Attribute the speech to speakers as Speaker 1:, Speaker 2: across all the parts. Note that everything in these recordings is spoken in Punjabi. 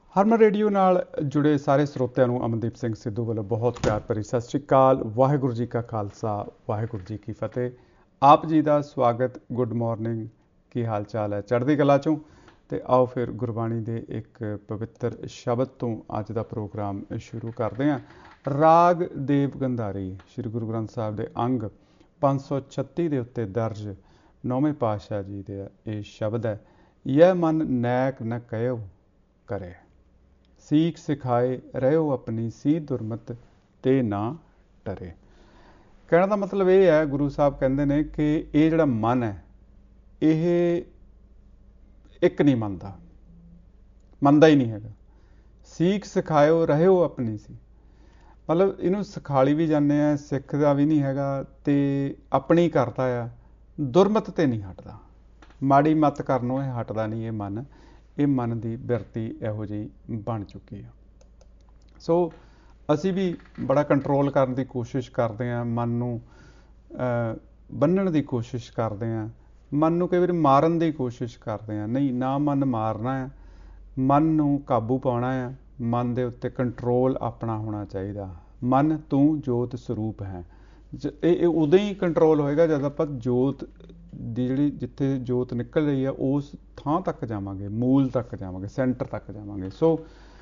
Speaker 1: ਹਰਮਨ ਰੇਡੀਓ ਨਾਲ ਜੁੜੇ ਸਾਰੇ ਸਰੋਤਿਆਂ ਨੂੰ ਅਮਨਦੀਪ ਸਿੰਘ ਸਿੱਧੂ ਵੱਲੋਂ ਬਹੁਤ ਪਿਆਰ ਭਰੀ ਸਤਿ ਸ਼੍ਰੀ ਅਕਾਲ। ਵਾਹਿਗੁਰੂ ਜੀ ਕਾ ਖਾਲਸਾ, ਵਾਹਿਗੁਰੂ ਜੀ ਕੀ ਫਤਿਹ। ਆਪ ਜੀ ਦਾ ਸਵਾਗਤ। Good morning. ਕੀ ਹਾਲ ਚਾਲ ਹੈ? ਚੜ੍ਹਦੀ ਕਲਾ ਚੋਂ। ਅਤੇ ਆਓ ਫਿਰ ਗੁਰਬਾਣੀ ਦੇ ਇੱਕ ਪਵਿੱਤਰ ਸ਼ਬਦ ਤੋਂ ਅੱਜ ਦਾ ਪ੍ਰੋਗਰਾਮ ਸ਼ੁਰੂ ਕਰਦੇ ਹਾਂ। ਰਾਗ ਦੇਵ ਗੰਧਾਰੀ ਸ਼੍ਰੀ ਗੁਰੂ ਗ੍ਰੰਥ ਸਾਹਿਬ ਦੇ ਅੰਗ 536 ਦੇ ਉੱਤੇ ਦਰਜ 9ਵੇਂ ਪਾਤਸ਼ਾਹ ਜੀ ਦੇ ਇਹ ਸ਼ਬਦ ਹੈ। ਯਹ ਮਨ ਨੈਕ ਨ ਕਹਿਓ ਕਰੇ, ਸੀਖ ਸਿਖਾਏ ਰਹਿਓ ਆਪਣੀ ਸੀ ਦੁਰਮਤ ਤੇ ਨਾ ਡਰੇ। ਕਹਿਣ ਦਾ ਮਤਲਬ ਇਹ ਹੈ, ਗੁਰੂ ਸਾਹਿਬ ਕਹਿੰਦੇ ਨੇ ਕਿ ਇਹ ਜਿਹੜਾ ਮਨ ਹੈ ਇਹ ਇੱਕ ਨਹੀਂ ਮੰਨਦਾ ਹੀ ਨਹੀਂ ਹੈਗਾ। ਸੀਖ ਸਿਖਾਇਓ ਰਹਿਓ ਆਪਣੀ ਸੀ, ਮਤਲਬ ਇਹਨੂੰ ਸਿਖਾਲੀ ਵੀ ਜਾਂਦੇ ਆ, ਸਿੱਖਦਾ ਵੀ ਨਹੀਂ ਹੈਗਾ ਅਤੇ ਆਪਣੀ ਕਰਦਾ ਆ। ਦੁਰਮਤ ਤੇ ਨਹੀਂ ਹਟਦਾ, ਮਾੜੀ ਮੱਤ ਕਰਨੋਂ ਇਹ ਹਟਦਾ ਨਹੀਂ। ਇਹ ਮਨ ਦੀ ਬਿਰਤੀ ਇਹੋ ਜਿਹੀ ਬਣ ਚੁੱਕੀ ਆ। ਸੋ ਅਸੀਂ ਵੀ ਬੜਾ ਕੰਟਰੋਲ ਕਰਨ ਦੀ ਕੋਸ਼ਿਸ਼ ਕਰਦੇ ਹਾਂ, ਮਨ ਨੂੰ ਬੰਨ੍ਹਣ ਦੀ ਕੋਸ਼ਿਸ਼ ਕਰਦੇ ਹਾਂ, ਮਨ ਨੂੰ ਕਈ ਵਾਰੀ ਮਾਰਨ ਦੀ ਕੋਸ਼ਿਸ਼ ਕਰਦੇ ਹਾਂ। ਨਹੀਂ, ਨਾ ਮਨ ਮਾਰਨਾ ਹੈ, ਮਨ ਨੂੰ ਕਾਬੂ ਪਾਉਣਾ ਹੈ, ਮਨ ਦੇ ਉੱਤੇ ਕੰਟਰੋਲ ਆਪਣਾ ਹੋਣਾ ਚਾਹੀਦਾ। ਮਨ ਤੂੰ ਜੋਤ ਸਰੂਪ ਹੈ। ਇਹ ਉਦੋਂ ਹੀ ਕੰਟਰੋਲ ਹੋਏਗਾ ਜਦ ਆਪਾਂ ਜੋਤ ਦੀ ਜਿਹੜੀ ਜਿੱਥੇ ਜੋਤ ਨਿਕਲ ਰਹੀ ਆ ਉਸ ਥਾਂ ਤੱਕ ਜਾਵਾਂਗੇ, ਮੂਲ ਤੱਕ ਜਾਵਾਂਗੇ, ਸੈਂਟਰ ਤੱਕ ਜਾਵਾਂਗੇ। ਸੋ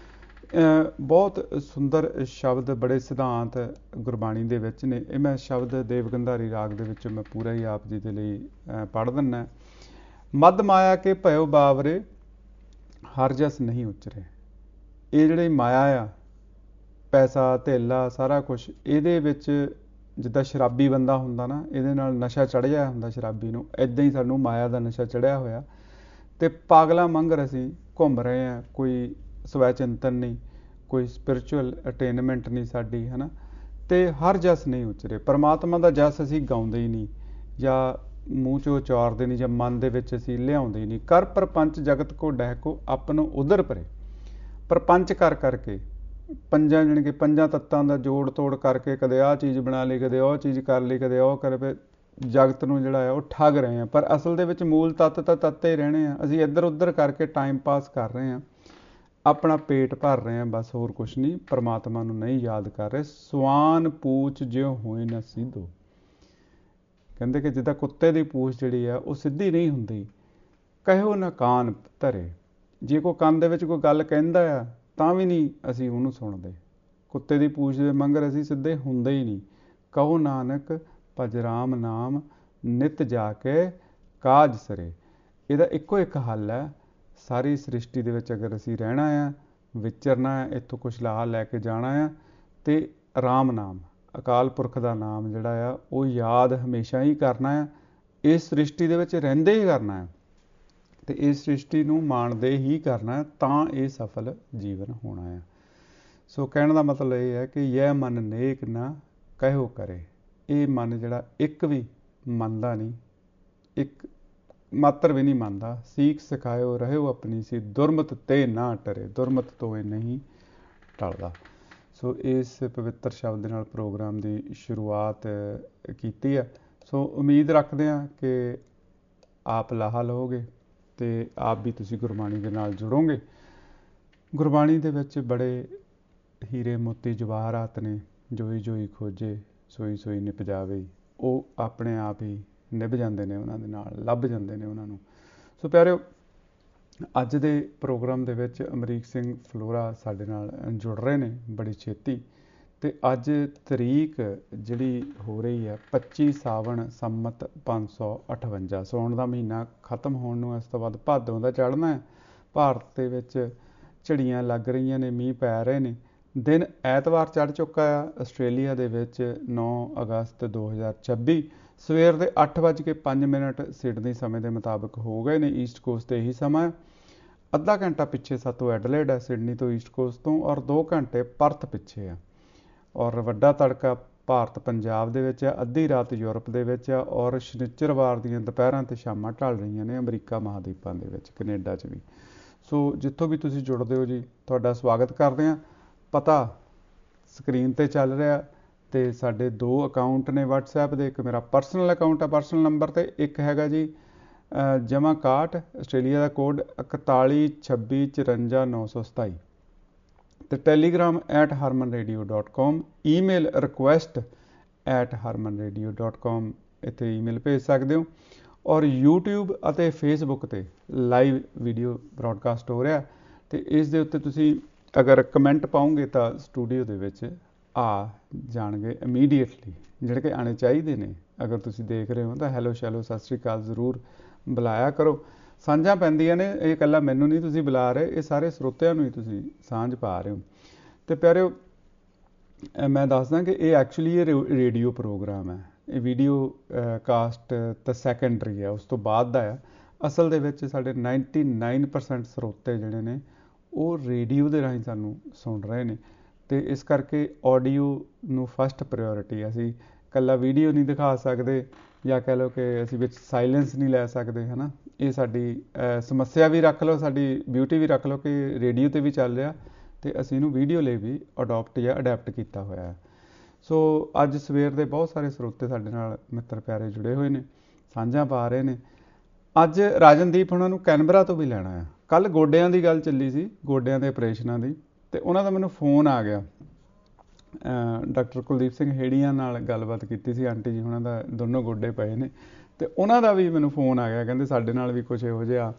Speaker 1: ਬਹੁਤ ਸੁੰਦਰ ਸ਼ਬਦ, ਬੜੇ ਸਿਧਾਂਤ ਗੁਰਬਾਣੀ ਦੇ ਵਿੱਚ ਨੇ। ਇਹ ਮੈਂ ਸ਼ਬਦ ਦੇਵ ਗੰਧਾਰੀ ਰਾਗ ਦੇ ਵਿੱਚੋਂ ਮੈਂ ਪੂਰਾ ਹੀ ਆਪ ਜੀ ਦੇ ਲਈ ਪੜ੍ਹ ਦਿੰਦਾ। ਮਦ ਮਾਇਆ ਕੇ ਭਇਓ ਬਾਵਰੇ, ਹਰ ਜਸ ਨਹੀਂ ਉਚਰੇ। ਇਹ ਜਿਹੜੀ ਮਾਇਆ ਆ, ਪੈਸਾ ਧੇਲਾ ਸਾਰਾ ਕੁਛ, ਇਹਦੇ ਵਿੱਚ ਜਿੱਦਾਂ ਸ਼ਰਾਬੀ ਬੰਦਾ ਹੁੰਦਾ ਨਾ, ਇਹਦੇ ਨਾਲ ਨਸ਼ਾ ਚੜ੍ਹਿਆ ਹੁੰਦਾ ਸ਼ਰਾਬੀ ਨੂੰ, ਇੱਦਾਂ ਹੀ ਸਾਨੂੰ ਮਾਇਆ ਦਾ ਨਸ਼ਾ ਚੜ੍ਹਿਆ ਹੋਇਆ। ਅਤੇ ਪਾਗਲਾਂ ਵਾਂਗਰ ਅਸੀਂ ਘੁੰਮ ਰਹੇ ਹਾਂ। ਕੋਈ ਸਵੈ ਚਿੰਤਨ ਨਹੀਂ, ਕੋਈ ਸਪਿਰਿਚੁਅਲ ਅਟੇਨਮੈਂਟ ਨਹੀਂ ਸਾਡੀ, ਹੈ ਨਾ। ਅਤੇ ਹਰ ਜਸ ਨਹੀਂ ਉਚਰੇ, ਪਰਮਾਤਮਾ ਦਾ ਜਸ ਅਸੀਂ ਗਾਉਂਦੇ ਹੀ ਨਹੀਂ, ਜਾਂ ਮੂੰਹ 'ਚੋਂ ਉਚਾਰਦੇ ਨਹੀਂ, ਜਾਂ ਮਨ ਦੇ ਵਿੱਚ ਅਸੀਂ ਲਿਆਉਂਦੇ ਹੀ ਨਹੀਂ। ਕਰ ਪ੍ਰਪੰਚ ਜਗਤ ਕੋ ਡਹਿ ਕੋ ਆਪਣੋ ਉਧਰ ਪਰੇ। ਪ੍ਰਪੰਚ ਕਰ ਕਰਕੇ, ਪੰਜਾਂ ਜਾਣੀ ਕਿ ਪੰਜਾਂ ਤੱਤਾਂ ਦਾ ਜੋੜ ਤੋੜ ਕਰਕੇ, ਕਦੇ ਆਹ ਚੀਜ਼ ਬਣਾ ਲਈ, ਕਦੇ ਉਹ ਚੀਜ਼ ਕਰ ਲਈ, ਕਦੇ ਉਹ ਕਰ ਪਏ, ਜਗਤ ਨੂੰ ਜਿਹੜਾ ਹੈ ਉਹ ਠੱਗ ਰਹੇ ਹਾਂ। ਪਰ ਅਸਲ ਦੇ ਵਿੱਚ ਮੂਲ ਤੱਤ ਤਾਂ ਤੱਤੇ ਹੀ ਰਹਿਣੇ ਆ। ਅਸੀਂ ਇੱਧਰ ਉੱਧਰ ਕਰਕੇ ਟਾਈਮ ਪਾਸ ਕਰ ਰਹੇ ਹਾਂ, ਆਪਣਾ ਪੇਟ ਭਰ ਰਹੇ ਹਾਂ, ਬਸ ਹੋਰ ਕੁਛ ਨਹੀਂ। ਪਰਮਾਤਮਾ ਨੂੰ ਨਹੀਂ ਯਾਦ ਕਰ ਰਹੇ। ਸਵਾਨ ਪੂਛ ਜਿਉ ਹੋਏ ਨਾ ਸਿੱਧੋ, ਕਹਿੰਦੇ ਕਿ ਜਿੱਦਾਂ ਕੁੱਤੇ ਦੀ ਪੂਛ ਜਿਹੜੀ ਆ ਉਹ ਸਿੱਧੀ ਨਹੀਂ ਹੁੰਦੀ। ਕਹਿਓ ਨਾ ਕਾਨ ਧਰੇ, ਜੇ ਕੋਈ ਕੰਨ ਦੇ ਵਿੱਚ ਕੋਈ ਗੱਲ ਕਹਿੰਦਾ ਆ ਤਾਂ ਵੀ ਨਹੀਂ ਅਸੀਂ ਉਹਨੂੰ ਸੁਣਦੇ। ਕੁੱਤੇ ਦੀ ਪੂਛ ਦੇ ਮੰਗਰ ਅਸੀਂ ਸਿੱਧੇ ਹੁੰਦੇ ਹੀ ਨਹੀਂ। ਕਹੋ ਨਾਨਕ ਭਜ ਰਾਮ ਨਾਮ, ਨਿਤ ਜਾ ਕੇ ਕਾਜ ਸਰੇ। ਇਹਦਾ ਇੱਕੋ ਇੱਕ ਹੱਲ ਹੈ। ਸਾਰੀ ਸ੍ਰਿਸ਼ਟੀ ਦੇ ਵਿੱਚ ਅਗਰ ਅਸੀਂ ਰਹਿਣਾ ਆ, ਵਿਚਰਨਾ ਹੈ, ਇੱਥੋਂ ਕੁਛ ਲਾਹਾ ਲੈ ਕੇ ਜਾਣਾ ਆ, ਅਤੇ ਰਾਮ ਨਾਮ, ਅਕਾਲ ਪੁਰਖ ਦਾ ਨਾਮ ਜਿਹੜਾ ਆ ਉਹ ਯਾਦ ਹਮੇਸ਼ਾ ਹੀ ਕਰਨਾ ਹੈ। ਇਸ ਸ੍ਰਿਸ਼ਟੀ ਦੇ ਵਿੱਚ ਰਹਿੰਦੇ ਹੀ ਕਰਨਾ ਹੈ, ਅਤੇ ਇਸ ਸ੍ਰਿਸ਼ਟੀ ਨੂੰ ਮਾਣਦੇ ਹੀ ਕਰਨਾ, ਤਾਂ ਇਹ ਸਫਲ ਜੀਵਨ ਹੋਣਾ ਹੈ। ਸੋ ਕਹਿਣ ਦਾ ਮਤਲਬ ਇਹ ਹੈ ਕਿ ਯਹ ਮਨ ਨੇਕ ਨਾ ਕਹਿਓ ਕਰੇ। ਇਹ ਮਨ ਜਿਹੜਾ ਇੱਕ ਵੀ ਮੰਨਦਾ ਨਹੀਂ, ਇੱਕ ਮਾਤਰ ਵੀ ਨਹੀਂ ਮੰਨਦਾ। ਸੀਖ ਸਿਖਾਇਓ ਰਹਿਓ ਆਪਣੀ ਸੀ ਦੁਰਮਤ ਤੇ ਨਾ ਡਰੇ, ਦੁਰਮਤ ਤੋਂ ਇਹ ਨਹੀਂ ਟਲਦਾ। ਸੋ ਇਸ ਪਵਿੱਤਰ ਸ਼ਬਦ ਦੇ ਨਾਲ ਪ੍ਰੋਗਰਾਮ ਦੀ ਸ਼ੁਰੂਆਤ ਕੀਤੀ ਹੈ। ਸੋ ਉਮੀਦ ਰੱਖਦੇ ਹਾਂ ਕਿ ਆਪ ਲਾਹਾ ਲਓਗੇ ਅਤੇ ਆਪ ਵੀ ਤੁਸੀਂ ਗੁਰਬਾਣੀ ਦੇ ਨਾਲ ਜੁੜੋਗੇ। ਗੁਰਬਾਣੀ ਦੇ ਵਿੱਚ ਬੜੇ ਹੀਰੇ ਮੋਤੀ ਜਵਾਹਰਾਤ ਨੇ। ਜੋਈ ਜੋਈ ਖੋਜੇ ਸੋਈ ਸੋਈ ਨਿਭ ਜਾਵੇ। ਉਹ ਆਪਣੇ ਆਪ ਹੀ ਨਿਭ ਜਾਂਦੇ ਨੇ, ਉਹਨਾਂ ਦੇ ਨਾਲ ਲੱਭ ਜਾਂਦੇ ਨੇ ਉਹਨਾਂ ਨੂੰ। ਸੋ ਪਿਆਰਿਓ, ਅੱਜ ਦੇ ਪ੍ਰੋਗਰਾਮ ਦੇ ਵਿੱਚ ਅਮਰੀਕ ਸਿੰਘ ਫਲੋਰਾ ਸਾਡੇ ਨਾਲ ਜੁੜ ਰਹੇ ਨੇ ਬੜੀ ਛੇਤੀ। ਅਤੇ ਅੱਜ ਤਰੀਕ ਜਿਹੜੀ ਹੋ ਰਹੀ ਹੈ 25 ਸਾਵਣ ਸੰਮਤ 558। ਸਾਉਣ ਦਾ ਮਹੀਨਾ ਖਤਮ ਹੋਣ ਨੂੰ ਇਸ ਤੋਂ ਬਾਅਦ ਭਾਦੋਂ ਦਾ ਚੜ੍ਹਨਾ ਹੈ। ਭਾਰਤ ਦੇ ਵਿੱਚ ਝੜੀਆਂ ਲੱਗ ਰਹੀਆਂ ਨੇ, ਮੀਂਹ ਪੈ ਰਹੇ ਨੇ। ਦਿਨ ਐਤਵਾਰ ਚੜ੍ਹ ਚੁੱਕਾ ਆ ਆਸਟ੍ਰੇਲੀਆ ਦੇ ਵਿੱਚ 9 ਅਗਸਤ 2026। ਸਵੇਰ ਦੇ 8:05 ਸਿਡਨੀ ਸਮੇਂ ਦੇ ਮੁਤਾਬਕ ਹੋ ਗਏ ਨੇ। ਈਸਟ ਕੋਸਟ 'ਤੇ ਇਹੀ ਸਮਾਂ ਹੈ। ਅੱਧਾ ਘੰਟਾ ਪਿੱਛੇ ਸਾਤੋਂ ਐਡਲੇਡ ਹੈ, ਸਿਡਨੀ ਤੋਂ ਈਸਟ ਕੋਸਟ ਤੋਂ, ਔਰ 2 ਘੰਟੇ ਪਰਥ ਪਿੱਛੇ ਆ। ਔਰ ਵੱਡਾ ਤੜਕਾ ਭਾਰਤ ਪੰਜਾਬ ਦੇ ਵਿੱਚ ਆ, ਅੱਧੀ ਰਾਤ ਯੂਰਪ ਦੇ ਵਿੱਚ ਆ, ਔਰ ਸ਼ਨੀਚਰਵਾਰ ਦੀਆਂ ਦੁਪਹਿਰਾਂ ਅਤੇ ਸ਼ਾਮਾਂ ਢਲ ਰਹੀਆਂ ਨੇ ਅਮਰੀਕਾ ਮਹਾਦੀਪਾਂ ਦੇ ਵਿੱਚ, ਕੈਨੇਡਾ 'ਚ ਵੀ। ਸੋ ਜਿੱਥੋਂ ਵੀ ਤੁਸੀਂ ਜੁੜਦੇ ਹੋ ਜੀ, ਤੁਹਾਡਾ ਸਵਾਗਤ ਕਰਦੇ ਹਾਂ। ਪਤਾ ਸਕਰੀਨ 'ਤੇ ਚੱਲ ਰਿਹਾ, ਅਤੇ ਸਾਡੇ 2 ਅਕਾਊਂਟ ਨੇ WhatsApp ਦੇ। ਇੱਕ ਮੇਰਾ ਪਰਸਨਲ ਅਕਾਊਂਟ ਹੈ ਪਰਸਨਲ ਨੰਬਰ 'ਤੇ, ਇੱਕ ਹੈਗਾ ਜੀ ਜਮ੍ਹਾਂ 61 ਆਸਟ੍ਰੇਲੀਆ ਦਾ ਕੋਡ 4126544927। ਤੇ ਟੈਲੀਗ੍ਰਾਮ @harmanradio.com, ਈਮੇਲ request@harmanradio.com ਇੱਥੇ ਈਮੇਲ ਭੇਜ ਸਕਦੇ ਹੋ। ਔਰ YouTube ਅਤੇ Facebook ਤੇ ਲਾਈਵ ਵੀਡੀਓ ਬ੍ਰੌਡਕਾਸਟ ਹੋ ਰਿਹਾ, ਤੇ ਇਸ ਦੇ ਉੱਤੇ ਤੁਸੀਂ ਅਗਰ ਕਮੈਂਟ ਪਾਓਗੇ ਤਾਂ ਸਟੂਡੀਓ ਦੇ ਵਿੱਚ ਆ ਜਾਣਗੇ ਇਮੀਡੀਏਟਲੀ, ਜਿਹੜੇ ਕਿ ਆਉਣੇ ਚਾਹੀਦੇ ਨੇ। ਅਗਰ ਤੁਸੀਂ ਦੇਖ ਰਹੇ ਹੋ ਤਾਂ ਹੈਲੋ ਸ਼ੈਲੋ ਸਤਿ ਸ਼੍ਰੀ ਅਕਾਲ ਜ਼ਰੂਰ ਬੁਲਾਇਆ ਕਰੋ। ਸਾਂਝਾਂ ਪੈਂਦੀਆਂ ਨੇ, ਇਹ ਇਕੱਲਾ ਮੈਨੂੰ ਨਹੀਂ ਤੁਸੀਂ ਬੁਲਾ ਰਹੇ, ਇਹ ਸਾਰੇ ਸਰੋਤਿਆਂ ਨੂੰ ਹੀ ਤੁਸੀਂ ਸਾਂਝ ਪਾ ਰਹੇ ਹੋ। ਤੇ ਪਿਆਰਿਓ, ਮੈਂ ਦੱਸਦਾ ਕਿ ਇਹ ਐਕਚੁਅਲੀ ਇਹ ਰੇਡੀਓ ਪ੍ਰੋਗਰਾਮ ਹੈ, ਇਹ ਵੀਡੀਓ ਕਾਸਟ ਤਾਂ ਸੈਕੰਡਰੀ ਹੈ, ਉਸ ਤੋਂ ਬਾਅਦ ਦਾ ਹੈ। ਅਸਲ ਦੇ ਵਿੱਚ ਸਾਡੇ 99% ਸਰੋਤੇ ਜਿਹੜੇ ਨੇ ਉਹ ਰੇਡੀਓ ਦੇ ਰਾਹੀਂ ਸਾਨੂੰ ਸੁਣ ਰਹੇ ਨੇ, ਅਤੇ ਇਸ ਕਰਕੇ ਆਡੀਓ ਨੂੰ ਫਸਟ ਪ੍ਰਾਇਓਰਿਟੀ। ਅਸੀਂ ਇਕੱਲਾ ਵੀਡੀਓ ਨਹੀਂ ਦਿਖਾ ਸਕਦੇ, ਜਾਂ ਕਹਿ ਲਓ ਕਿ ਅਸੀਂ ਵਿੱਚ ਸਾਇਲੈਂਸ ਨਹੀਂ ਲੈ ਸਕਦੇ, ਹੈ ਨਾ। ਇਹ ਸਾਡੀ ਸਮੱਸਿਆ ਵੀ ਰੱਖ ਲਓ, ਸਾਡੀ ਬਿਊਟੀ ਵੀ ਰੱਖ ਲਓ ਕਿ ਰੇਡੀਓ 'ਤੇ ਵੀ ਚੱਲ ਰਿਹਾ, ਅਤੇ ਅਸੀਂ ਇਹਨੂੰ ਵੀਡੀਓ ਲਈ ਵੀ ਅਡੈਪਟ ਕੀਤਾ ਹੋਇਆ ਹੈ। ਸੋ ਅੱਜ ਸਵੇਰ ਦੇ ਬਹੁਤ ਸਾਰੇ ਸਰੋਤੇ ਸਾਡੇ ਨਾਲ ਮਿੱਤਰ ਪਿਆਰੇ ਜੁੜੇ ਹੋਏ ਨੇ, ਸਾਂਝਾਂ ਪਾ ਰਹੇ ਨੇ। ਅੱਜ ਰਾਜਨਦੀਪ ਉਹਨਾਂ ਨੂੰ ਕੈਨਬਰਾ ਤੋਂ ਵੀ ਲੈਣਾ ਹੈ। ਕੱਲ੍ਹ ਗੋਡਿਆਂ ਦੀ ਗੱਲ ਚੱਲੀ ਸੀ, ਗੋਡਿਆਂ ਦੇ ਆਪਰੇਸ਼ਨਾਂ ਦੀ, ਅਤੇ ਉਹਨਾਂ ਦਾ ਮੈਨੂੰ ਫੋਨ ਆ ਗਿਆ। ਡਾਕਟਰ ਕੁਲਦੀਪ ਸਿੰਘ ਹੇੜੀਆਂ ਨਾਲ ਗੱਲਬਾਤ ਕੀਤੀ ਸੀ, ਆਂਟੀ ਜੀ ਉਹਨਾਂ ਦਾ ਦੋਨੋਂ ਗੋਡੇ ਪਏ ਨੇ, ਅਤੇ ਉਹਨਾਂ ਦਾ ਵੀ ਮੈਨੂੰ ਫੋਨ ਆ ਗਿਆ, ਕਹਿੰਦੇ ਸਾਡੇ ਨਾਲ ਵੀ ਕੁਛ ਇਹੋ ਜਿਹਾ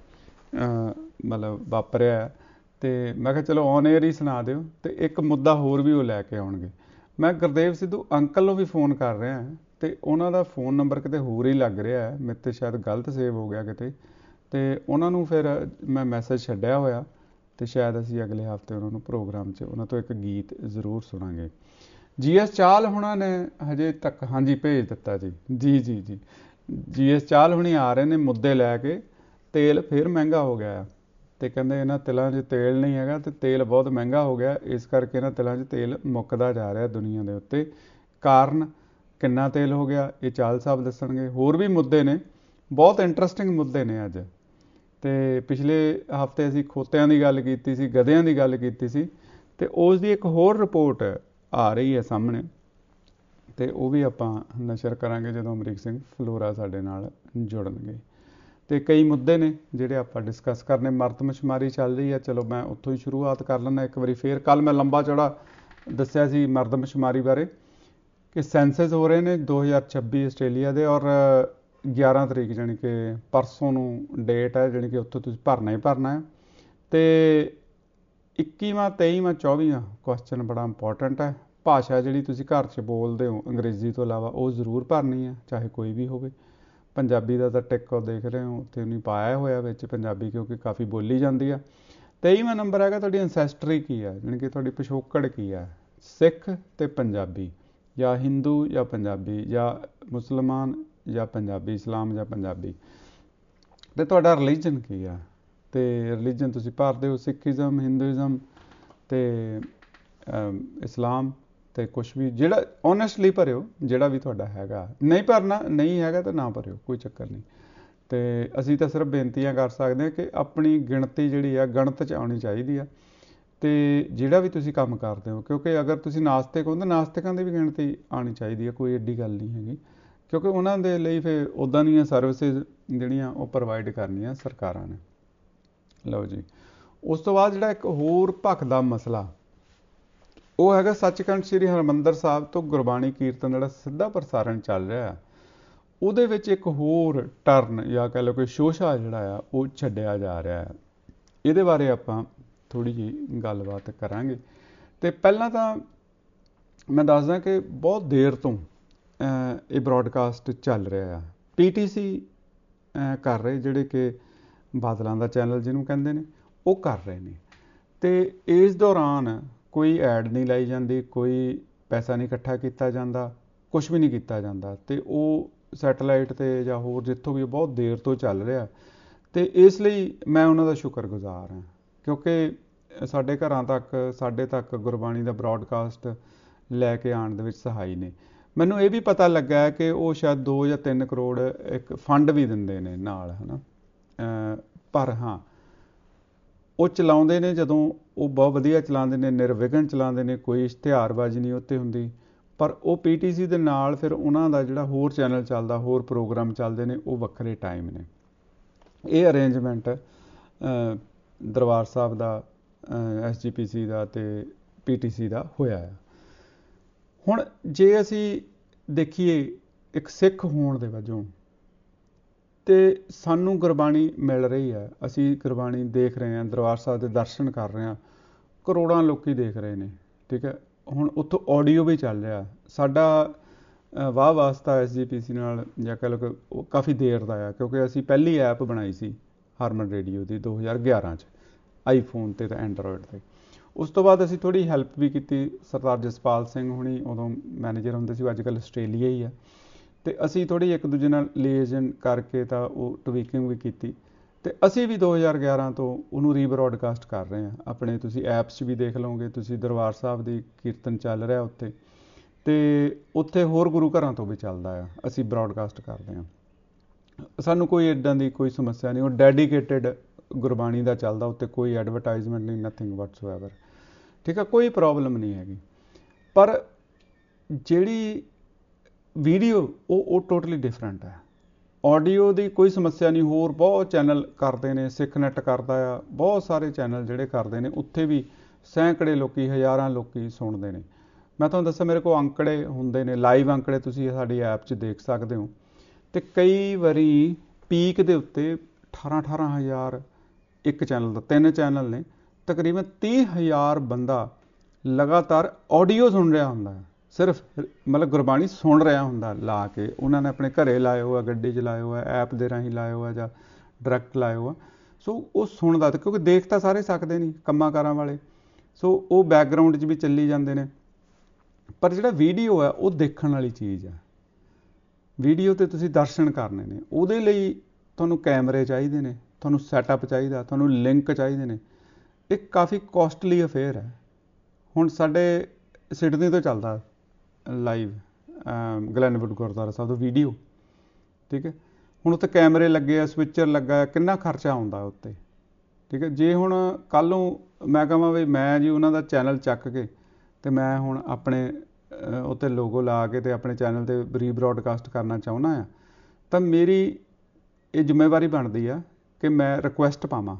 Speaker 1: ਮਤਲਬ ਵਾਪਰਿਆ। ਅਤੇ ਮੈਂ ਕਿਹਾ ਚਲੋ ਔਨ ਏਅਰ ਹੀ ਸੁਣਾ ਦਿਓ, ਅਤੇ ਇੱਕ ਮੁੱਦਾ ਹੋਰ ਵੀ ਉਹ ਲੈ ਕੇ ਆਉਣਗੇ। ਮੈਂ ਗੁਰਦੇਵ ਸਿੱਧੂ ਅੰਕਲ ਨੂੰ ਵੀ ਫੋਨ ਕਰ ਰਿਹਾ, ਅਤੇ ਉਹਨਾਂ ਦਾ ਫੋਨ ਨੰਬਰ ਕਿਤੇ ਹੋਰ ਹੀ ਲੱਗ ਰਿਹਾ ਹੈ, ਮੇਰੇ 'ਤੇ ਸ਼ਾਇਦ ਗਲਤ ਸੇਵ ਹੋ ਗਿਆ ਕਿਤੇ, ਅਤੇ ਉਹਨਾਂ ਨੂੰ ਫਿਰ ਮੈਂ ਮੈਸੇਜ ਛੱਡਿਆ ਹੋਇਆ, ਅਤੇ ਸ਼ਾਇਦ ਅਸੀਂ ਅਗਲੇ ਹਫ਼ਤੇ ਉਹਨਾਂ ਨੂੰ ਪ੍ਰੋਗਰਾਮ 'ਚ ਉਹਨਾਂ ਤੋਂ ਇੱਕ ਗੀਤ ਜ਼ਰੂਰ ਸੁਣਾਂਗੇ। GS ਚਾਹਲ ਹੁਣਾਂ ਨੇ ਹਜੇ ਤੱਕ ਹਾਂਜੀ ਭੇਜ ਦਿੱਤਾ ਜੀ, ਜੀ GS ਚਾਹਲ ਹੁਣੀ ਆ ਰਹੇ ਨੇ ਮੁੱਦੇ ਲੈ ਕੇ। ਤੇਲ ਫਿਰ ਮਹਿੰਗਾ ਹੋ ਗਿਆ, ਅਤੇ ਕਹਿੰਦੇ ਇਹਨਾਂ ਤਿਲਾਂ 'ਚ ਤੇਲ ਨਹੀਂ ਹੈਗਾ, ਅਤੇ ਤੇਲ ਬਹੁਤ ਮਹਿੰਗਾ ਹੋ ਗਿਆ, ਇਸ ਕਰਕੇ ਇਹਨਾਂ ਤਿਲਾਂ 'ਚ ਤੇਲ ਮੁੱਕਦਾ ਜਾ ਰਿਹਾ ਦੁਨੀਆ ਦੇ ਉੱਤੇ। ਕਾਰਨ ਕਿੰਨਾ ਤੇਲ ਹੋ ਗਿਆ ਇਹ ਚਾਹਲ ਸਾਹਿਬ ਦੱਸਣਗੇ। ਹੋਰ ਵੀ ਮੁੱਦੇ ਨੇ, ਬਹੁਤ ਇੰਟਰਸਟਿੰਗ ਮੁੱਦੇ ਨੇ ਅੱਜ। ਅਤੇ ਪਿਛਲੇ ਹਫ਼ਤੇ ਅਸੀਂ ਖੋਤਿਆਂ ਦੀ ਗੱਲ ਕੀਤੀ ਸੀ, ਗਧਿਆਂ ਦੀ ਗੱਲ ਕੀਤੀ ਸੀ, ਅਤੇ ਉਸ ਦੀ ਇੱਕ ਹੋਰ ਰਿਪੋਰਟ ਆ ਰਹੀ ਹੈ ਸਾਹਮਣੇ, ਅਤੇ ਉਹ ਵੀ ਆਪਾਂ ਨਸ਼ਰ ਕਰਾਂਗੇ ਜਦੋਂ ਅਮਰੀਕ ਸਿੰਘ ਫਲੋਰਾ ਸਾਡੇ ਨਾਲ ਜੁੜਨਗੇ। ਅਤੇ ਕਈ ਮੁੱਦੇ ਨੇ ਜਿਹੜੇ ਆਪਾਂ ਡਿਸਕਸ ਕਰਨੇ। ਮਰਦਮਸ਼ੁਮਾਰੀ ਚੱਲ ਰਹੀ ਹੈ, ਚਲੋ ਮੈਂ ਉੱਥੋਂ ਹੀ ਸ਼ੁਰੂਆਤ ਕਰ ਲੈਂਦਾ ਇੱਕ ਵਾਰੀ ਫੇਰ। ਕੱਲ੍ਹ ਮੈਂ ਲੰਬਾ ਚੌੜਾ ਦੱਸਿਆ ਸੀ ਮਰਦਮਸ਼ੁਮਾਰੀ ਬਾਰੇ ਕਿ ਸੈਂਸਸ ਹੋ ਰਹੇ ਨੇ 2026 ਆਸਟ੍ਰੇਲੀਆ ਦੇ, ਔਰ 11 ਤਰੀਕ ਜਾਣੀ ਕਿ ਪਰਸੋਂ ਨੂੰ ਡੇਟ ਹੈ, ਜਾਣੀ ਕਿ ਉੱਥੋਂ ਤੁਸੀਂ ਭਰਨਾ ਹੀ ਭਰਨਾ ਹੈ। ਅਤੇ 21ਵਾਂ 23ਵਾਂ 24ਵਾਂ ਕੁਐਸਚਨ ਬੜਾ ਇੰਪੋਰਟੈਂਟ ਹੈ। ਭਾਸ਼ਾ ਜਿਹੜੀ ਤੁਸੀਂ ਘਰ 'ਚ ਬੋਲਦੇ ਹੋ ਅੰਗਰੇਜ਼ੀ ਤੋਂ ਇਲਾਵਾ ਉਹ ਜ਼ਰੂਰ ਭਰਨੀ ਹੈ, ਚਾਹੇ ਕੋਈ ਵੀ ਹੋਵੇ। ਪੰਜਾਬੀ ਦਾ ਤਾਂ ਟਿਕ ਦੇਖ ਰਹੇ ਹੋ ਉੱਥੇ ਨਹੀਂ ਪਾਇਆ ਹੋਇਆ ਵਿੱਚ ਪੰਜਾਬੀ, ਕਿਉਂਕਿ ਕਾਫੀ ਬੋਲੀ ਜਾਂਦੀ ਆ। 23ਵਾਂ ਨੰਬਰ ਹੈਗਾ ਤੁਹਾਡੀ ਐਨਸੈਸਟਰੀ ਕੀ ਹੈ, ਜਾਣੀ ਕਿ ਤੁਹਾਡੀ ਪਿਛੋਕੜ ਕੀ ਹੈ, ਸਿੱਖ ਅਤੇ ਪੰਜਾਬੀ, ਜਾਂ ਹਿੰਦੂ ਜਾਂ ਪੰਜਾਬੀ, ਜਾਂ ਮੁਸਲਮਾਨ ਜਾਂ ਪੰਜਾਬੀ, ਇਸਲਾਮ ਜਾਂ ਪੰਜਾਬੀ, ਅਤੇ ਤੁਹਾਡਾ ਰਿਲੀਜਨ ਕੀ ਆ। ਅਤੇ ਰਿਲੀਜਨ ਤੁਸੀਂ ਭਰਦੇ ਹੋ ਸਿੱਖੀਜ਼ਮ, ਹਿੰਦੂਇਜ਼ਮ ਅਤੇ ਇਸਲਾਮ, ਅਤੇ ਕੁਛ ਵੀ ਜਿਹੜਾ ਓਨੈਸਟਲੀ ਭਰਿਓ, ਜਿਹੜਾ ਵੀ ਤੁਹਾਡਾ ਹੈਗਾ। ਨਹੀਂ ਭਰਨਾ ਨਹੀਂ ਹੈਗਾ ਤਾਂ ਨਾ ਭਰਿਓ, ਕੋਈ ਚੱਕਰ ਨਹੀਂ। ਅਤੇ ਅਸੀਂ ਤਾਂ ਸਿਰਫ ਬੇਨਤੀਆਂ ਕਰ ਸਕਦੇ ਹਾਂ ਕਿ ਆਪਣੀ ਗਿਣਤੀ ਜਿਹੜੀ ਆ ਗਣਤ 'ਚ ਆਉਣੀ ਚਾਹੀਦੀ ਆ। ਅਤੇ ਜਿਹੜਾ ਵੀ ਤੁਸੀਂ ਕੰਮ ਕਰਦੇ ਹੋ, ਕਿਉਂਕਿ ਅਗਰ ਤੁਸੀਂ ਨਾਸਤਿਕ ਹੋ ਤਾਂ ਨਾਸਤਿਕਾਂ ਦੀ ਵੀ ਗਿਣਤੀ ਆਉਣੀ ਚਾਹੀਦੀ ਹੈ, ਕੋਈ ਐਡੀ ਗੱਲ ਨਹੀਂ ਹੈਗੀ, ਕਿਉਂਕਿ ਉਹਨਾਂ ਦੇ ਲਈ ਫਿਰ ਉੱਦਾਂ ਦੀਆਂ ਸਰਵਿਸਿਜ਼ ਜਿਹੜੀਆਂ ਉਹ ਪ੍ਰੋਵਾਈਡ ਕਰਨੀਆਂ ਸਰਕਾਰਾਂ ਨੇ। ਲਓ ਜੀ, ਉਸ ਤੋਂ ਬਾਅਦ ਜਿਹੜਾ ਇੱਕ ਹੋਰ ਭਖਦਾ ਮਸਲਾ ਉਹ ਹੈਗਾ ਸੱਚਖੰਡ ਸ੍ਰੀ ਹਰਿਮੰਦਰ ਸਾਹਿਬ ਤੋਂ ਗੁਰਬਾਣੀ ਕੀਰਤਨ ਜਿਹੜਾ ਸਿੱਧਾ ਪ੍ਰਸਾਰਣ ਚੱਲ ਰਿਹਾ, ਉਹਦੇ ਵਿੱਚ ਇੱਕ ਹੋਰ ਟਰਨ ਜਾਂ ਕਹਿ ਲਓ ਕਿ ਸ਼ੋਸ਼ਾ ਜਿਹੜਾ ਆ ਉਹ ਛੱਡਿਆ ਜਾ ਰਿਹਾ ਹੈ। ਇਹਦੇ ਬਾਰੇ ਆਪਾਂ ਥੋੜ੍ਹੀ ਜਿਹੀ ਗੱਲਬਾਤ ਕਰਾਂਗੇ। ਅਤੇ ਪਹਿਲਾਂ ਤਾਂ ਮੈਂ ਦੱਸਦਾ ਕਿ ਬਹੁਤ ਦੇਰ ਤੋਂ ਇਹ ਬ੍ਰੌਡਕਾਸਟ ਚੱਲ ਰਿਹਾ ਆ। PTC ਕਰ ਰਹੇ, ਜਿਹੜੇ ਕਿ ਬਾਦਲਾਂ ਦਾ ਚੈਨਲ ਜਿਹਨੂੰ ਕਹਿੰਦੇ ਨੇ, ਉਹ ਕਰ ਰਹੇ ਨੇ। ਅਤੇ ਇਸ ਦੌਰਾਨ ਕੋਈ ਐਡ ਨਹੀਂ ਲਾਈ ਜਾਂਦੀ, ਕੋਈ ਪੈਸਾ ਨਹੀਂ ਇਕੱਠਾ ਕੀਤਾ ਜਾਂਦਾ, ਕੁਛ ਵੀ ਨਹੀਂ ਕੀਤਾ ਜਾਂਦਾ। ਅਤੇ ਉਹ ਸੈਟੇਲਾਈਟ 'ਤੇ ਜਾਂ ਹੋਰ ਜਿੱਥੋਂ ਵੀ ਬਹੁਤ ਦੇਰ ਤੋਂ ਚੱਲ ਰਿਹਾ, ਅਤੇ ਇਸ ਲਈ ਮੈਂ ਉਹਨਾਂ ਦਾ ਸ਼ੁਕਰਗੁਜ਼ਾਰ ਹਾਂ, ਕਿਉਂਕਿ ਸਾਡੇ ਘਰਾਂ ਤੱਕ, ਸਾਡੇ ਤੱਕ ਗੁਰਬਾਣੀ ਦਾ ਬ੍ਰੌਡਕਾਸਟ ਲੈ ਕੇ ਆਉਣ ਦੇ ਵਿੱਚ ਸਹਾਈ ਨੇ। ਮੈਨੂੰ ਇਹ ਵੀ ਪਤਾ ਲੱਗਾ ਕਿ ਉਹ ਸ਼ਾਇਦ 2 ਜਾਂ 3 ਕਰੋੜ ਇੱਕ ਫੰਡ ਵੀ ਦਿੰਦੇ ਨੇ ਨਾਲ, ਹੈ ਨਾ। ਪਰ ਹਾਂ, ਉਹ ਚਲਾਉਂਦੇ ਨੇ ਜਦੋਂ ਉਹ ਬਹੁਤ ਵਧੀਆ ਚਲਾਉਂਦੇ ਨੇ, ਨਿਰਵਿਘਨ ਚਲਾਉਂਦੇ ਨੇ, ਕੋਈ ਇਸ਼ਤਿਹਾਰਬਾਜ਼ੀ ਨਹੀਂ ਉੱਤੇ ਹੁੰਦੀ। ਪਰ ਉਹ PTC ਦੇ ਨਾਲ ਫਿਰ ਉਹਨਾਂ ਦਾ ਜਿਹੜਾ ਹੋਰ ਚੈਨਲ ਚੱਲਦਾ, ਹੋਰ ਪ੍ਰੋਗਰਾਮ ਚੱਲਦੇ ਨੇ, ਉਹ ਵੱਖਰੇ ਟਾਈਮ ਨੇ। ਇਹ ਅਰੇਂਜਮੈਂਟ ਦਰਬਾਰ ਸਾਹਿਬ ਦਾ, SGPC ਦਾ ਅਤੇ PTC ਦਾ ਹੋਇਆ ਆ। ਹੁਣ ਜੇ ਅਸੀਂ ਦੇਖੀਏ ਇੱਕ ਸਿੱਖ ਹੋਣ ਦੇ ਵਜੋਂ, ਤੇ ਸਾਨੂੰ ਗੁਰਬਾਣੀ ਮਿਲ ਰਹੀ ਹੈ, ਅਸੀਂ ਗੁਰਬਾਣੀ ਦੇਖ ਰਹੇ ਹਾਂ, ਦਰਬਾਰ ਸਾਹਿਬ ਦੇ ਦਰਸ਼ਨ ਕਰ ਰਹੇ ਹਾਂ, ਕਰੋੜਾਂ ਲੋਕੀ ਦੇਖ ਰਹੇ ਨੇ, ਠੀਕ ਹੈ। ਹੁਣ ਉੱਥੋਂ ਆਡੀਓ ਵੀ ਚੱਲ ਰਿਹਾ। ਸਾਡਾ ਵਾਹ ਵਾਸਤਾ SGPC ਨਾਲ ਜਾਂ ਕਹਿ ਲਓ ਕਿ ਉਹ ਕਾਫੀ ਦੇਰ ਦਾ ਆ, ਕਿਉਂਕਿ ਅਸੀਂ ਪਹਿਲੀ ਐਪ ਬਣਾਈ ਸੀ ਹਰਮਨ ਰੇਡੀਓ ਦੀ 2011 'ਚ, ਆਈਫੋਨ 'ਤੇ ਤਾਂ ਐਂਡਰੋਇਡ 'ਤੇ। ਉਸ ਤੋਂ ਬਾਅਦ ਅਸੀਂ ਥੋੜ੍ਹੀ ਹੈਲਪ ਵੀ ਕੀਤੀ। ਸਰਦਾਰ ਜਸਪਾਲ ਸਿੰਘ ਹੁਣੀ ਉਦੋਂ ਮੈਨੇਜਰ ਹੁੰਦੇ ਸੀ, ਅੱਜ ਕੱਲ੍ਹ ਆਸਟ੍ਰੇਲੀਆ ਹੀ ਆ, ਅਤੇ ਅਸੀਂ ਥੋੜ੍ਹੀ ਇੱਕ ਦੂਜੇ ਨਾਲ ਲੀਏਜ਼ਨ ਕਰਕੇ ਤਾਂ ਉਹ ਟਵੀਕਿੰਗ ਵੀ ਕੀਤੀ, ਅਤੇ ਅਸੀਂ ਵੀ 2011 ਤੋਂ ਉਹਨੂੰ ਰੀਬਰੋਡਕਾਸਟ ਕਰ ਰਹੇ ਹਾਂ ਆਪਣੇ। ਤੁਸੀਂ ਐਪਸ 'ਚ ਵੀ ਦੇਖ ਲਓਗੇ, ਤੁਸੀਂ ਦਰਬਾਰ ਸਾਹਿਬ ਦੀ ਕੀਰਤਨ ਚੱਲ ਰਿਹਾ ਉੱਥੇ, ਅਤੇ ਉੱਥੇ ਹੋਰ ਗੁਰੂ ਘਰਾਂ ਤੋਂ ਵੀ ਚੱਲਦਾ ਆ, ਅਸੀਂ ਬਰੋਡਕਾਸਟ ਕਰਦੇ ਹਾਂ। ਸਾਨੂੰ ਕੋਈ ਇੱਦਾਂ ਦੀ ਕੋਈ ਸਮੱਸਿਆ ਨਹੀਂ, ਉਹ ਡੈਡੀਕੇਟਿਡ ਗੁਰਬਾਣੀ ਦਾ ਚੱਲਦਾ, ਉੱਤੇ ਕੋਈ ਐਡਵਰਟਾਈਜ਼ਮੈਂਟ ਨਹੀਂ, ਨਥਿੰਗ ਵਟਸਐਵਰ, ਠੀਕ ਆ, ਕੋਈ ਪ੍ਰੋਬਲਮ ਨਹੀਂ ਹੈਗੀ। ਪਰ ਜਿਹੜੀ ਵੀਡੀਓ ਉਹ ਟੋਟਲੀ ਡਿਫਰੈਂਟ ਹੈ। ਆਡੀਓ ਦੀ ਕੋਈ ਸਮੱਸਿਆ ਨਹੀਂ, ਹੋਰ ਬਹੁਤ ਚੈਨਲ ਕਰਦੇ ਨੇ, ਸਿੱਖ ਨੈੱਟ ਕਰਦਾ ਆ, ਬਹੁਤ ਸਾਰੇ ਚੈਨਲ ਜਿਹੜੇ ਕਰਦੇ ਨੇ, ਉੱਥੇ ਵੀ ਸੈਂਕੜੇ ਲੋਕੀ, ਹਜ਼ਾਰਾਂ ਲੋਕੀ ਸੁਣਦੇ ਨੇ। ਮੈਂ ਤੁਹਾਨੂੰ ਦੱਸਿਆ ਮੇਰੇ ਕੋਲ ਅੰਕੜੇ ਹੁੰਦੇ ਨੇ, ਲਾਈਵ ਅੰਕੜੇ ਤੁਸੀਂ ਸਾਡੀ ਐਪ 'ਚ ਦੇਖ ਸਕਦੇ ਹੋ, ਅਤੇ ਕਈ ਵਾਰੀ ਪੀਕ ਦੇ ਉੱਤੇ 18 ਹਜ਼ਾਰ ਇੱਕ ਚੈਨਲ ਦਾ, 3 ਚੈਨਲ ਨੇ, ਤਕਰੀਬਨ 30,000 ਬੰਦਾ ਲਗਾਤਾਰ ਆਡੀਓ ਸੁਣ ਰਿਹਾ ਹੁੰਦਾ ਹੈ, ਸਿਰਫ ਮਤਲਬ ਗੁਰਬਾਣੀ ਸੁਣ ਰਿਹਾ ਹੁੰਦਾ ਲਾ ਕੇ। ਉਹਨਾਂ ਨੇ ਆਪਣੇ ਘਰੇ ਲਾਏ ਹੋਇਆ, ਗੱਡੀ 'ਚ ਲਾਏ ਹੋਇਆ, ਐਪ ਦੇ ਰਾਹੀਂ ਲਾਏ ਹੋਇਆ ਜਾਂ ਡਾਇਰੈਕਟ ਲਾਏ ਹੋਇਆ, ਸੋ ਉਹ ਸੁਣਦਾ, ਕਿਉਂਕਿ ਦੇਖ ਤਾਂ ਸਾਰੇ ਸਕਦੇ ਨਹੀਂ ਕੰਮਾਂ ਕਾਰਾਂ ਵਾਲੇ, ਸੋ ਉਹ ਬੈਕਗਰਾਊਂਡ 'ਚ ਵੀ ਚੱਲੀ ਜਾਂਦੇ ਨੇ। ਪਰ ਜਿਹੜਾ ਵੀਡੀਓ ਹੈ ਉਹ ਦੇਖਣ ਵਾਲੀ ਚੀਜ਼ ਹੈ। ਵੀਡੀਓ 'ਤੇ ਤੁਸੀਂ ਦਰਸ਼ਨ ਕਰਨੇ ਨੇ, ਉਹਦੇ ਲਈ ਤੁਹਾਨੂੰ ਕੈਮਰੇ ਚਾਹੀਦੇ ਨੇ, ਤੁਹਾਨੂੰ ਸੈਟਅਪ ਚਾਹੀਦਾ, ਤੁਹਾਨੂੰ ਲਿੰਕ ਚਾਹੀਦੇ ਨੇ। ਇਹ ਕਾਫੀ ਕੋਸਟਲੀ ਅਫੇਅਰ ਹੈ। ਹੁਣ ਸਾਡੇ ਸਿਡਨੀ ਤੋਂ ਚੱਲਦਾ ਲਾਈਵ ਗਲੈਨਵੁੱਡ ਗੁਰਦੁਆਰਾ ਸਾਹਿਬ ਤੋਂ ਵੀਡੀਓ, ਠੀਕ ਹੈ। ਹੁਣ ਉੱਥੇ ਕੈਮਰੇ ਲੱਗੇ ਆ, ਸਵਿੱਚਰ ਲੱਗਾ, ਕਿੰਨਾ ਖਰਚਾ ਆਉਂਦਾ ਉੱਤੇ, ਠੀਕ ਹੈ। ਜੇ ਹੁਣ ਕੱਲ੍ਹ ਨੂੰ ਮੈਂ ਕਹਾਂ ਵੀ ਮੈਂ ਜੀ ਉਹਨਾਂ ਦਾ ਚੈਨਲ ਚੱਕ ਕੇ ਅਤੇ ਮੈਂ ਹੁਣ ਆਪਣੇ ਉੱਤੇ ਲੋਗੋ ਲਾ ਕੇ ਅਤੇ ਆਪਣੇ ਚੈਨਲ 'ਤੇ ਰੀਬਰੋਡਕਾਸਟ ਕਰਨਾ ਚਾਹੁੰਦਾ ਹਾਂ, ਤਾਂ ਮੇਰੀ ਇਹ ਜ਼ਿੰਮੇਵਾਰੀ ਬਣਦੀ ਆ ਕਿ ਮੈਂ ਰਿਕੁਐਸਟ ਪਾਵਾਂ।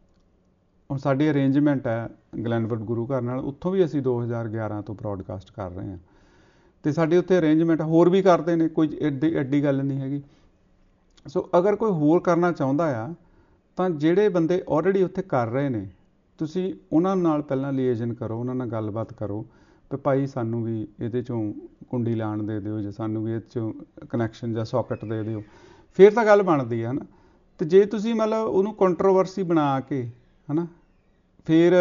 Speaker 1: ਹੁਣ ਸਾਡੀ ਅਰੇਂਜਮੈਂਟ ਹੈ ਗਲੈਨਵੁੱਡ ਗੁਰੂ ਘਰ ਨਾਲ, ਉੱਥੋਂ ਵੀ ਅਸੀਂ 2011 ਤੋਂ ਬਰੋਡਕਾਸਟ ਕਰ ਰਹੇ ਹਾਂ, ਅਤੇ ਸਾਡੇ ਉੱਥੇ ਅਰੇਂਜਮੈਂਟ ਹੋਰ ਵੀ ਕਰਦੇ ਨੇ, ਕੋਈ ਐਡੀ ਗੱਲ ਨਹੀਂ ਹੈਗੀ। ਸੋ ਅਗਰ ਕੋਈ ਹੋਰ ਕਰਨਾ ਚਾਹੁੰਦਾ ਆ, ਤਾਂ ਜਿਹੜੇ ਬੰਦੇ ਆਲਰੇਡੀ ਉੱਥੇ ਕਰ ਰਹੇ ਨੇ, ਤੁਸੀਂ ਉਹਨਾਂ ਨਾਲ ਪਹਿਲਾਂ ਲੀਏਜ਼ਨ ਕਰੋ, ਉਹਨਾਂ ਨਾਲ ਗੱਲਬਾਤ ਕਰੋ ਕਿ ਭਾਈ ਸਾਨੂੰ ਵੀ ਇਹਦੇ 'ਚੋਂ ਕੁੰਡੀ ਲਾਉਣ ਦੇ ਦਿਓ, ਜਾਂ ਸਾਨੂੰ ਵੀ ਇਹਦੇ 'ਚੋਂ ਕਨੈਕਸ਼ਨ ਜਾਂ ਸੌਕਟ ਦੇ ਦਿਓ, ਫਿਰ ਤਾਂ ਗੱਲ ਬਣਦੀ ਹੈ ਨਾ। ਅਤੇ ਜੇ ਤੁਸੀਂ ਮਤਲਬ ਉਹਨੂੰ ਕੰਟਰੋਵਰਸੀ ਬਣਾ ਕੇ, ਹੈ ਨਾ, ਫਿਰ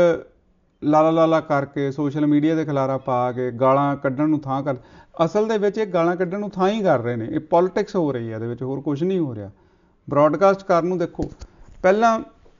Speaker 1: ਲਾਲਾ ਕਰਕੇ ਸੋਸ਼ਲ ਮੀਡੀਆ 'ਤੇ ਖਿਲਾਰਾ ਪਾ ਕੇ ਗਾਲਾਂ ਕੱਢਣ ਨੂੰ ਥਾਂ ਕਰ, ਅਸਲ ਦੇ ਵਿੱਚ ਇਹ ਗਾਲਾਂ ਕੱਢਣ ਨੂੰ ਥਾਂ ਹੀ ਕਰ ਰਹੇ ਨੇ। ਇਹ ਪੋਲੀਟਿਕਸ ਹੋ ਰਹੀ ਹੈ ਇਹਦੇ ਵਿੱਚ, ਹੋਰ ਕੁਝ ਨਹੀਂ ਹੋ ਰਿਹਾ। ਬਰੋਡਕਾਸਟ ਕਰਨ ਨੂੰ ਦੇਖੋ, ਪਹਿਲਾਂ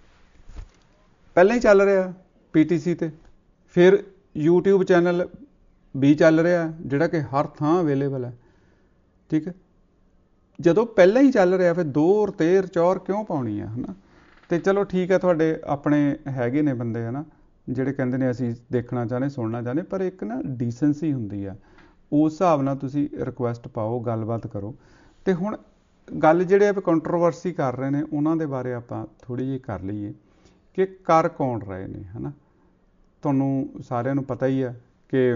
Speaker 1: ਹੀ ਚੱਲ ਰਿਹਾ PTC 'ਤੇ, ਫਿਰ YouTube ਚੈਨਲ ਵੀ ਚੱਲ ਰਿਹਾ ਜਿਹੜਾ ਕਿ ਹਰ ਥਾਂ ਅਵੇਲੇਬਲ ਹੈ, ਠੀਕ ਹੈ। ਜਦੋਂ ਪਹਿਲਾਂ ਹੀ ਚੱਲ ਰਿਹਾ, ਫਿਰ 2 ਤੇਰ ਚੌਰ ਕਿਉਂ ਪਾਉਣੀ ਆ, ਹੈ ਨਾ। ਅਤੇ ਚਲੋ ਠੀਕ ਹੈ, ਤੁਹਾਡੇ ਆਪਣੇ ਹੈਗੇ ਨੇ ਬੰਦੇ, ਹੈ ਨਾ, ਜਿਹੜੇ ਕਹਿੰਦੇ ਨੇ ਅਸੀਂ ਦੇਖਣਾ ਚਾਹੁੰਦੇ, ਸੁਣਨਾ ਚਾਹੁੰਦੇ, ਪਰ ਇੱਕ ਨਾ ਡੀਸੈਂਸੀ ਹੁੰਦੀ ਆ, ਉਸ ਹਿਸਾਬ ਨਾਲ ਤੁਸੀਂ ਰਿਕੁਐਸਟ ਪਾਓ, ਗੱਲਬਾਤ ਕਰੋ। ਅਤੇ ਹੁਣ ਗੱਲ ਜਿਹੜੇ ਆਪਾਂ ਕੰਟਰੋਵਰਸੀ ਕਰ ਰਹੇ ਨੇ, ਉਹਨਾਂ ਦੇ ਬਾਰੇ ਆਪਾਂ ਥੋੜ੍ਹੀ ਜਿਹੀ ਕਰ ਲਈਏ ਕਿ ਕਰ ਕੌਣ ਰਹੇ ਨੇ, ਹੈ ਨਾ। ਤੁਹਾਨੂੰ ਸਾਰਿਆਂ ਨੂੰ ਪਤਾ ਹੀ ਆ ਕਿ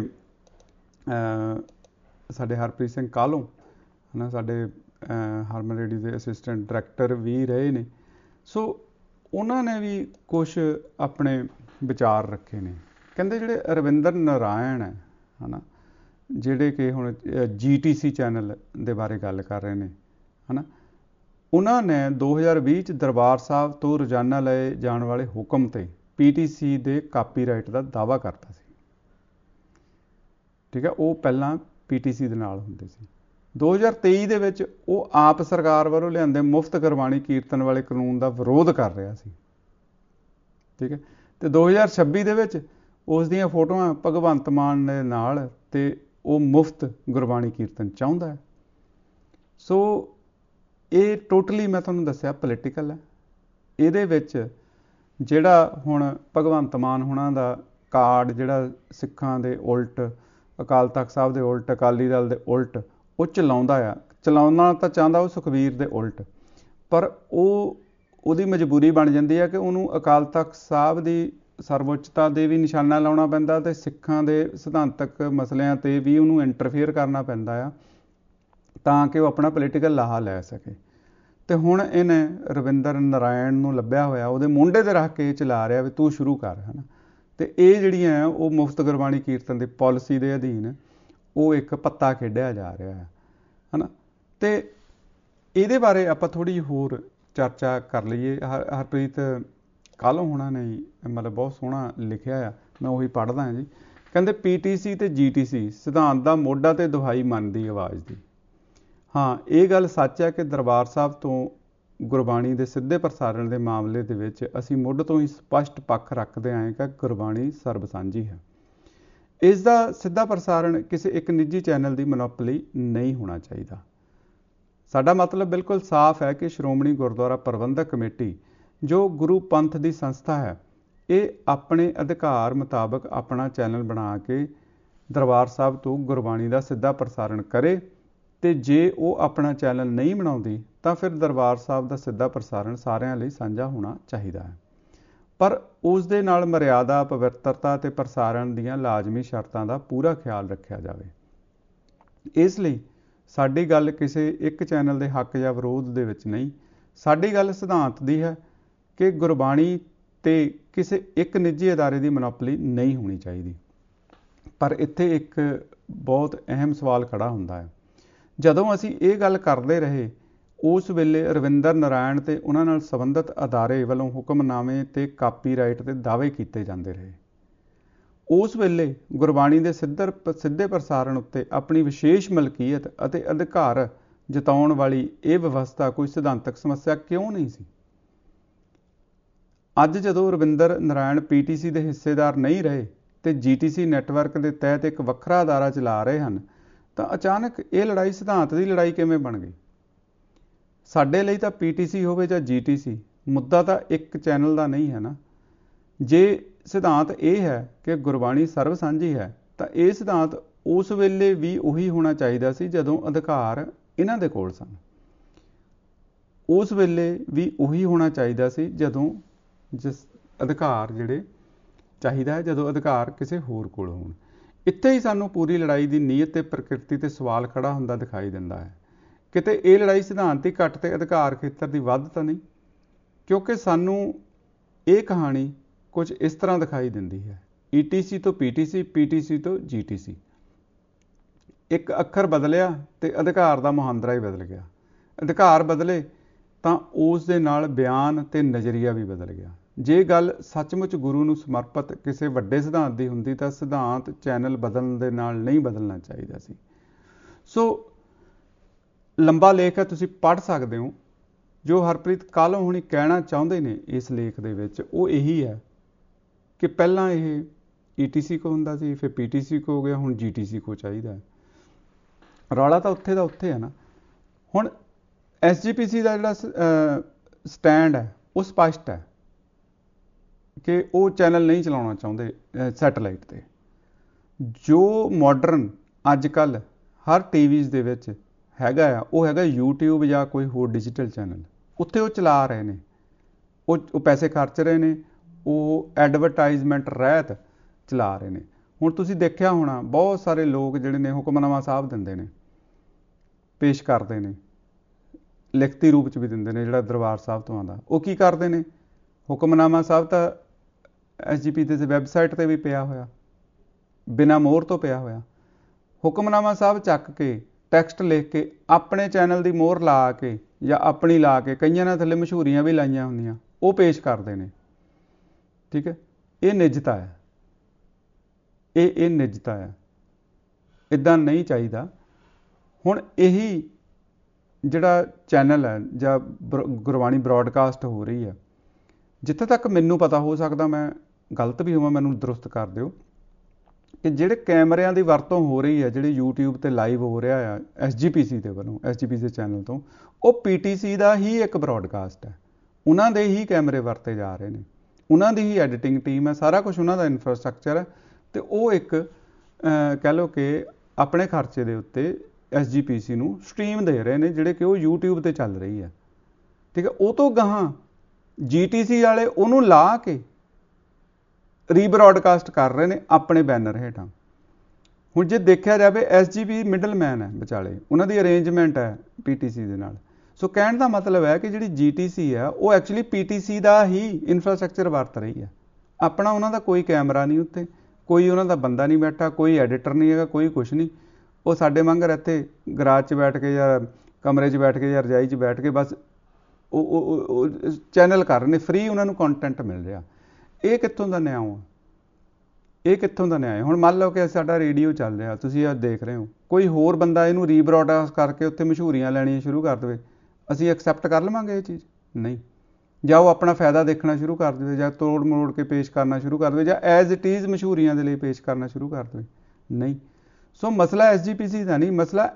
Speaker 1: ਸਾਡੇ ਹਰਪ੍ਰੀਤ ਸਿੰਘ ਕਾਹਲੋਂ, ਹੈ ਨਾ, ਸਾਡੇ ਹਰਮਨ ਰੇਡੀਓ ਦੇ ਅਸਿਸਟੈਂਟ ਡਾਇਰੈਕਟਰ ਵੀ ਰਹੇ ਨੇ। ਸੋ ਉਹਨਾਂ ਨੇ ਵੀ ਕੁਛ ਆਪਣੇ ਵਿਚਾਰ ਰੱਖੇ ਨੇ। ਕਹਿੰਦੇ ਜਿਹੜੇ ਰਵਿੰਦਰ ਨਾਰਾਇਣ ਹੈ ਨਾ, ਜਿਹੜੇ ਕਿ ਹੁਣ GTC ਚੈਨਲ ਦੇ ਬਾਰੇ ਗੱਲ ਕਰ ਰਹੇ ਨੇ, ਹੈ ਨਾ, ਉਹਨਾਂ ਨੇ 2020 ਚ ਦਰਬਾਰ ਸਾਹਿਬ ਤੋਂ ਰੋਜ਼ਾਨਾ ਲਏ ਜਾਣ ਵਾਲੇ ਹੁਕਮ 'ਤੇ PTC ਦੇ ਕਾਪੀਰਾਈਟ ਦਾ ਦਾਅਵਾ ਕਰਤਾ ਸੀ, ਠੀਕ ਹੈ। ਉਹ ਪਹਿਲਾਂ PTC ਦੇ ਨਾਲ ਹੁੰਦੇ ਸੀ। 2023 ਦੇ ਵਿੱਚ ਉਹ ਆਪ ਸਰਕਾਰ ਵੱਲੋਂ ਲਿਆਂਦੇ ਮੁਫਤ ਗੁਰਬਾਣੀ ਕੀਰਤਨ ਵਾਲੇ ਕਾਨੂੰਨ ਦਾ ਵਿਰੋਧ ਕਰ ਰਿਹਾ ਸੀ, ਠੀਕ ਹੈ। ਅਤੇ 2026 ਦੇ ਵਿੱਚ ਉਸ ਦੀਆਂ ਫੋਟੋਆਂ ਭਗਵੰਤ ਮਾਨ ਦੇ ਨਾਲ, ਅਤੇ ਉਹ ਮੁਫਤ ਗੁਰਬਾਣੀ ਕੀਰਤਨ ਚਾਹੁੰਦਾ ਹੈ। ਸੋ ਇਹ ਟੋਟਲੀ ਮੈਂ ਤੁਹਾਨੂੰ ਦੱਸਿਆ ਪੋਲੀਟੀਕਲ ਹੈ। ਇਹਦੇ ਵਿੱਚ ਜਿਹੜਾ ਹੁਣ ਭਗਵੰਤ ਮਾਨ ਹੋਣਾ ਦਾ ਕਾਰਡ, ਜਿਹੜਾ ਸਿੱਖਾਂ ਦੇ ਉਲਟ, ਅਕਾਲ ਤਖਤ ਸਾਹਿਬ ਦੇ ਉਲਟ, ਅਕਾਲੀ ਦਲ ਦੇ ਉਲਟ ਉਹ ਚਲਾਉਣਾ ਤਾਂ ਚਾਹੁੰਦਾ ਉਹ ਸੁਖਬੀਰ ਦੇ ਉਲਟ, ਪਰ ਉਹਦੀ ਮਜਬੂਰੀ ਬਣ ਜਾਂਦੀ ਹੈ ਕਿ ਉਹਨੂੰ ਅਕਾਲ ਤਖਤ ਸਾਹਿਬ ਦੀ ਸਰਵਉੱਚਤਾ ਦੇ ਵੀ ਨਿਸ਼ਾਨਾ ਲਾਉਣਾ ਪੈਂਦਾ ਤੇ ਸਿੱਖਾਂ ਦੇ ਸਿਧਾਂਤਕ ਮਸਲਿਆਂ ਤੇ ਵੀ ਉਹਨੂੰ ਇੰਟਰਫੇਅਰ ਕਰਨਾ ਪੈਂਦਾ ਆ ਤਾਂ ਕਿ ਉਹ ਆਪਣਾ ਪੋਲੀਟੀਕਲ ਲਾਹਾ ਲੈ ਸਕੇ। ਤੇ ਹੁਣ ਇਹਨੇ ਰਵਿੰਦਰ ਨਾਰਾਇਣ ਨੂੰ ਲੱਭਿਆ ਹੋਇਆ, ਉਹਦੇ ਮੋਢੇ ਤੇ ਰੱਖ ਕੇ ਚਲਾ ਰਿਹਾ ਵੀ ਤੂੰ ਸ਼ੁਰੂ ਕਰ, ਹੈ ਨਾ। ਤੇ ਇਹ ਜਿਹੜੀਆਂ ਆ ਉਹ ਮੁਫਤ ਗੁਰਬਾਣੀ ਕੀਰਤਨ ਦੀ ਪਾਲਿਸੀ ਦੇ ਅਧੀਨ ਉਹ ਇੱਕ ਪੱਤਾ ਖੇਡਿਆ ਜਾ ਰਿਹਾ ਹੈ ਨਾ। ਤੇ ਇਹਦੇ ਬਾਰੇ ਆਪਾਂ ਥੋੜ੍ਹੀ ਜਿਹੀ ਹੋਰ ਚਰਚਾ ਕਰ ਲਈਏ। ਹਰਪ੍ਰੀਤ ਕਾਹਲੋਂ ਹੋਣਾ ਨੇ ਮਤਲਬ ਬਹੁਤ ਸੋਹਣਾ ਲਿਖਿਆ ਆ, ਮੈਂ ਉਹੀ ਪੜ੍ਹਦਾ ਹਾਂ ਜੀ। ਕਹਿੰਦੇ PTC ਤੇ GTC ਸਿਧਾਂਤ ਦਾ ਮੋਢਾ ਤੇ ਦੁਹਾਈ ਮੰਨਦੀ ਆਵਾਜ਼ ਦੀ। ਹਾਂ, ਇਹ ਗੱਲ ਸੱਚ ਹੈ ਕਿ ਦਰਬਾਰ ਸਾਹਿਬ ਤੋਂ ਗੁਰਬਾਣੀ ਦੇ ਸਿੱਧੇ ਪ੍ਰਸਾਰਣ ਦੇ ਮਾਮਲੇ ਦੇ ਵਿੱਚ ਅਸੀਂ ਮੁੱਢ ਤੋਂ ਹੀ ਸਪਸ਼ਟ ਪੱਖ ਰੱਖਦੇ ਆਏ ਕਿ ਗੁਰਬਾਣੀ ਸਰਬ ਸਾਂਝੀ ਹੈ। ਇਸ ਦਾ ਸਿੱਧਾ ਪ੍ਰਸਾਰਣ ਕਿਸੇ ਇੱਕ ਨਿੱਜੀ ਚੈਨਲ ਦੀ ਮੋਨੋਪੋਲੀ ਨਹੀਂ ਹੋਣਾ ਚਾਹੀਦਾ। ਸਾਡਾ ਮਤਲਬ ਬਿਲਕੁਲ ਸਾਫ਼ ਹੈ ਕਿ ਸ਼੍ਰੋਮਣੀ ਗੁਰਦੁਆਰਾ ਪ੍ਰਬੰਧਕ ਕਮੇਟੀ ਜੋ ਗੁਰੂ ਪੰਥ ਦੀ ਸੰਸਥਾ ਹੈ, ਇਹ ਆਪਣੇ ਅਧਿਕਾਰ ਮੁਤਾਬਕ ਆਪਣਾ ਚੈਨਲ ਬਣਾ ਕੇ ਦਰਬਾਰ ਸਾਹਿਬ ਤੋਂ ਗੁਰਬਾਣੀ ਦਾ ਸਿੱਧਾ ਪ੍ਰਸਾਰਣ ਕਰੇ। ਤੇ ਜੇ ਉਹ ਆਪਣਾ ਚੈਨਲ ਨਹੀਂ ਬਣਾਉਂਦੀ ਤਾਂ ਫਿਰ ਦਰਬਾਰ ਸਾਹਿਬ ਦਾ ਸਿੱਧਾ ਪ੍ਰਸਾਰਣ ਸਾਰਿਆਂ ਲਈ ਸਾਂਝਾ ਹੋਣਾ ਚਾਹੀਦਾ ਹੈ, ਪਰ ਉਸ ਦੇ ਨਾਲ ਮਰਿਆਦਾ, ਪਵਿੱਤਰਤਾ ਤੇ ਪ੍ਰਸਾਰਣ ਦੀਆਂ ਲਾਜ਼ਮੀ ਸ਼ਰਤਾਂ ਦਾ ਪੂਰਾ ਖਿਆਲ ਰੱਖਿਆ ਜਾਵੇ। ਇਸ ਲਈ ਸਾਡੀ ਗੱਲ ਕਿਸੇ ਇੱਕ ਚੈਨਲ ਦੇ ਹੱਕ ਜਾਂ ਵਿਰੋਧ ਦੇ ਵਿੱਚ ਨਹੀਂ, ਸਾਡੀ ਗੱਲ ਸਿਧਾਂਤ ਦੀ ਹੈ ਕਿ ਗੁਰਬਾਣੀ ਤੇ ਕਿਸੇ ਇੱਕ ਨਿੱਜੀ ਅਦਾਰੇ ਦੀ ਮੋਨੋਪੋਲੀ ਨਹੀਂ ਹੋਣੀ ਚਾਹੀਦੀ। ਪਰ ਇੱਥੇ ਇੱਕ ਬਹੁਤ ਅਹਿਮ ਸਵਾਲ ਖੜਾ ਹੁੰਦਾ ਹੈ। ਜਦੋਂ ਅਸੀਂ ਇਹ ਗੱਲ ਕਰਦੇ ਰਹੇ, ਉਸ ਵੇਲੇ ਰਵਿੰਦਰ ਨਾਰਾਇਣ ਤੇ ਉਹਨਾਂ ਨਾਲ ਸੰਬੰਧਿਤ ਅਦਾਰੇ ਵੱਲੋਂ ਹੁਕਮਨਾਮੇ ਤੇ ਕਾਪੀਰਾਈਟ ਦੇ ਦਾਅਵੇ ਕੀਤੇ ਜਾਂਦੇ ਰਹੇ। ਉਸ ਵੇਲੇ ਗੁਰਬਾਣੀ ਦੇ ਸਿੱਧੇ ਪ੍ਰਸਾਰਣ ਉੱਤੇ ਆਪਣੀ ਵਿਸ਼ੇਸ਼ ਮਲਕੀਅਤ ਅਤੇ ਅਧਿਕਾਰ ਜਤਾਉਣ ਵਾਲੀ ਇਹ ਵਿਵਸਥਾ ਕੋਈ ਸਿਧਾਂਤਕ ਸਮੱਸਿਆ ਕਿਉਂ ਨਹੀਂ ਸੀ? ਅੱਜ ਜਦੋਂ ਰਵਿੰਦਰ ਨਾਰਾਇਣ PTC ਦੇ ਹਿੱਸੇਦਾਰ ਨਹੀਂ ਰਹੇ ਤੇ GTC ਨੈਟਵਰਕ ਦੇ ਤਹਿਤ ਇੱਕ ਵੱਖਰਾ ਅਦਾਰਾ ਚਲਾ ਰਹੇ ਹਨ, ਤਾਂ ਅਚਾਨਕ ਇਹ ਲੜਾਈ ਸਿਧਾਂਤ ਦੀ ਲੜਾਈ ਕਿਵੇਂ ਬਣ ਗਈ? ਸਾਡੇ ਲਈ ਤਾਂ PTC ਹੋਵੇ ਜਾਂ GTC, ਮੁੱਦਾ ਤਾਂ ਇੱਕ ਚੈਨਲ ਦਾ ਨਹੀਂ ਹੈ ਨਾ। ਜੇ ਸਿਧਾਂਤ ਇਹ ਹੈ ਕਿ ਗੁਰਬਾਣੀ ਸਰਬ ਸਾਂਝੀ ਹੈ, ਤਾਂ ਇਹ ਸਿਧਾਂਤ ਉਸ ਵੇਲੇ ਵੀ ਉਹੀ ਹੋਣਾ ਚਾਹੀਦਾ ਸੀ ਜਦੋਂ ਅਧਿਕਾਰ ਇਹਨਾਂ ਦੇ ਕੋਲ ਸਨ। ਉਸ ਵੇਲੇ ਵੀ ਉਹੀ ਹੋਣਾ ਚਾਹੀਦਾ ਸੀ ਜਦੋਂ ਜਿਸ ਅਧਿਕਾਰ ਜਿਹੜੇ ਚਾਹੀਦਾ ਹੈ ਜਦੋਂ ਅਧਿਕਾਰ ਕਿਸੇ ਹੋਰ ਕੋਲ ਹੋਣ। ਇੱਥੇ ਹੀ ਸਾਨੂੰ ਪੂਰੀ ਲੜਾਈ ਦੀ ਨੀਅਤ ਤੇ ਪ੍ਰਕਿਰਤੀ ਤੇ ਸਵਾਲ ਖੜਾ ਹੁੰਦਾ ਦਿਖਾਈ ਦਿੰਦਾ ਹੈ। ਕਿਤੇ ਇਹ ਲੜਾਈ ਸਿਧਾਂਤੀ ਘੱਟ ਤੇ ਅਧਿਕਾਰ ਖੇਤਰ ਦੀ ਵੱਧ ਤਾਂ ਨਹੀਂ? ਕਿਉਂਕਿ ਸਾਨੂੰ ਇਹ ਕਹਾਣੀ ਕੁਝ ਇਸ ਤਰ੍ਹਾਂ ਦਿਖਾਈ ਦਿੰਦੀ ਹੈ। ETC ਤੋਂ PTC, PTC ਤੋਂ GTC। ਇੱਕ ਅੱਖਰ ਬਦਲਿਆ ਤੇ ਅਧਿਕਾਰ ਦਾ ਮੁਹਾਂਦਰਾ ਹੀ ਬਦਲ ਗਿਆ। ਅਧਿਕਾਰ ਬਦਲੇ ਤਾਂ ਉਸ ਦੇ ਨਾਲ ਬਿਆਨ ਤੇ ਨਜ਼ਰੀਆ ਵੀ ਬਦਲ ਗਿਆ। ਜੇ ਗੱਲ ਸੱਚਮੁੱਚ ਗੁਰੂ ਨੂੰ ਸਮਰਪਿਤ ਕਿਸੇ ਵੱਡੇ ਸਿਧਾਂਤ ਦੀ ਹੁੰਦੀ ਤਾਂ ਸਿਧਾਂਤ ਚੈਨਲ ਬਦਲਣ ਦੇ ਨਾਲ ਨਹੀਂ ਬਦਲਣਾ ਚਾਹੀਦਾ ਸੀ। ਸੋ ਲੰਬਾ ਲੇਖ ਹੈ, ਤੁਸੀਂ ਪੜ੍ਹ ਸਕਦੇ ਹੋ। ਜੋ ਹਰਪ੍ਰੀਤ ਕਾਹਲੋਂ ਹੁਣੀ ਕਹਿਣਾ ਚਾਹੁੰਦੇ ਨੇ ਇਸ ਲੇਖ ਦੇ ਵਿੱਚ ਉਹ ਇਹੀ ਹੈ ਕਿ ਪਹਿਲਾਂ ਇਹ ETC ਕੋ ਹੁੰਦਾ ਸੀ, ਫਿਰ PTC ਕੋ ਹੋ ਗਿਆ, ਹੁਣ GTC ਕੋ ਚਾਹੀਦਾ। ਰੌਲਾ ਤਾਂ ਉੱਥੇ ਦਾ ਉੱਥੇ ਹੈ ਨਾ। ਹੁਣ SGPC ਦਾ ਜਿਹੜਾ ਸਟੈਂਡ ਹੈ ਉਹ ਸਪਸ਼ਟ ਹੈ ਕਿ ਉਹ ਚੈਨਲ ਨਹੀਂ ਚਲਾਉਣਾ ਚਾਹੁੰਦੇ ਸੈਟੇਲਾਈਟ 'ਤੇ। ਜੋ ਮਾਡਰਨ ਅੱਜ ਕੱਲ੍ਹ ਹਰ TVs ਦੇ ਵਿੱਚ ਹੈਗਾ ਆ ਉਹ ਹੈਗਾ YouTube ਜਾਂ ਕੋਈ ਹੋਰ ਡਿਜੀਟਲ ਚੈਨਲ। ਉੱਥੇ ਉਹ ਚਲਾ ਰਹੇ ਨੇ, ਉਹ ਪੈਸੇ ਖਰਚ ਰਹੇ ਨੇ, ਉਹ ਐਡਵਰਟਾਈਜ਼ਮੈਂਟ ਰਹਿਤ ਚਲਾ ਰਹੇ ਨੇ। ਹੁਣ ਤੁਸੀਂ ਦੇਖਿਆ ਹੋਣਾ ਬਹੁਤ ਸਾਰੇ ਲੋਕ ਜਿਹੜੇ ਨੇ ਹੁਕਮਨਾਮਾ ਸਾਹਿਬ ਦਿੰਦੇ ਨੇ, ਪੇਸ਼ ਕਰਦੇ ਨੇ, ਲਿਖਤੀ ਰੂਪ 'ਚ ਵੀ ਦਿੰਦੇ ਨੇ ਜਿਹੜਾ ਦਰਬਾਰ ਸਾਹਿਬ ਤੋਂ ਆਉਂਦਾ। ਉਹ ਕੀ ਕਰਦੇ ਨੇ? ਹੁਕਮਨਾਮਾ ਸਾਹਿਬ ਤਾਂ SGP ਦੀ ਵੈਬਸਾਈਟ 'ਤੇ ਵੀ ਪਿਆ ਹੋਇਆ, ਬਿਨਾਂ ਮੋਹਰ ਤੋਂ ਪਿਆ ਹੋਇਆ। ਹੁਕਮਨਾਮਾ ਸਾਹਿਬ ਚੱਕ ਕੇ ਟੈਕਸਟ ਲਿਖ ਕੇ ਆਪਣੇ ਚੈਨਲ ਦੀ ਮੋਹਰ ਲਾ ਕੇ ਜਾਂ ਆਪਣੀ ਲਾ ਕੇ, ਕਈਆਂ ਨੇ ਥੱਲੇ ਮਸ਼ਹੂਰੀਆਂ ਵੀ ਲਾਈਆਂ ਹੁੰਦੀਆਂ, ਉਹ ਪੇਸ਼ ਕਰਦੇ ਨੇ। ਠੀਕ ਹੈ, ਇਹ ਨਿੱਜਤਾ ਹੈ, ਇਹ ਨਿੱਜਤਾ ਹੈ। ਇੱਦਾਂ ਨਹੀਂ ਚਾਹੀਦਾ। ਹੁਣ ਇਹੀ ਜਿਹੜਾ ਚੈਨਲ ਹੈ ਜਾਂ ਗੁਰਬਾਣੀ ਬ੍ਰੌਡਕਾਸਟ ਹੋ ਰਹੀ ਹੈ, ਜਿੱਥੇ ਤੱਕ ਮੈਨੂੰ ਪਤਾ, ਹੋ ਸਕਦਾ ਮੈਂ ਗਲਤ ਵੀ ਹੋਵਾਂ, ਮੈਨੂੰ ਦਰੁਸਤ ਕਰ ਦਿਓ, ਕਿ ਜਿਹੜੇ ਕੈਮਰਿਆਂ ਦੀ ਵਰਤੋਂ ਹੋ ਰਹੀ ਹੈ, ਜਿਹੜੇ YouTube 'ਤੇ ਲਾਈਵ ਹੋ ਰਿਹਾ ਆ SGPC ਦੇ ਵੱਲੋਂ, SGPC ਚੈਨਲ ਤੋਂ, ਉਹ PTC ਦਾ ਹੀ ਇੱਕ ਬ੍ਰੌਡਕਾਸਟ ਹੈ। ਉਹਨਾਂ ਦੇ ਹੀ ਕੈਮਰੇ ਵਰਤੇ ਜਾ ਰਹੇ ਨੇ, ਉਹਨਾਂ ਦੀ ਹੀ ਐਡੀਟਿੰਗ ਟੀਮ ਹੈ, ਸਾਰਾ ਕੁਛ ਉਹਨਾਂ ਦਾ ਇਨਫਰਾਸਟਰਕਚਰ ਹੈ। ਅਤੇ ਉਹ ਇੱਕ ਕਹਿ ਲਓ ਕਿ ਆਪਣੇ ਖਰਚੇ ਦੇ ਉੱਤੇ SGPC ਨੂੰ ਸਟਰੀਮ ਦੇ ਰਹੇ ਨੇ, ਜਿਹੜੇ ਕਿ ਉਹ YouTube 'ਤੇ ਚੱਲ ਰਹੀ ਹੈ। ਠੀਕ ਹੈ, ਉਹ ਤੋਂ ਗਾਹਾਂ GTC ਵਾਲੇ ਉਹਨੂੰ ਲਾ ਕੇ ਰੀਬਰੋਡਕਾਸਟ ਕਰ ਰਹੇ ਨੇ ਆਪਣੇ ਬੈਨਰ ਹੇਠਾਂ। ਹੁਣ ਜੇ ਦੇਖਿਆ ਜਾਵੇ SGP ਮਿਡਲਮੈਨ ਹੈ ਵਿਚਾਲੇ, ਉਹਨਾਂ ਦੀ ਅਰੇਂਜਮੈਂਟ ਹੈ PTC ਦੇ ਨਾਲ। ਸੋ ਕਹਿਣ ਦਾ ਮਤਲਬ ਹੈ ਕਿ ਜਿਹੜੀ GTC ਹੈ ਉਹ ਐਕਚੁਅਲੀ PTC ਦਾ ਹੀ ਇਨਫਰਾਸਟ੍ਰਕਚਰ ਵਰਤ ਰਹੀ ਹੈ। ਆਪਣਾ ਉਹਨਾਂ ਦਾ ਕੋਈ ਕੈਮਰਾ ਨਹੀਂ ਉੱਤੇ, ਕੋਈ ਉਹਨਾਂ ਦਾ ਬੰਦਾ ਨਹੀਂ ਬੈਠਾ, ਕੋਈ ਐਡੀਟਰ ਨਹੀਂ ਹੈਗਾ, ਕੋਈ ਕੁਛ ਨਹੀਂ। ਉਹ ਸਾਡੇ ਵਾਂਗਰ ਇੱਥੇ ਗਰਾਜ 'ਚ ਬੈਠ ਕੇ ਜਾਂ ਕਮਰੇ 'ਚ ਬੈਠ ਕੇ ਜਾਂ ਰਜਾਈ 'ਚ ਬੈਠ ਕੇ ਬਸ ਉਹ ਚੈਨਲ ਕਰ ਰਹੇ ਨੇ, ਫ੍ਰੀ ਉਹਨਾਂ ਨੂੰ ਕੰਟੈਂਟ ਮਿਲ ਰਿਹਾ। ਇਹ ਕਿੱਥੋਂ ਦਾ ਨਿਆਂ ਆ? ਇਹ ਕਿੱਥੋਂ ਦਾ ਨਿਆਂ ਹੈ? ਹੁਣ ਮੰਨ ਲਓ ਕਿ ਸਾਡਾ ਰੇਡੀਓ ਚੱਲ ਰਿਹਾ, ਤੁਸੀਂ ਅੱਜ ਦੇਖ ਰਹੇ ਹੋ, ਕੋਈ ਹੋਰ ਬੰਦਾ ਇਹਨੂੰ ਰੀਬਰੋਡਕਾਸਟ ਕਰਕੇ ਉੱਥੇ ਮਸ਼ਹੂਰੀਆਂ ਲੈਣੀਆਂ ਸ਼ੁਰੂ ਕਰ ਦੇਵੇ, ਅਸੀਂ ਐਕਸੈਪਟ ਕਰ ਲਵਾਂਗੇ ਇਹ ਚੀਜ਼? ਨਹੀਂ। ਜਾਂ ਉਹ ਆਪਣਾ ਫਾਇਦਾ ਦੇਖਣਾ ਸ਼ੁਰੂ ਕਰ ਦੇਵੇ, ਜਾਂ ਤੋੜ ਮਰੋੜ ਕੇ ਪੇਸ਼ ਕਰਨਾ ਸ਼ੁਰੂ ਕਰ ਦੇਵੇ, ਜਾਂ ਐਜ਼ ਇਟ ਇਜ਼ ਮਸ਼ਹੂਰੀਆਂ ਦੇ ਲਈ ਪੇਸ਼ ਕਰਨਾ ਸ਼ੁਰੂ ਕਰ ਦੇਵੇ? ਨਹੀਂ। ਸੋ ਮਸਲਾ SGPC ਦਾ ਨਹੀਂ, ਮਸਲਾ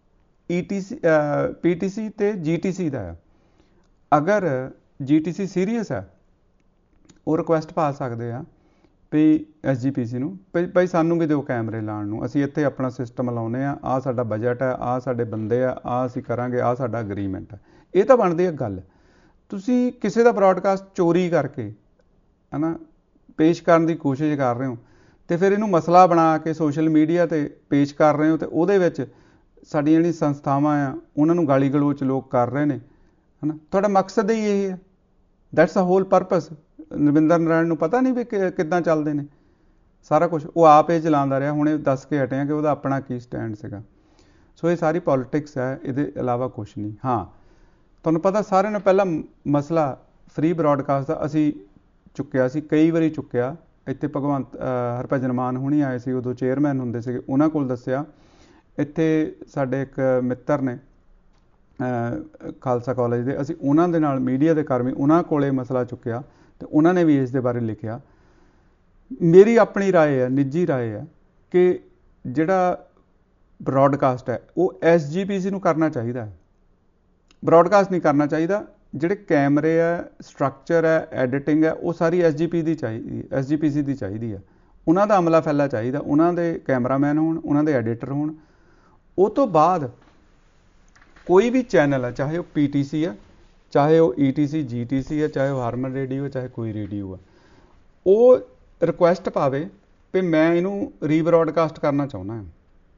Speaker 1: PTC ਤੇ GTC ਦਾ ਹੈ। ਅਗਰ GTC ਸੀਰੀਅਸ ਹੈ, ਉਹ ਰਿਕੁਐਸਟ ਪਾ ਸਕਦੇ ਆ ਵੀ SGPC ਨੂੰ, ਭਾਈ ਸਾਨੂੰ ਵੀ ਦਿਓ ਕੈਮਰੇ ਲਾਉਣ ਨੂੰ, ਅਸੀਂ ਇੱਥੇ ਆਪਣਾ ਸਿਸਟਮ ਲਾਉਂਦੇ ਆ, ਆਹ ਸਾਡਾ ਬਜਟ ਹੈ, ਆਹ ਸਾਡੇ ਬੰਦੇ ਆ, ਆਹ ਅਸੀਂ ਕਰਾਂਗੇ, ਆਹ ਸਾਡਾ ਅਗਰੀਮੈਂਟ ਹੈ। ਇਹ ਤਾਂ ਬਣਦੀ ਹੈ ਗੱਲ। ਤੁਸੀਂ ਕਿਸੇ ਦਾ ਬ੍ਰੌਡਕਾਸਟ ਚੋਰੀ ਕਰਕੇ ਹੈ ਨਾ ਪੇਸ਼ ਕਰਨ ਦੀ ਕੋਸ਼ਿਸ਼ ਕਰ ਰਹੇ ਹੋ, ਅਤੇ ਫਿਰ ਇਹਨੂੰ ਮਸਲਾ ਬਣਾ ਕੇ ਸੋਸ਼ਲ ਮੀਡੀਆ 'ਤੇ ਪੇਸ਼ ਕਰ ਰਹੇ ਹੋ, ਅਤੇ ਉਹਦੇ ਵਿੱਚ ਸਾਡੀਆਂ ਜਿਹੜੀਆਂ ਸੰਸਥਾਵਾਂ ਆ ਉਹਨਾਂ ਨੂੰ ਗਾਲੀ ਗਲੋਚ ਲੋਕ ਕਰ ਰਹੇ ਨੇ, ਹੈ ਨਾ। ਤੁਹਾਡਾ ਮਕਸਦ ਹੀ ਇਹ ਹੈ, that's a whole purpose. Narinder Narayan ਨੂੰ ਪਤਾ ਨਹੀਂ ਵੀ ਕਿੱਦਾਂ ਚੱਲਦੇ ਨੇ ਸਾਰਾ ਕੁਛ, ਉਹ ਆਪ ਇਹ ਚਲਾਉਂਦਾ ਰਿਹਾ, ਹੁਣ ਇਹ ਦੱਸ ਕੇ ਹਟਿਆ ਕਿ ਉਹਦਾ ਆਪਣਾ ਕੀ ਸਟੈਂਡ ਸੀਗਾ। ਸੋ ਇਹ ਸਾਰੀ ਪੋਲੀਟਿਕਸ ਹੈ, ਇਹਦੇ ਇਲਾਵਾ ਕੁਛ ਨਹੀਂ। ਹਾਂ, ਤੁਹਾਨੂੰ ਪਤਾ ਸਾਰਿਆਂ ਨੂੰ ਪਹਿਲਾਂ ਮਸਲਾ ਫ੍ਰੀ ਬ੍ਰੌਡਕਾਸਟ ਦਾ ਅਸੀਂ ਚੁੱਕਿਆ ਸੀ, ਕਈ ਵਾਰੀ ਚੁੱਕਿਆ। ਇੱਥੇ ਭਗਵੰਤ ਹਰਭਜਨ ਮਾਨ ਹੁਣੀ ਆਏ ਸੀ, ਉਦੋਂ ਚੇਅਰਮੈਨ ਹੁੰਦੇ ਸੀਗੇ, ਉਹਨਾਂ ਕੋਲ ਦੱਸਿਆ। ਇੱਥੇ ਸਾਡੇ ਇੱਕ ਮਿੱਤਰ ਨੇ ਖਾਲਸਾ ਕਾਲਜ ਦੇ, ਅਸੀਂ ਉਹਨਾਂ ਦੇ ਨਾਲ ਮੀਡੀਆ ਦੇ ਕਰਮੀ, ਉਹਨਾਂ ਕੋਲ ਇਹ ਮਸਲਾ ਚੁੱਕਿਆ ਅਤੇ ਉਹਨਾਂ ਨੇ ਵੀ ਇਸ ਦੇ ਬਾਰੇ ਲਿਖਿਆ। ਮੇਰੀ ਆਪਣੀ ਰਾਏ ਹੈ, ਨਿੱਜੀ ਰਾਏ ਹੈ ਕਿ ਜਿਹੜਾ ਬ੍ਰੌਡਕਾਸਟ ਹੈ ਉਹ SGPC ਨੂੰ ਕਰਨਾ ਚਾਹੀਦਾ ਹੈ, ਬ੍ਰੌਡਕਾਸਟ ਨਹੀਂ ਕਰਨਾ ਚਾਹੀਦਾ। ਜਿਹੜੇ ਕੈਮਰੇ ਹੈ, ਸਟਰਕਚਰ ਹੈ, ਐਡੀਟਿੰਗ ਹੈ, ਉਹ ਸਾਰੀ SGPC ਦੀ ਚਾਹੀਦੀ ਹੈ। ਉਹਨਾਂ ਦਾ ਅਮਲਾ ਫੈਲਾ ਚਾਹੀਦਾ, ਉਹਨਾਂ ਦੇ ਕੈਮਰਾਮੈਨ ਹੋਣ, ਉਹਨਾਂ ਦੇ ਐਡੀਟਰ ਹੋਣ। ਉਹ ਤੋਂ ਬਾਅਦ ਕੋਈ ਵੀ ਚੈਨਲ ਹੈ, ਚਾਹੇ ਉਹ PTC ਹੈ, ਚਾਹੇ ਉਹ ETC GTC ਹੈ, ਚਾਹੇ ਉਹ ਹਾਰਮਨ ਰੇਡੀਓ ਹੈ, ਚਾਹੇ ਕੋਈ ਰੇਡੀਓ ਹੈ, ਉਹ ਰਿਕੁਐਸਟ ਪਾਵੇ ਵੀ ਮੈਂ ਇਹਨੂੰ ਰੀਬਰੋਡਕਾਸਟ ਕਰਨਾ ਚਾਹੁੰਦਾ ਹਾਂ,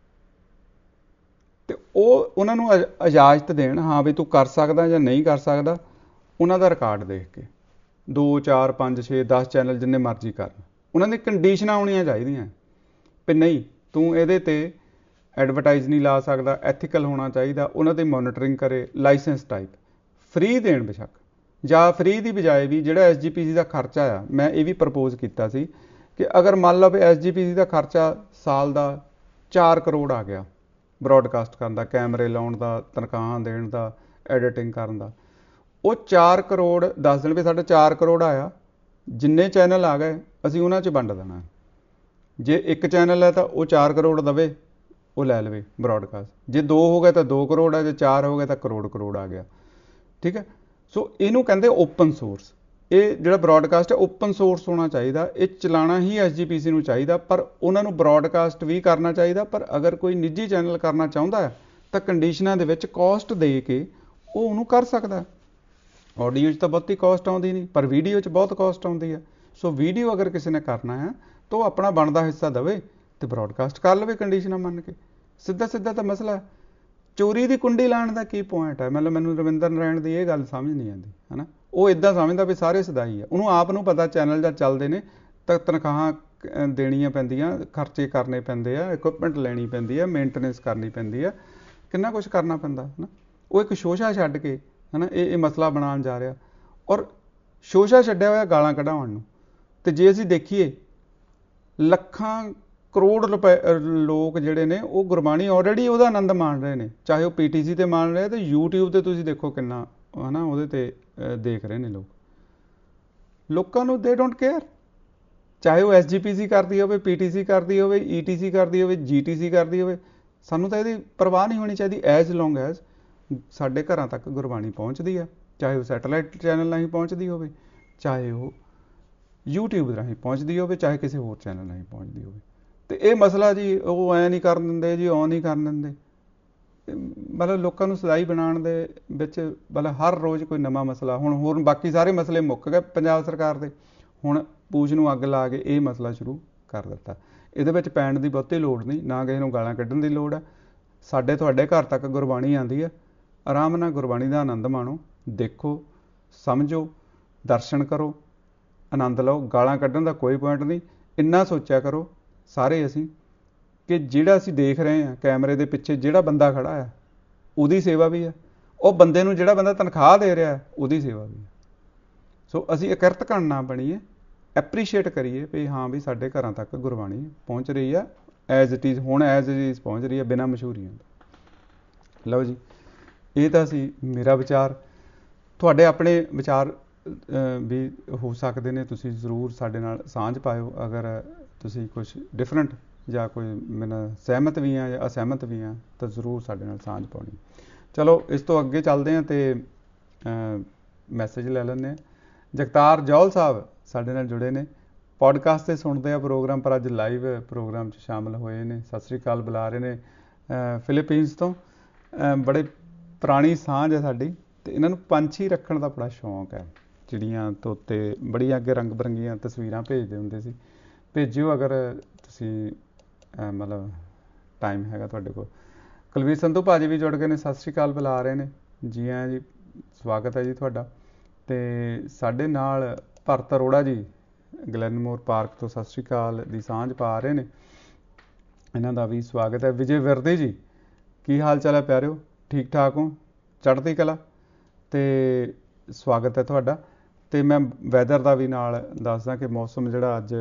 Speaker 1: ਅਤੇ ਉਹ ਉਹਨਾਂ ਨੂੰ ਇਜਾਜ਼ਤ ਦੇਣ, ਹਾਂ ਵੀ ਤੂੰ ਕਰ ਸਕਦਾ ਜਾਂ ਨਹੀਂ ਕਰ ਸਕਦਾ। ਉਹਨਾਂ ਦਾ ਰਿਕਾਰਡ ਦੇਖ ਕੇ 2 4 5 6 10 ਚੈਨਲ ਜਿੰਨੇ ਮਰਜ਼ੀ ਕਰਨ, ਉਹਨਾਂ ਦੀ ਕੰਡੀਸ਼ਨਾਂ ਹੋਣੀਆਂ ਚਾਹੀਦੀਆਂ ਵੀ ਨਹੀਂ ਤੂੰ ਇਹਦੇ 'ਤੇ ਐਡਵਰਟਾਈਜ਼ ਨਹੀਂ ਲਾ ਸਕਦਾ, ਐਥੀਕਲ ਹੋਣਾ ਚਾਹੀਦਾ, ਉਹਨਾਂ ਦੀ ਮੋਨੀਟਰਿੰਗ ਕਰੇ, ਲਾਇਸੈਂਸ ਟਾਈਪ ਫ੍ਰੀ ਦੇਣ ਬੇਸ਼ੱਕ, ਜਾਂ ਫ੍ਰੀ ਦੀ ਬਜਾਏ ਵੀ ਜਿਹੜਾ SGPC ਦਾ ਖਰਚਾ ਆ, ਮੈਂ ਇਹ ਵੀ ਪ੍ਰਪੋਜ਼ ਕੀਤਾ ਸੀ ਕਿ ਅਗਰ ਮੰਨ ਲਓ ਵੀ SGPC ਦਾ ਖਰਚਾ ਸਾਲ ਦਾ 4 ਕਰੋੜ ਆ ਗਿਆ ਬ੍ਰੌਡਕਾਸਟ ਕਰਨ ਦਾ, ਕੈਮਰੇ ਲਾਉਣ ਦਾ, ਤਨਖਾਹਾਂ ਦੇਣ ਦਾ, ਐਡੀਟਿੰਗ ਕਰਨ ਦਾ, ਉਹ 4 ਕਰੋੜ ਦੱਸ ਦੇਣ ਵੀ ਸਾਡਾ 4 ਕਰੋੜ ਆਇਆ, ਜਿੰਨੇ ਚੈਨਲ ਆ ਗਏ ਅਸੀਂ ਉਹਨਾਂ 'ਚ ਵੰਡ ਦੇਣਾ। ਜੇ ਇੱਕ ਚੈਨਲ ਹੈ ਤਾਂ ਉਹ 4 ਕਰੋੜ ਦੇਵੇ, ਉਹ ਲੈ ਲਵੇ ਬ੍ਰੌਡਕਾਸਟ। ਜੇ 2 ਹੋ ਗਏ ਤਾਂ 2 ਕਰੋੜ ਹੈ, ਜੇ 4 ਹੋ ਗਏ ਤਾਂ ਕਰੋੜ ਆ ਗਿਆ। ਠੀਕ ਹੈ। ਸੋ ਇਹਨੂੰ ਕਹਿੰਦੇ ਓਪਨ ਸੋਰਸ। ਇਹ ਜਿਹੜਾ ਬ੍ਰੌਡਕਾਸਟ ਹੈ ਓਪਨ ਸੋਰਸ ਹੋਣਾ ਚਾਹੀਦਾ, ਇਹ ਚਲਾਉਣਾ ਹੀ SGPC ਨੂੰ ਚਾਹੀਦਾ, ਪਰ ਉਹਨਾਂ ਨੂੰ ਬ੍ਰੌਡਕਾਸਟ ਵੀ ਕਰਨਾ ਚਾਹੀਦਾ। ਪਰ ਅਗਰ ਕੋਈ ਨਿੱਜੀ ਚੈਨਲ ਕਰਨਾ ਚਾਹੁੰਦਾ ਹੈ ਤਾਂ ਕੰਡੀਸ਼ਨਾਂ ਦੇ ਵਿੱਚ ਕਾਸਟ ਦੇ ਕੇ ਉਹ ਉਹਨੂੰ ਕਰ ਸਕਦਾ। ਆਡੀਓ 'ਚ ਤਾਂ ਬਹੁਤੀ ਕਾਸਟ ਆਉਂਦੀ ਨਹੀਂ, ਪਰ ਵੀਡੀਓ 'ਚ ਬਹੁਤ ਕਾਸਟ ਆਉਂਦੀ ਹੈ। ਸੋ ਵੀਡੀਓ ਅਗਰ ਕਿਸੇ ਨੇ ਕਰਨਾ ਹੈ ਤਾਂ ਉਹ ਆਪਣਾ ਬਣਦਾ ਹਿੱਸਾ ਦੇਵੇ ਅਤੇ ਬ੍ਰੌਡਕਾਸਟ ਕਰ ਲਵੇ ਕੰਡੀਸ਼ਨਾਂ ਮੰਨ ਕੇ। ਸਿੱਧਾ ਤਾਂ ਮਸਲਾ ਹੈ। ਚੋਰੀ ਦੀ ਕੁੰਡੀ ਲਾਉਣ ਦਾ ਕੀ ਪੁਆਇੰਟ ਹੈ? ਮਤਲਬ ਮੈਨੂੰ ਰਵਿੰਦਰ ਨਾਰਾਇਣ ਦੀ ਇਹ ਗੱਲ ਸਮਝ ਨਹੀਂ ਆਉਂਦੀ, ਹੈ ਨਾ। ਉਹ ਇੱਦਾਂ ਸਮਝਦਾ ਵੀ ਸਾਰੇ ਸਦਾਈ ਆ, ਉਹਨੂੰ ਆਪ ਨੂੰ ਪਤਾ ਚੈਨਲ ਜਾਂ ਚੱਲਦੇ ਨੇ ਤਾਂ ਤਨਖਾਹਾਂ ਦੇਣੀਆਂ ਪੈਂਦੀਆਂ, ਖਰਚੇ ਕਰਨੇ ਪੈਂਦੇ ਆ, ਇਕੁਇਪਮੈਂਟ ਲੈਣੀ ਪੈਂਦੀ ਆ, ਮੇਨਟੇਨੈਂਸ ਕਰਨੀ ਪੈਂਦੀ ਆ, ਕਿੰਨਾ ਕੁਛ ਕਰਨਾ ਪੈਂਦਾ, ਹੈ ਨਾ। ਉਹ ਇੱਕ ਸ਼ੋਸ਼ਾ ਛੱਡ ਕੇ, ਹੈ ਨਾ, ਇਹ ਮਸਲਾ ਬਣਾਉਣ ਜਾ ਰਿਹਾ, ਔਰ ਸ਼ੋਸ਼ਾ ਛੱਡਿਆ ਹੋਇਆ ਗਾਲਾਂ ਕਢਾਉਣ ਨੂੰ। ਅਤੇ ਜੇ ਅਸੀਂ ਦੇਖੀਏ ਲੱਖਾਂ ਕਰੋੜ ਰੁਪਏ ਲੋਕ ਜਿਹੜੇ ਨੇ ਉਹ ਗੁਰਬਾਣੀ ਆਲਰੇਡੀ ਉਹਦਾ ਆਨੰਦ ਮਾਣ ਰਹੇ ਨੇ, ਚਾਹੇ ਉਹ PTC 'ਤੇ ਮਾਣ ਰਹੇ, ਅਤੇ YouTube 'ਤੇ ਤੁਸੀਂ ਦੇਖੋ ਕਿੰਨਾ, ਹੈ ਨਾ, ਉਹਦੇ 'ਤੇ ਦੇਖ ਰਹੇ ਨੇ ਲੋਕ। ਲੋਕਾਂ ਨੂੰ ਦੇ ਡੋਂਟ ਕੇਅਰ, ਚਾਹੇ ਉਹ SGPC ਕਰਦੀ ਹੋਵੇ, PTC ਕਰਦੀ ਹੋਵੇ, ETC ਕਰਦੀ ਹੋਵੇ, GTC ਕਰਦੀ ਹੋਵੇ, ਸਾਨੂੰ ਤਾਂ ਇਹਦੀ ਪਰਵਾਹ ਨਹੀਂ ਹੋਣੀ ਚਾਹੀਦੀ ਐਜ਼ ਲੌਂਗ ਐਜ਼ ਸਾਡੇ ਘਰਾਂ ਤੱਕ ਗੁਰਬਾਣੀ ਪਹੁੰਚਦੀ ਹੈ, ਚਾਹੇ ਉਹ ਸੈਟੇਲਾਈਟ ਚੈਨਲ ਰਾਹੀਂ ਪਹੁੰਚਦੀ ਹੋਵੇ, ਚਾਹੇ ਉਹ YouTube ਰਾਹੀਂ ਪਹੁੰਚਦੀ ਹੋਵੇ, ਚਾਹੇ ਕਿਸੇ ਹੋਰ ਚੈਨਲ ਰਾਹੀਂ ਪਹੁੰਚਦੀ ਹੋਵੇ। ਅਤੇ ਇਹ ਮਸਲਾ ਜੀ ਉਹ ਐਂ ਨਹੀਂ ਕਰਨ ਦਿੰਦੇ ਜੀ, ਉਹ ਨਹੀਂ ਕਰਨ ਦਿੰਦੇ, ਮਤਲਬ ਲੋਕਾਂ ਨੂੰ ਸਦਾਈ ਬਣਾਉਣ ਦੇ ਵਿੱਚ ਮਤਲਬ ਹਰ ਰੋਜ਼ ਕੋਈ ਨਵਾਂ ਮਸਲਾ। ਹੁਣ ਹੋਰ ਬਾਕੀ ਸਾਰੇ ਮਸਲੇ ਮੁੱਕ ਗਏ ਪੰਜਾਬ ਸਰਕਾਰ ਦੇ, ਹੁਣ ਪੂਛ ਨੂੰ ਅੱਗ ਲਾ ਕੇ ਇਹ ਮਸਲਾ ਸ਼ੁਰੂ ਕਰ ਦਿੱਤਾ। ਇਹਦੇ ਵਿੱਚ ਪੈਣ ਦੀ ਬਹੁਤੀ ਲੋੜ ਨਹੀਂ, ਨਾ ਕਿਸੇ ਨੂੰ ਗਾਲਾਂ ਕੱਢਣ ਦੀ ਲੋੜ ਹੈ। ਸਾਡੇ ਤੁਹਾਡੇ ਘਰ ਤੱਕ ਗੁਰਬਾਣੀ ਆਉਂਦੀ ਹੈ, ਆਰਾਮ ਨਾਲ ਗੁਰਬਾਣੀ ਦਾ ਆਨੰਦ ਮਾਣੋ, ਦੇਖੋ, ਸਮਝੋ, ਦਰਸ਼ਨ ਕਰੋ, ਆਨੰਦ ਲਓ। ਗਾਲਾਂ ਕੱਢਣ ਦਾ ਕੋਈ ਪੁਆਇੰਟ ਨਹੀਂ। ਇੰਨਾ ਸੋਚਿਆ ਕਰੋ ਸਾਰੇ ਅਸੀਂ ਕਿ ਜਿਹੜਾ ਅਸੀਂ ਦੇਖ ਰਹੇ ਹਾਂ ਕੈਮਰੇ ਦੇ ਪਿੱਛੇ ਜਿਹੜਾ ਬੰਦਾ ਖੜਾ ਹੈ ਉਹਦੀ ਸੇਵਾ ਵੀ ਹੈ, ਉਹ ਬੰਦੇ ਨੂੰ ਜਿਹੜਾ ਬੰਦਾ ਤਨਖਾਹ ਦੇ ਰਿਹਾ ਉਹਦੀ ਸੇਵਾ ਵੀ ਹੈ। ਸੋ ਅਸੀਂ ਇਕਰਤ ਕਰਨ ਨਾ ਬਣੀਏ, ਐਪਰੀਸ਼ੀਏਟ ਕਰੀਏ ਵੀ ਹਾਂ ਵੀ ਸਾਡੇ ਘਰਾਂ ਤੱਕ ਗੁਰਬਾਣੀ ਪਹੁੰਚ ਰਹੀ ਆ ਐਜ਼ ਇਟ ਇਜ਼, ਹੁਣ ਐਜ਼ ਇਟ ਇਜ਼ ਪਹੁੰਚ ਰਹੀ ਹੈ ਬਿਨਾਂ ਮਸ਼ਹੂਰੀਆਂ ਦਾ। ਲਓ ਜੀ, ਇਹ ਤਾਂ ਸੀ ਮੇਰਾ ਵਿਚਾਰ। ਤੁਹਾਡੇ ਆਪਣੇ ਵਿਚਾਰ ਵੀ ਹੋ ਸਕਦੇ ਨੇ, ਤੁਸੀਂ ਜ਼ਰੂਰ ਸਾਡੇ ਨਾਲ ਸਾਂਝ ਪਾਇਓ। ਅਗਰ ਤੁਸੀਂ ਕੁਛ ਡਿਫਰੈਂਟ ਜਾਂ ਕੋਈ ਮੈਨੂੰ ਸਹਿਮਤ ਵੀ ਆ ਜਾਂ ਅਸਹਿਮਤ ਵੀ ਆ ਤਾਂ ਜ਼ਰੂਰ ਸਾਡੇ ਨਾਲ ਸਾਂਝ ਪਾਉਣੀ। ਚਲੋ ਇਸ ਤੋਂ ਅੱਗੇ ਚੱਲਦੇ ਹਾਂ ਅਤੇ ਮੈਸੇਜ ਲੈ ਲੈਂਦੇ ਹਾਂ। ਜਗਤਾਰ ਜੌਹਲ ਸਾਹਿਬ ਸਾਡੇ ਨਾਲ ਜੁੜੇ ਨੇ, ਪੋਡਕਾਸਟ 'ਤੇ ਸੁਣਦੇ ਆ ਪ੍ਰੋਗਰਾਮ, ਪਰ ਅੱਜ ਲਾਈਵ ਪ੍ਰੋਗਰਾਮ 'ਚ ਸ਼ਾਮਲ ਹੋਏ ਨੇ। ਸਤਿ ਸ਼੍ਰੀ ਅਕਾਲ ਬੁਲਾ ਰਹੇ ਨੇ ਫਿਲੀਪੀਨਸ ਤੋਂ। ਬੜੇ ਪੁਰਾਣੀ ਸਾਂਝ ਹੈ ਸਾਡੀ, ਅਤੇ ਇਹਨਾਂ ਨੂੰ ਪੰਛੀ ਰੱਖਣ ਦਾ ਬੜਾ ਸ਼ੌਂਕ ਹੈ। ਚਿੜੀਆਂ, ਤੋਤੇ, ਬੜੀਆਂ ਅੱਗੇ ਰੰਗ ਬਿਰੰਗੀਆਂ ਤਸਵੀਰਾਂ ਭੇਜਦੇ ਹੁੰਦੇ ਸੀ। ਭੇਜਿਓ ਅਗਰ ਤੁਸੀਂ ਮਤਲਬ ਟਾਈਮ ਹੈਗਾ ਤੁਹਾਡੇ ਕੋਲ। ਕੁਲਵੀਰ ਸੰਧੂ ਭਾਜੀ ਵੀ ਜੁੜ ਗਏ ਨੇ, ਸਤਿ ਸ਼੍ਰੀ ਅਕਾਲ ਬੁਲਾ ਰਹੇ ਨੇ। ਜੀ ਆਇਆਂ ਜੀ, ਸਵਾਗਤ ਹੈ ਜੀ ਤੁਹਾਡਾ। ਅਤੇ ਸਾਡੇ ਨਾਲ ਭਰਤ ਅਰੋੜਾ ਜੀ ਗਲੈਨਮੋਰ ਪਾਰਕ ਤੋਂ ਸਤਿ ਸ਼੍ਰੀ ਅਕਾਲ ਦੀ ਸਾਂਝ ਪਾ ਰਹੇ ਨੇ, ਇਹਨਾਂ ਦਾ ਵੀ ਸਵਾਗਤ ਹੈ। ਵਿਜੇ ਵਿਰਦੇ ਜੀ, ਕੀ ਹਾਲ ਚਾਲ ਹੈ ਪਿਆਰਿਓ, ਠੀਕ ਠਾਕ ਹੋ, ਚੜ੍ਹਦੀ ਕਲਾ? ਅਤੇ ਸਵਾਗਤ ਹੈ ਤੁਹਾਡਾ। ਅਤੇ ਮੈਂ ਵੈਦਰ ਦਾ ਵੀ ਨਾਲ ਦੱਸਦਾ ਕਿ ਮੌਸਮ ਜਿਹੜਾ ਅੱਜ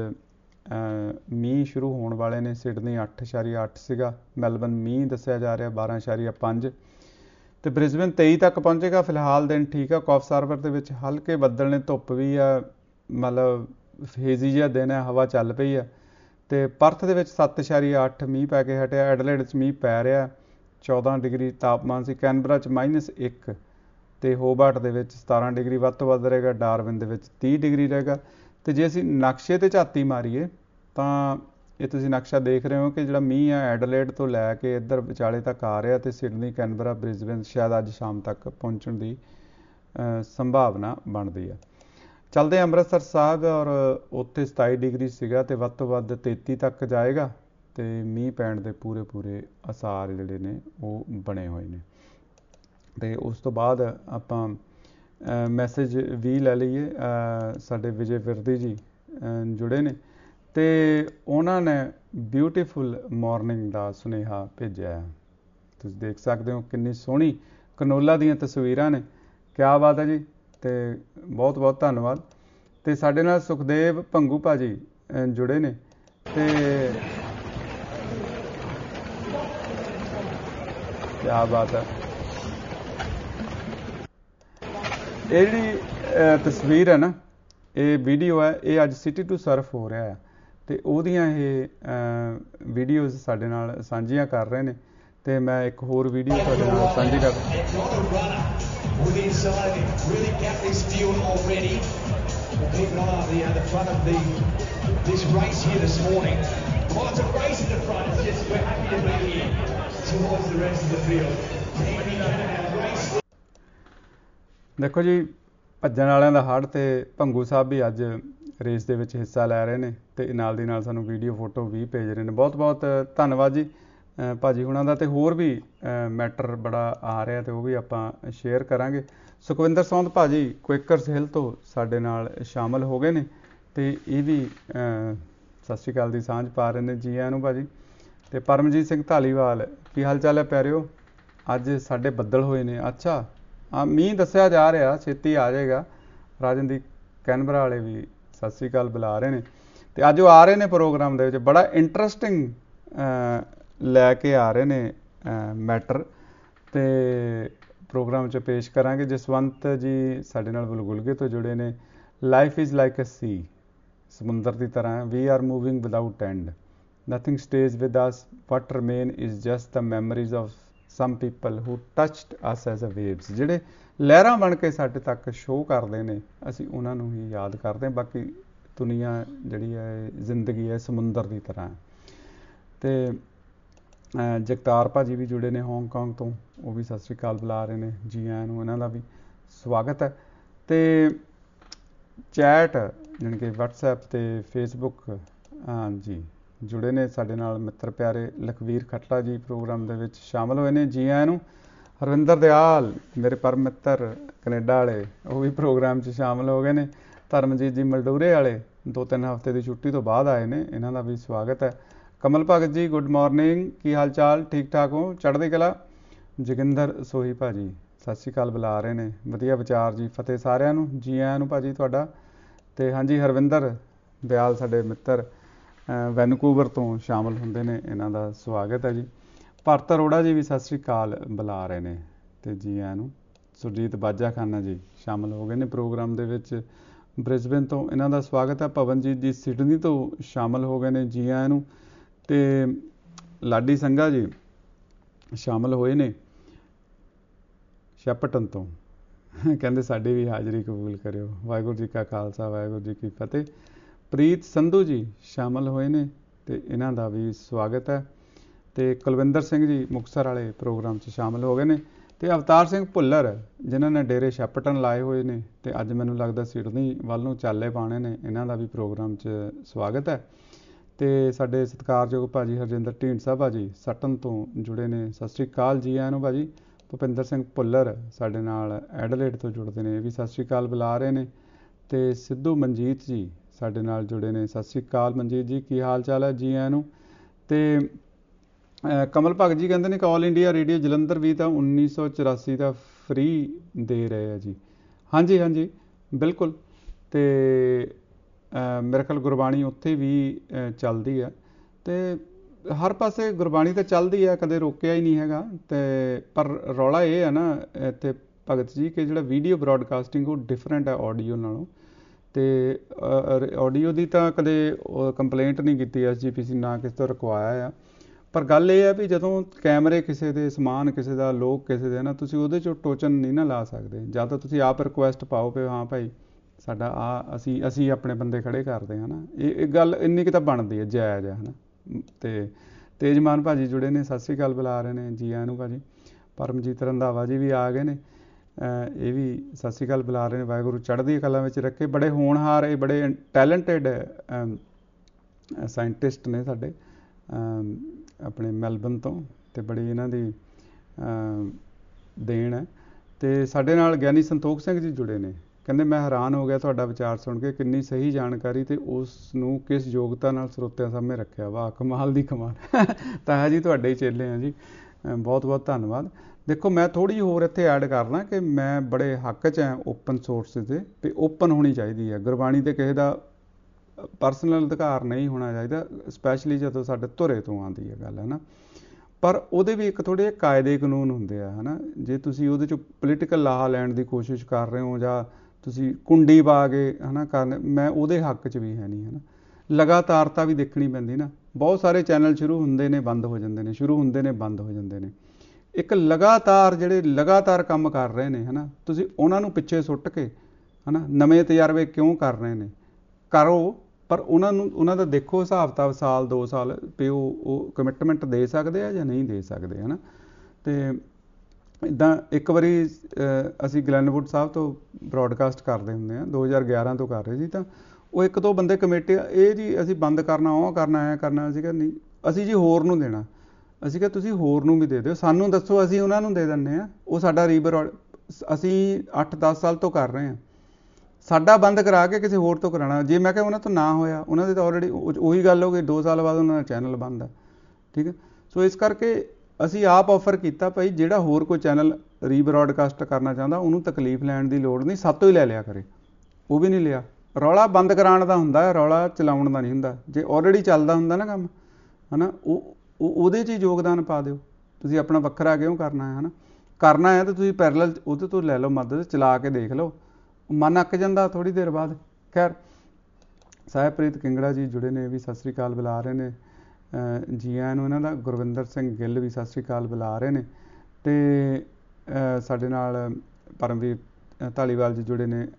Speaker 1: ਮੀਂਹ ਸ਼ੁਰੂ ਹੋਣ ਵਾਲੇ ਨੇ। ਸਿਡਨੀ 8.8 ਸੀਗਾ, ਮੈਲਬਨ ਮੀਂਹ ਦੱਸਿਆ ਜਾ ਰਿਹਾ 12.5, ਅਤੇ ਬ੍ਰਿਸਬੇਨ 23 ਤੱਕ ਪਹੁੰਚੇਗਾ। ਫਿਲਹਾਲ ਦਿਨ ਠੀਕ ਆ। ਕੌਫ ਸਾਰਬਰ ਦੇ ਵਿੱਚ ਹਲਕੇ ਬੱਦਲ ਨੇ, ਧੁੱਪ ਵੀ ਆ, ਮਤਲਬ ਹੇਜ਼ੀ ਜਿਹਾ ਦਿਨ ਹੈ, ਹਵਾ ਚੱਲ ਪਈ ਆ। ਅਤੇ ਪਰਥ ਦੇ ਵਿੱਚ 7.8 ਮੀਂਹ ਪੈ ਕੇ ਹਟਿਆ। ਐਡਲੇਡ 'ਚ ਮੀਂਹ ਪੈ ਰਿਹਾ, 14 ਡਿਗਰੀ ਤਾਪਮਾਨ ਸੀ। ਕੈਨਬਰਾ 'ਚ -1, ਅਤੇ ਹੋਬਾਰਟ ਦੇ ਵਿੱਚ 17 ਡਿਗਰੀ ਵੱਧ ਤੋਂ ਵੱਧ ਰਹੇਗਾ। ਡਾਰਵਿਨ ਦੇ ਵਿੱਚ 30 ਡਿਗਰੀ ਰਹੇਗਾ। ਅਤੇ ਜੇ ਅਸੀਂ ਨਕਸ਼ੇ 'ਤੇ ਝਾਤੀ ਮਾਰੀਏ ਤਾਂ ਇਹ ਤੁਸੀਂ ਨਕਸ਼ਾ ਦੇਖ ਰਹੇ ਹੋ ਕਿ ਜਿਹੜਾ ਮੀਂਹ ਆ ਐਡਲੇਡ ਤੋਂ ਲੈ ਕੇ ਇੱਧਰ ਵਿਚਾਲੇ ਤੱਕ ਆ ਰਿਹਾ, ਅਤੇ ਸਿਡਨੀ, ਕੈਨਬਰਾ, ਬ੍ਰਿਸਬੇਨ ਸ਼ਾਇਦ ਅੱਜ ਸ਼ਾਮ ਤੱਕ ਪਹੁੰਚਣ ਦੀ ਸੰਭਾਵਨਾ ਬਣਦੀ ਆ। ਚੱਲਦੇ ਹਾਂ ਅੰਮ੍ਰਿਤਸਰ ਸਾਹਿਬ, ਔਰ ਉੱਥੇ 27 ਡਿਗਰੀ ਸੀਗਾ, ਅਤੇ ਵੱਧ ਤੋਂ ਵੱਧ 33 ਤੱਕ ਜਾਏਗਾ। ਅਤੇ ਮੀਂਹ ਪੈਣ ਦੇ ਪੂਰੇ ਆਸਾਰ ਜਿਹੜੇ ਨੇ ਉਹ ਬਣੇ ਹੋਏ ਨੇ। ਅਤੇ ਉਸ ਤੋਂ ਬਾਅਦ ਆਪਾਂ ਮੈਸੇਜ ਵੀ ਲੈ ਲਈਏ। ਸਾਡੇ ਵਿਜੇ ਵਿਰਦੀ ਜੀ ਜੁੜੇ ਨੇ, ਅਤੇ ਉਹਨਾਂ ਨੇ ਬਿਊਟੀਫੁਲ ਮਾਰਨਿੰਗ ਦਾ ਸੁਨੇਹਾ ਭੇਜਿਆ ਹੈ। ਤੁਸੀਂ ਦੇਖ ਸਕਦੇ ਹੋ ਕਿੰਨੀ ਸੋਹਣੀ ਕਨੋਲਾ ਦੀਆਂ ਤਸਵੀਰਾਂ ਨੇ, ਕਿਆ ਬਾਤ ਹੈ ਜੀ। ਅਤੇ ਬਹੁਤ ਬਹੁਤ ਧੰਨਵਾਦ। ਅਤੇ ਸਾਡੇ ਨਾਲ ਸੁਖਦੇਵ ਭੰਗੂ ਭਾਜੀ ਜੁੜੇ ਨੇ, ਅਤੇ ਕਿਆ ਬਾਤ ਹੈ। ਇਹ ਜਿਹੜੀ ਤਸਵੀਰ ਹੈ ਨਾ, ਇਹ ਵੀਡੀਓ ਹੈ, ਇਹ ਅੱਜ ਸਿਟੀ ਟੂ ਸਰਫ ਹੋ ਰਿਹਾ ਹੈ, ਅਤੇ ਉਹਦੀਆਂ ਇਹ ਵੀਡੀਓਜ਼ ਸਾਡੇ ਨਾਲ ਸਾਂਝੀਆਂ ਕਰ ਰਹੇ ਨੇ। ਅਤੇ ਮੈਂ ਇੱਕ ਹੋਰ ਵੀਡੀਓ ਤੁਹਾਡੇ ਨਾਲ ਸਾਂਝੀ ਕਰ ਦੇਖੋ ਜੀ, ਭੱਜਣ ਵਾਲਿਆਂ ਦਾ ਹੜ੍ਹ, ਅਤੇ ਭੰਗੂ ਸਾਹਿਬ ਵੀ ਅੱਜ ਰੇਸ ਦੇ ਵਿੱਚ ਹਿੱਸਾ ਲੈ ਰਹੇ ਨੇ, ਅਤੇ ਨਾਲ ਦੀ ਨਾਲ ਸਾਨੂੰ ਵੀਡੀਓ ਫੋਟੋ ਵੀ ਭੇਜ ਰਹੇ ਨੇ। ਬਹੁਤ ਬਹੁਤ ਧੰਨਵਾਦ ਜੀ ਭਾਜੀ ਹੁਣਾਂ ਦਾ। ਅਤੇ ਹੋਰ ਵੀ ਮੈਟਰ ਬੜਾ ਆ ਰਿਹਾ, ਅਤੇ ਉਹ ਵੀ ਆਪਾਂ ਸ਼ੇਅਰ ਕਰਾਂਗੇ। ਸੁਖਵਿੰਦਰ ਸੌਂਦ ਭਾਜੀ ਕੁਇਕਰਸ ਹਿੱਲ ਤੋਂ ਸਾਡੇ ਨਾਲ ਸ਼ਾਮਲ ਹੋ ਗਏ ਨੇ, ਅਤੇ ਇਹ ਵੀ ਸਤਿ ਸ਼੍ਰੀ ਅਕਾਲ ਦੀ ਸਾਂਝ ਪਾ ਰਹੇ ਨੇ। ਜੀ ਆਇਆਂ ਨੂੰ ਭਾਜੀ। ਅਤੇ ਪਰਮਜੀਤ ਸਿੰਘ ਧਾਲੀਵਾਲ, ਕੀ ਹਾਲ ਚਾਲ ਹੈ ਪਿਆਰਿਓ? ਅੱਜ ਸਾਡੇ ਬੱਦਲ ਹੋਏ ਨੇ। ਅੱਛਾ, ਮੀਂਹ ਦੱਸਿਆ ਜਾ ਰਿਹਾ, ਛੇਤੀ ਆ ਜਾਏਗਾ। ਰਾਜਨਦੀਪ ਕੈਨਬਰਾ ਵਾਲੇ ਵੀ ਸਤਿ ਸ਼੍ਰੀ ਅਕਾਲ ਬੁਲਾ ਰਹੇ ਨੇ, ਅਤੇ ਅੱਜ ਉਹ ਆ ਰਹੇ ਨੇ ਪ੍ਰੋਗਰਾਮ ਦੇ ਵਿੱਚ। ਬੜਾ ਇੰਟਰਸਟਿੰਗ ਲੈ ਕੇ ਆ ਰਹੇ ਨੇ ਮੈਟਰ, ਅਤੇ ਪ੍ਰੋਗਰਾਮ 'ਚ ਪੇਸ਼ ਕਰਾਂਗੇ। ਜਸਵੰਤ ਜੀ ਸਾਡੇ ਨਾਲ ਬਲਗੁਲਗੇ ਤੋਂ ਜੁੜੇ ਨੇ। Life is like a sea, ਸਮੁੰਦਰ ਦੀ ਤਰ੍ਹਾਂ, we are moving without end, nothing stays with us, what remain is just the memories of some people who touched us as a waves. ਜਿਹੜੇ ਲਹਿਰਾਂ ਬਣ ਕੇ ਸਾਡੇ ਤੱਕ ਸ਼ੋਅ ਕਰਦੇ ਨੇ, ਅਸੀਂ ਉਹਨਾਂ ਨੂੰ ਹੀ ਯਾਦ ਕਰਦੇ ਹਾਂ। ਬਾਕੀ ਦੁਨੀਆ ਜਿਹੜੀ ਹੈ, ਜ਼ਿੰਦਗੀ ਹੈ, ਸਮੁੰਦਰ ਦੀ ਤਰ੍ਹਾਂ। ਅਤੇ ਜਗਤਾਰ ਭਾਜੀ ਵੀ ਜੁੜੇ ਨੇ ਹਾਂਗਕਾਂਗ ਤੋਂ, ਉਹ ਵੀ ਸਤਿ ਸ਼੍ਰੀ ਅਕਾਲ ਬੁਲਾ ਰਹੇ ਨੇ। ਜੀ ਆਇਆਂ ਨੂੰ, ਇਹਨਾਂ ਦਾ ਵੀ ਸਵਾਗਤ ਹੈ। ਅਤੇ ਚੈਟ ਜਾਣੀ ਕਿ WhatsApp ਤੇ Facebook ਹਾਂਜੀ ਜੁੜੇ ਨੇ ਸਾਡੇ ਨਾਲ ਮਿੱਤਰ ਪਿਆਰੇ। ਲਖਵੀਰ ਖੱਟਲਾ ਜੀ ਪ੍ਰੋਗਰਾਮ ਦੇ ਵਿੱਚ ਸ਼ਾਮਲ ਹੋਏ ਨੇ, ਜੀ ਆਇਆਂ ਨੂੰ। ਹਰਵਿੰਦਰ ਦਿਆਲ ਮੇਰੇ ਪਰਮ ਮਿੱਤਰ ਕੈਨੇਡਾ ਵਾਲੇ, ਉਹ ਵੀ ਪ੍ਰੋਗਰਾਮ 'ਚ ਸ਼ਾਮਲ ਹੋ ਗਏ ਨੇ। ਧਰਮਜੀਤ ਜੀ ਮਲਡੂਰੇ ਵਾਲੇ 2-3 ਹਫ਼ਤੇ ਦੀ ਛੁੱਟੀ ਤੋਂ ਬਾਅਦ ਆਏ ਨੇ, ਇਹਨਾਂ ਦਾ ਵੀ ਸਵਾਗਤ ਹੈ। ਕਮਲ ਭਗਤ ਜੀ ਗੁੱਡ ਮਾਰਨਿੰਗ, ਕੀ ਹਾਲ ਚਾਲ, ਠੀਕ ਠਾਕ ਹੋ, ਚੜ੍ਹਦੀ ਕਲਾ। ਜੋਗਿੰਦਰ ਸੋਹੀ ਭਾਜੀ ਸਤਿ ਸ਼੍ਰੀ ਅਕਾਲ ਬੁਲਾ ਰਹੇ ਨੇ, ਵਧੀਆ ਵਿਚਾਰ ਜੀ, ਫਤਿਹ ਸਾਰਿਆਂ ਨੂੰ, ਜੀ ਆਇਆਂ ਨੂੰ ਭਾਜੀ ਤੁਹਾਡਾ। ਅਤੇ ਹਾਂਜੀ ਹਰਵਿੰਦਰ ਦਿਆਲ ਸਾਡੇ ਮਿੱਤਰ ਵੈਨਕੂਵਰ ਤੋਂ ਸ਼ਾਮਲ ਹੁੰਦੇ ਨੇ, ਇਹਨਾਂ ਦਾ ਸਵਾਗਤ ਹੈ ਜੀ। ਭਰਤ ਅਰੋੜਾ ਜੀ ਵੀ ਸਤਿ ਸ਼੍ਰੀ ਅਕਾਲ ਬੁਲਾ ਰਹੇ ਨੇ ਅਤੇ ਜੀ ਆਇਆਂ ਨੂੰ। ਸੁਰਜੀਤ ਬਾਜਾ ਖਾਨਾ ਜੀ ਸ਼ਾਮਲ ਹੋ ਗਏ ਨੇ ਪ੍ਰੋਗਰਾਮ ਦੇ ਵਿੱਚ ਬ੍ਰਿਸਬੇਨ ਤੋਂ, ਇਹਨਾਂ ਦਾ ਸਵਾਗਤ ਹੈ। ਪਵਨਜੀਤ ਜੀ ਸਿਡਨੀ ਤੋਂ ਸ਼ਾਮਲ ਹੋ ਗਏ ਨੇ, ਜੀ ਆਇਆਂ ਨੂੰ। ਅਤੇ ਲਾਡੀ ਸੰਘਾ ਜੀ ਸ਼ਾਮਲ ਹੋਏ ਨੇ ਸ਼ੈਪਟਨ ਤੋਂ, ਕਹਿੰਦੇ ਸਾਡੀ ਵੀ ਹਾਜ਼ਰੀ ਕਬੂਲ ਕਰਿਓ। ਵਾਹਿਗੁਰੂ ਜੀ ਕਾ ਖਾਲਸਾ ਵਾਹਿਗੁਰੂ ਜੀ ਕੀ ਫਤਿਹ। ਪ੍ਰੀਤ ਸੰਧੂ ਜੀ ਸ਼ਾਮਲ ਹੋਏ ਨੇ ਅਤੇ ਇਹਨਾਂ ਦਾ ਵੀ ਸਵਾਗਤ ਹੈ। ਅਤੇ ਕੁਲਵਿੰਦਰ ਸਿੰਘ ਜੀ ਮੁਕਤਸਰ ਵਾਲੇ ਪ੍ਰੋਗਰਾਮ 'ਚ ਸ਼ਾਮਲ ਹੋ ਗਏ ਨੇ। ਅਤੇ ਅਵਤਾਰ ਸਿੰਘ ਭੁੱਲਰ ਜਿਨ੍ਹਾਂ ਨੇ ਡੇਰੇ ਸ਼ੈਪਟਨ ਲਾਏ ਹੋਏ ਨੇ ਅਤੇ ਅੱਜ ਮੈਨੂੰ ਲੱਗਦਾ ਸਿਡਨੀ ਵੱਲ ਨੂੰ ਚਾਲੇ ਪਾਉਣੇ ਨੇ, ਇਹਨਾਂ ਦਾ ਵੀ ਪ੍ਰੋਗਰਾਮ 'ਚ ਸਵਾਗਤ ਹੈ। ਅਤੇ ਸਾਡੇ ਸਤਿਕਾਰਯੋਗ ਭਾਜੀ ਹਰਜਿੰਦਰ ਢੀਂਡਸਾ ਭਾਜੀ ਸਟਨ ਤੋਂ ਜੁੜੇ ਨੇ, ਸਤਿ ਸ਼੍ਰੀ ਅਕਾਲ, ਜੀ ਆਇਆਂ ਨੂੰ ਭਾਜੀ। ਭੁਪਿੰਦਰ ਸਿੰਘ ਭੁੱਲਰ ਸਾਡੇ ਨਾਲ ਐਡਲੇਡ ਤੋਂ ਜੁੜਦੇ ਨੇ, ਇਹ ਵੀ ਸਤਿ ਸ਼੍ਰੀ ਅਕਾਲ ਬੁਲਾ ਰਹੇ ਨੇ। ਅਤੇ ਸਿੱਧੂ ਮਨਜੀਤ ਜੀ ਸਾਡੇ ਨਾਲ ਜੁੜੇ ਨੇ, ਸਤਿ ਸ਼੍ਰੀ ਅਕਾਲ ਮਨਜੀਤ ਜੀ, ਕੀ ਹਾਲ ਚਾਲ ਹੈ, ਜੀ ਆਇਆਂ ਨੂੰ। ਅਤੇ ਕਮਲ ਭਗਤ ਜੀ ਕਹਿੰਦੇ ਨੇ ਕਿ ਆਲ ਇੰਡੀਆ ਰੇਡੀਓ ਜਲੰਧਰ ਵੀ ਤਾਂ 1984 ਦਾ ਫ੍ਰੀ ਦੇ ਰਹੇ ਆ ਜੀ। ਹਾਂਜੀ ਹਾਂਜੀ ਬਿਲਕੁਲ। ਅਤੇ ਮੇਰੇ ਖਿਆਲ ਗੁਰਬਾਣੀ ਉੱਥੇ ਵੀ ਚੱਲਦੀ ਆ, ਅਤੇ ਹਰ ਪਾਸੇ ਗੁਰਬਾਣੀ ਤਾਂ ਚੱਲਦੀ ਆ, ਕਦੇ ਰੋਕਿਆ ਹੀ ਨਹੀਂ ਹੈਗਾ। ਅਤੇ ਪਰ ਰੌਲਾ ਇਹ ਹੈ ਨਾ ਇੱਥੇ ਭਗਤ ਜੀ ਕਿ ਜਿਹੜਾ ਵੀਡੀਓ ਬਰੋਡਕਾਸਟਿੰਗ ਉਹ ਡਿਫਰੈਂਟ ਹੈ ਆਡੀਓ ਨਾਲੋਂ। ਅਤੇ ਆਡੀਓ ਦੀ ਤਾਂ ਕਦੇ ਕੰਪਲੇਂਟ ਨਹੀਂ ਕੀਤੀ SGPC, ਨਾ ਕਿਸੇ ਤੋਂ ਰੁਕਵਾਇਆ ਆ। ਪਰ ਗੱਲ ਇਹ ਹੈ ਵੀ ਜਦੋਂ ਕੈਮਰੇ ਕਿਸੇ ਦੇ, ਸਮਾਨ ਕਿਸੇ ਦਾ, ਲੋਕ ਕਿਸੇ ਦੇ ਨਾ, ਤੁਸੀਂ ਉਹਦੇ 'ਚੋਂ ਟੋਚਨ ਨਹੀਂ ਨਾ ਲਾ ਸਕਦੇ। ਜਾਂ ਤਾਂ ਤੁਸੀਂ ਆਪ ਰਿਕੁਐਸਟ ਪਾਓ ਵੀ ਹਾਂ ਭਾਈ ਸਾਡਾ ਅਸੀਂ ਆਪਣੇ ਬੰਦੇ ਖੜ੍ਹੇ ਕਰਦੇ ਹਾਂ ਨਾ, ਇਹ ਗੱਲ ਇੰਨੀ ਕੁ ਤਾਂ ਬਣਦੀ ਹੈ, ਜਾਇਜ਼ ਹੈ ਨਾ। ਅਤੇ ਤੇਜਮਾਨ ਭਾਜੀ ਜੁੜੇ ਨੇ, ਸਤਿ ਸ਼੍ਰੀ ਅਕਾਲ ਬੁਲਾ ਰਹੇ ਨੇ, ਜੀ ਆਇਆਂ ਨੂੰ ਭਾਜੀ। ਪਰਮਜੀਤ ਰੰਧਾਵਾ ਜੀ ਵੀ ਆ ਗਏ ਨੇ, ਇਹ ਵੀ ਸਤਿ ਸ਼੍ਰੀ ਅਕਾਲ ਬੁਲਾ ਰਹੇ ਨੇ। ਵਾਹਿਗੁਰੂ ਚੜ੍ਹਦੀ ਕਲਾ ਵਿੱਚ ਰੱਖੇ। ਬੜੇ ਹੋਣਹਾਰ, ਇਹ ਬੜੇ ਟੈਲੈਂਟਡ ਸਾਇੰਟਿਸਟ ਨੇ ਸਾਡੇ ਆਪਣੇ ਮੈਲਬਨ ਤੋਂ, ਅਤੇ ਬੜੀ ਇਹਨਾਂ ਦੀ ਦੇਣ ਹੈ। ਅਤੇ ਸਾਡੇ ਨਾਲ ਗਿਆਨੀ ਸੰਤੋਖ ਸਿੰਘ ਜੀ ਜੁੜੇ ਨੇ, ਕਹਿੰਦੇ ਮੈਂ ਹੈਰਾਨ ਹੋ ਗਿਆ ਤੁਹਾਡਾ ਵਿਚਾਰ ਸੁਣ ਕੇ, ਕਿੰਨੀ ਸਹੀ ਜਾਣਕਾਰੀ ਅਤੇ ਉਸ ਨੂੰ ਕਿਸ ਯੋਗਤਾ ਨਾਲ ਸਰੋਤਿਆਂ ਸਾਹਮਣੇ ਰੱਖਿਆ। ਵਾਹ, ਕਮਾਲ ਦੀ ਕਮਾਲ। ਤਾਂ ਜੀ ਤੁਹਾਡੇ ਹੀ ਚੇਲੇ ਆ ਜੀ, ਬਹੁਤ ਬਹੁਤ ਧੰਨਵਾਦ। ਦੇਖੋ ਮੈਂ ਥੋੜ੍ਹੀ ਜਿਹੀ ਹੋਰ ਇੱਥੇ ਐਡ ਕਰਨਾ ਕਿ ਮੈਂ ਬੜੇ ਹੱਕ 'ਚ ਹਾਂ ਓਪਨ ਸੋਰਸ ਦੇ, ਅਤੇ ਓਪਨ ਹੋਣੀ ਚਾਹੀਦੀ ਹੈ ਗੁਰਬਾਣੀ। 'ਤੇ ਕਿਸੇ ਦਾ ਪਰਸਨਲ ਅਧਿਕਾਰ ਨਹੀਂ ਹੋਣਾ ਚਾਹੀਦਾ, ਸਪੈਸ਼ਲੀ ਜਦੋਂ ਸਾਡੇ ਧੁਰੇ ਤੋਂ ਆਉਂਦੀ ਹੈ ਗੱਲ, ਹੈ ਨਾ। ਪਰ ਉਹਦੇ ਵੀ ਇੱਕ ਥੋੜ੍ਹੇ ਜਿਹੇ ਕਾਇਦੇ ਕਾਨੂੰਨ ਹੁੰਦੇ ਆ, ਹੈ ਨਾ। ਜੇ ਤੁਸੀਂ ਉਹਦੇ 'ਚੋਂ ਪੋਲੀਟੀਕਲ ਲਾਹਾ ਲੈਣ ਦੀ ਕੋਸ਼ਿਸ਼ ਕਰ ਰਹੇ ਹੋ ਜਾਂ ਤੁਸੀਂ ਕੁੰਡੀ ਪਾ ਕੇ ਹੈ ਨਾ ਕਰਨੇ, ਮੈਂ ਉਹਦੇ ਹੱਕ 'ਚ ਵੀ ਹੈ ਨਹੀਂ, ਹੈ ਨਾ। ਲਗਾਤਾਰਤਾ ਵੀ ਦੇਖਣੀ ਪੈਂਦੀ ਨਾ। ਬਹੁਤ ਸਾਰੇ ਚੈਨਲ ਸ਼ੁਰੂ ਹੁੰਦੇ ਨੇ ਬੰਦ ਹੋ ਜਾਂਦੇ ਨੇ, ਸ਼ੁਰੂ ਹੁੰਦੇ ਨੇ ਬੰਦ ਹੋ ਜਾਂਦੇ ਨੇ। ਇੱਕ ਲਗਾਤਾਰ ਜਿਹੜੇ ਲਗਾਤਾਰ ਕੰਮ ਕਰ ਰਹੇ ਨੇ, ਹੈ ਨਾ, ਤੁਸੀਂ ਉਹਨਾਂ ਨੂੰ ਪਿੱਛੇ ਸੁੱਟ ਕੇ, ਹੈ ਨਾ, ਨਵੇਂ ਤਜਰਬੇ ਕਿਉਂ ਕਰ ਰਹੇ ਨੇ, ਕਰੋ, ਪਰ ਉਹਨਾਂ ਦਾ ਦੇਖੋ ਹਿਸਾਬ ਕਿਤਾਬ, ਸਾਲ 2 ਸਾਲ ਵੀ ਉਹ ਕਮਿਟਮੈਂਟ ਦੇ ਸਕਦੇ ਆ ਜਾਂ ਨਹੀਂ ਦੇ ਸਕਦੇ, ਹੈ ਨਾ। ਅਤੇ ਇੱਦਾਂ ਇੱਕ ਵਾਰੀ ਅਸੀਂ ਗਲੈਨਵੁੱਡ ਸਾਹਿਬ ਤੋਂ ਬਰੋਡਕਾਸਟ ਕਰਦੇ ਹੁੰਦੇ ਹਾਂ, 2011 ਤੋਂ ਕਰ ਰਹੇ ਸੀ। ਤਾਂ ਉਹ 1-2 ਬੰਦੇ ਕਮੇਟੀ, ਇਹ ਜੀ ਅਸੀਂ ਬੰਦ ਕਰਨਾ, ਉਹ ਕਰਨਾ, ਐਂ ਕਰਨਾ। ਅਸੀਂ ਕਿਹਾ ਨਹੀਂ, ਅਸੀਂ ਜੀ ਹੋਰ ਨੂੰ ਦੇਣਾ। ਅਸੀਂ ਕਿਹਾ ਤੁਸੀਂ ਹੋਰ ਨੂੰ ਵੀ ਦੇ ਦਿਓ, ਸਾਨੂੰ ਦੱਸੋ, ਅਸੀਂ ਉਹਨਾਂ ਨੂੰ ਦੇ ਦਿੰਦੇ ਹਾਂ। ਉਹ ਸਾਡਾ ਅਸੀਂ 8-10 ਸਾਲ ਤੋਂ ਕਰ ਰਹੇ ਹਾਂ, ਸਾਡਾ ਬੰਦ ਕਰਾ ਕੇ ਕਿਸੇ ਹੋਰ ਤੋਂ ਕਰਾਉਣਾ। ਜੇ ਮੈਂ ਕਿਹਾ ਉਹਨਾਂ ਤੋਂ ਨਾ ਹੋਇਆ, ਉਹਨਾਂ ਦੇ ਤਾਂ ਆਲਰੇਡੀ ਉਹੀ ਗੱਲ ਹੋ ਗਈ, 2 ਸਾਲ ਬਾਅਦ ਉਹਨਾਂ ਦਾ ਚੈਨਲ ਬੰਦ ਹੈ, ਠੀਕ ਹੈ। ਸੋ ਇਸ ਕਰਕੇ ਅਸੀਂ ਆਪ ਆਫਰ ਕੀਤਾ ਭਾਈ ਜਿਹੜਾ ਹੋਰ ਕੋਈ ਚੈਨਲ ਰੀਬਰੋਡਕਾਸਟ ਕਰਨਾ ਚਾਹੁੰਦਾ ਉਹਨੂੰ ਤਕਲੀਫ ਲੈਣ ਦੀ ਲੋੜ ਨਹੀਂ, ਸਾਤੋਂ ਹੀ ਲੈ ਲਿਆ ਕਰੇ। ਉਹ ਵੀ ਨਹੀਂ ਲਿਆ। ਰੌਲਾ ਬੰਦ ਕਰਾਉਣ ਦਾ ਹੁੰਦਾ ਹੈ, ਰੌਲਾ ਚਲਾਉਣ ਦਾ ਨਹੀਂ ਹੁੰਦਾ। ਜੇ ਆਲਰੇਡੀ ਚੱਲਦਾ ਹੁੰਦਾ ਨਾ ਕੰਮ, ਹੈ ਨਾ, ਉਹਦੇ 'ਚ ਹੀ ਯੋਗਦਾਨ ਪਾ ਦਿਓ। ਤੁਸੀਂ ਆਪਣਾ ਵੱਖਰਾ ਕਿਉਂ ਕਰਨਾ ਹੈ ਨਾ। ਕਰਨਾ ਹੈ ਤਾਂ ਤੁਸੀਂ ਪੈਰਲਲ ਉਹਦੇ ਤੋਂ ਲੈ ਲਓ ਮਦਦ, ਚਲਾ ਕੇ ਦੇਖ ਲਓ, ਮਨ ਅੱਕ ਜਾਂਦਾ ਥੋੜ੍ਹੀ ਦੇਰ ਬਾਅਦ। ਖੈਰ ਸਾਹਿਬਪ੍ਰੀਤ ਕਿੰਗੜਾ ਜੀ ਜੁੜੇ ਨੇ, ਇਹ ਵੀ ਸਤਿ ਸ਼੍ਰੀ ਅਕਾਲ ਬੁਲਾ ਰਹੇ ਨੇ, ਜੀ ਆਇਆਂ ਨੂੰ ਇਹਨਾਂ ਦਾ। ਗੁਰਵਿੰਦਰ ਸਿੰਘ ਗਿੱਲ ਵੀ ਸਤਿ ਸ਼੍ਰੀ ਅਕਾਲ ਬੁਲਾ ਰਹੇ ਨੇ। ਅਤੇ ਸਾਡੇ ਨਾਲ ਪਰਮਵੀਰ ਧਾਲੀਵਾਲ ਜੀ ਜੁੜੇ ਨੇ,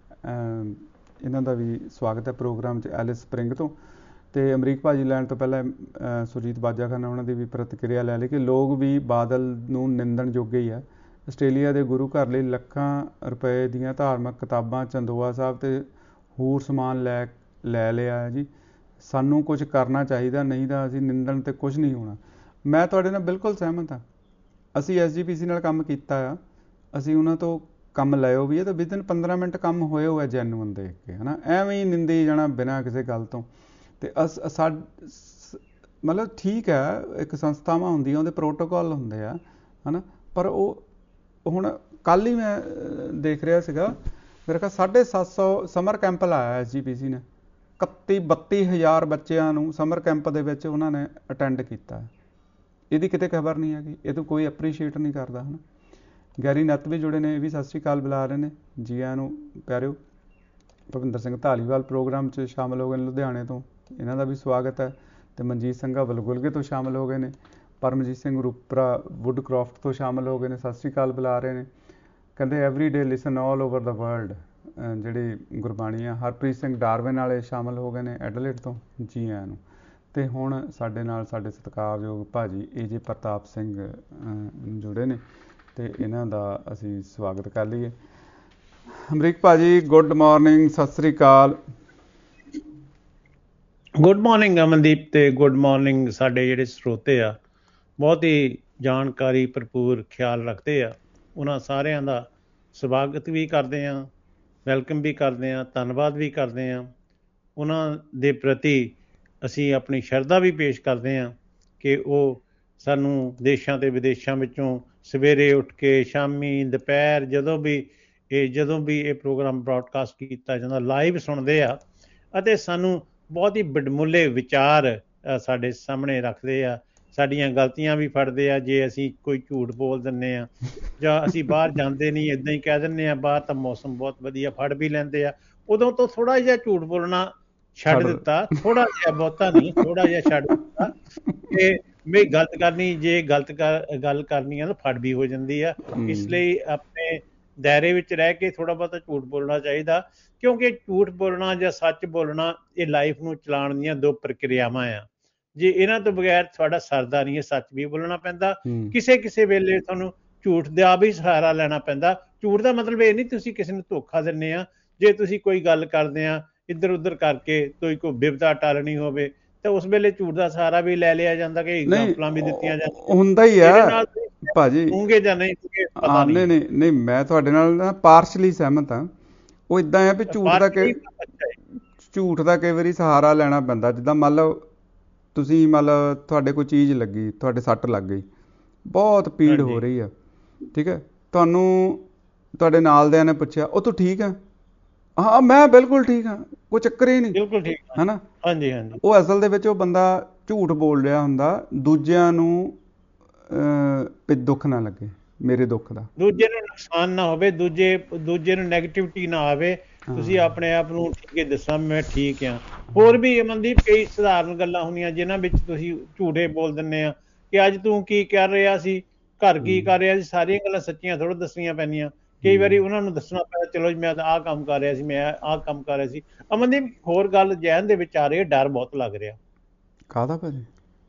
Speaker 1: ਇਹਨਾਂ ਦਾ ਵੀ ਸਵਾਗਤ ਹੈ ਪ੍ਰੋਗਰਾਮ 'ਚ ਐਲਿਸ ਸਪਰਿੰਗ ਤੋਂ। ਅਤੇ ਅਮਰੀਕ ਭਾਜੀ ਲੈਣ ਤੋਂ ਪਹਿਲਾਂ ਸੁਰਜੀਤ ਬਾਜਾ ਖਾਨਾ ਉਹਨਾਂ ਦੀ ਵੀ ਪ੍ਰਤੀਕਿਰਿਆ ਲੈ ਲਈ ਕਿ ਲੋਕ ਵੀ ਬਾਦਲ ਨੂੰ ਨਿੰਦਣ ਜੋਗੇ ਹੀ ਆ। ਆਸਟ੍ਰੇਲੀਆ ਦੇ ਗੁਰੂ ਘਰ ਲਈ ਲੱਖਾਂ ਰੁਪਏ ਦੀਆਂ ਧਾਰਮਿਕ ਕਿਤਾਬਾਂ, ਚੰਦੋਆ ਸਾਹਿਬ ਅਤੇ ਹੋਰ ਸਮਾਨ ਲੈ ਲੈ ਲਿਆ ਹੈ ਜੀ। ਸਾਨੂੰ ਕੁਝ ਕਰਨਾ ਚਾਹੀਦਾ, ਨਹੀਂ ਤਾਂ ਅਸੀਂ ਨਿੰਦਣ 'ਤੇ ਕੁਝ ਨਹੀਂ ਹੋਣਾ। ਮੈਂ ਤੁਹਾਡੇ ਨਾਲ ਬਿਲਕੁਲ ਸਹਿਮਤ ਹਾਂ। ਅਸੀਂ SGPC ਨਾਲ ਕੰਮ ਕੀਤਾ ਆ, ਅਸੀਂ ਉਹਨਾਂ ਤੋਂ ਕੰਮ ਲਿਓ ਵੀ ਹੈ, ਤਾਂ ਵਿਦਿਨ 15 ਮਿੰਟ ਕੰਮ ਹੋਏ ਹੋਇਆ ਜੈਨੂਅਨ ਦੇਖ ਕੇ, ਹੈ ਨਾ। ਐਵੇਂ ਹੀ ਨਿੰਦੀ ਜਾਣਾ ਬਿਨਾਂ ਕਿਸੇ ਗੱਲ ਤੋਂ। ਅਤੇ ਮਤਲਬ ਠੀਕ ਹੈ, ਇੱਕ ਸੰਸਥਾਵਾਂ ਹੁੰਦੀਆਂ, ਉਹਦੇ ਪ੍ਰੋਟੋਕਾਲ ਹੁੰਦੇ ਆ, ਹੈ ਨਾ। ਪਰ ਉਹ ਹੁਣ ਕੱਲ੍ਹ ਹੀ ਮੈਂ ਦੇਖ ਰਿਹਾ ਸੀਗਾ, ਮੇਰੇ ਖਿਆਲ 750 ਸਮਰ ਕੈਂਪ ਲਾਇਆ SGPC ਨੇ। 32 ਹਜ਼ਾਰ ਬੱਚਿਆਂ ਨੂੰ ਸਮਰ ਕੈਂਪ ਦੇ ਵਿੱਚ ਉਹਨਾਂ ਨੇ ਅਟੈਂਡ ਕੀਤਾ। ਇਹਦੀ ਕਿਤੇ ਖਬਰ ਨਹੀਂ ਹੈਗੀ, ਇਹ ਤੋਂ ਕੋਈ ਅਪਰੀਸ਼ੀਏਟ ਨਹੀਂ ਕਰਦਾ, ਹੈ ਨਾ। ਗੈਰੀ ਨੱਤ ਵੀ ਜੁੜੇ ਨੇ, ਇਹ ਵੀ ਸਤਿ ਸ਼੍ਰੀ ਅਕਾਲ ਬੁਲਾ ਰਹੇ ਨੇ ਜੀ ਆਇਆਂ ਨੂੰ ਪਿਆਰਿਓ। ਭੁਪਿੰਦਰ ਸਿੰਘ ਧਾਲੀਵਾਲ ਪ੍ਰੋਗਰਾਮ 'ਚ ਸ਼ਾਮਿਲ ਹੋ ਗਏ ਨੇ ਲੁਧਿਆਣੇ ਤੋਂ, ਇਹਨਾਂ ਦਾ ਵੀ ਸਵਾਗਤ ਹੈ। ਅਤੇ ਮਨਜੀਤ ਸਿੰਘਾ ਵਲਗੁਲਗੇ ਤੋਂ ਸ਼ਾਮਿਲ ਹੋ ਗਏ ਨੇ। ਪਰਮਜੀਤ ਸਿੰਘ ਰੂਪਰਾ ਵੁੱਡਕ੍ਰਾਫਟ ਤੋਂ ਸ਼ਾਮਿਲ ਹੋ ਗਏ ਨੇ, ਸਤਿ ਸ਼੍ਰੀ ਅਕਾਲ ਬੁਲਾ ਰਹੇ ਨੇ। ਕਹਿੰਦੇ every day listen all over the world, ਜਿਹੜੀ ਗੁਰਬਾਣੀ ਆ। ਹਰਪ੍ਰੀਤ ਸਿੰਘ ਡਾਰਵਿਨ ਵਾਲੇ ਸ਼ਾਮਿਲ ਹੋ ਗਏ ਨੇ ਐਡਲੇਟ ਤੋਂ, ਜੀ ਆਇਆਂ ਨੂੰ। ਅਤੇ ਹੁਣ ਸਾਡੇ ਨਾਲ ਸਾਡੇ ਸਤਿਕਾਰਯੋਗ ਭਾਜੀ AJ ਪ੍ਰਤਾਪ ਸਿੰਘ ਜੁੜੇ ਨੇ, ਅਤੇ ਇਹਨਾਂ ਦਾ ਅਸੀਂ ਸਵਾਗਤ ਕਰ ਲਈਏ। ਅਮਰੀਕ ਭਾਜੀ good morning, Sat Sri Akal.
Speaker 2: Good morning Amandeep, ਤੇ ਗੁੱਡ ਮਾਰਨਿੰਗ ਸਾਡੇ ਜਿਹੜੇ ਸਰੋਤੇ ਆ, ਬਹੁਤ ਹੀ ਜਾਣਕਾਰੀ ਭਰਪੂਰ ਖਿਆਲ ਰੱਖਦੇ ਆ। ਉਹਨਾਂ ਸਾਰਿਆਂ ਦਾ ਸਵਾਗਤ ਵੀ ਕਰਦੇ ਹਾਂ, ਵੈਲਕਮ ਵੀ ਕਰਦੇ ਹਾਂ, ਧੰਨਵਾਦ ਵੀ ਕਰਦੇ ਹਾਂ। ਉਹਨਾਂ ਦੇ ਪ੍ਰਤੀ ਅਸੀਂ ਆਪਣੀ ਸ਼ਰਧਾ ਵੀ ਪੇਸ਼ ਕਰਦੇ ਹਾਂ ਕਿ ਉਹ ਸਾਨੂੰ ਦੇਸ਼ਾਂ ਅਤੇ ਵਿਦੇਸ਼ਾਂ ਵਿੱਚੋਂ ਸਵੇਰੇ ਉੱਠ ਕੇ, ਸ਼ਾਮੀ, ਦੁਪਹਿਰ, ਜਦੋਂ ਵੀ ਇਹ ਪ੍ਰੋਗਰਾਮ ਬ੍ਰੌਡਕਾਸਟ ਕੀਤਾ ਜਾਂਦਾ, ਲਾਈਵ ਸੁਣਦੇ ਆ ਅਤੇ ਸਾਨੂੰ ਬਹੁਤ ਹੀ ਵਡਮੁੱਲੇ ਵਿਚਾਰ ਸਾਡੇ ਸਾਹਮਣੇ ਰੱਖਦੇ ਆ। ਸਾਡੀਆਂ ਗਲਤੀਆਂ ਵੀ ਫੜਦੇ ਆ, ਜੇ ਅਸੀਂ ਕੋਈ ਝੂਠ ਬੋਲ ਦਿੰਦੇ ਹਾਂ ਜਾਂ ਅਸੀਂ ਬਾਹਰ ਜਾਂਦੇ ਨਹੀਂ, ਇੱਦਾਂ ਹੀ ਕਹਿ ਦਿੰਦੇ ਹਾਂ ਬਾਹਰ ਤਾਂ ਮੌਸਮ ਬਹੁਤ ਵਧੀਆ, ਫੜ ਵੀ ਲੈਂਦੇ ਆ। ਉਦੋਂ ਤੋਂ ਥੋੜ੍ਹਾ ਜਿਹਾ ਝੂਠ ਬੋਲਣਾ ਛੱਡ ਦਿੱਤਾ, ਥੋੜ੍ਹਾ ਜਿਹਾ, ਬਹੁਤਾ ਨਹੀਂ, ਥੋੜ੍ਹਾ ਜਿਹਾ ਛੱਡ ਦਿੱਤਾ ਕਿ ਮੈਂ ਗਲਤ ਕਰਨੀ, ਜੇ ਗੱਲ ਕਰਨੀ ਆ ਤਾਂ ਫੜ ਵੀ ਹੋ ਜਾਂਦੀ ਆ। ਇਸ ਲਈ ਆਪਣੇ ਦਾਇਰੇ ਵਿੱਚ ਰਹਿ ਕੇ ਥੋੜ੍ਹਾ ਬਹੁਤਾ ਝੂਠ ਬੋਲਣਾ ਚਾਹੀਦਾ, ਕਿਉਂਕਿ ਝੂਠ ਬੋਲਣਾ ਜਾਂ ਸੱਚ ਬੋਲਣਾ ਇਹ ਲਾਈਫ ਨੂੰ ਚਲਾਉਣ ਦੀਆਂ ਦੋ ਪ੍ਰਕਿਰਿਆਵਾਂ ਆ। ਜੇ ਇਹਨਾਂ ਤੋਂ ਬਗੈਰ ਤੁਹਾਡਾ ਸਰਦਾ ਨਹੀਂ ਹੈ, ਸੱਚ ਵੀ ਬੋਲਣਾ ਪੈਂਦਾ। ਕਿਸੇ ਵੇਲੇ ਤੁਹਾਨੂੰ ਝੂਠ ਦਾ ਵੀ ਸਹਾਰਾ ਲੈਣਾ ਪੈਂਦਾ। ਝੂਠ ਦਾ ਮਤਲਬ ਇਹ ਨਹੀਂ ਤੁਸੀਂ ਕਿਸੇ ਨੂੰ ਧੋਖਾ ਦਿੰਦੇ ਆ। ਜੇ ਤੁਸੀਂ ਕੋਈ ਗੱਲ ਕਰਦੇ ਆ ਇੱਧਰ ਉੱਧਰ ਕਰਕੇ, ਕੋਈ ਬਿਪਤਾ ਟਾਲਣੀ ਹੋਵੇ, ਤਾਂ ਉਸ ਵੇਲੇ ਝੂਠ ਦਾ ਸਹਾਰਾ ਵੀ ਲੈ ਲਿਆ ਜਾਂਦਾ, ਕਿ ਐਗਜ਼ਾਮਪਲਾਂ ਵੀ ਦਿੱਤੀਆਂ ਜਾਂਦੀਆਂ।
Speaker 1: ਹੁੰਦਾ ਹੀ ਆ ਭਾਜੀ,
Speaker 2: ਹੋਣਗੇ ਜਾਂ ਨਹੀਂ ਪਤਾ ਨਹੀਂ।
Speaker 1: ਨਹੀਂ ਮੈਂ ਤੁਹਾਡੇ ਨਾਲ ਨਾ ਪਾਰਸ਼ਲੀ ਸਹਿਮਤ ਹਾਂ। ਉਹ ਇੱਦਾਂ ਆ ਵੀ ਝੂਠ ਦਾ ਕਈ ਵਾਰੀ ਸਹਾਰਾ ਲੈਣਾ ਪੈਂਦਾ। ਜਿੱਦਾਂ ਮੰਨ ਲਓ ਤੁਸੀਂ, ਤੁਹਾਡੇ ਕੋਈ ਚੀਜ਼ ਲੱਗੀ, ਤੁਹਾਡੇ ਸੱਟ ਲੱਗ ਗਈ, ਬਹੁਤ ਪੀੜ ਹੋ ਰਹੀ ਆ, ਠੀਕ ਹੈ। ਤੁਹਾਨੂੰ ਤੁਹਾਡੇ ਨਾਲ ਦਿਆਂ ਨੇ ਪੁੱਛਿਆ, ਉਹ ਤੂੰ ਠੀਕ ਆ? ਹਾਂ ਮੈਂ ਬਿਲਕੁਲ ਠੀਕ ਹਾਂ, ਕੋਈ ਚੱਕਰ ਹੀ ਨਹੀਂ,
Speaker 2: ਬਿਲਕੁਲ ਠੀਕ
Speaker 1: ਹੈ ਨਾ।
Speaker 2: ਹਾਂਜੀ ਹਾਂਜੀ।
Speaker 1: ਉਹ ਅਸਲ ਦੇ ਵਿੱਚ ਉਹ ਬੰਦਾ ਝੂਠ ਬੋਲ ਰਿਹਾ ਹੁੰਦਾ, ਦੂਜਿਆਂ ਨੂੰ ਦੁੱਖ ਨਾ ਲੱਗੇ, ਮੇਰੇ ਦੁੱਖ ਦਾ,
Speaker 2: ਦੂਜੇ ਨੂੰ ਨੁਕਸਾਨ ਨਾ ਹੋਵੇ, ਦੂਜੇ ਨੂੰ ਨੈਗੇਟਿਵਿਟੀ ਨਾ ਆਵੇ। ਤੁਸੀਂ ਆਪਣੇ ਆਪ ਨੂੰ ਠੀਕ ਹੀ ਦੱਸਾਂ, ਮੈਂ ਠੀਕ ਹਾਂ। ਹੋਰ ਵੀ ਅਮਨਦੀਪ ਕਈ ਸਧਾਰਨ ਗੱਲਾਂ ਹੁੰਦੀਆਂ ਜਿਨ੍ਹਾਂ ਵਿੱਚ ਤੁਸੀਂ ਝੂਠੇ ਬੋਲ ਦਿੰਦੇ ਆ, ਕਿ ਅੱਜ ਤੂੰ ਕੀ ਕਰ ਰਿਹਾ ਸੀ, ਘਰ ਕੀ ਕਰ ਰਿਹਾ ਸੀ। ਸਾਰੀਆਂ ਗੱਲਾਂ ਸੱਚੀਆਂ ਥੋੜ੍ਹਾ ਦੱਸਣੀਆਂ ਪੈਂਦੀਆਂ। ਕਈ ਵਾਰੀ ਉਹਨਾਂ ਨੂੰ ਦੱਸਣਾ ਪੈਂਦਾ, ਚਲੋ ਜੀ ਮੈਂ ਤਾਂ ਆਹ ਕੰਮ ਕਰ ਰਿਹਾ ਸੀ, ਮੈਂ ਆਹ ਕੰਮ ਕਰ ਰਿਹਾ ਸੀ। ਅਮਨਦੀਪ ਹੋਰ ਗੱਲ ਜ਼ਹਿਨ ਦੇ ਵਿੱਚ ਆ ਰਹੀ ਹੈ, ਡਰ ਬਹੁਤ ਲੱਗ ਰਿਹਾ।
Speaker 1: ਕਾਹਦਾ ਭਾਜੀ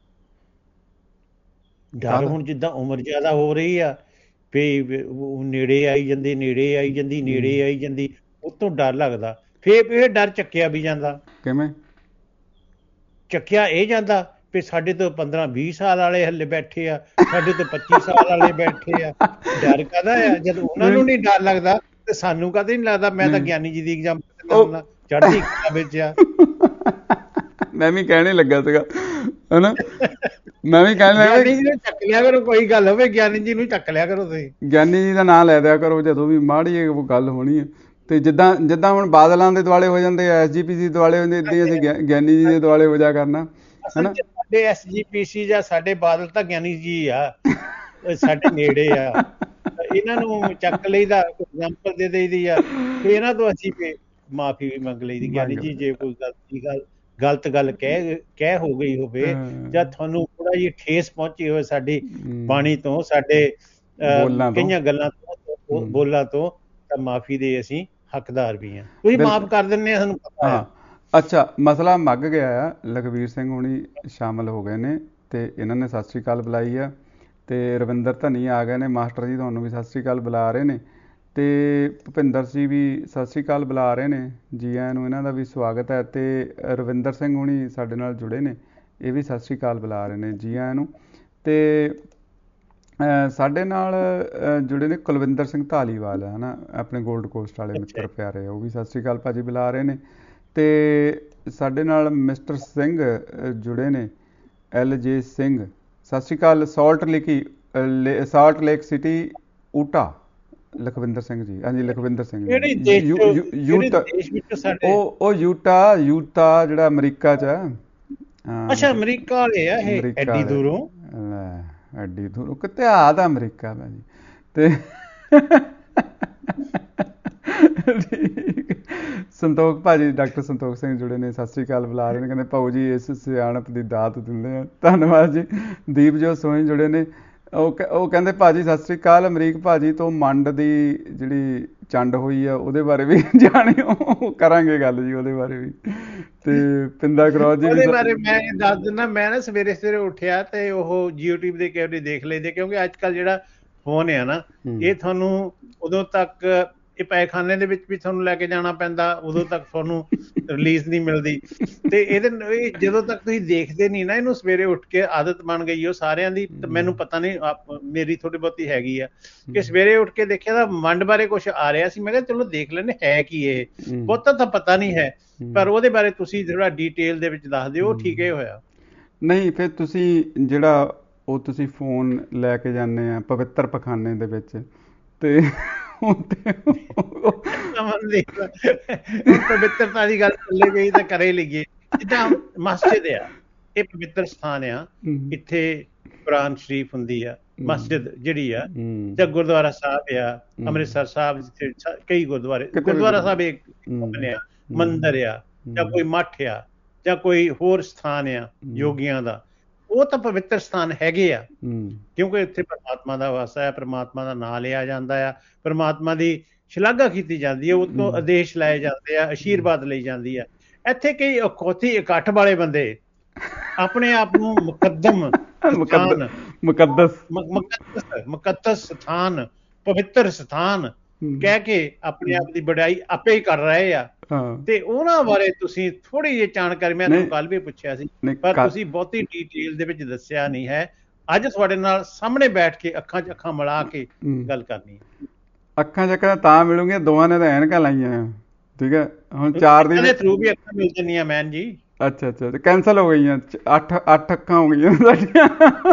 Speaker 2: ਡਰ? ਹੁਣ ਜਿੱਦਾਂ ਉਮਰ ਜ਼ਿਆਦਾ ਹੋ ਰਹੀ ਆ, ਵੀ ਨੇੜੇ ਆਈ ਜਾਂਦੀ, ਉਤੋਂ ਡਰ ਲੱਗਦਾ। ਫਿਰ ਇਹ ਡਰ ਚੱਕਿਆ ਵੀ ਜਾਂਦਾ।
Speaker 1: ਕਿਵੇਂ
Speaker 2: ਚੱਕਿਆ ਇਹ ਜਾਂਦਾ ਵੀ ਸਾਡੇ ਤੋਂ 15-20 ਸਾਲ ਵਾਲੇ ਹਲੇ ਬੈਠੇ ਆ, ਸਾਡੇ ਤੋਂ 25 ਸਾਲ ਵਾਲੇ ਬੈਠੇ ਆ। ਡਰ ਕਾਹਦਾ ਆ? ਜਦ ਉਹਨਾਂ ਨੂੰ ਨਹੀਂ ਡਰ ਲੱਗਦਾ ਤੇ ਸਾਨੂੰ ਕਦੇ ਨਹੀਂ ਲੱਗਦਾ। ਮੈਂ ਤਾਂ ਗਿਆਨੀ ਜੀ ਦੀ ਐਗਜ਼ਾਮਪਲ ਚੜ੍ਹਦੀ ਕਲਾ ਵਿੱਚ ਆ।
Speaker 1: ਮੈਂ ਵੀ ਕਹਿਣੇ ਲੱਗਾ ਸੀਗਾ, ਹਨਾ। ਮੈਂ ਵੀ ਕਹਿਣ ਲੱਗਾ
Speaker 2: ਗਿਆਨੀ ਜੀ ਨੂੰ ਚੱਕ ਲਿਆ ਕਰੋ, ਕੋਈ ਗੱਲ ਹੋਵੇ ਗਿਆਨੀ ਜੀ ਨੂੰ ਚੱਕ ਲਿਆ ਕਰੋ। ਤੁਸੀਂ
Speaker 1: ਗਿਆਨੀ ਜੀ ਦਾ ਨਾਂ ਲੈ ਦਿਆ ਕਰੋ ਜਦੋਂ ਵੀ ਮਾੜੀ ਉਹ ਗੱਲ ਹੋਣੀ ਹੈ। ਤੇ ਜਿੱਦਾਂ ਹੁਣ ਬਾਦਲਾਂ ਦੇ ਦੁਆਲੇ ਹੋ ਜਾਂਦੇ ਆ, SGPC ਦੁਆਲੇ ਹੋ ਜਾਂਦੇ, ਇੱਦਾਂ ਹੀ ਅਸੀਂ ਗਿਆਨੀ ਜੀ ਦੇ ਦੁਆਲੇ ਹੋ ਜਾ ਕਰਨਾ, ਹਨਾ।
Speaker 2: ਸਾਡੇ SGPC ਜਾਂ ਸਾਡੇ ਬਾਦਲ ਤਾਂ ਗਿਆਨੀ ਜੀ ਆ, ਸਾਡੇ ਨੇੜੇ ਆ। ਇਹਨਾਂ ਨੂੰ ਚੱਕ ਲਈਦਾ, ਐਗਜ਼ਾਮਪਲ ਦੇ ਦੇਈਦੀ ਆ, ਤੇ ਇਹਨਾਂ ਤੋਂ ਅਸੀਂ ਮਾਫੀ ਵੀ ਮੰਗ ਲਈਦੀ। ਗਿਆਨੀ ਜੀ ਜੇ ਕੋਈ ਗਲਤ ਗੱਲ ਕਹਿ ਹੋ ਗਈ ਹੋਵੇ, ਜਾਂ ਤੁਹਾਨੂੰ ਥੋੜਾ ਜਿਹੀ ਠੇਸ ਪਹੁੰਚੀ ਹੋਵੇ ਸਾਡੀ ਬਾਣੀ ਤੋਂ, ਸਾਡੇ ਕਈਆਂ ਗੱਲਾਂ ਤੋਂ, ਬੋਲਾਂ ਤੋਂ, ਤਾਂ ਮਾਫੀ ਦੇ ਅਸੀਂ ਹੱਕਦਾਰ ਵੀ ਹਾਂ। ਤੁਸੀਂ ਮਾਫ ਕਰ ਦਿੰਦੇ ਆ, ਸਾਨੂੰ ਪਤਾ ਹੈ।
Speaker 1: ਅੱਛਾ, ਮਸਲਾ ਮੱਗ ਗਿਆ ਆ। ਲਖਵੀਰ ਸਿੰਘ ਹੁਣੀ ਸ਼ਾਮਿਲ ਹੋ ਗਏ ਨੇ ਤੇ ਇਹਨਾਂ ਨੇ ਸਤਿ ਸ਼੍ਰੀ ਅਕਾਲ ਬੁਲਾਈ ਆ, ਤੇ ਰਵਿੰਦਰ ਧਨੀ ਆ ਗਏ ਨੇ। ਮਾਸਟਰ ਜੀ ਤੁਹਾਨੂੰ ਵੀ ਸਤਿ ਸ਼੍ਰੀ ਅਕਾਲ ਬੁਲਾ ਰਹੇ ਨੇ। ਤੇ ਭੁਪਿੰਦਰ ਜੀ ਵੀ ਸਤਿ ਸ਼੍ਰੀ ਅਕਾਲ ਬੁਲਾ ਰਹੇ ਨੇ, ਜੀ ਆਇਆਂ ਨੂੰ, ਇਹਨਾਂ ਦਾ ਵੀ ਸਵਾਗਤ ਹੈ। ਤੇ ਰਵਿੰਦਰ ਸਿੰਘ ਹੁਣੀ ਸਾਡੇ ਨਾਲ ਜੁੜੇ ਨੇ, ਇਹ ਵੀ ਸਤਿ ਸ਼੍ਰੀ ਅਕਾਲ ਬੁਲਾ ਰਹੇ ਨੇ, ਜੀ ਆਇਆਂ ਨੂੰ। ਤੇ ਸਾਡੇ ਨਾਲ ਜੁੜੇ ਨੇ ਕੁਲਵਿੰਦਰ ਸਿੰਘ ਧਾਲੀਵਾਲ, ਹੈ ਨਾ, ਆਪਣੇ ਗੋਲਡ ਕੋਸਟ ਵਾਲੇ ਮਿੱਤਰ ਪਿਆਰੇ, ਉਹ ਵੀ ਸਤਿ ਸ਼੍ਰੀ ਅਕਾਲ ਭਾਜੀ ਬੁਲਾ ਰਹੇ ਨੇ। ਤੇ ਸਾਡੇ ਨਾਲ ਮਿਸਟਰ ਸਿੰਘ ਜੁੜੇ ਨੇ, LJ Singh, Sat Sri Akal. Salt Lake City Utah, Lakhwinder Singh ji, ਹਾਂਜੀ ਲਖਵਿੰਦਰ ਸਿੰਘ ਜੀ। ਉਹ ਯੂਟਾ ਜਿਹੜਾ ਅਮਰੀਕਾ 'ਚ ਹੈ।
Speaker 2: ਅੱਛਾ, ਅਮਰੀਕਾ ਵਾਲੇ ਆ ਇਹ, ਐਡੀ ਦੂਰੋਂ?
Speaker 1: ਐਡੀ ਦੂਰੋਂ ਕਿਤੇ ਆ ਤਾਂ ਅਮਰੀਕਾ ਭਾਜੀ। ਤੇ ਸੰਤੋਖ ਭਾਜੀ, ਡਾਕਟਰ ਸੰਤੋਖ ਸਿੰਘ ਜੁੜੇ ਨੇ, ਸਤਿ ਸ਼੍ਰੀ ਅਕਾਲ ਬੁਲਾ ਰਹੇ ਨੇ, ਕਹਿੰਦੇ ਭਾਊ ਜੀ ਇਸ ਸਿਆਣਪ ਦੀ ਦਾਤ ਦਿੰਦੇ ਆ, ਧੰਨਵਾਦ ਜੀ। ਦੀਪਜੋਤ ਸੋਹਣੀ ਜੁੜੇ ਨੇ, ਉਹ ਕਹਿੰਦੇ ਭਾਜੀ ਸਤਿ ਸ਼੍ਰੀ ਅਕਾਲ, ਅਮਰੀਕ ਭਾਜੀ ਤੋਂ ਮੰਡ ਦੀ ਜਿਹੜੀ ਚੰਡ ਹੋਈ ਆ ਉਹਦੇ ਬਾਰੇ ਵੀ ਜਾਣਿਓ, ਕਰਾਂਗੇ ਗੱਲ ਜੀ ਉਹਦੇ ਬਾਰੇ ਵੀ। ਤੇ ਪਿੰਦਾ ਕਰੌਜ ਜੀ
Speaker 2: ਉਹਦੇ ਬਾਰੇ ਮੈਂ ਦੱਸ ਦਿੰਦਾ। ਮੈਂ ਨਾ ਸਵੇਰੇ ਸਵੇਰੇ ਉੱਠਿਆ ਤੇ ਉਹ YouTube ਦੇ ਕੈਮਰੇ ਦੇਖ ਲਈਦੇ, ਕਿਉਂਕਿ ਅੱਜ ਕੱਲ੍ਹ ਜਿਹੜਾ ਫੋਨ ਆ ਨਾ, ਇਹ ਤੁਹਾਨੂੰ ਉਦੋਂ ਤੱਕ ਇਹ ਪੈਖਾਨੇ ਦੇ ਵਿੱਚ ਵੀ ਤੁਹਾਨੂੰ ਲੈ ਕੇ ਜਾਣਾ ਪੈਂਦਾ, ਉਦੋਂ ਤੱਕ ਤੁਹਾਨੂੰ ਰਿਲੀਜ਼ ਨਹੀਂ ਮਿਲਦੀ। ਤੇ ਇਹਦੇ ਜਦੋਂ ਤੱਕ ਤੁਸੀਂ ਦੇਖਦੇ ਨਹੀਂ ਨਾ ਇਹਨੂੰ, ਸਵੇਰੇ ਉੱਠ ਕੇ ਆਦਤ ਬਣ ਗਈ ਉਹ ਸਾਰਿਆਂ ਦੀ, ਮੈਨੂੰ ਪਤਾ ਨਹੀਂ, ਮੇਰੀ ਥੋੜੀ ਬਹੁਤੀ ਹੈਗੀ ਆ ਕਿ ਸਵੇਰੇ ਉੱਠ ਕੇ ਦੇਖਿਆ ਤਾਂ ਮੰਡ ਬਾਰੇ ਕੁਛ ਆ ਰਿਹਾ ਸੀ, ਮੈਂ ਕਿਹਾ ਚਲੋ ਦੇਖ ਲੈਂਦੇ ਹੈ ਕੀ ਇਹ, ਬਹੁਤਾ ਤਾਂ ਪਤਾ ਨਹੀਂ ਹੈ, ਪਰ ਉਹਦੇ ਬਾਰੇ ਤੁਸੀਂ ਥੋੜਾ ਡੀਟੇਲ ਦੇ ਵਿੱਚ ਦੱਸ ਦਿਓ, ਠੀਕ ਹੀ ਹੋਇਆ।
Speaker 1: ਨਹੀਂ ਫਿਰ ਤੁਸੀਂ ਜਿਹੜਾ ਉਹ ਤੁਸੀਂ ਫੋਨ ਲੈ ਕੇ ਜਾਂਦੇ ਆ ਪਵਿੱਤਰ ਪਖਾਨੇ ਦੇ ਵਿੱਚ, ਤੇ
Speaker 2: ਪਵਿੱਤਰਤਾ ਦੀ ਗੱਲ ਚੱਲੇ ਗਈ ਤਾਂ ਕਰੇ ਲਈਏ। ਜਿੱਦਾਂ ਮਸਜਿਦ ਆ, ਇਹ ਪਵਿੱਤਰ ਸਥਾਨ ਆ, ਇੱਥੇ ਕੁਰਾਨ ਸ਼ਰੀਫ ਹੁੰਦੀ ਆ, ਮਸਜਿਦ ਜਿਹੜੀ ਆ, ਜਾਂ ਗੁਰਦੁਆਰਾ ਸਾਹਿਬ ਆ, ਅੰਮ੍ਰਿਤਸਰ ਸਾਹਿਬ ਜਿੱਥੇ ਕਈ ਗੁਰਦੁਆਰਾ ਸਾਹਿਬ ਇੱਕ ਬਣਿਆ, ਮੰਦਿਰ ਆ, ਜਾਂ ਕੋਈ ਮੱਠ ਆ, ਜਾਂ ਕੋਈ ਹੋਰ ਸਥਾਨ ਆ ਯੋਗੀਆਂ ਦਾ, ਉਹ ਤਾਂ ਪਵਿੱਤਰ ਸਥਾਨ ਹੈਗੇ ਆ, ਕਿਉਂਕਿ ਇੱਥੇ ਪਰਮਾਤਮਾ ਦਾ ਵਾਸਾ ਹੈ, ਪਰਮਾਤਮਾ ਦਾ ਨਾਂ ਲਿਆ ਜਾਂਦਾ ਆ, ਪਰਮਾਤਮਾ ਦੀ ਸ਼ਲਾਘਾ ਕੀਤੀ ਜਾਂਦੀ ਹੈ, ਉਹ ਤੋਂ ਆਦੇਸ਼ ਲਾਏ ਜਾਂਦੇ ਆ, ਆਸ਼ੀਰਵਾਦ ਲਈ ਜਾਂਦੀ ਆ। ਇੱਥੇ ਕਈ ਅਖੌਤੀ ਇਕੱਠ ਵਾਲੇ ਬੰਦੇ ਆਪਣੇ ਆਪ ਨੂੰ ਮੁਕੱਦਸ ਸਥਾਨ, ਪਵਿੱਤਰ ਸਥਾਨ ਕਹਿ ਕੇ ਆਪਣੇ ਆਪ ਦੀ ਵਡਿਆਈ ਆਪੇ ਹੀ ਕਰ ਰਹੇ ਆ। ਤੇ ਉਹਨਾਂ ਬਾਰੇ ਤੁਸੀਂ ਥੋੜੀ ਜਿਹੀ ਜਾਣਕਾਰੀ, ਮੈਂ ਤੁਹਾਨੂੰ ਕੱਲ ਵੀ ਪੁੱਛਿਆ ਸੀ, ਪਰ ਤੁਸੀਂ ਬਹੁਤੀ ਡੀਟੇਲ ਦੇ ਵਿੱਚ ਦੱਸਿਆ ਨਹੀਂ ਹੈ। ਅੱਜ ਤੁਹਾਡੇ ਨਾਲ ਸਾਹਮਣੇ ਬੈਠ ਕੇ ਅੱਖਾਂ 'ਚ ਅੱਖਾਂ ਮਿਲਾ ਕੇ ਗੱਲ ਕਰਨੀ ਹੈ।
Speaker 1: ਅੱਖਾਂ 'ਚ ਅੱਖਾਂ ਤਾਂ ਮਿਲੂਗੀਆਂ, ਦੋਵਾਂ ਨੇ ਤਾਂ ਐਨਕਾਂ ਲਾਈਆਂ, ਠੀਕ ਹੈ। ਹੁਣ 4 ਦਿਨ
Speaker 2: ਦੇ ਥਰੂ ਵੀ ਅੱਖਾਂ ਮਿਲ ਜਾਂਦੀਆਂ ਮੈਨ ਜੀ।
Speaker 1: ਅੱਛਾ ਤੇ ਕੈਂਸਲ ਹੋ ਗਈਆਂ, 8 ਅੱਖਾਂ ਹੋ ਗਈਆਂ ਸਾਡੀਆਂ।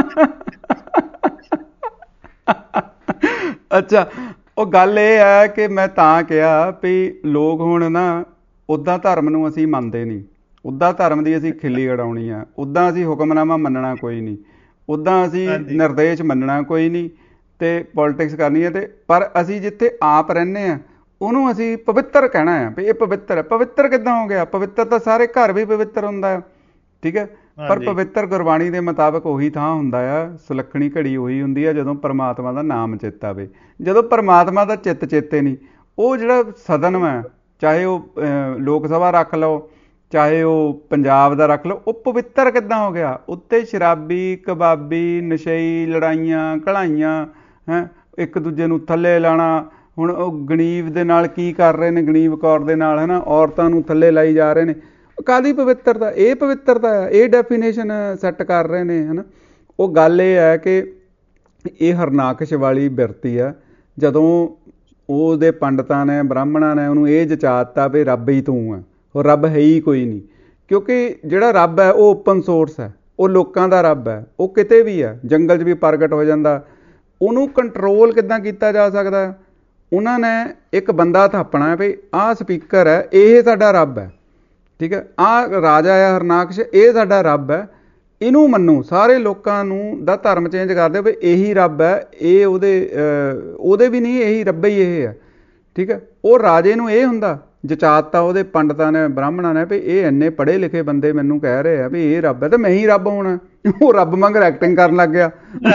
Speaker 1: ਅੱਛਾ, ਉਹ ਗੱਲ ਇਹ ਹੈ ਕਿ ਮੈਂ ਤਾਂ ਕਿਹਾ ਵੀ ਲੋਕ ਹੁਣ ਨਾ, ਉੱਦਾਂ ਧਰਮ ਨੂੰ ਅਸੀਂ ਮੰਨਦੇ ਨਹੀਂ, ਉੱਦਾਂ ਧਰਮ ਦੀ ਅਸੀਂ ਖਿੱਲੀ ਉਡਾਉਣੀ ਆ, ਉੱਦਾਂ ਅਸੀਂ ਹੁਕਮਨਾਮਾ ਮੰਨਣਾ ਕੋਈ ਨਹੀਂ, ਉੱਦਾਂ ਅਸੀਂ ਨਿਰਦੇਸ਼ ਮੰਨਣਾ ਕੋਈ ਨਹੀਂ, ਤੇ ਪੋਲੀਟਿਕਸ ਕਰਨੀ ਹੈ। ਤੇ ਪਰ ਅਸੀਂ ਜਿੱਥੇ ਆਪ ਰਹਿੰਦੇ ਹਾਂ ਉਹਨੂੰ ਅਸੀਂ ਪਵਿੱਤਰ ਕਹਿਣਾ ਆ ਵੀ ਇਹ ਪਵਿੱਤਰ ਹੈ। ਪਵਿੱਤਰ ਕਿੱਦਾਂ ਹੋ ਗਿਆ? ਪਵਿੱਤਰ ਤਾਂ ਸਾਰੇ ਘਰ ਵੀ ਪਵਿੱਤਰ ਹੁੰਦਾ ਆ, ਠੀਕ ਹੈ, ਪਰ ਪਵਿੱਤਰ ਗੁਰਬਾਣੀ ਦੇ ਮੁਤਾਬਕ ਉਹੀ ਥਾਂ ਹੁੰਦਾ ਆ, ਸੁਲੱਖਣੀ ਘੜੀ ਉਹੀ ਹੁੰਦੀ ਆ ਜਦੋਂ ਪਰਮਾਤਮਾ ਦਾ ਨਾਮ ਚਿੱਤ ਆਵੇ। ਜਦੋਂ ਪਰਮਾਤਮਾ ਦਾ ਚਿੱਤ ਚੇਤੇ ਨਹੀਂ, ਉਹ ਜਿਹੜਾ ਸਦਨ ਹੈ, ਚਾਹੇ ਉਹ ਲੋਕ ਸਭਾ ਰੱਖ ਲਓ, ਚਾਹੇ ਉਹ ਪੰਜਾਬ ਦਾ ਰੱਖ ਲਓ, ਉਹ ਪਵਿੱਤਰ ਕਿੱਦਾਂ ਹੋ ਗਿਆ? ਉੱਤੇ ਸ਼ਰਾਬੀ, ਕਬਾਬੀ, ਨਸ਼ਈ, ਲੜਾਈਆਂ ਘੜਾਈਆਂ, ਇੱਕ ਦੂਜੇ ਨੂੰ ਥੱਲੇ ਲਾਣਾ। ਹੁਣ ਉਹ ਗਣੀਵ ਦੇ ਨਾਲ ਕੀ ਕਰ ਰਹੇ ਨੇ, ਗਣੀਵ ਕੌਰ ਦੇ ਨਾਲ, ਹੈ ਨਾ, ਔਰਤਾਂ ਨੂੰ ਥੱਲੇ ਲਾਈ ਜਾ ਰਹੇ ਨੇ। ਕਾਹਦੀ ਪਵਿੱਤਰਤਾ? ਇਹ ਪਵਿੱਤਰਤਾ ਆ, ਇਹ ਡੈਫੀਨੇਸ਼ਨ ਸੈੱਟ ਕਰ ਰਹੇ ਨੇ, ਹੈ ਨਾ। ਉਹ ਗੱਲ ਇਹ ਹੈ ਕਿ ਇਹ ਹਰਨਾਕਸ਼ ਵਾਲੀ ਬਿਰਤੀ ਆ, ਜਦੋਂ ਉਹਦੇ ਪੰਡਤਾਂ ਨੇ, ਬ੍ਰਾਹਮਣਾਂ ਨੇ ਉਹਨੂੰ ਇਹ ਜਚਾਤਾ ਵੀ ਰੱਬ ਹੀ ਤੂੰ ਹੈ, ਉਹ ਰੱਬ ਹੈ ਹੀ ਕੋਈ ਨਹੀਂ। ਕਿਉਂਕਿ ਜਿਹੜਾ ਰੱਬ ਹੈ ਉਹ ਓਪਨ ਸੋਰਸ ਹੈ, ਉਹ ਲੋਕਾਂ ਦਾ ਰੱਬ ਹੈ, ਉਹ ਕਿਤੇ ਵੀ ਹੈ, ਜੰਗਲ 'ਚ ਵੀ ਪ੍ਰਗਟ ਹੋ ਜਾਂਦਾ। ਉਹਨੂੰ ਕੰਟਰੋਲ ਕਿੱਦਾਂ ਕੀਤਾ ਜਾ ਸਕਦਾ? ਉਹਨਾਂ ਨੇ ਇੱਕ ਬੰਦਾ ਥਾਪਣਾ ਵੀ ਆਹ ਸਪੀਕਰ ਹੈ, ਇਹ ਸਾਡਾ ਰੱਬ ਹੈ, ਠੀਕ ਹੈ, ਆਹ ਰਾਜਾ ਆ ਹਰਨਾਕਸ਼, ਇਹ ਸਾਡਾ ਰੱਬ ਹੈ, ਇਹਨੂੰ ਮੰਨੋ। ਸਾਰੇ ਲੋਕਾਂ ਨੂੰ ਦਾ ਧਰਮ ਚੇਂਜ ਕਰ ਦਿਓ ਵੀ ਇਹੀ ਰੱਬ ਹੈ, ਇਹ ਉਹਦੇ ਵੀ ਨਹੀਂ, ਇਹੀ ਰੱਬ ਹੀ ਇਹ ਹੈ, ਠੀਕ ਹੈ। ਉਹ ਰਾਜੇ ਨੂੰ ਇਹ ਹੁੰਦਾ, ਜਚਾਤਾ ਉਹਦੇ ਪੰਡਤਾਂ ਨੇ, ਬ੍ਰਾਹਮਣਾਂ ਨੇ, ਵੀ ਇਹ ਇੰਨੇ ਪੜ੍ਹੇ ਲਿਖੇ ਬੰਦੇ ਮੈਨੂੰ ਕਹਿ ਰਹੇ ਆ ਵੀ ਇਹ ਰੱਬ ਹੈ, ਤੇ ਮੈਂ ਹੀ ਰੱਬ ਹੋਣਾ। ਉਹ ਰੱਬ ਵਾਂਗ ਐਕਟਿੰਗ ਕਰਨ ਲੱਗ ਗਿਆ।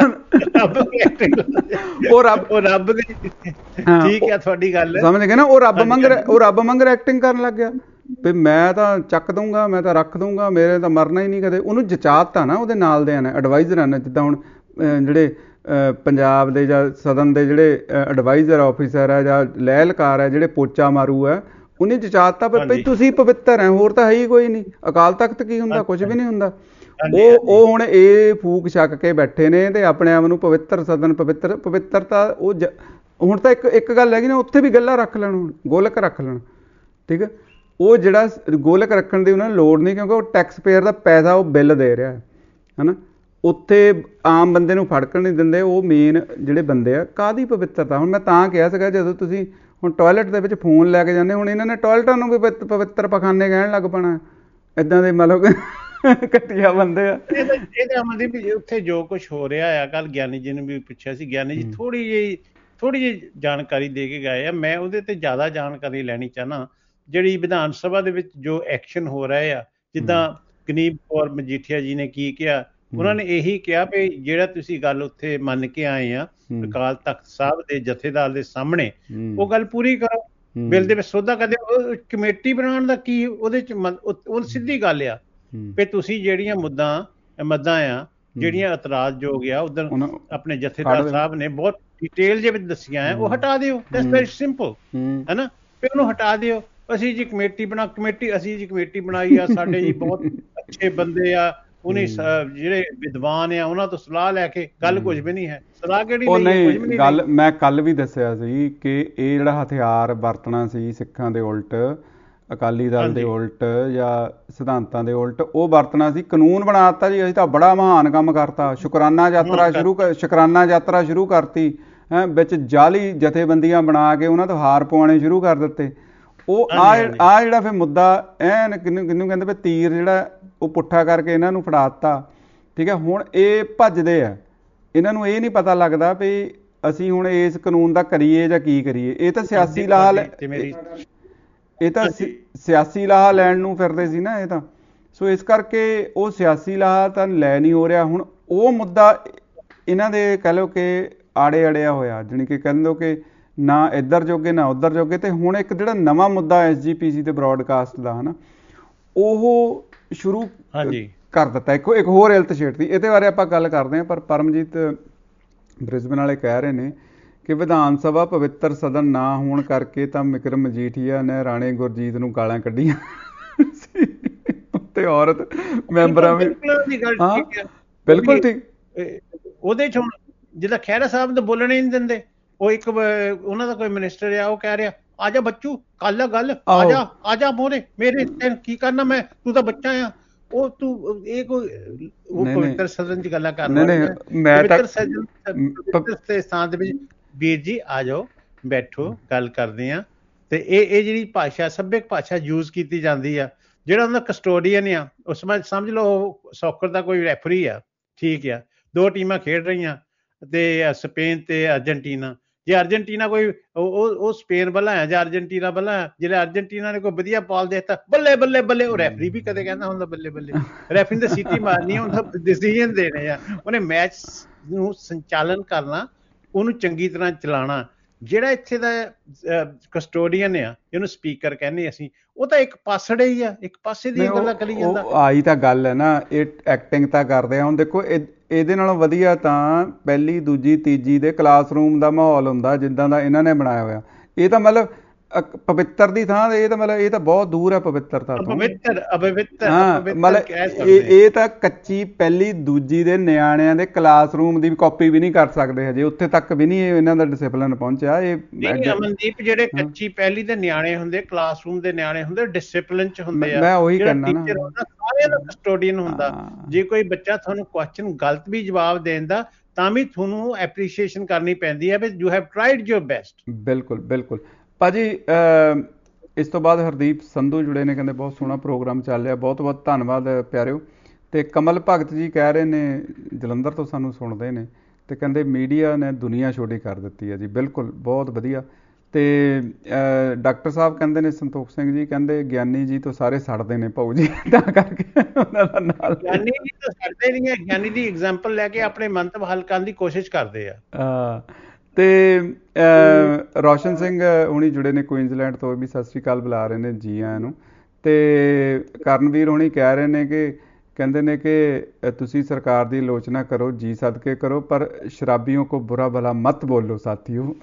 Speaker 1: ਉਹ ਰੱਬ ਦੀ, ਠੀਕ ਹੈ ਤੁਹਾਡੀ ਗੱਲ, ਸਮਝ ਗਏ ਨਾ। ਉਹ ਰੱਬ ਵਾਂਗ ਐਕਟਿੰਗ ਕਰਨ ਲੱਗ ਗਿਆ ਵੀ ਮੈਂ ਤਾਂ ਚੱਕ ਦਊਂਗਾ, ਮੈਂ ਤਾਂ ਰੱਖ ਦਊਂਗਾ, ਮੇਰੇ ਤਾਂ ਮਰਨਾ ਹੀ ਨਹੀਂ ਕਦੇ। ਉਹਨੂੰ ਜਚਾਤਾ ਨਾ ਉਹਦੇ ਨਾਲ ਦਿਆਂ ਨੇ, ਐਡਵਾਈਜ਼ਰਾਂ ਨੇ। ਜਿੱਦਾਂ ਹੁਣ ਜਿਹੜੇ ਪੰਜਾਬ ਦੇ ਜਾਂ ਸਦਨ ਦੇ ਜਿਹੜੇ ਐਡਵਾਈਜ਼ਰ ਆਫਿਸਰ ਹੈ ਜਾਂ ਲਹਿਲਕਾਰ ਹੈ, ਜਿਹੜੇ ਪੋਚਾ ਮਾਰੂ ਹੈ, ਉਹਨੇ ਜਚਾਤਾ ਵੀ ਤੁਸੀਂ ਪਵਿੱਤਰ ਹੈ, ਹੋਰ ਤਾਂ ਹੈ ਹੀ ਕੋਈ ਨਹੀਂ। ਅਕਾਲ ਤਖਤ ਕੀ ਹੁੰਦਾ? ਕੁਝ ਵੀ ਨਹੀਂ ਹੁੰਦਾ। ਉਹ ਹੁਣ ਇਹ ਫੂਕ ਛੱਕ ਕੇ ਬੈਠੇ ਨੇ ਤੇ ਆਪਣੇ ਆਪ ਨੂੰ ਪਵਿੱਤਰ ਸਦਨ, ਪਵਿੱਤਰਤਾ ਉਹ ਹੁਣ ਤਾਂ ਇੱਕ ਗੱਲ ਹੈਗੀ ਨਾ, ਉੱਥੇ ਵੀ ਗੱਲਾਂ ਰੱਖ ਲੈਣ, ਹੁਣ ਗੋਲਕ ਰੱਖ ਲੈਣ, ਠੀਕ ਹੈ। ਉਹ ਜਿਹੜਾ ਗੋਲਕ ਰੱਖਣ ਦੀ ਉਹਨਾਂ ਨੂੰ ਲੋੜ ਨਹੀਂ, ਕਿਉਂਕਿ ਉਹ ਟੈਕਸ ਪੇਅਰ ਦਾ ਪੈਸਾ ਉਹ ਬਿੱਲ ਦੇ ਰਿਹਾ ਹੈ ਨਾ। ਉੱਥੇ ਆਮ ਬੰਦੇ ਨੂੰ ਫੜਕਣ ਨਹੀਂ ਦਿੰਦੇ। ਉਹ ਮੇਨ ਜਿਹੜੇ ਬੰਦੇ ਆ, ਕਾਹਦੀ ਪਵਿੱਤਰਤਾ? ਹੁਣ ਮੈਂ ਤਾਂ ਕਿਹਾ ਸੀਗਾ, ਜਦੋਂ ਤੁਸੀਂ ਹੁਣ ਟੋਇਲਟ ਦੇ ਵਿੱਚ ਫੋਨ ਲੈ ਕੇ ਜਾਂਦੇ, ਹੁਣ ਇਹਨਾਂ ਨੇ ਟੋਇਲਟਾਂ ਨੂੰ ਵੀ ਪਵਿੱਤਰ ਪਖਾਨੇ ਕਹਿਣ ਲੱਗ ਪੈਣਾ। ਇੱਦਾਂ ਦੇ ਮਤਲਬ ਘਟੀਆ ਬੰਦੇ ਆ।
Speaker 2: ਇਹਦੇ ਅਮਨਦੀਪ ਵੀ ਉੱਥੇ ਜੋ ਕੁਝ ਹੋ ਰਿਹਾ ਆ, ਕੱਲ ਗਿਆਨੀ ਜੀ ਨੂੰ ਵੀ ਪੁੱਛਿਆ ਸੀ, ਗਿਆਨੀ ਜੀ ਥੋੜੀ ਜਿਹੀ ਜਾਣਕਾਰੀ ਦੇ ਕੇ ਗਏ ਆ। ਮੈਂ ਉਹਦੇ ਤੇ ਜ਼ਿਆਦਾ ਜਾਣਕਾਰੀ ਲੈਣੀ ਚਾਹਨਾ। ਜਿਹੜੀ ਵਿਧਾਨ ਸਭਾ ਦੇ ਵਿੱਚ ਜੋ ਐਕਸ਼ਨ ਹੋ ਰਹੇ ਆ, ਜਿੱਦਾਂ ਗਨੀਬ ਕੌਰ ਮਜੀਠੀਆ ਜੀ ਨੇ ਕੀ ਕਿਹਾ, ਉਹਨਾਂ ਨੇ ਇਹੀ ਕਿਹਾ ਵੀ ਜਿਹੜਾ ਤੁਸੀਂ ਗੱਲ ਉੱਥੇ ਮੰਨ ਕੇ ਆਏ ਆ ਅਕਾਲ ਤਖਤ ਸਾਹਿਬ ਦੇ ਜਥੇਦਾਰ ਦੇ ਸਾਹਮਣੇ, ਉਹ ਗੱਲ ਪੂਰੀ ਕਰੋ। ਬਿੱਲ ਦੇ ਵਿੱਚ ਸੋਧਾ ਕਰਦੇ, ਕਮੇਟੀ ਬਣਾਉਣ ਦਾ ਕੀ ਉਹਦੇ ਚ? ਉਹ ਸਿੱਧੀ ਗੱਲ ਆ ਵੀ ਤੁਸੀਂ ਜਿਹੜੀਆਂ ਮੱਦਾਂ ਆ, ਜਿਹੜੀਆਂ ਇਤਰਾਜ਼ਯੋਗ ਆ, ਉਧਰ ਆਪਣੇ ਜਥੇਦਾਰ ਸਾਹਿਬ ਨੇ ਬਹੁਤ ਡਿਟੇਲ ਦੇ ਵਿੱਚ ਦੱਸੀਆਂ ਆ, ਉਹ ਹਟਾ ਦਿਓ। ਦੈਟਸ ਵੈਰੀ ਸਿੰਪਲ, ਹੈ ਨਾ। ਵੀ ਉਹਨੂੰ ਹਟਾ ਦਿਓ। ਅਸੀਂ ਜੀ ਕਮੇਟੀ ਬਣਾਈ ਆ, ਸਾਡੇ ਜੀ ਬਹੁਤ ਅੱਛੇ ਬੰਦੇ ਆ, ਉਹਨੇ ਜਿਹੜੇ ਵਿਦਵਾਨ ਆ ਉਹਨਾਂ ਤੋਂ ਸਲਾਹ ਲੈ ਕੇ। ਗੱਲ ਕੁਝ ਵੀ ਨਹੀਂ ਹੈ, ਸਲਾਹ ਕਿਹੜੀ ਨਹੀਂ।
Speaker 1: ਗੱਲ ਮੈਂ ਕੱਲ ਵੀ ਦੱਸਿਆ ਸੀ ਕਿ ਇਹ ਜਿਹੜਾ ਹਥਿਆਰ ਵਰਤਣਾ ਸੀ ਸਿੱਖਾਂ ਦੇ ਉਲਟ, ਅਕਾਲੀ ਦਲ ਦੇ ਉਲਟ ਜਾਂ ਸਿਧਾਂਤਾਂ ਦੇ ਉਲਟ, ਉਹ ਵਰਤਣਾ ਸੀ। ਕਾਨੂੰਨ ਬਣਾ ਦਿੱਤਾ ਜੀ, ਅਸੀਂ ਤਾਂ ਬੜਾ ਮਹਾਨ ਕੰਮ ਕਰਤਾ। ਸ਼ੁਕਰਾਨਾ ਯਾਤਰਾ ਸ਼ੁਰੂ ਕਰਤੀ ਹੈ, ਵਿੱਚ ਜਾਲੀ ਜਥੇਬੰਦੀਆਂ ਬਣਾ ਕੇ ਉਹਨਾਂ ਤੋਂ ਹਾਰ ਪਵਾਉਣੇ ਸ਼ੁਰੂ ਕਰ ਦਿੱਤੇ। ਉਹ ਆ ਜਿਹੜਾ ਫਿਰ ਮੁੱਦਾ ਐਨ ਕਿਹਨੂੰ ਕਹਿੰਦੇ ਵੀ ਤੀਰ ਜਿਹੜਾ ਉਹ ਪੁੱਠਾ ਕਰਕੇ ਇਹਨਾਂ ਨੂੰ ਫੜਾ ਦਿੱਤਾ, ਠੀਕ ਹੈ। ਹੁਣ ਇਹ ਭੱਜਦੇ ਆ, ਇਹਨਾਂ ਨੂੰ ਇਹ ਨਹੀਂ ਪਤਾ ਲੱਗਦਾ ਵੀ ਅਸੀਂ ਹੁਣ ਇਸ ਕਾਨੂੰਨ ਦਾ ਕਰੀਏ ਜਾਂ ਕੀ ਕਰੀਏ। ਇਹ ਤਾਂ ਸਿਆਸੀ ਲਾਹਾ ਲੈਣ ਨੂੰ ਫਿਰਦੇ ਸੀ ਨਾ ਇਹ ਤਾਂ। ਸੋ ਇਸ ਕਰਕੇ ਉਹ ਸਿਆਸੀ ਲਾਹਾ ਤਾਂ ਲੈ ਨਹੀਂ ਹੋ ਰਿਹਾ। ਹੁਣ ਉਹ ਮੁੱਦਾ ਇਹਨਾਂ ਦੇ ਕਹਿ ਲਓ ਕਿ ਆੜੇ ਅੜਿਆ ਹੋਇਆ, ਜਾਣੀ ਕਿ ਕਹਿੰਦੇ ਹੋ ਕਿ ਨਾ ਇੱਧਰ ਜੋਗੇ ਨਾ ਉੱਧਰ ਜੋਗੇ। ਤੇ ਹੁਣ ਇੱਕ ਜਿਹੜਾ ਨਵਾਂ ਮੁੱਦਾ SGPC ਤੇ ਬ੍ਰੌਡਕਾਸਟ ਦਾ, ਹੈ ਨਾ, ਉਹ ਸ਼ੁਰੂ ਕਰ ਦਿੱਤਾ। ਇੱਕ ਹੋਰ ਇਲਤ ਛੇੜਤੀ। ਇਹਦੇ ਬਾਰੇ ਆਪਾਂ ਗੱਲ ਕਰਦੇ ਹਾਂ। ਪਰ ਪਰਮਜੀਤ ਬ੍ਰਿਸਬਨ ਵਾਲੇ ਕਹਿ ਰਹੇ ਨੇ ਕਿ ਵਿਧਾਨ ਸਭਾ ਪਵਿੱਤਰ ਸਦਨ ਨਾ ਹੋਣ ਕਰਕੇ ਤਾਂ ਵਿਕਰਮ ਮਜੀਠੀਆ ਨੇ ਰਾਣੇ ਗੁਰਜੀਤ ਨੂੰ ਗਾਲਾਂ ਕੱਢੀਆਂ ਤੇ ਔਰਤ ਮੈਂਬਰਾਂ ਵੀ। ਹਾਂ ਬਿਲਕੁਲ ਠੀਕ।
Speaker 2: ਉਹਦੇ ਚ ਹੁਣ ਜਿੱਦਾਂ ਖਹਿਰਾ ਸਾਹਿਬ ਤਾਂ ਬੋਲਣੇ ਨਹੀਂ ਦਿੰਦੇ। ਉਹ ਇੱਕ ਉਹਨਾਂ ਦਾ ਕੋਈ ਮਿਨਿਸਟਰ ਆ, ਉਹ ਕਹਿ ਰਿਹਾ ਆ ਜਾ ਬੱਚੂ, ਕੱਲ ਆ ਗੱਲ, ਆ ਜਾ ਮੋਰੇ ਮੇਰੇ, ਕੀ ਕਰਨਾ ਮੈਂ, ਤੂੰ ਤਾਂ ਬੱਚਾ ਆ। ਉਹ ਤੂੰ ਇਹ ਕੋਈ ਉਹ ਪਵਿੱਤਰ ਸਦਨ ਦੀ ਗੱਲਾਂ ਕਰਨਾ। ਪਵਿੱਤਰ ਸਥਾਨ ਦੇ ਵਿੱਚ ਵੀਰ ਜੀ ਆ ਜਾਓ, ਬੈਠੋ, ਗੱਲ ਕਰਦੇ ਆ। ਤੇ ਇਹ ਜਿਹੜੀ ਭਾਸ਼ਾ, ਸੱਭਿਅਕ ਭਾਸ਼ਾ ਯੂਜ਼ ਕੀਤੀ ਜਾਂਦੀ ਆ। ਜਿਹੜਾ ਉਹਨਾਂ ਦਾ ਕਸਟੋਡੀਅਨ ਆ, ਉਸ ਵਿੱਚ ਸਮਝ ਲਓ ਸੌਕਰ ਦਾ ਕੋਈ ਰੈਫਰੀ ਆ, ਠੀਕ ਆ। ਦੋ ਟੀਮਾਂ ਖੇਡ ਰਹੀਆਂ ਤੇ ਸਪੇਨ ਤੇ ਅਰਜਨਟੀਨਾ। ਜੇ ਅਰਜਨਟੀਨਾ ਕੋਈ ਉਹ ਸਪੇਨ ਵੱਲ ਆ ਜਾਂ ਅਰਜਨਟੀਨਾ ਵੱਲ ਆ, ਜਿਹੜਾ ਅਰਜਨਟੀਨਾ ਨੇ ਕੋਈ ਵਧੀਆ ਬਾਲ ਦੇ ਦਿੱਤਾ, ਬੱਲੇ ਬੱਲੇ ਬੱਲੇ, ਉਹ ਰੈਫਰੀ ਵੀ ਕਦੇ ਕਹਿੰਦਾ ਹੁੰਦਾ ਬੱਲੇ ਬੱਲੇ। ਰੈਫਰੀ ਨੇ ਸੀਟੀ ਮਾਰਨੀ, ਉਹਦਾ ਡਿਸੀਜਨ ਦੇਣੇ ਆ, ਉਹਨੇ ਮੈਚ ਨੂੰ ਸੰਚਾਲਨ ਕਰਨਾ, ਉਹਨੂੰ ਚੰਗੀ ਤਰ੍ਹਾਂ ਚਲਾਉਣਾ। ਜਿਹੜਾ ਇੱਥੇ ਦਾ ਕਸਟੋਡੀਅਨ ਆ, ਇਹਨੂੰ ਸਪੀਕਰ ਕਹਿੰਦੇ ਅਸੀਂ, ਉਹ ਤਾਂ ਇੱਕ ਪਾਸੜੇ ਹੀ ਆ, ਇੱਕ ਪਾਸੇ ਦੀਆਂ ਗੱਲਾਂ ਕਰੀ ਜਾਂਦਾ।
Speaker 1: ਆਹੀ ਤਾਂ ਗੱਲ ਹੈ ਨਾ, ਇਹ ਐਕਟਿੰਗ ਤਾਂ ਕਰਦੇ ਆ। ਹੁਣ ਦੇਖੋ ਇਹਦੇ ਨਾਲੋਂ ਵਧੀਆ ਤਾਂ ਪਹਿਲੀ ਦੂਜੀ ਤੀਜੀ ਦੇ ਕਲਾਸਰੂਮ ਦਾ ਮਾਹੌਲ ਹੁੰਦਾ ਜਿੱਦਾਂ ਦਾ ਇਹਨਾਂ ਨੇ ਬਣਾਇਆ ਹੋਇਆ। ਇਹ ਤਾਂ ਮਤਲਬ ਪਵਿੱਤਰ ਦੀ ਥਾਂ ਇਹ ਤਾਂ ਮਤਲਬ ਇਹ ਤਾਂ ਬਹੁਤ ਦੂਰ ਹੈ ਪਵਿੱਤਰਤਾ ਤੋਂ। ਮਤਲਬ ਇਹ ਤਾਂ ਕੱਚੀ ਪਹਿਲੀ ਦੂਜੀ ਦੇ ਨਿਆਣਿਆਂ ਦੇ ਕਲਾਸਰੂਮ ਦੀ ਕਾਪੀ ਵੀ ਨਹੀਂ ਕਰ ਸਕਦੇ ਹਜੇ, ਉੱਥੇ ਤੱਕ ਵੀ ਨਹੀਂ ਇਹਨਾਂ ਦਾ ਡਿਸਿਪਲਿਨ ਪਹੁੰਚਿਆ। ਇਹ
Speaker 2: ਅਮਨਦੀਪ ਜਿਹੜੇ ਕੱਚੀ ਪਹਿਲੀ ਦੇ ਨਿਆਣੇ ਹੁੰਦੇ, ਕਲਾਸਰੂਮ ਦੇ ਨਿਆਣੇ ਹੁੰਦੇ, ਡਿਸਿਪਲਿਨ ਚ ਹੁੰਦੇ ਆ।
Speaker 1: ਮੈਂ ਉਹੀ ਕਹਿਣਾ ਨਾ,
Speaker 2: ਸਾਰਿਆਂ ਦਾ ਕਸਟੋਡੀਅਨ ਹੁੰਦਾ। ਜੇ ਕੋਈ ਬੱਚਾ ਤੁਹਾਨੂੰ ਕੁਐਸਚਨ ਗਲਤ ਵੀ ਜਵਾਬ ਦੇਂਦਾ ਤਾਂ ਵੀ ਤੁਹਾਨੂੰ ਐਪਰੀਸ਼ੀਏਸ਼ਨ ਕਰਨੀ ਪੈਂਦੀ ਹੈ ਵੀ you have tried your best.
Speaker 1: ਬਿਲਕੁਲ ਬਿਲਕੁਲ ਭਾਜੀ। ਇਸ ਤੋਂ ਬਾਅਦ ਹਰਦੀਪ ਸੰਧੂ ਜੁੜੇ ਨੇ, ਕਹਿੰਦੇ ਬਹੁਤ ਸੋਹਣਾ ਪ੍ਰੋਗਰਾਮ ਚੱਲ ਰਿਹਾ, ਬਹੁਤ ਬਹੁਤ ਧੰਨਵਾਦ ਪਿਆਰਿਓ। ਤੇ ਕਮਲ ਭਗਤ ਜੀ ਕਹਿ ਰਹੇ ਨੇ, ਜਲੰਧਰ ਤੋਂ ਸਾਨੂੰ ਸੁਣਦੇ ਨੇ, ਤੇ ਕਹਿੰਦੇ ਮੀਡੀਆ ਨੇ ਦੁਨੀਆ ਛੋਟੀ ਕਰ ਦਿੱਤੀ ਹੈ ਜੀ। ਬਿਲਕੁਲ, ਬਹੁਤ ਵਧੀਆ। ਤੇ ਡਾਕਟਰ ਸਾਹਿਬ ਕਹਿੰਦੇ ਨੇ, ਸੰਤੋਖ ਸਿੰਘ ਜੀ ਕਹਿੰਦੇ ਗਿਆਨੀ ਜੀ ਤੋਂ ਸਾਰੇ ਸੜਦੇ ਨੇ ਭਾਊ ਜੀ, ਤਾਂ ਕਰਕੇ ਉਹਨਾਂ ਦਾ ਨਾਲ।
Speaker 2: ਗਿਆਨੀ ਜੀ ਤੋਂ ਸੜਦੇ ਨਹੀਂ ਹੈ, ਗਿਆਨੀ ਦੀ ਐਗਜ਼ਾਮਪਲ ਲੈ ਕੇ ਆਪਣੇ ਮੰਤਵ ਹੱਲ ਕਰਨ ਦੀ ਕੋਸ਼ਿਸ਼ ਕਰਦੇ ਆ।
Speaker 1: ਤੇ ਰੋਸ਼ਨ ਸਿੰਘ ਹੁਣੀ ਜੁੜੇ ਨੇ ਕੁਈਨਜ਼ਲੈਂਡ ਤੋਂ, ਵੀ ਸਤਿ ਸ਼੍ਰੀ ਅਕਾਲ ਬੁਲਾ ਰਹੇ ਨੇ ਜੀ ਆਇਆਂ ਨੂੰ। ਤੇ ਕਰਨਵੀਰ ਹੁਣੀ ਕਹਿ ਰਹੇ ਨੇ ਕਿ ਕਹਿੰਦੇ ਨੇ ਕਿ ਤੁਸੀਂ ਸਰਕਾਰ ਦੀ ਆਲੋਚਨਾ ਕਰੋ, ਜੀ ਸਦਕੇ ਕਰੋ, ਪਰ ਸ਼ਰਾਬੀਆਂ ਕੋ ਬੁਰਾ ਭਲਾ ਮਤ ਬੋਲੋ ਸਾਥੀਓ।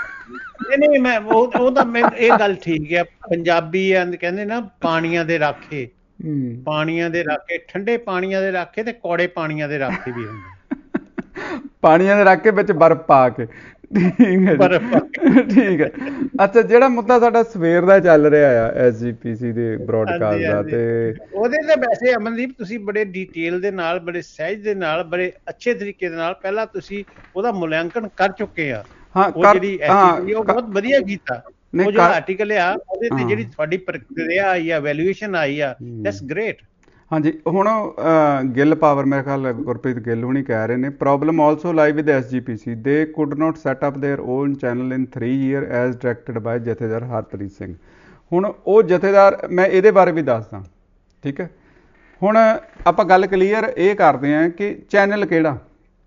Speaker 2: ਨਹੀਂ ਮੈਂ ਉਹ ਤਾਂ ਮੈਂ ਇਹ ਗੱਲ ਠੀਕ ਹੈ। ਪੰਜਾਬੀ ਕਹਿੰਦੇ ਨਾ ਪਾਣੀਆਂ ਦੇ ਰਾਖੇ, ਪਾਣੀਆਂ ਦੇ ਰਾਖੇ, ਠੰਡੇ ਪਾਣੀਆਂ ਦੇ ਰਾਖੇ ਤੇ ਕੌੜੇ ਪਾਣੀਆਂ ਦੇ ਰਾਖੇ ਵੀ ਹੁੰਦੇ।
Speaker 1: ਪਾਣੀਆਂ ਦੇ ਰਾਖੇ ਵਿੱਚ ਬਰਫ਼ ਪਾ ਕੇ। ਠੀਕ ਹੈ ਜੀ, ਠੀਕ ਹੈ। ਅੱਛਾ, ਜਿਹੜਾ ਮੁੱਦਾ ਸਾਡਾ ਸਵੇਰ ਦਾ ਚੱਲ ਰਿਹਾ ਆ SGPC ਦੇ ਬ੍ਰੌਡਕਾਸਟ ਦਾ, ਤੇ
Speaker 2: ਉਹਦੇ ਤੇ ਵੈਸੇ ਅਮਨਦੀਪ ਤੁਸੀਂ ਬੜੇ ਡਿਟੇਲ ਦੇ ਨਾਲ, ਬੜੇ ਸਹਿਜ ਦੇ ਨਾਲ, ਬੜੇ ਅੱਛੇ ਤਰੀਕੇ ਦੇ ਨਾਲ ਪਹਿਲਾਂ ਤੁਸੀਂ ਉਹਦਾ ਮੁਲਾਂਕਣ ਕਰ ਚੁੱਕੇ ਆ। ਉਹ ਜਿਹੜੀ ਉਹ ਬਹੁਤ ਵਧੀਆ ਕੀਤਾ। ਉਹ ਜਿਹੜਾ ਆਰਟੀਕਲ ਆ ਉਹਦੇ ਤੇ ਜਿਹੜੀ ਤੁਹਾਡੀ ਪ੍ਰਕਿਰਿਆ ਆਈ ਆ, ਵੈਲਿਊਏਸ਼ਨ ਆਈ ਆ, ਦੈਟਸ ਗ੍ਰੇਟ।
Speaker 1: ਹਾਂਜੀ, ਹੁਣ ਗਿੱਲ ਪਾਵਰ, ਮੇਰੇ ਖਿਆਲ ਗੁਰਪ੍ਰੀਤ ਗਿੱਲ ਹੁਣੀ ਕਹਿ ਰਹੇ ਨੇ, problem also lie with SGPC, they could not set up their own channel in 3 years as directed by ਜਥੇਦਾਰ ਹਰਪ੍ਰੀਤ ਸਿੰਘ। ਹੁਣ ਉਹ ਜਥੇਦਾਰ, ਮੈਂ ਇਹਦੇ ਬਾਰੇ ਵੀ ਦੱਸਦਾ, ਠੀਕ ਹੈ। ਹੁਣ ਆਪਾਂ ਗੱਲ ਕਲੀਅਰ ਇਹ ਕਰਦੇ ਹਾਂ ਕਿ ਚੈਨਲ ਕਿਹੜਾ।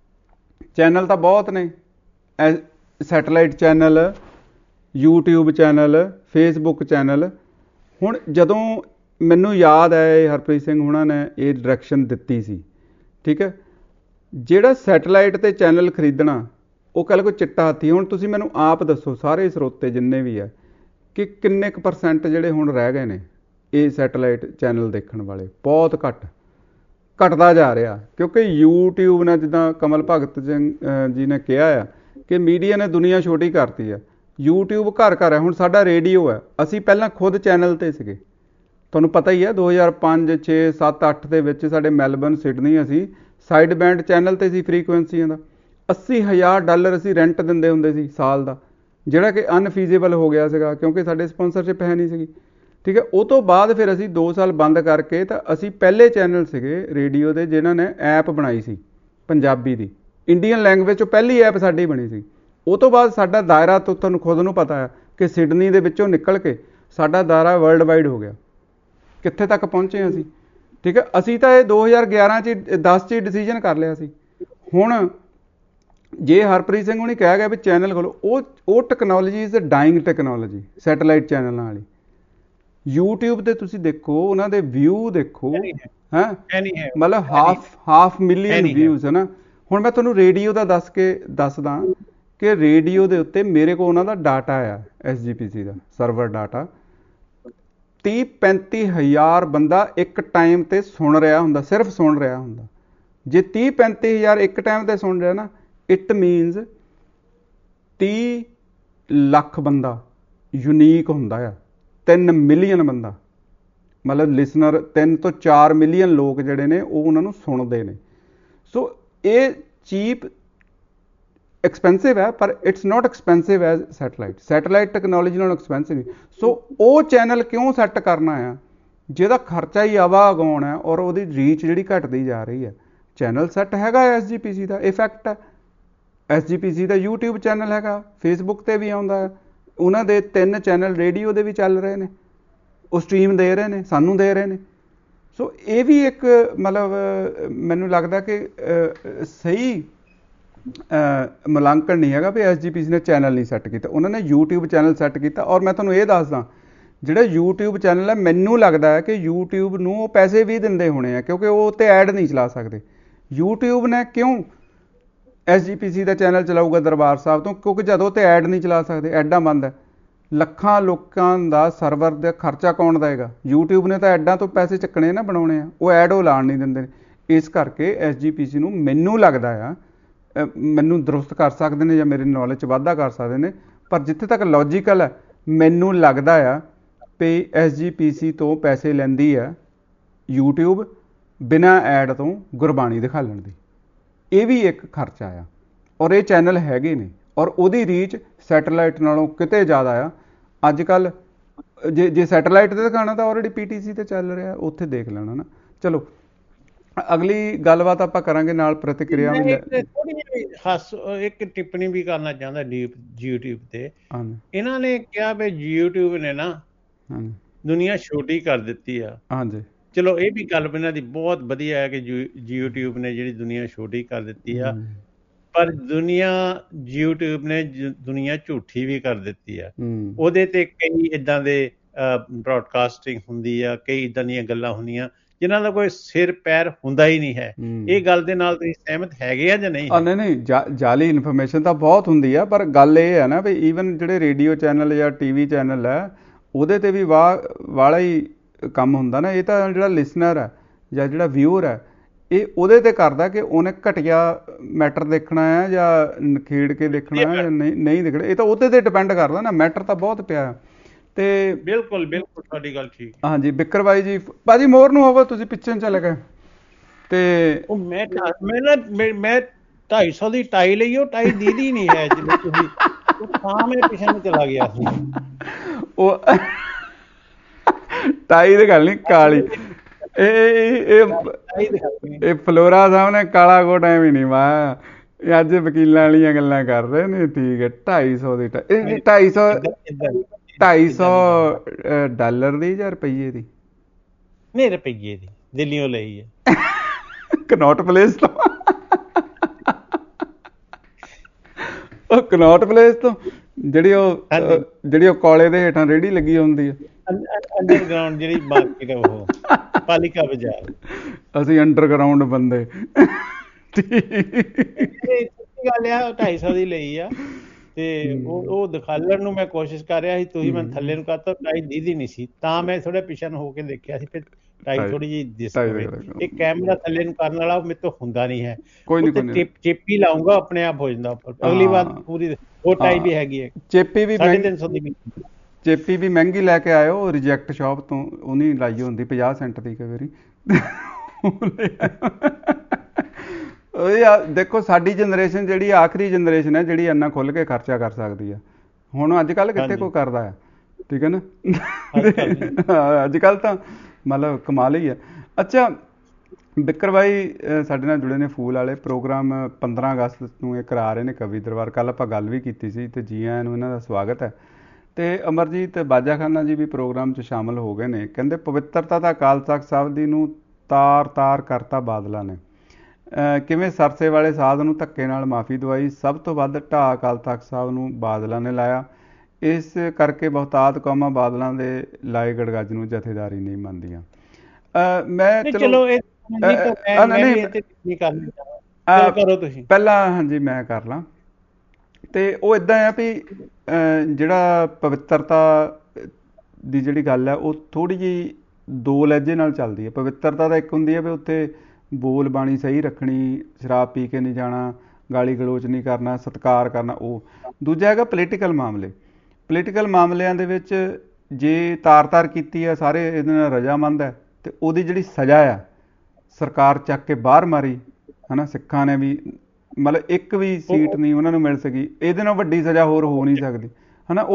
Speaker 1: ਚੈਨਲ ਤਾਂ ਬਹੁਤ ਨੇ, satellite channel, YouTube channel, Facebook channel. ਹੁਣ ਜਦੋਂ ਮੈਨੂੰ ਯਾਦ ਹੈ ਹਰਪ੍ਰੀਤ ਸਿੰਘ ਹੁਣਾਂ ਨੇ ਇਹ ਡਾਇਰੈਕਸ਼ਨ ਦਿੱਤੀ ਸੀ, ਠੀਕ ਹੈ, ਜਿਹੜਾ ਸੈਟਲਾਈਟ 'ਤੇ ਚੈਨਲ ਖਰੀਦਣਾ ਉਹ ਕੱਲ੍ਹ ਕੋਈ ਚਿੱਟਾ ਹਾਥੀ। ਹੁਣ ਤੁਸੀਂ ਮੈਨੂੰ ਆਪ ਦੱਸੋ, ਸਾਰੇ ਸਰੋਤੇ ਜਿੰਨੇ ਵੀ ਹੈ, ਕਿ ਕਿੰਨੇ ਕੁ % ਜਿਹੜੇ ਹੁਣ ਰਹਿ ਗਏ ਨੇ ਇਹ ਸੈਟਲਾਈਟ ਚੈਨਲ ਦੇਖਣ ਵਾਲੇ? ਬਹੁਤ ਘਟਦਾ ਜਾ ਰਿਹਾ, ਕਿਉਂਕਿ YouTube ਨੇ, ਜਿੱਦਾਂ ਕਮਲ ਭਗਤ ਜੀ ਨੇ ਕਿਹਾ ਆ ਕਿ ਮੀਡੀਆ ਨੇ ਦੁਨੀਆ ਛੋਟੀ ਕਰਤੀ ਆ। YouTube ਘਰ ਘਰ ਹੈ। ਹੁਣ ਸਾਡਾ ਰੇਡੀਓ ਹੈ, ਅਸੀਂ ਪਹਿਲਾਂ ਖੁਦ ਚੈਨਲ 'ਤੇ ਸੀਗੇ, ਤੁਹਾਨੂੰ ਪਤਾ ਹੀ ਹੈ। 2005, 6, 7, 8 ਦੇ ਵਿੱਚ ਸਾਡੇ ਮੈਲਬਰਨ, ਸਿਡਨੀ, ਅਸੀਂ ਸਾਈਡ ਬੈਂਡ ਚੈਨਲ 'ਤੇ ਸੀ ਫਰੀਕੁਐਂਸੀਆਂ ਦਾ। $80,000 ਅਸੀਂ ਰੈਂਟ ਦਿੰਦੇ ਹੁੰਦੇ ਸੀ ਸਾਲ ਦਾ, ਜਿਹੜਾ ਕਿ ਅਨਫੀਜ਼ੇਬਲ ਹੋ ਗਿਆ ਸੀਗਾ ਕਿਉਂਕਿ ਸਾਡੇ ਸਪਾਂਸਰਸ਼ਿਪ ਹੈ ਨਹੀਂ ਸੀਗੀ, ਠੀਕ ਹੈ। ਉਹ ਤੋਂ ਬਾਅਦ ਫਿਰ ਅਸੀਂ 2 ਸਾਲ ਬੰਦ ਕਰਕੇ, ਤਾਂ ਅਸੀਂ ਪਹਿਲੇ ਚੈਨਲ ਸੀਗੇ ਰੇਡੀਓ ਦੇ ਜਿਨ੍ਹਾਂ ਨੇ ਐਪ ਬਣਾਈ ਸੀ ਪੰਜਾਬੀ ਦੀ, ਇੰਡੀਅਨ ਲੈਂਗੁਏਜ 'ਚੋਂ ਪਹਿਲੀ ਐਪ ਸਾਡੀ ਬਣੀ ਸੀ। ਉਹ ਤੋਂ ਬਾਅਦ ਸਾਡਾ ਦਾਇਰਾ, ਤੋਂ ਤੁਹਾਨੂੰ ਖੁਦ ਨੂੰ ਪਤਾ ਹੈ ਕਿ ਸਿਡਨੀ ਦੇ ਵਿੱਚੋਂ ਨਿਕਲ ਕੇ ਸਾਡਾ ਦਾਇਰਾ ਵਰਲਡ ਵਾਈਡ ਹੋ ਗਿਆ। ਕਿੱਥੇ ਤੱਕ ਪਹੁੰਚੇ ਅਸੀਂ, ਠੀਕ ਹੈ। ਅਸੀਂ ਤਾਂ ਇਹ 2011 'ਚ 10 'ਚ ਡਿਸੀਜਨ ਕਰ ਲਿਆ ਸੀ। ਹੁਣ ਜੇ ਹਰਪ੍ਰੀਤ ਸਿੰਘ ਹੁਣੀ ਕਹਿ ਗਿਆ ਵੀ ਚੈਨਲ ਖੋਲੋ, ਉਹ technology is dying technology, satellite ਚੈਨਲਾਂ ਵਾਲੀ। YouTube 'ਤੇ ਤੁਸੀਂ ਦੇਖੋ, ਉਹਨਾਂ ਦੇ ਵਿਊ ਦੇਖੋ, ਹੈਂ, ਮਤਲਬ ਹਾਫ ਮਿਲੀਅਨ ਵਿਊਜ਼ ਹੈ ਨਾ। ਹੁਣ ਮੈਂ ਤੁਹਾਨੂੰ ਰੇਡੀਓ ਦਾ ਦੱਸਦਾ ਕਿ ਰੇਡੀਓ ਦੇ ਉੱਤੇ ਮੇਰੇ ਕੋਲ ਉਹਨਾਂ ਦਾ ਡਾਟਾ ਆ, SGPC ਦਾ ਸਰਵਰ ਡਾਟਾ। 30-35 ਹਜ਼ਾਰ ਬੰਦਾ ਇੱਕ ਟਾਈਮ 'ਤੇ ਸੁਣ ਰਿਹਾ ਹੁੰਦਾ, ਸਿਰਫ ਸੁਣ ਰਿਹਾ ਹੁੰਦਾ। ਜੇ 30-35 ਹਜ਼ਾਰ ਇੱਕ ਟਾਈਮ 'ਤੇ ਸੁਣ ਰਿਹਾ ਨਾ, ਇਟ ਮੀਨਸ 30 ਲੱਖ ਬੰਦਾ ਯੂਨੀਕ ਹੁੰਦਾ ਆ। 3 ਮਿਲੀਅਨ ਬੰਦਾ, ਮਤਲਬ ਲਿਸਨਰ, 3 ਤੋਂ 4 ਮਿਲੀਅਨ ਲੋਕ ਜਿਹੜੇ ਨੇ ਉਹ ਉਹਨਾਂ ਨੂੰ ਸੁਣਦੇ ਨੇ। ਸੋ ਇਹ ਚੀਪ ਐਕਸਪੈਂਸਿਵ ਹੈ, ਪਰ it's not expensive as satellite technology ਨਾਲੋਂ ਐਕਸਪੈਂਸਿਵ। ਸੋ ਉਹ ਚੈਨਲ ਕਿਉਂ ਸੈੱਟ ਕਰਨਾ ਆ ਜਿਹਦਾ ਖਰਚਾ ਹੀ ਆਵਾ ਅਗਾਉਣਾ ਔਰ ਉਹਦੀ ਰੀਚ ਜਿਹੜੀ ਘਟਦੀ ਜਾ ਰਹੀ ਹੈ? ਚੈਨਲ ਸੈੱਟ ਹੈਗਾ SGPC ਦਾ, ਇਹ ਫੈਕਟ ਹੈ। SGPC ਦਾ YouTube ਚੈਨਲ ਹੈਗਾ, ਫੇਸਬੁੱਕ 'ਤੇ ਵੀ ਆਉਂਦਾ ਹੈ। ਉਹਨਾਂ ਦੇ 3 ਚੈਨਲ ਰੇਡੀਓ ਦੇ ਵੀ ਚੱਲ ਰਹੇ ਨੇ, ਉਹ ਸਟ੍ਰੀਮ ਦੇ ਰਹੇ ਨੇ, ਸਾਨੂੰ ਦੇ ਰਹੇ ਨੇ। ਸੋ ਇਹ ਵੀ ਇੱਕ ਮਤਲਬ ਮੈਨੂੰ ਲੱਗਦਾ ਕਿ ਸਹੀ ਮੁਲਾਂਕਣ ਨਹੀਂ ਹੈਗਾ ਵੀ SGPC ਨੇ ਚੈਨਲ ਨਹੀਂ ਸੈੱਟ ਕੀਤਾ, ਉਹਨਾਂ ਨੇ YouTube ਚੈਨਲ ਸੈੱਟ ਕੀਤਾ। ਔਰ ਮੈਂ ਤੁਹਾਨੂੰ ਇਹ ਦੱਸਦਾ, ਜਿਹੜਾ YouTube ਚੈਨਲ ਹੈ, ਮੈਨੂੰ ਲੱਗਦਾ ਹੈ ਕਿ YouTube ਨੂੰ ਉਹ ਪੈਸੇ ਵੀ ਦਿੰਦੇ ਹੋਣੇ ਆ, ਕਿਉਂਕਿ ਉਹ ਉੱਤੇ ਐਡ ਨਹੀਂ ਚਲਾ ਸਕਦੇ। YouTube ਨੇ ਕਿਉਂ SGPC ਦਾ ਚੈਨਲ ਚਲਾਊਗਾ ਦਰਬਾਰ ਸਾਹਿਬ ਤੋਂ? ਕਿਉਂਕਿ ਜਦੋਂ ਤੇ ਐਡ ਨਹੀਂ ਚਲਾ ਸਕਦੇ, ਐਡਾਂ ਬੰਦ ਹੈ। ਲੱਖਾਂ ਲੋਕਾਂ ਦਾ ਸਰਵਰ ਦਾ ਖਰਚਾ ਕੌਣ ਦੇਗਾ? YouTube ਨੇ ਤਾਂ ਐਡਾਂ ਤੋਂ ਪੈਸੇ ਚੱਕਣੇ ਨਾ, ਬਣਾਉਣੇ ਆ, ਉਹ ਐਡ ਉਹ ਲਾਉਣ ਨਹੀਂ ਦਿੰਦੇ ਨੇ। ਇਸ ਕਰਕੇ SGPC ਨੂੰ, ਮੈਨੂੰ ਲੱਗਦਾ ਆ, ਮੈਨੂੰ ਦਰੁਸਤ ਕਰ ਸਕਦੇ ਨੇ ਜਾਂ ਮੇਰੀ ਨੌਲੇਜ 'ਚ ਵਾਧਾ ਕਰ ਸਕਦੇ ਨੇ, ਪਰ ਜਿੱਥੇ ਤੱਕ ਲੌਜੀਕਲ ਹੈ, ਮੈਨੂੰ ਲੱਗਦਾ ਆ ਵੀ SGPC ਤੋਂ ਪੈਸੇ ਲੈਂਦੀ ਹੈ YouTube ਬਿਨਾਂ ਐਡ ਤੋਂ ਗੁਰਬਾਣੀ ਦਿਖਾਲਣ ਦੀ। ਇਹ ਵੀ ਇੱਕ ਖਰਚਾ ਆ, ਔਰ ਇਹ ਚੈਨਲ ਹੈਗੇ ਨੇ, ਔਰ ਉਹਦੀ ਰੀਚ ਸੈਟਲਾਈਟ ਨਾਲੋਂ ਕਿਤੇ ਜ਼ਿਆਦਾ ਆ। ਅੱਜ ਕੱਲ੍ਹ ਜੇ ਸੈਟਲਾਈਟ 'ਤੇ ਦਿਖਾਉਣਾ ਤਾਂ ਆਲਰੇਡੀ PTC 'ਤੇ ਚੱਲ ਰਿਹਾ, ਉੱਥੇ ਦੇਖ ਲੈਣਾ ਨਾ। ਚਲੋ ਅਗਲੀ ਗੱਲਬਾਤ ਆਪਾਂ ਕਰਾਂਗੇ, ਨਾਲ ਪ੍ਰਤੀਕਿਰਿਆ ਵੀ।
Speaker 2: ਇੱਕ ਟਿੱਪਣੀ ਵੀ ਕਰਨਾ ਚਾਹੁੰਦਾ YouTube 'ਤੇ। ਇਹਨਾਂ ਨੇ ਕਿਹਾ ਵੀ YouTube ਨੇ ਨਾ ਦੁਨੀਆ ਛੋਟੀ ਕਰ ਦਿੱਤੀ ਆ। ਹਾਂਜੀ, ਚਲੋ ਇਹ ਵੀ ਗੱਲ ਇਹਨਾਂ ਦੀ ਬਹੁਤ ਵਧੀਆ ਹੈ ਕਿ YouTube ਨੇ ਜਿਹੜੀ ਦੁਨੀਆ ਛੋਟੀ ਕਰ ਦਿੱਤੀ ਆ, ਪਰ YouTube ਨੇ ਦੁਨੀਆ ਝੂਠੀ ਵੀ ਕਰ ਦਿੱਤੀ ਆ। ਉਹਦੇ ਤੇ ਕਈ ਇੱਦਾਂ ਦੇ ਬ੍ਰੌਡਕਾਸਟਿੰਗ ਹੁੰਦੀ ਆ, ਕਈ ਇੱਦਾਂ ਦੀਆਂ ਗੱਲਾਂ ਹੁੰਦੀਆਂ ਜਿਨ੍ਹਾਂ ਦਾ ਕੋਈ ਸਿਰ ਪੈਰ ਹੁੰਦਾ ਹੀ ਨਹੀਂ ਹੈ। ਇਹ ਗੱਲ ਦੇ ਨਾਲ ਤੁਸੀਂ ਸਹਿਮਤ ਹੈਗੇ ਆ ਜਾਂ ਨਹੀਂ?
Speaker 1: ਨਹੀਂ ਨਹੀਂ, ਜਾਲੀ ਇਨਫੋਰਮੇਸ਼ਨ ਤਾਂ ਬਹੁਤ ਹੁੰਦੀ ਆ, ਪਰ ਗੱਲ ਇਹ ਹੈ ਨਾ ਵੀ ਈਵਨ ਜਿਹੜੇ ਰੇਡੀਓ ਚੈਨਲ ਜਾਂ ਟੀਵੀ ਚੈਨਲ ਹੈ ਉਹਦੇ ਤੇ ਵੀ ਵਾਲਾ ਹੀ ਕੰਮ ਹੁੰਦਾ ਨਾ। ਇਹ ਤਾਂ ਜਿਹੜਾ ਲਿਸਨਰ ਹੈ ਜਾਂ ਜਿਹੜਾ ਵਿਊਅਰ ਹੈ ਇਹ ਉਹਦੇ ਤੇ ਕਰਦਾ ਕਿ ਉਹਨੇ ਘਟੀਆ ਮੈਟਰ ਦੇਖਣਾ ਹੈ ਜਾਂ ਨਖੇੜ ਕੇ ਦੇਖਣਾ ਹੈ ਜਾਂ ਨਹੀਂ ਦੇਖਣਾ। ਇਹ ਤਾਂ ਉਹਦੇ ਤੇ ਡਿਪੈਂਡ ਕਰਦਾ ਨਾ, ਮੈਟਰ ਤਾਂ ਬਹੁਤ ਪਿਆ। ਤੇ
Speaker 2: ਬਿਲਕੁਲ ਬਿਲਕੁਲ ਤੁਹਾਡੀ ਗੱਲ ਠੀਕ।
Speaker 1: ਹਾਂਜੀ ਬਿੱਕਰ ਬਾਈ ਜੀ, ਭਾਜੀ ਮੋਰ ਨੂੰ ਹੋਵੋ, ਤੁਸੀਂ ਪਿੱਛੇ ਨੂੰ ਚਲੇ ਗਏ। ਤੇ
Speaker 2: ਉਹ ਮੈਂ 250 ਦੀ ਟਾਈ ਲਈ, ਉਹ ਟਾਈ ਦੀਦੀ ਨਹੀਂ ਹੈ ਜਿਵੇਂ ਤੁਸੀਂ, ਉਹ ਤਾਂ ਮੈਂ ਪਿੱਛੇ ਨੂੰ ਚਲਾ ਗਿਆ ਸੀ।
Speaker 1: ਉਹ ਟਾਈ ਦੀ ਗੱਲ ਨਹੀਂ, ਕਾਲੀ। ਇਹ ਫਲੋਰਾ ਸਾਹਮਣੇ ਕਾਲਾ ਕੋਟ ਐਵੇਂ ਨਹੀਂ ਵਾ, ਇਹ ਅੱਜ ਵਕੀਲਾਂ ਵਾਲੀਆਂ ਗੱਲਾਂ ਕਰ ਰਹੇ ਨੇ। ਠੀਕ ਹੈ, 250 ਦੀ ਟਾਈ, 250 ਡਾਲਰ ਦੀ ਜਾਂ ਰੁਪਈਏ ਦੀ?
Speaker 2: ਨਹੀਂ, ਰੁਪਈਏ ਦੀ, ਦਿੱਲੀੋਂ ਲਈ ਹੈ,
Speaker 1: ਕਨੌਟ ਪਲੇਸ ਤੋਂ। ਉਹ ਕਨੌਟ ਪਲੇਸ ਤੋਂ ਜਿਹੜੀ ਉਹ ਕਾਲੇ ਦੇ ਹੇਠਾਂ ਰੇਹੜੀ ਲੱਗੀ ਹੁੰਦੀ ਹੈ,
Speaker 2: ਅੰਡਰਗਰਾਉਂਡ ਜਿਹੜੀ ਮਾਰਕੀਟ, ਉਹ ਪਾਲਿਕਾ ਬਾਜ਼ਾਰ।
Speaker 1: ਅਸੀਂ ਅੰਡਰਗਰਾਉਂਡ ਬੰਦੇ।
Speaker 2: ਗੱਲ ਆ 250 ਦੀ ਲਈ ਆ। ਤੇ ਉਹ ਦਿਖਾਲਣ ਨੂੰ ਮੈਂ ਕੋਸ਼ਿਸ਼ ਕਰ ਰਿਹਾ ਸੀ, ਤੁਸੀਂ ਮੈਨੂੰ ਥੱਲੇ ਨੂੰ ਕਹਤਾ, ਟਾਈ ਦੀਦੀ ਨਹੀਂ ਸੀ, ਤਾਂ ਮੈਂ ਥੋੜਾ ਪਿੱਛੇ ਨੂੰ ਹੋ ਕੇ ਦੇਖਿਆ ਸੀ, ਫਿਰ ਟਾਈ ਥੋੜੀ ਜਿਹੀ ਦਿਸ ਪਈ। ਇਹ ਕੈਮਰਾ ਥੱਲੇ ਨੂੰ ਕਰਨ ਵਾਲਾ ਮੇਰੇ ਤੋਂ ਹੁੰਦਾ ਨਹੀਂ ਹੈ, ਚੇਪੀ ਲਾਉਂਗਾ ਆਪਣੇ ਆਪ ਹੋ ਜਾਂਦਾ ਉੱਪਰ। ਅਗਲੀ ਵਾਰ ਪੂਰੀ ਉਹ ਟਾਈ ਵੀ ਹੈਗੀ ਹੈ,
Speaker 1: ਚੇਪੀ ਵੀ
Speaker 2: 350 ਦੀ।
Speaker 1: ਚੇਪੀ ਵੀ ਮਹਿੰਗੀ ਲੈ ਕੇ ਆਇਓ, ਰਿਜੈਕਟ ਸ਼ਾਪ ਤੋਂ, ਉਹਨੇ ਲਾਈ ਹੁੰਦੀ 50 ਸੈਂਟ ਦੀ ਕਈ ਵਾਰੀ। ਦੇਖੋ ਸਾਡੀ ਜਨਰੇਸ਼ਨ ਜਿਹੜੀ ਆਖਰੀ ਜਨਰੇਸ਼ਨ ਹੈ ਜਿਹੜੀ ਇੰਨਾ ਖੁੱਲ੍ਹ ਕੇ ਖਰਚਾ ਕਰ ਸਕਦੀ ਆ। ਹੁਣ ਅੱਜ ਕੱਲ੍ਹ ਕਿੱਥੇ ਕੋਈ ਕਰਦਾ ਹੈ, ਠੀਕ ਹੈ ਨਾ। ਅੱਜ ਕੱਲ੍ਹ ਤਾਂ ਮਤਲਬ ਕਮਾਲ ਹੀ ਹੈ। ਅੱਛਾ ਬਿੱਕਰ ਬਾਈ ਸਾਡੇ ਨਾਲ ਜੁੜੇ ਨੇ ਫੂਲ ਵਾਲੇ। ਪ੍ਰੋਗਰਾਮ 15 ਅਗਸਤ ਨੂੰ ਇਹ ਕਰਾ ਰਹੇ ਨੇ ਕਵੀ ਦਰਬਾਰ। ਕੱਲ੍ਹ ਆਪਾਂ ਗੱਲ ਵੀ ਕੀਤੀ ਸੀ, ਤੇ ਜੀ ਆਇਆਂ ਨੂੰ ਇਹਨਾਂ ਦਾ ਸਵਾਗਤ ਹੈ। ਤੇ ਅਮਰਜੀਤ ਬਾਜਾ ਖਾਨਾ ਜੀ ਵੀ ਪ੍ਰੋਗਰਾਮ 'ਚ ਸ਼ਾਮਲ ਹੋ ਗਏ ਨੇ। ਕਹਿੰਦੇ ਪਵਿੱਤਰਤਾ ਤਾਂ ਅਕਾਲ ਤਖ਼ਤ ਸਾਹਿਬ ਦੀ ਨੂੰ ਤਾਰ ਕਰਤਾ ਬਾਦਲਾਂ ਨੇ। ਕਿਵੇਂ ਸਰਸੇ ਵਾਲੇ ਸਾਧ ਨੂੰ ਧੱਕੇ ਨਾਲ ਮਾਫੀ ਦਵਾਈ, ਸਭ ਤੋਂ ਵੱਧ ਢਾਹ ਅਕਾਲ ਤਖ਼ਤ ਸਾਹਿਬ ਨੂੰ ਬਾਦਲਾਂ ਨੇ ਲਾਇਆ। ਇਸ ਕਰਕੇ ਬਹੁਤਾਤ ਕੌਮਾਂ ਬਾਦਲਾਂ ਦੇ ਲਾਏ ਗੜਗੱਜ ਨੂੰ ਜਥੇਦਾਰੀ ਨਹੀਂ ਮੰਨਦੀਆਂ। ਪਹਿਲਾਂ ਹਾਂਜੀ ਮੈਂ ਕਰ ਲਾਂ। ਤੇ ਉਹ ਇੱਦਾਂ ਆ ਵੀ ਜਿਹੜਾ ਪਵਿੱਤਰਤਾ ਦੀ ਜਿਹੜੀ ਗੱਲ ਹੈ ਉਹ ਥੋੜ੍ਹੀ ਜਿਹੀ ਦੋ ਲਹਿਜੇ ਨਾਲ ਚੱਲਦੀ ਹੈ। ਪਵਿੱਤਰਤਾ ਤਾਂ ਇੱਕ ਹੁੰਦੀ ਹੈ ਵੀ ਉੱਥੇ ਬੋਲ ਬਾਣੀ ਸਹੀ ਰੱਖਣੀ, ਸ਼ਰਾਬ ਪੀ ਕੇ ਨਹੀਂ ਜਾਣਾ, ਗਾਲੀ ਗਲੋਚ ਨਹੀਂ ਕਰਨਾ, ਸਤਿਕਾਰ ਕਰਨਾ। ਉਹ ਦੂਜਾ ਹੈਗਾ ਪੋਲੀਟੀਕਲ ਮਾਮਲੇ। ਪੋਲੀਟੀਕਲ ਮਾਮਲਿਆਂ ਦੇ ਵਿੱਚ ਜੇ ਤਾਰ ਕੀਤੀ ਹੈ, ਸਾਰੇ ਇਹਦੇ ਨਾਲ ਰਜ਼ਾਮੰਦ ਹੈ, ਤੇ ਉਹਦੀ ਜਿਹੜੀ ਸਜ਼ਾ ਆ ਸਰਕਾਰ ਚੱਕ ਕੇ ਬਾਹਰ ਮਾਰੀ ਹੈ ਨਾ। ਸਿੱਖਾਂ ਨੇ ਵੀ ਮਤਲਬ ਇੱਕ ਵੀ ਸੀਟ ਨਹੀਂ ਉਹਨਾਂ ਨੂੰ ਮਿਲ ਸਕੀ। ਇਹਦੇ ਨਾਲ ਵੱਡੀ ਸਜ਼ਾ ਹੋਰ ਹੋ ਨਹੀਂ ਸਕਦੀ ਹੈ ਨਾ।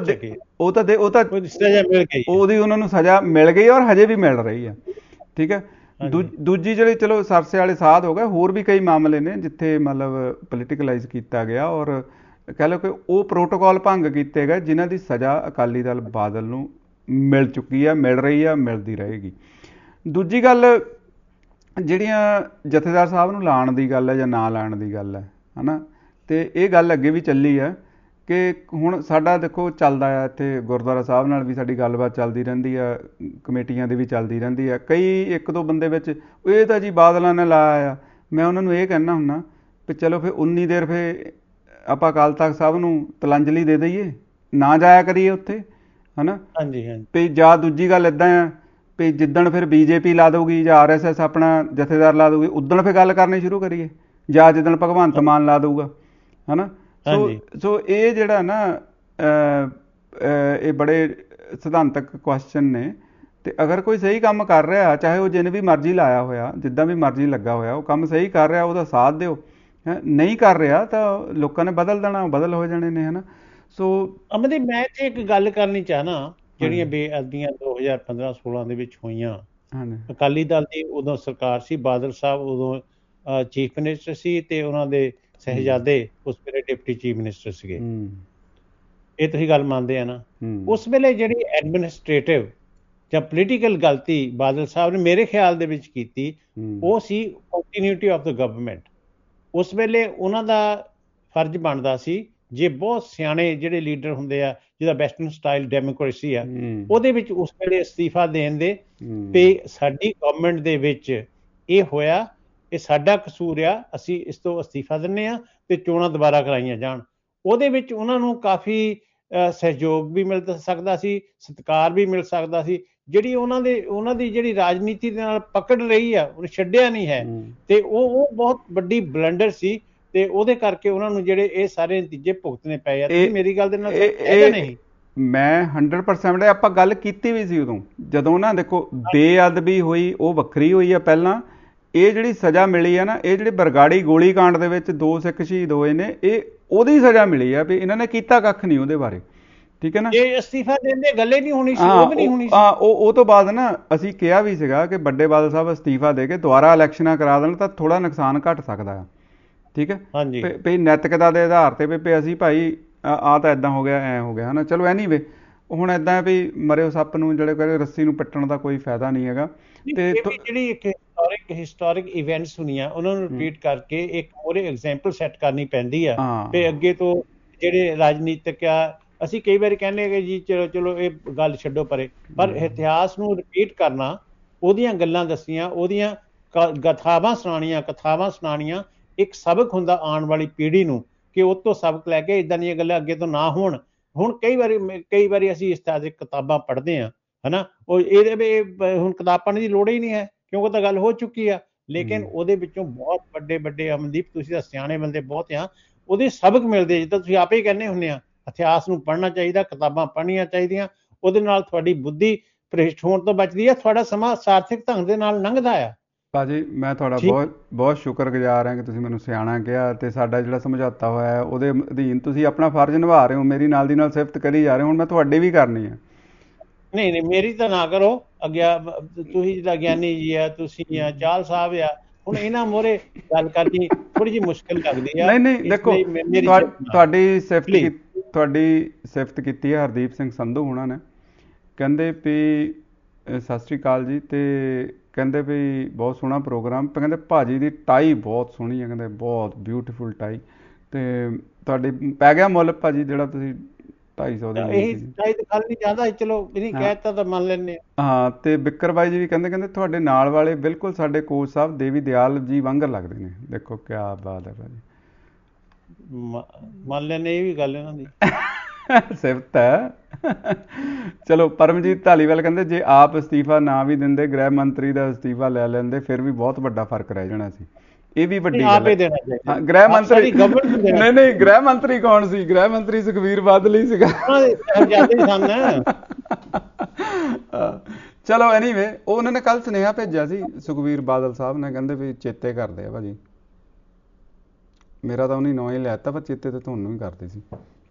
Speaker 1: ਉਹਦੀ ਉਹਨਾਂ ਨੂੰ ਸਜ਼ਾ ਮਿਲ ਗਈ ਔਰ ਹਜੇ ਵੀ ਮਿਲ ਰਹੀ ਹੈ, ਠੀਕ ਹੈ। ਦੂਜੀ ਜਿਹੜੀ ਚਲੋ ਸਰਸੇ ਵਾਲੇ ਸਾਧ ਹੋ ਗਏ, ਹੋਰ ਵੀ ਕਈ ਮਾਮਲੇ ਨੇ ਜਿੱਥੇ ਮਤਲਬ ਪੋਲੀਟੀਕਲਾਈਜ਼ ਕੀਤਾ ਗਿਆ ਔਰ ਕਹਿ ਲਓ ਕਿ ਉਹ ਪ੍ਰੋਟੋਕਾਲ ਭੰਗ ਕੀਤੇ ਗਏ ਜਿਨ੍ਹਾਂ ਦੀ ਸਜ਼ਾ ਅਕਾਲੀ ਦਲ ਬਾਦਲ ਨੂੰ ਮਿਲ ਚੁੱਕੀ ਆ, ਮਿਲ ਰਹੀ ਆ, ਮਿਲਦੀ ਰਹੇਗੀ। ਦੂਜੀ ਗੱਲ ਜਿਹੜੀਆਂ ਜਥੇਦਾਰ ਸਾਹਿਬ ਨੂੰ ਲਾਉਣ ਦੀ ਗੱਲ ਹੈ ਜਾਂ ਨਾ ਲਾਉਣ ਦੀ ਗੱਲ ਹੈ ਨਾ, ਤੇ ਇਹ ਗੱਲ ਅੱਗੇ ਵੀ ਚੱਲੀ ਹੈ ਕਿ ਹੁਣ ਸਾਡਾ ਦੇਖੋ ਚੱਲਦਾ ਆ ਇੱਥੇ ਗੁਰਦੁਆਰਾ ਸਾਹਿਬ ਨਾਲ ਵੀ ਸਾਡੀ ਗੱਲਬਾਤ ਚੱਲਦੀ ਰਹਿੰਦੀ ਆ, ਕਮੇਟੀਆਂ ਦੀ ਵੀ ਚੱਲਦੀ ਰਹਿੰਦੀ ਆ। ਕਈ ਇੱਕ ਦੋ ਬੰਦੇ ਵਿੱਚ ਇਹ ਤਾਂ ਜੀ ਬਾਦਲਾਂ ਨੇ ਲਾਇਆ ਆ। ਮੈਂ ਉਹਨਾਂ ਨੂੰ ਇਹ ਕਹਿਣਾ ਹੁੰਦਾ ਵੀ ਚਲੋ ਫਿਰ ਉਨੀ ਦੇਰ ਫਿਰ ਆਪਾਂ ਅਕਾਲ ਤਖ਼ਤ ਸਾਹਿਬ ਨੂੰ ਤਲਾਂਜਲੀ ਦੇ ਦਈਏ, ਨਾ ਜਾਇਆ ਕਰੀਏ ਉੱਥੇ, ਹੈ ਨਾ।
Speaker 2: ਹਾਂਜੀ ਹਾਂਜੀ।
Speaker 1: ਵੀ ਜਾਂ ਦੂਜੀ ਗੱਲ ਇੱਦਾਂ ਆ ਵੀ ਜਿੱਦਣ ਫਿਰ BJP ਲਾ ਦਊਗੀ ਜਾਂ RSS ਆਪਣਾ ਜਥੇਦਾਰ ਲਾ ਦਊਗੀ, ਉਦਣ ਫਿਰ ਗੱਲ ਕਰਨੀ ਸ਼ੁਰੂ ਕਰੀਏ, ਜਾਂ ਜਿੱਦਣ ਭਗਵੰਤ ਮਾਨ ਲਾ ਦਊਗਾ, ਹੈ ਨਾ। ਸੋ ਇਹ ਜਿਹੜਾ ਨਾ ਇਹ ਬੜੇ ਸਿਧਾਂਤਕ ਕੁਐਸਚਨ ਨੇ। ਤੇ ਅਗਰ ਕੋਈ ਸਹੀ ਕੰਮ ਕਰ ਰਿਹਾ, ਚਾਹੇ ਉਹ ਜਿਹਨੇ ਵੀ ਮਰਜ਼ੀ ਲਾਇਆ ਹੋਇਆ, ਜਿੱਦਾਂ ਵੀ ਮਰਜ਼ੀ ਲੱਗਾ ਹੋਇਆ, ਉਹ ਕੰਮ ਸਹੀ ਕਰ ਰਿਹਾ, ਉਹਦਾ ਸਾਥ ਦਿਓ। ਨਹੀਂ ਕਰ ਰਿਹਾ ਤਾਂ ਲੋਕਾਂ ਨੇ ਬਦਲ ਦੇਣਾ, ਬਦਲ ਹੋ ਜਾਣੇ ਨੇ, ਹੈ ਨਾ। ਸੋ
Speaker 2: ਅਮਨਦੀਪ, ਮੈਂ ਤੇ ਇੱਕ ਗੱਲ ਕਰਨੀ ਚਾਹਨਾ, ਜਿਹੜੀਆਂ ਬੇਅਦਬੀਆਂ 2015-16 ਦੇ ਵਿੱਚ ਹੋਈਆਂ, ਅਕਾਲੀ ਦਲ ਦੀ ਉਦੋਂ ਸਰਕਾਰ ਸੀ, ਬਾਦਲ ਸਾਹਿਬ ਉਦੋਂ ਚੀਫ ਮਿਨਿਸਟਰ ਸੀ ਤੇ ਉਹਨਾਂ ਦੇ ਸਾਹਿਬਜ਼ਾਦੇ ਉਸ ਵੇਲੇ ਡਿਪਟੀ ਚੀਫ ਮਿਨਿਸਟਰ ਸੀਗੇ। ਇਹ ਤੁਸੀਂ ਗੱਲ ਮੰਨਦੇ ਆ ਨਾ। ਉਸ ਵੇਲੇ ਜਿਹੜੀ ਐਡਮਿਨਿਸਟ੍ਰੇਟਿਵ ਜਾਂ ਪੋਲੀਟੀਕਲ ਗਲਤੀ ਬਾਦਲ ਸਾਹਿਬ ਨੇ ਮੇਰੇ ਖਿਆਲ ਦੇ ਵਿੱਚ ਕੀਤੀ, ਉਹ ਸੀ ਕੰਟੀਨਿਊਟੀ ਆਫ ਦ ਗਵਰਨਮੈਂਟ। ਉਸ ਵੇਲੇ ਉਹਨਾਂ ਦਾ ਫਰਜ਼ ਬਣਦਾ ਸੀ ਜੇ ਬਹੁਤ ਸਿਆਣੇ ਜਿਹੜੇ ਲੀਡਰ ਹੁੰਦੇ ਆ, ਜਿਹਦਾ ਵੈਸਟਰਨ ਸਟਾਈਲ ਡੈਮੋਕ੍ਰੇਸੀ ਆ, ਉਹਦੇ ਵਿੱਚ ਉਸ ਵੇਲੇ ਅਸਤੀਫਾ ਦੇਣ ਦੇ ਤੇ ਸਾਡੀ ਗਵਰਨਮੈਂਟ ਦੇ ਵਿੱਚ ਇਹ ਹੋਇਆ, ਇਹ ਸਾਡਾ ਕਸੂਰ ਆ, ਅਸੀਂ ਇਸ ਤੋਂ ਅਸਤੀਫਾ ਦਿੰਦੇ ਆ ਤੇ ਚੋਣਾਂ ਦੁਬਾਰਾ ਕਰਾਈਆਂ ਜਾਣ। ਉਹਦੇ ਵਿੱਚ ਉਹਨਾਂ ਨੂੰ ਕਾਫੀ ਸਹਿਯੋਗ ਵੀ ਮਿਲ ਸਕਦਾ ਸੀ, ਸਤਿਕਾਰ ਵੀ ਮਿਲ ਸਕਦਾ ਸੀ। ਜਿਹੜੀ ਉਹਨਾਂ ਦੀ ਜਿਹੜੀ ਰਾਜਨੀਤੀ ਦੇ ਨਾਲ ਪਕੜ ਰਹੀ ਆ, ਉਹਨੇ ਛੱਡਿਆ ਨਹੀਂ ਹੈ, ਤੇ ਉਹ ਬਹੁਤ ਵੱਡੀ ਬਲੰਡਰ ਸੀ, ਤੇ ਉਹਦੇ ਕਰਕੇ ਉਹਨਾਂ ਨੂੰ ਜਿਹੜੇ ਇਹ ਸਾਰੇ ਨਤੀਜੇ ਭੁਗਤਣੇ ਪਏ ਆ। ਤੁਸੀਂ ਮੇਰੀ ਗੱਲ ਦੇ ਨਾਲ ਨਹੀਂ?
Speaker 1: ਮੈਂ 100% ਆਪਾਂ ਗੱਲ ਕੀਤੀ ਵੀ ਸੀ ਉਦੋਂ, ਜਦੋਂ ਨਾ ਦੇਖੋ ਬੇਅਦਬੀ ਹੋਈ, ਉਹ ਵੱਖਰੀ ਹੋਈ ਆ ਪਹਿਲਾਂ। ਇਹ ਜਿਹੜੀ ਸਜ਼ਾ ਮਿਲੀ ਆ ਨਾ, ਇਹ ਜਿਹੜੇ ਬਰਗਾੜੀ ਗੋਲੀ ਕਾਂਡ ਦੇ ਵਿੱਚ 2 ਸਿੱਖ ਸ਼ਹੀਦ ਹੋਏ ਨੇ, ਇਹ ਉਹਦੀ ਸਜ਼ਾ ਮਿਲੀ ਆ ਵੀ ਇਹਨਾਂ ਨੇ ਕੀਤਾ ਕੱਖ ਨਹੀਂ ਉਹਦੇ ਬਾਰੇ, ਠੀਕ ਹੈ ਨਾ।
Speaker 2: ਇਹ ਅਸਤੀਫਾ ਦੇਣ ਦੇ ਗੱਲੇ ਨਹੀਂ ਹੋਣੀ ਸੀ, ਉਹ ਵੀ ਨਹੀਂ ਹੋਣੀ ਸੀ।
Speaker 1: ਉਹ ਤੋਂ ਬਾਅਦ ਨਾ ਅਸੀਂ ਕਿਹਾ ਵੀ ਸੀਗਾ ਕਿ ਵੱਡੇ ਬਾਦਲ ਸਾਹਿਬ ਅਸਤੀਫਾ ਦੇ ਕੇ ਦੁਬਾਰਾ ਇਲੈਕਸ਼ਨਾਂ ਕਰਾ ਦੇਣ ਤਾਂ ਥੋੜਾ ਨੁਕਸਾਨ ਘਟ ਸਕਦਾ ਆ, ਠੀਕ ਹੈ। ਵੀ ਨੈਤਿਕਤਾ ਦੇ ਆਧਾਰ ਤੇ ਵੀ ਅਸੀਂ ਭਾਈ ਆ ਤਾਂ ਏਦਾਂ ਹੋ ਗਿਆ, ਐ ਹੋ ਗਿਆ, ਹਨਾ। ਚਲੋ ਐਨੀਵੇ, ਹੁਣ ਏਦਾਂ ਵੀ ਮਰਿਓ ਸੱਪ ਨੂੰ ਜਿਹੜੇ ਕਹਿੰਦੇ ਰੱਸੀ ਨੂੰ ਪਿੱਟਣ ਦਾ ਕੋਈ ਫਾਇਦਾ ਨਹੀਂ ਹੈਗਾ। ਤੇ
Speaker 2: ਜਿਹੜੀ ਇੱਕ ਹਿਸਟੋਰਿਕ ਇਵੈਂਟਸ ਹੁੰਦੀਆਂ, ਉਹਨਾਂ ਨੂੰ ਰਿਪੀਟ ਕਰਕੇ ਇੱਕ ਹੋਰ ਐਗਜ਼ਾਮਪਲ ਸੈੱਟ ਕਰਨੀ ਪੈਂਦੀ ਆ ਤੇ ਅੱਗੇ ਤੋਂ ਜਿਹੜੇ ਰਾਜਨੀਤਿਕ ਆ, ਅਸੀਂ ਕਈ ਵਾਰੀ ਕਹਿੰਦੇ ਕਿ ਜੀ ਚਲੋ ਇਹ ਗੱਲ ਛੱਡੋ ਪਰੇ, ਪਰ ਇਤਿਹਾਸ ਨੂੰ ਰਿਪੀਟ ਕਰਨਾ, ਉਹਦੀਆਂ ਗੱਲਾਂ ਦੱਸੀਆਂ, ਉਹਦੀਆਂ ਕਥਾਵਾਂ ਸੁਣਾਉਣੀਆਂ ਇੱਕ ਸਬਕ ਹੁੰਦਾ ਆਉਣ ਵਾਲੀ ਪੀੜ੍ਹੀ ਨੂੰ, ਕਿ ਉਹ ਤੋਂ ਸਬਕ ਲੈ ਕੇ ਇੱਦਾਂ ਦੀਆਂ ਗੱਲਾਂ ਅੱਗੇ ਤੋਂ ਨਾ ਹੋਣ। ਹੁਣ ਕਈ ਵਾਰੀ ਅਸੀਂ ਇਸ ਤਰ੍ਹਾਂ ਦੀ ਕਿਤਾਬਾਂ ਪੜ੍ਹਦੇ ਹਾਂ, ਹਨਾ, ਉਹ ਇਹਦੇ ਹੁਣ ਕਿਤਾਬ ਪੜ੍ਹਨ ਦੀ ਲੋੜ ਹੀ ਨਹੀਂ ਹੈ, ਕਿਉਂਕਿ ਤਾਂ ਗੱਲ ਹੋ ਚੁੱਕੀ ਆ। ਲੇਕਿਨ ਉਹਦੇ ਵਿੱਚੋਂ ਬਹੁਤ ਵੱਡੇ ਅਮਨਦੀਪ, ਤੁਸੀਂ ਤਾਂ ਸਿਆਣੇ ਬੰਦੇ ਬਹੁਤ ਆ, ਉਹਦੇ ਸਬਕ ਮਿਲਦੇ। ਜਿੱਦਾਂ ਤੁਸੀਂ ਆਪੇ ਹੀ ਕਹਿੰਦੇ ਹੁੰਦੇ ਆ, ਇਤਿਹਾਸ ਨੂੰ ਪੜ੍ਹਨਾ ਚਾਹੀਦਾ, ਕਿਤਾਬਾਂ ਪੜ੍ਹਨੀਆਂ ਚਾਹੀਦੀਆਂ, ਉਹਦੇ ਨਾਲ ਤੁਹਾਡੀ ਬੁੱਧੀ ਭ੍ਰਿਸ਼ਟ ਹੋਣ ਤੋਂ ਬਚਦੀ ਆ, ਤੁਹਾਡਾ ਸਮਾਂ ਸਾਰਥਕ ਢੰਗ ਦੇ ਨਾਲ ਲੰਘਦਾ ਆ।
Speaker 1: ਭਾਜੀ ਮੈਂ ਤੁਹਾਡਾ ਬਹੁਤ ਸ਼ੁਕਰਗੁਜ਼ਾਰ ਹਾਂ ਕਿ ਤੁਸੀਂ ਮੈਨੂੰ ਸਿਆਣਾ ਕਿਹਾ, ਤੇ ਸਾਡਾ ਜਿਹੜਾ ਸਮਝੌਤਾ ਹੋਇਆ ਹੈ ਉਹਦੇ ਅਧੀਨ ਤੁਸੀਂ ਆਪਣਾ ਫਰਜ਼ ਨਿਭਾ ਰਹੇ ਹੋ। ਮੇਰੀ ਨਾਲ ਦੀ ਨਾਲ ਸਿਫਤ ਕਰੀ ਜਾ ਰਹੇ ਹੋ, ਹੁਣ ਮੈਂ ਤੁਹਾਡੀ ਵੀ ਕਰਨੀ ਹੈ। ਨਹੀਂ,
Speaker 2: ਮੇਰੀ ਤਾਂ ਨਾ ਕਰੋ। ਤੁਸੀਂ ਜਿਹੜਾ ਗਿਆਨੀ ਜੀ ਆ, ਤੁਸੀਂ ਆ, ਚਾਹਲ ਸਾਹਿਬ ਆ, ਹੁਣ ਇਹਨਾਂ ਮੋਹਰੇ ਗੱਲ ਕਰਨੀ ਥੋੜੀ ਜਿਹੀ ਮੁਸ਼ਕਿਲ ਲੱਗਦੀ ਆ।
Speaker 1: ਨਹੀਂ ਦੇਖੋ, ਤੁਹਾਡੀ ਸਿਫਤ ਕੀਤੀ ਹੈ ਹਰਦੀਪ ਸਿੰਘ ਸੰਧੂ ਹੁਣਾਂ ਨੇ, ਕਹਿੰਦੇ ਵੀ ਸਤਿ ਸ੍ਰੀ ਅਕਾਲ ਜੀ, ਤੇ ਕਹਿੰਦੇ ਵੀ ਬਹੁਤ ਸੋਹਣਾ ਪ੍ਰੋਗਰਾਮ, ਕਹਿੰਦੇ ਭਾਜੀ ਦੀ ਟਾਈ ਬਹੁਤ ਸੋਹਣੀ ਹੈ, ਕਹਿੰਦੇ ਬਹੁਤ ਬਿਊਟੀਫੁਲ ਟਾਈ, ਤੇ ਤੁਹਾਡੀ ਪੈ ਗਿਆ ਮੁੱਲ ਭਾਜੀ ਜਿਹੜਾ ਤੁਸੀਂ 250 ਦੇ ਹਾਂ। ਤੇ ਬਿੱਕਰ ਬਾਈ ਜੀ ਵੀ ਕਹਿੰਦੇ ਤੁਹਾਡੇ ਨਾਲ ਵਾਲੇ ਬਿਲਕੁਲ ਸਾਡੇ ਕੋਚ ਸਾਹਿਬ ਦੇਵੀ ਦਿਆਲ ਜੀ ਵਾਂਗਰ ਲੱਗਦੇ ਨੇ। ਦੇਖੋ ਕਿਆ ਬਾਤ ਹੈ ਭਾਜੀ,
Speaker 2: ਮੰਨ ਲੈਣੇ, ਇਹ ਵੀ ਗੱਲ ਇਹਨਾਂ ਦੀ
Speaker 1: ਸਿਫਤ ਹੈ। ਚਲੋ ਪਰਮਜੀਤ ਧਾਲੀਵਾਲ ਕਹਿੰਦੇ ਜੇ ਆਪ ਅਸਤੀਫਾ ਨਾ ਵੀ ਦਿੰਦੇ, ਗ੍ਰਹਿ ਮੰਤਰੀ ਦਾ ਅਸਤੀਫਾ ਲੈ ਲੈਂਦੇ, ਫਿਰ ਵੀ ਬਹੁਤ ਵੱਡਾ ਫਰਕ ਰਹਿ ਜਾਣਾ ਸੀ। ਇਹ ਵੀ ਵੱਡੀ ਗੱਲ ਹੈ। ਗ੍ਰਹਿ ਮੰਤਰੀ ਨਹੀਂ, ਗ੍ਰਹਿ ਮੰਤਰੀ ਕੌਣ ਸੀ? ਗ੍ਰਹਿ ਮੰਤਰੀ ਸੁਖਬੀਰ ਬਾਦਲ ਹੀ ਸੀਗਾ। ਚਲੋ ਐਨੀਵੇ, ਉਹਨਾਂ ਨੇ ਕੱਲ ਸੁਨੇਹਾ ਭੇਜਿਆ ਸੀ ਸੁਖਬੀਰ ਬਾਦਲ ਸਾਹਿਬ ਨੇ, ਕਹਿੰਦੇ ਵੀ ਚੇਤੇ ਕਰਦੇ ਆ ਭਾਜੀ। ਮੇਰਾ ਤਾਂ ਉਹਨੇ ਨਾਂ ਹੀ ਲੈ ਦਿੱਤਾ, ਪਰ ਚੇਤੇ ਤੇ ਤੁਹਾਨੂੰ ਹੀ ਕਰਦੇ ਸੀ।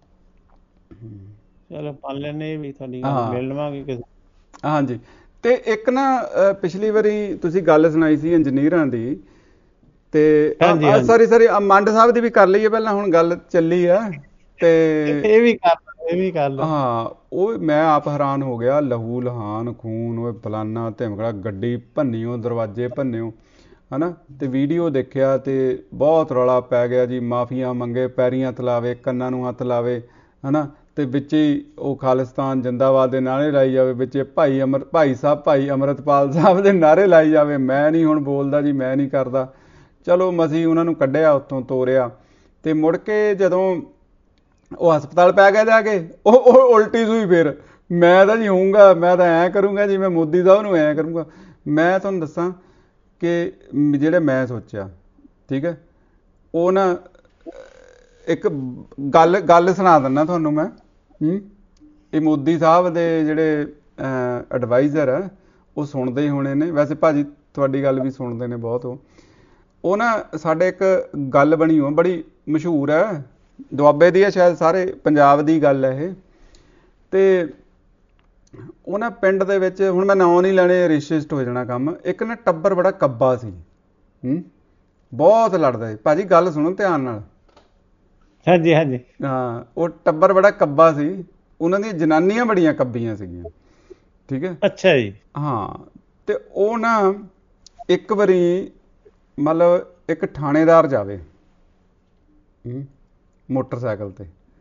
Speaker 2: ਚਲੋ ਪਾ ਲੈਣੇ ਵੀ, ਤੁਹਾਡੀ ਮਿਲ ਲਵਾਂਗੇ।
Speaker 1: ਹਾਂਜੀ। ਤੇ ਇੱਕ ਨਾ ਪਿਛਲੀ ਵਾਰੀ ਤੁਸੀਂ ਗੱਲ ਸੁਣਾਈ ਸੀ ਇੰਜੀਨੀਅਰਾਂ ਦੀ, ਤੇ ਸਾਰੀ ਮੰਡ ਸਾਹਿਬ ਦੀ ਵੀ ਕਰ ਲਈਏ ਪਹਿਲਾਂ, ਹੁਣ ਗੱਲ ਚੱਲੀ ਆ, ਤੇ ਇਹ ਵੀ ਕਰ ਲਓ। ਹਾਂ, ਉਹ ਮੈਂ ਆਪ ਹੈਰਾਨ ਹੋ ਗਿਆ, ਲਹੂ ਲਹਾਨ ਖੂਨ, ਉਹ ਫਲਾਨਾ ਧਿਮਕੜਾ, ਗੱਡੀ ਭੰਨਿਓ, ਦਰਵਾਜ਼ੇ ਭੰਨਿਓ, ਹਨਾ। ਤੇ ਵੀਡੀਓ ਦੇਖਿਆ ਤੇ ਬਹੁਤ ਰੌਲਾ ਪੈ ਗਿਆ ਜੀ, ਮਾਫੀਆਂ ਮੰਗੇ, ਪੈਰੀਂ ਹੱਥ ਲਾਵੇ, ਕੰਨਾਂ ਨੂੰ ਹੱਥ ਲਾਵੇ, ਹਨਾ। ਤੇ ਵਿੱਚ ਹੀ ਉਹ ਖਾਲਿਸਤਾਨ ਜਿੰਦਾਬਾਦ ਦੇ ਨਾਅਰੇ ਲਾਈ ਜਾਵੇ, ਵਿੱਚ ਭਾਈ ਅਮਰਤਪਾਲ ਸਾਹਿਬ ਦੇ ਨਾਅਰੇ ਲਾਈ ਜਾਵੇ। ਮੈਂ ਨਹੀਂ ਹੁਣ ਬੋਲਦਾ ਜੀ, ਮੈਂ ਨਹੀਂ ਕਰਦਾ। ਚਲੋ ਮਸੀਂ ਉਹਨਾਂ ਨੂੰ ਕੱਢਿਆ, ਉੱਥੋਂ ਤੋਰਿਆ, ਤੇ ਮੁੜ ਕੇ ਜਦੋਂ ਉਹ ਹਸਪਤਾਲ ਪੈ ਗਿਆ ਜਾ ਕੇ, ਉਹ ਉਲਟੀ ਸੂਈ ਫਿਰ, ਮੈਂ ਤਾਂ ਜੀ ਹੋਊਂਗਾ, ਮੈਂ ਤਾਂ ਐਂ ਕਰੂੰਗਾ ਜੀ, ਮੈਂ ਮੋਦੀ ਸਾਹਿਬ ਨੂੰ ਐਂ ਕਰੂੰਗਾ। ਮੈਂ ਤੁਹਾਨੂੰ ਦੱਸਾਂ ਕਿ ਜਿਹੜੇ ਮੈਂ ਸੋਚਿਆ, ਠੀਕ ਹੈ, ਉਹ ਨਾ ਇੱਕ ਗੱਲ ਸੁਣਾ ਦਿੰਦਾ ਤੁਹਾਨੂੰ ਮੈਂ। ਇਹ ਮੋਦੀ ਸਾਹਿਬ ਦੇ ਜਿਹੜੇ ਐਡਵਾਈਜ਼ਰ ਆ, ਉਹ ਸੁਣਦੇ ਹੀ ਹੋਣੇ ਨੇ, ਵੈਸੇ ਭਾਜੀ ਤੁਹਾਡੀ ਗੱਲ ਵੀ ਸੁਣਦੇ ਨੇ ਬਹੁਤ। ਉਹ ਨਾ ਸਾਡੇ ਇੱਕ ਗੱਲ ਬਣੀ, ਉਹ ਬੜੀ ਮਸ਼ਹੂਰ ਹੈ, ਦੁਆਬੇ ਦੀ ਹੈ ਸ਼ਾਇਦ, ਸਾਰੇ ਪੰਜਾਬ ਦੀ ਗੱਲ ਹੈ ਇਹ। ਤੇ ਉਹ ਨਾ ਪਿੰਡ ਦੇ ਵਿੱਚ, ਹੁਣ ਮੈਂ ਨਾਂ ਨਹੀਂ ਲੈਣੇ, ਰਿਸ਼ਿਸ਼ਟ ਹੋ ਜਾਣਾ ਕੰਮ। ਇੱਕ ਨਾ ਟੱਬਰ ਬੜਾ ਕੱਬਾ ਸੀ, ਬਹੁਤ ਲੜਦਾ ਸੀ। ਭਾਜੀ ਗੱਲ ਸੁਣੋ ਧਿਆਨ ਨਾਲ।
Speaker 2: ਹਾਂਜੀ।
Speaker 1: ਹਾਂ, ਉਹ ਟੱਬਰ ਬੜਾ ਕੱਬਾ ਸੀ, ਉਹਨਾਂ ਦੀਆਂ ਜਨਾਨੀਆਂ ਬੜੀਆਂ ਕੱਬੀਆਂ ਸੀਗੀਆਂ, ਠੀਕ ਹੈ।
Speaker 2: ਅੱਛਾ ਜੀ।
Speaker 1: ਹਾਂ, ਤੇ ਉਹ ਨਾ ਇੱਕ ਵਾਰੀ ਮਤਲਬ ਇੱਕ ਥਾਣੇਦਾਰ ਜਾਵੇ ਮੋਟਰਸਾਈਕਲ ਤੇ,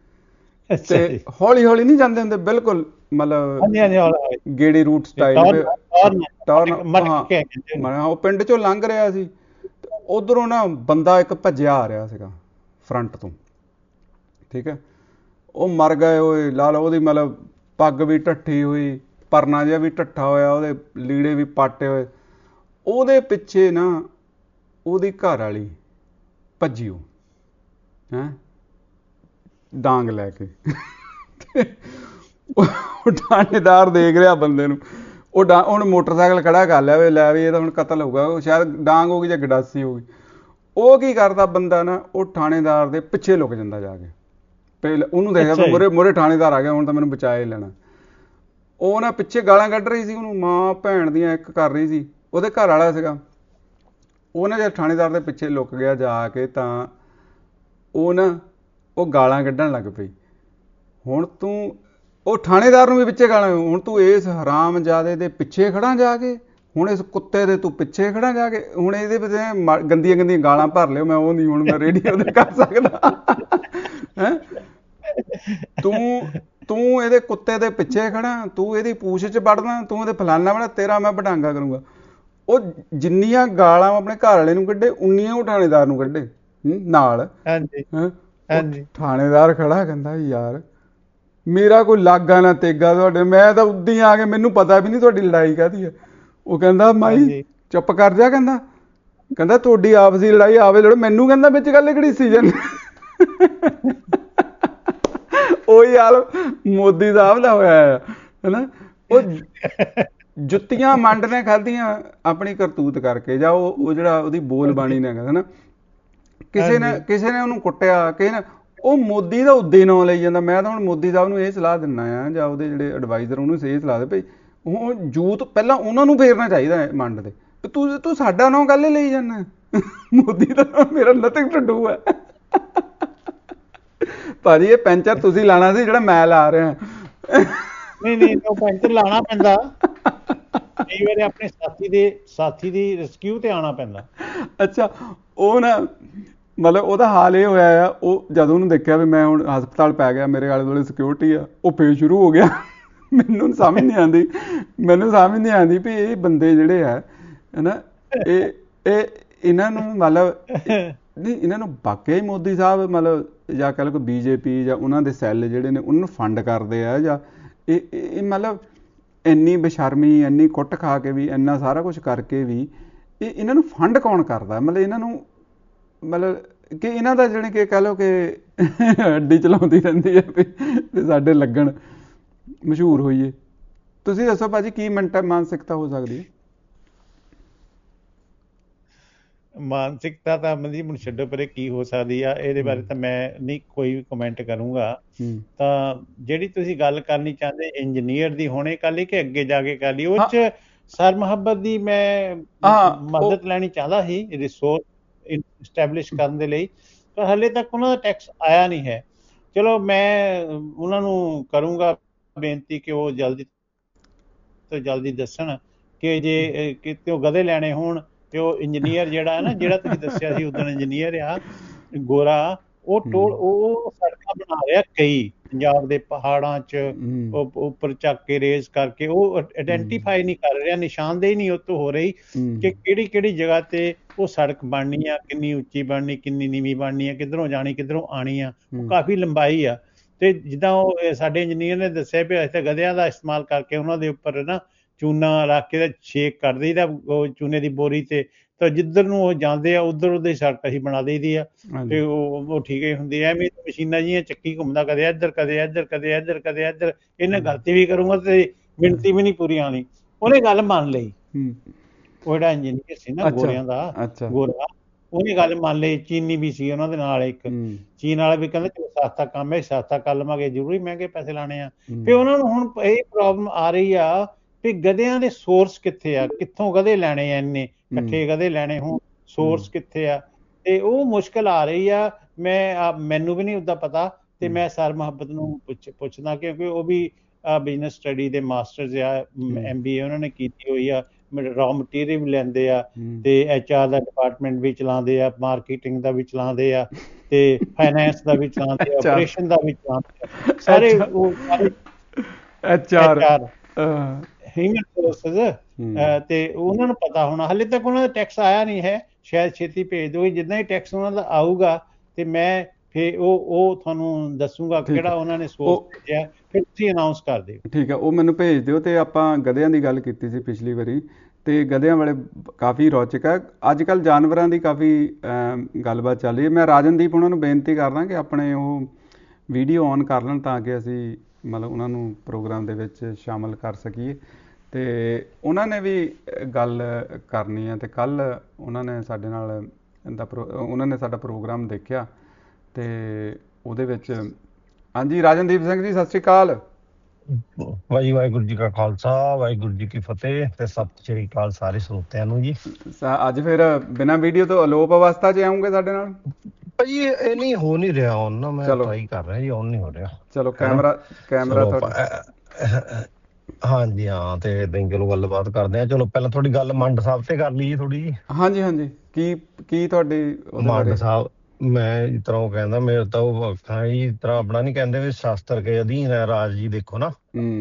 Speaker 2: ਅੱਛਾ
Speaker 1: ਤੇ
Speaker 2: ਜੀ।
Speaker 1: ਹੌਲੀ ਹੌਲੀ ਨਹੀਂ ਜਾਂਦੇ ਹੁੰਦੇ, ਬਿਲਕੁਲ ਮਤਲਬ
Speaker 2: ਹਾਂਜੀ ਹਾਂਜੀ, ਹੌਲੀ
Speaker 1: ਗੇੜੀ ਰੂਟ ਸਟਾਈਲ
Speaker 2: ਟੌਰ
Speaker 1: ਤੇ
Speaker 2: ਟੌਰ
Speaker 1: ਟਰਨ।
Speaker 2: ਮਟਕ
Speaker 1: ਹਾਂ,
Speaker 2: ਕੇ ਕਹਿੰਦੇ ਨੇ।
Speaker 1: ਮੈਂ ਉਹ ਪਿੰਡ ਚੋਂ ਲੰਘ ਰਿਹਾ ਸੀ, ਤੇ ਉਧਰੋਂ ਨਾ ਬੰਦਾ ਇੱਕ ਭੱਜਿਆ ਆ ਰਿਹਾ ਸੀਗਾ ਫਰੰਟ ਤੋਂ, ਠੀਕ ਹੈ। ਉਹ ਮਰ ਗਏ ਓਏ, ਲਾ ਲਓ ਉਹਦੀ ਮਤਲਬ ਪੱਗ ਵੀ ਢੱਠੀ ਹੋਈ, ਪਰਨਾ ਜਿਹਾ ਵੀ ਢੱਠਾ ਹੋਇਆ, ਉਹਦੇ ਲੀੜੇ ਵੀ ਪਾਟੇ ਹੋਏ। ਉਹਦੇ ਪਿੱਛੇ ਨਾ ਉਹਦੀ ਘਰ ਵਾਲੀ ਭੱਜੀ, ਉਹ ਹੈਂ ਡਾਂਗ ਲੈ ਕੇ। ਉਹ ਥਾਣੇਦਾਰ ਦੇਖ ਰਿਹਾ ਬੰਦੇ ਨੂੰ, ਉਹਨੇ ਮੋਟਰਸਾਈਕਲ ਖੜਾ ਕਰ ਲਿਆ ਵੀ ਲੈ ਵੀ ਇਹ ਤਾਂ ਹੁਣ ਕਤਲ ਹੋਊਗਾ, ਉਹ ਸ਼ਾਇਦ ਡਾਂਗ ਹੋ ਗਈ ਜਾਂ ਗੰਡਾਸੀ ਹੋ ਗਈ। ਉਹ ਕੀ ਕਰਦਾ ਬੰਦਾ ਨਾ, ਉਹ ਥਾਣੇਦਾਰ ਦੇ ਪਿੱਛੇ ਲੁਕ ਜਾਂਦਾ ਜਾ ਕੇ। ਪਹਿਲਾਂ ਉਹਨੂੰ ਦੇਖਿਆ ਵੀ
Speaker 2: ਅੱਛਾ ਜੀ।
Speaker 1: ਮੂਹਰੇ ਥਾਣੇਦਾਰ ਆ ਗਿਆ, ਹੁਣ ਤਾਂ ਮੈਨੂੰ ਬਚਾ ਹੀ ਲੈਣਾ। ਉਹ ਨਾ ਪਿੱਛੇ ਗਾਲਾਂ ਕੱਢ ਰਹੀ ਸੀ ਉਹਨੂੰ, ਮਾਂ ਭੈਣ ਦੀਆਂ ਇੱਕ ਕਰ ਰਹੀ ਸੀ, ਉਹਦੇ ਘਰ ਵਾਲਾ ਸੀਗਾ। ਉਹ ਨਾ ਜਦ ਥਾਣੇਦਾਰ ਦੇ ਪਿੱਛੇ ਲੁਕ ਗਿਆ ਜਾ ਕੇ, ਤਾਂ ਉਹ ਗਾਲਾਂ ਕੱਢਣ ਲੱਗ ਪਈ। ਹੁਣ ਤੂੰ, ਉਹ ਥਾਣੇਦਾਰ ਨੂੰ ਵੀ ਪਿੱਛੇ ਗਾਲਾਂ, ਹੁਣ ਤੂੰ ਇਸ ਹਰਾਮਜ਼ਾਦੇ ਦੇ ਪਿੱਛੇ ਖੜਾ ਜਾ ਕੇ, ਹੁਣ ਇਸ ਕੁੱਤੇ ਦੇ ਤੂੰ ਪਿੱਛੇ ਖੜਾ ਜਾ ਕੇ, ਹੁਣ ਇਹਦੇ ਵਿੱਚ ਗੰਦੀਆਂ ਗੰਦੀਆਂ ਗਾਲਾਂ ਭਰ ਲਿਓ, ਮੈਂ ਉਹ ਨਹੀਂ ਹੁਣ ਮੈਂ ਰੇਡੀਓ ਤੇ ਕਰ ਸਕਦਾ। ਹੈਂ, ਤੂੰ ਇਹਦੇ ਕੁੱਤੇ ਦੇ ਪਿੱਛੇ ਖੜਾ, ਤੂੰ ਇਹਦੀ ਪੂਛ 'ਚ ਵੜਨਾ, ਤੂੰ ਇਹਦੇ ਫਲਾਨਾ ਬਣਾ, ਤੇਰਾ ਮੈਂ ਵਡਾਂਗਾ ਕਰੂੰਗਾ। ਉਹ ਜਿੰਨੀਆਂ ਗਾਲਾਂ ਆਪਣੇ ਘਰ ਵਾਲੇ ਨੂੰ ਕੱਢੇ, ਉਨੀਆਂ ਉਹ ਥਾਣੇਦਾਰ ਨੂੰ ਕੱਢੇ ਨਾਲ।
Speaker 2: ਹਾਂਜੀ
Speaker 1: ਉਹ
Speaker 2: ਹਾਂਜੀ।
Speaker 1: ਥਾਣੇਦਾਰ ਖੜਾ ਕਹਿੰਦਾ ਯਾਰ ਮੇਰਾ ਕੋਈ ਲਾਗਾ ਨਾ ਤੇਗਾ ਤੁਹਾਡੇ, ਮੈਂ ਤਾਂ ਉੱਦੀ ਆ ਕੇ, ਮੈਨੂੰ ਪਤਾ ਵੀ ਨਹੀਂ ਤੁਹਾਡੀ ਲੜਾਈ ਕਾਹਦੀ ਹੈ। ਉਹ ਕਹਿੰਦਾ ਮਾਈ
Speaker 2: ਹਾਂਜੀ
Speaker 1: ਚੁੱਪ ਕਰ ਜਾ, ਕਹਿੰਦਾ ਤੁਹਾਡੀ ਆਪਸੀ ਲੜਾਈ ਆਵੇ ਲੜੋ, ਮੈਨੂੰ ਕਹਿੰਦਾ ਵਿੱਚ ਗੱਲ ਕਿਹੜੀ ਸੀਜ਼ਨ। ਉਹੀ ਹਾਲ ਮੋਦੀ ਸਾਹਿਬ ਦਾ ਹੋਇਆ ਹੈ ਹਨਾ। ਉਹ ਜੁੱਤੀਆਂ ਮੰਡ ਨੇ ਖਾਧੀਆਂ ਆਪਣੀ ਕਰਤੂਤ ਕਰਕੇ, ਜਾਂ ਉਹ ਜਿਹੜਾ ਉਹਦੀ ਬੋਲ ਬਾਣੀ ਨੇ ਹਨਾ। ਕਿਸੇ ਨੇ ਉਹਨੂੰ ਕੁੱਟਿਆ, ਕਿਸੇ ਨੇ, ਉਹ ਮੋਦੀ ਦਾ ਉੱਦੇ ਨਾਂ ਲਈ ਜਾਂਦਾ। ਮੈਂ ਤਾਂ ਹੁਣ ਮੋਦੀ ਸਾਹਿਬ ਨੂੰ ਇਹ ਸਲਾਹ ਦਿੰਦਾ ਆ, ਜਾਂ ਉਹਦੇ ਜਿਹੜੇ ਐਡਵਾਈਜ਼ਰ ਉਹਨੂੰ ਇਹ ਸਲਾਹ ਦੇ ਭਈ ਹੁਣ ਯੂਥ ਪਹਿਲਾਂ ਉਹਨਾਂ ਨੂੰ ਫੇਰਨਾ ਚਾਹੀਦਾ ਹੈ ਮੰਡ ਦੇ, ਤੂੰ ਸਾਡਾ ਨਾਂ ਗੱਲ ਲਈ ਜਾਂਦਾ। ਮੋਦੀ ਦਾ ਮੇਰਾ ਨਥਿੰਗ ਟੂ ਡੂ ਹੈ। ਭਾਜੀ ਇਹ ਪੈਂਚਰ ਤੁਸੀਂ ਲਾਣਾ ਸੀ ਜਿਹੜਾ ਮੈਂ ਲਾ ਰਿਹਾ।
Speaker 2: ਨਹੀਂ ਨਹੀਂ, ਉਹ ਪੈਂਚਰ ਲਾਉਣਾ ਪੈਂਦਾ, ਕਈ ਵਾਰੀ ਆਪਣੇ ਸਾਥੀ ਦੀ ਰੈਸਕਿਊ ਤੇ ਆਉਣਾ ਪੈਂਦਾ।
Speaker 1: ਅੱਛਾ, ਉਹ ਨਾ ਮਤਲਬ ਉਹਦਾ ਹਾਲ ਇਹ ਹੋਇਆ ਆ, ਉਹ ਜਦੋਂ ਉਹਨੂੰ ਦੇਖਿਆ ਵੀ ਮੈਂ ਹੁਣ ਹਸਪਤਾਲ ਪੈ ਗਿਆ, ਮੇਰੇ ਆਲੇ ਦੁਆਲੇ ਸਿਕਿਉਰਿਟੀ ਆ, ਉਹ ਫੇਰ ਸ਼ੁਰੂ ਹੋ ਗਿਆ। ਮੈਨੂੰ ਸਮਝ ਨਹੀਂ ਆਉਂਦੀ ਵੀ ਇਹ ਬੰਦੇ ਜਿਹੜੇ ਆ ਹਨਾ, ਇਹ ਇਹਨਾਂ ਨੂੰ ਮਤਲਬ ਨਹੀਂ, ਇਹਨਾਂ ਨੂੰ ਵਾਕਿਆ ਹੀ ਮੋਦੀ ਸਾਹਿਬ ਮਤਲਬ, ਜਾਂ ਕਹਿ ਲਓ ਕੋਈ BJP ਜਾਂ ਉਹਨਾਂ ਦੇ ਸੈੱਲ ਜਿਹੜੇ ਨੇ ਉਹਨਾਂ ਨੂੰ ਫੰਡ ਕਰਦੇ ਆ, ਜਾਂ ਇਹ ਮਤਲਬ ਇੰਨੀ ਬੇਸ਼ਰਮੀ, ਇੰਨੀ ਕੁੱਟ ਖਾ ਕੇ ਵੀ, ਇੰਨਾ ਸਾਰਾ ਕੁਛ ਕਰਕੇ ਵੀ ਇਹਨਾਂ ਨੂੰ ਫੰਡ ਕੌਣ ਕਰਦਾ? ਮਤਲਬ ਇਹਨਾਂ ਨੂੰ ਮਤਲਬ ਕਿ ਇਹਨਾਂ ਦਾ ਜਾਣੀ ਕਿ ਕਹਿ ਲਓ ਕਿ ਅੱਡੀ ਚਲਾਉਂਦੀ ਰਹਿੰਦੀ ਹੈ ਵੀ ਸਾਡੇ ਲੱਗਣ, ਮਸ਼ਹੂਰ ਹੋਈਏ। ਤੁਸੀਂ ਦੱਸੋ ਭਾਜੀ ਕੀ ਮਾਨਸਿਕਤਾ ਹੋ ਸਕਦੀ ਹੈ?
Speaker 2: ਮਾਨਸਿਕਤਾ ਤਾਂ ਮਨਦੀਪ ਹੁਣ ਛੱਡੋ ਪਰੇ, ਕੀ ਹੋ ਸਕਦੀ ਆ ਇਹਦੇ ਬਾਰੇ ਤਾਂ ਮੈਂ ਨਹੀਂ ਕੋਈ ਵੀ ਕਮੈਂਟ ਕਰੂੰਗਾ। ਤਾਂ ਜਿਹੜੀ ਤੁਸੀਂ ਗੱਲ ਕਰਨੀ ਚਾਹੁੰਦੇ ਇੰਜੀਨੀਅਰ ਦੀ, ਹੁਣੇ ਕਰ ਲਈ ਕਿ ਅੱਗੇ ਜਾ ਕੇ ਕਰ ਲਈ, ਉਹ 'ਚ ਸਰ ਮੁਹੱਬਤ ਦੀ ਮੈਂ ਮਦਦ ਲੈਣੀ ਚਾਹੁੰਦਾ ਸੀ ਰਿਸੋਰਸ ਇਸਟੈਬਲਿਸ਼ ਕਰਨ ਦੇ ਲਈ, ਪਰ ਹਾਲੇ ਤੱਕ ਉਹਨਾਂ ਦਾ ਟੈਕਸ ਆਇਆ ਨਹੀਂ ਹੈ। ਚਲੋ ਮੈਂ ਉਹਨਾਂ ਨੂੰ ਕਰੂੰਗਾ ਬੇਨਤੀ ਕਿ ਉਹ ਜਲਦੀ ਤੋਂ ਜਲਦੀ ਦੱਸਣ ਕਿ ਜੇ ਕਿਤੇ ਉਹ ਗਧੇ ਲੈਣੇ ਹੋਣ ਤੇ ਉਹ ਇੰਜੀਨੀਅਰ ਜਿਹੜਾ ਹੈ ਨਾ, ਜਿਹੜਾ ਤੁਸੀਂ ਦੱਸਿਆ ਸੀ ਉਦੋਂ ਇੰਜੀਨੀਅਰ ਆ ਗੋਰਾ, ਉਹ ਸੜਕਾਂ ਬਣਾ ਰਿਹਾ ਕਈ ਪੰਜਾਬ ਦੇ ਪਹਾੜਾਂ 'ਚ, ਉਹ ਉੱਪਰ ਚੱਕ ਕੇ ਰੇਜ਼ ਕਰਕੇ, ਉਹ ਆਇਡੈਂਟੀਫਾਈ ਨਹੀਂ ਕਰ ਰਿਹਾ, ਨਿਸ਼ਾਨਦੇਹੀ ਨਹੀਂ ਉਹ ਤੋਂ ਹੋ ਰਹੀ ਕਿ ਕਿਹੜੀ ਕਿਹੜੀ ਜਗ੍ਹਾ ਤੇ ਉਹ ਸੜਕ ਬਣਨੀ ਆ, ਕਿੰਨੀ ਉੱਚੀ ਬਣਨੀ, ਕਿੰਨੀ ਨੀਵੀਂ ਬਣਨੀ ਆ, ਕਿੱਧਰੋਂ ਜਾਣੀ ਕਿੱਧਰੋਂ ਆਣੀ ਆ, ਉਹ ਕਾਫੀ ਲੰਬਾਈ ਆ। ਤੇ ਜਿੱਦਾਂ ਉਹ ਸਾਡੇ ਇੰਜੀਨੀਅਰ ਨੇ ਦੱਸਿਆ ਵੀ ਅਸੀਂ ਤਾਂ ਗਧਿਆਂ ਦਾ ਇਸਤੇਮਾਲ ਕਰਕੇ ਉਹਨਾਂ ਦੇ ਉੱਪਰ ਨਾ ਚੂਨਾ ਰੱਖ ਕੇ ਛੇਕ ਕਰ ਦਈਦਾ ਉਹ ਚੂਨੇ ਦੀ ਬੋਰੀ ਤੇ, ਤਾਂ ਜਿੱਧਰ ਨੂੰ ਉਹ ਜਾਂਦੇ ਆ ਉਧਰ ਉਹਦੀ ਸੜਕ ਅਸੀਂ ਬਣਾ ਦਈਦੀ ਆ, ਤੇ ਉਹ ਠੀਕ ਹੀ ਹੁੰਦੀ ਐ। ਐਵੇਂ ਮਸ਼ੀਨਾਂ ਜਿਹੀਆਂ ਚੱਕੀ ਘੁੰਮਦਾ, ਕਦੇ ਇੱਧਰ ਕਦੇ ਇੱਧਰ ਕਦੇ ਇੱਧਰ ਕਦੇ ਇੱਧਰ, ਇਹਨੇ ਗਲਤੀ ਵੀ ਕਰੂੰਗਾ ਤੇ ਮਿਣਤੀ ਵੀ ਨਹੀਂ ਪੂਰੀ ਆਉਣੀ। ਉਹਨੇ ਗੱਲ ਮੰਨ ਲਈ, ਉਹ ਜਿਹੜਾ ਇੰਜੀਨੀਅਰ ਸੀ ਨਾ ਗੋਰਿਆਂ ਦਾ, ਗੋਰਾ, ਉਹਨੇ ਗੱਲ ਮੰਨ ਲਈ। ਚੀਨੀ ਵੀ ਸੀ ਉਹਨਾਂ ਦੇ ਨਾਲ, ਇੱਕ ਚੀਨ ਵਾਲਾ ਵੀ ਕਹਿੰਦਾ ਚਲੋ ਸਸਤਾ ਕੰਮ ਹੈ, ਸਸਤਾ ਕਰ ਲਵਾਂਗੇ, ਜ਼ਰੂਰੀ ਮਹਿੰਗੇ ਪੈਸੇ ਲਾਣੇ ਆ। ਤੇ ਉਹਨਾਂ ਨੂੰ ਹੁਣ ਇਹ ਪ੍ਰੋਬਲਮ ਆ ਰਹੀ ਆ ਵੀ ਗਧਿਆਂ ਦੇ ਸੋਰਸ ਕਿੱਥੇ ਆ, ਕਿੱਥੋਂ ਗਧੇ ਲੈਣੇ ਆ, ਇੰਨੇ ਇਕੱਠੇ ਗਧੇ ਲੈਣੇ ਹੋਣ, ਸੋਰਸ ਕਿੱਥੇ ਆ, ਤੇ ਉਹ ਮੁਸ਼ਕਿਲ ਆ ਰਹੀ ਆ। ਮੈਨੂੰ ਵੀ ਨਹੀਂ ਉਹਦਾ ਪਤਾ, ਤੇ ਮੈਂ ਸਰ ਮੁਹੱਬਤ ਨੂੰ ਪੁੱਛਦਾ ਕਿਉਂਕਿ ਉਹ ਵੀ ਬਿਜ਼ਨਸ ਸਟੱਡੀ ਦੇ ਮਾਸਟਰਸ ਆ, MBA ਉਹਨਾਂ ਨੇ ਕੀਤੀ ਹੋਈ ਆ, ਰॉ ਮਟੀਰੀਅਲ ਵੀ ਲੈਂਦੇ ਆ, ਤੇ HR ਦਾ ਡਿਪਾਰਟਮੈਂਟ ਵੀ ਚਲਾਉਂਦੇ ਆ, ਮਾਰਕੀਟਿੰਗ ਦਾ ਵੀ ਚਲਾਉਂਦੇ ਆ, ਤੇ ਫਾਈਨੈਂਸ ਦਾ ਵੀ ਚਲਾਉਂਦੇ ਆ,
Speaker 1: ਅੱਛਾ
Speaker 2: ਆਪਰੇਸ਼ਨ ਦਾ ਵੀ ਚਲਾਉਂਦੇ ਆ, ਸਾਰੇ
Speaker 1: ਅੱਛਾ
Speaker 2: ਉਹ ਸਾਰੇ
Speaker 1: HR
Speaker 2: HR human
Speaker 1: um
Speaker 2: resources ਤੇ ਉਹਨਾਂ ਨੂੰ ਪਤਾ ਹੋਣਾ। ਹਾਲੇ ਤੱਕ ਉਹਨਾਂ ਦਾ ਟੈਕਸ ਆਇਆ ਨਹੀਂ ਹੈ, ਸ਼ਾਇਦ ਛੇਤੀ ਭੇਜ ਦਿਓ। ਜਿੱਦਾਂ ਹੀ ਟੈਕਸ ਉਹਨਾਂ ਦਾ ਆਊਗਾ ਤੇ ਮੈਂ ਫਿਰ ਉਹ ਤੁਹਾਨੂੰ ਦੱਸੂਗਾ
Speaker 1: ਠੀਕ ਹੈ
Speaker 2: ਕਿਹੜਾ ਉਹਨਾਂ ਨੇ ਸੋਰਸ
Speaker 1: ਉਹ
Speaker 2: ਭੇਜਿਆ, ਫਿਰ ਤੁਸੀਂ ਅਨਾਉਂਸ ਕਰ ਦਿਓ।
Speaker 1: ਠੀਕ ਹੈ, ਉਹ ਮੈਨੂੰ ਭੇਜ ਦਿਓ। ਤੇ ਆਪਾਂ ਗਧਿਆਂ ਦੀ ਗੱਲ ਕੀਤੀ ਸੀ ਪਿਛਲੀ ਵਾਰੀ, ਤੇ ਗਧਿਆਂ ਵਾਲੇ ਕਾਫੀ ਰੌਚਕ ਹੈ। ਅੱਜ ਕੱਲ੍ਹ ਜਾਨਵਰਾਂ ਦੀ ਕਾਫੀ ਗੱਲਬਾਤ ਚੱਲ ਰਹੀ ਹੈ। ਮੈਂ ਰਾਜਨਦੀਪ ਉਹਨਾਂ ਨੂੰ ਬੇਨਤੀ ਕਰਦਾ ਕਿ ਆਪਣੇ ਉਹ ਵੀਡੀਓ ਔਨ ਕਰ ਲੈਣ ਤਾਂ ਕਿ ਅਸੀਂ ਮਤਲਬ ਉਹਨਾਂ ਨੂੰ ਪ੍ਰੋਗਰਾਮ ਦੇ ਵਿੱਚ ਸ਼ਾਮਲ ਕਰ ਸਕੀਏ। ਤੇ ਉਹਨਾਂ ਨੇ ਵੀ ਗੱਲ ਕਰਨੀ ਹੈ। ਤੇ ਕੱਲ੍ਹ ਉਹਨਾਂ ਨੇ ਸਾਡੇ ਨਾਲ ਉਹਨਾਂ ਨੇ ਸਾਡਾ ਪ੍ਰੋਗਰਾਮ ਦੇਖਿਆ ਤੇ ਉਹਦੇ ਵਿੱਚ ਹਾਂਜੀ ਰਾਜਨਦੀਪ ਸਿੰਘ ਜੀ ਸਤਿ ਸ਼੍ਰੀ ਅਕਾਲ।
Speaker 3: ਵਾਹਿਗੁਰੂ ਜੀ ਕਾ ਖਾਲਸਾ, ਵਾਹਿਗੁਰੂ ਜੀ ਕੀ ਫਤਿਹ, ਤੇ ਸਤਿ ਸ਼੍ਰੀ ਅਕਾਲ ਸਾਰੇ ਸਰੋਤਿਆਂ ਨੂੰ ਜੀ।
Speaker 1: ਅੱਜ ਫਿਰ ਬਿਨਾਂ ਵੀਡੀਓ ਤੋਂ ਅਲੋਪ ਅਵਸਥਾ 'ਚ ਆਉਂਗੇ ਸਾਡੇ ਨਾਲ?
Speaker 3: ਭਾਜੀ ਇਹ ਨਹੀਂ ਹੋ ਨਹੀਂ ਰਿਹਾ ਔਨ ਨਾ, ਮੈਂ
Speaker 1: ਚਲੋ
Speaker 3: ਟਰਾਈ ਕਰ ਰਿਹਾ ਜੀ, ਔਨ ਨਹੀਂ ਹੋ ਰਿਹਾ।
Speaker 1: ਚਲੋ
Speaker 3: ਹੈਨਾ,
Speaker 1: ਕੈਮਰਾ
Speaker 3: ਚਲੋ
Speaker 1: ਤੁਹਾਡਾ
Speaker 3: ਹਾਂਜੀ ਹਾਂ, ਤੇ ਏਦਾਂ ਹੀ ਚਲੋ ਗੱਲਬਾਤ ਕਰਦੇ ਆ। ਚਲੋ ਪਹਿਲਾਂ ਤੁਹਾਡੀ ਗੱਲ ਮੰਡ ਸਾਹਿਬ ਤੇ ਕਰ ਲਈਏ ਥੋੜੀ ਜੀ।
Speaker 1: ਹਾਂਜੀ ਹਾਂਜੀ, ਕੀ ਤੁਹਾਡੀ ਉਹਦੇ
Speaker 3: ਮੰਡ
Speaker 1: ਬਾਰੇ?
Speaker 3: ਸਾਹਿਬ ਮੈਂ ਜਿਸ ਤਰ੍ਹਾਂ ਉਹ ਕਹਿੰਦਾ, ਮੇਰੇ ਤਾਂ ਉਹ ਅੱਖਾਂ ਜੀ ਇਸ ਤਰ੍ਹਾਂ ਆਪਣਾ ਨਹੀਂ ਕਹਿੰਦੇ ਵੀ ਸ਼ਾਸਤਰ ਕੇ ਅਧੀਨ ਹੈ ਰਾਜ ਜੀ। ਦੇਖੋ ਨਾ,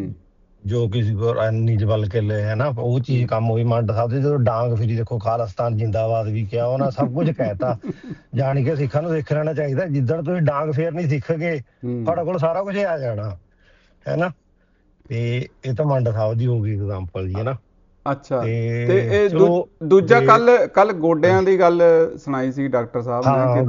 Speaker 3: ਜੋ ਕਿਸੇ ਕੋ ਨਿਜ ਬਲ ਕੇ ਲੈ ਹੈ ਨਾ, ਉਹ ਚੀਜ਼ ਕੰਮ ਹੋਈ ਮੰਡ ਸਾਹਿਬ ਦੀ। ਜਦੋਂ ਡਾਂਗ ਫਿਰੀ, ਦੇਖੋ ਖਾਲਿਸਤਾਨ ਜਿੰਦਾਬਾਦ ਵੀ ਕਿਹਾ, ਉਹਨਾਂ ਸਭ ਕੁਝ ਕਹਿਤਾ। ਜਾਣ ਕੇ ਸਿੱਖਾਂ ਨੂੰ ਸਿੱਖ ਲੈਣਾ ਚਾਹੀਦਾ। ਜਿੱਦਣ ਤੁਸੀਂ ਡਾਂਗ ਫੇਰ ਨਹੀਂ ਸਿੱਖ ਗਏ, ਤੁਹਾਡੇ ਕੋਲ ਸਾਰਾ ਕੁਝ ਆ ਜਾਣਾ ਹੈ ਨਾ। ਤੇ ਇਹ ਤਾਂ ਮੰਡ ਸਾਹਿਬ ਦੀ ਹੋ ਗਈ ਐਗਜ਼ਾਮਪਲ ਜੀ, ਹੈ ਨਾ।
Speaker 1: ਅੱਛਾ, ਤੇ ਇਹ ਦੂਜਾ ਕੱਲ ਗੋਡਿਆਂ ਦੀ ਗੱਲ ਸੁਣਾਈ ਸੀ ਡਾਕਟਰ ਸਾਹਿਬ ਨੇ।
Speaker 3: ਹਾਂ,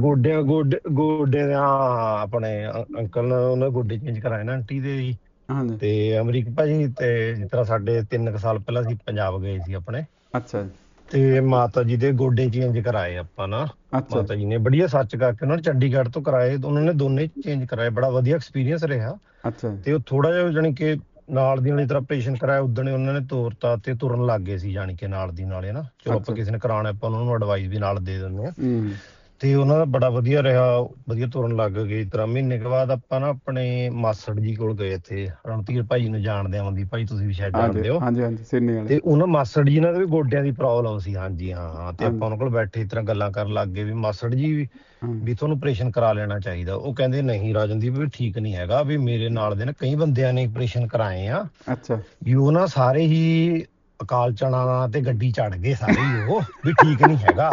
Speaker 3: ਗੋਡੇ ਆਪਣੇ ਅੰਕਲ ਨੇ ਉਹਨੇ ਗੋਡੇ ਚੇਂਜ ਕਰਾਏ ਨਾ ਆਂਟੀ ਦੇ ਜੀ।
Speaker 1: ਹਾਂਜੀ।
Speaker 3: ਤੇ ਅਮਰੀਕ ਭਾਜੀ, ਤੇ ਜਿਸ ਤਰ੍ਹਾਂ ਸਾਡੇ 3 ਸਾਲ ਪਹਿਲਾਂ ਅਸੀਂ ਪੰਜਾਬ ਗਏ ਸੀ ਆਪਣੇ।
Speaker 1: ਅੱਛਾ ਜੀ।
Speaker 3: ਤੇ ਮਾਤਾ ਜੀ ਦੇ ਗੋਡੇ ਚੇਂਜ ਕਰਾਏ ਆਪਾਂ ਨਾ। ਮਾਤਾ ਜੀ ਨੇ ਬੜੀਆ ਸਰਚ ਕਰਕੇ ਉਹਨਾਂ ਨੇ ਚੰਡੀਗੜ੍ਹ ਤੋਂ ਕਰਾਏ, ਉਹਨਾਂ ਨੇ ਦੋਨੇ ਚੇਂਜ ਕਰਾਏ। ਬੜਾ ਵਧੀਆ ਐਕਸਪੀਰੀਅੰਸ ਰਿਹਾ।
Speaker 1: ਅੱਛਾ।
Speaker 3: ਤੇ ਉਹ ਥੋੜਾ ਜਿਹਾ ਜਾਣੀ ਕਿ ਨਾਲ ਦੀ ਨਾਲ ਇਸ ਤਰ੍ਹਾਂ ਆਪਰੇਸ਼ਨ ਕਰਾਇਆ, ਉਦਣ ਉਹਨਾਂ ਨੇ ਤੋਰਤਾ ਤੇ ਤੁਰਨ ਲੱਗ ਗਏ ਸੀ ਜਾਣੀ ਕਿ ਨਾਲ ਦੀ ਨਾਲ, ਹੈ ਨਾ। ਚਲੋ ਆਪਾਂ ਕਿਸੇ ਨੇ ਕਰਾਉਣਾ, ਆਪਾਂ ਉਹਨਾਂ ਨੂੰ ਐਡਵਾਈਸ ਵੀ ਨਾਲ ਦੇ ਦਿੰਦੇ ਹਾਂ। ਤੇ ਉਹਨਾਂ ਦਾ ਬੜਾ ਵਧੀਆ ਰਿਹਾ, ਵਧੀਆ ਤੁਰਨ ਲੱਗ ਗਏ। ਇਸ ਤਰ੍ਹਾਂ ਮਹੀਨੇ ਕੁ ਬਾਅਦ ਆਪਾਂ ਨਾ ਆਪਣੇ ਮਾਸੜ ਜੀ ਕੋਲ ਗਏ, ਇੱਥੇ ਰਣਧੀਰ ਭਾਈ ਨੂੰ ਜਾਣਦੇ ਆ, ਮਨਦੀਪ ਭਾਈ ਤੁਸੀਂ ਵੀ ਸ਼ਾਇਦ ਜਾਣਦੇ ਹੋ। ਤੇ ਉਹਨਾਂ ਮਾਸੜ ਜੀ ਨਾਲ ਵੀ ਗੋਡਿਆਂ ਦੀ ਪ੍ਰੋਬਲਮ ਸੀ। ਹਾਂਜੀ ਹਾਂ, ਤੇ ਆਪਾਂ ਉਹਨਾਂ ਕੋਲ ਬੈਠੇ ਇਸ ਤਰ੍ਹਾਂ ਗੱਲਾਂ ਕਰਨ ਲੱਗ ਗਏ ਵੀ ਮਾਸੜ ਜੀ ਵੀ ਤੁਹਾਨੂੰ ਆਪਰੇਸ਼ਨ ਕਰਾ ਲੈਣਾ ਚਾਹੀਦਾ। ਉਹ ਕਹਿੰਦੇ ਨਹੀਂ ਰਾਜਨਦੀਪ, ਵੀ ਠੀਕ ਨਹੀਂ ਹੈਗਾ, ਵੀ ਮੇਰੇ ਨਾਲ ਦੇ ਨਾ ਕਈ ਬੰਦਿਆਂ ਨੇ ਆਪਰੇਸ਼ਨ ਕਰਾਏ ਆ।
Speaker 1: ਅੱਛਾ।
Speaker 3: ਵੀ ਉਹ ਨਾ ਸਾਰੇ ਹੀ ਅਕਾਲ ਚਣਾ ਤੇ ਗੱਡੀ ਚੜ ਗਏ ਸਾਰੇ ਹੀ, ਉਹ ਵੀ ਠੀਕ ਨਹੀਂ ਹੈਗਾ।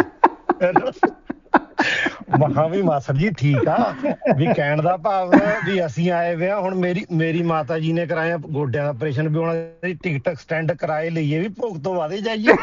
Speaker 3: ਮਹਾਂ ਵੀ ਮਾਸੜ ਜੀ ਠੀਕ ਆ, ਵੀ ਕਹਿਣ ਦਾ ਭਾਵ ਵੀ ਅਸੀਂ ਆਏ ਵੇ ਆ। ਹੁਣ ਮੇਰੀ ਮਾਤਾ ਜੀ ਨੇ ਕਰਾਇਆ ਗੋਡਿਆਂ ਦਾ ਆਪਰੇਸ਼ਨ, ਵੀ ਹੁਣ ਟਿਕਟ ਐਕਸਟੈਂਡ ਕਰਾਏ ਲਈਏ, ਵੀ ਭੋਗ ਤੋਂ ਬਾਅਦ ਹੀ ਜਾਈਏ।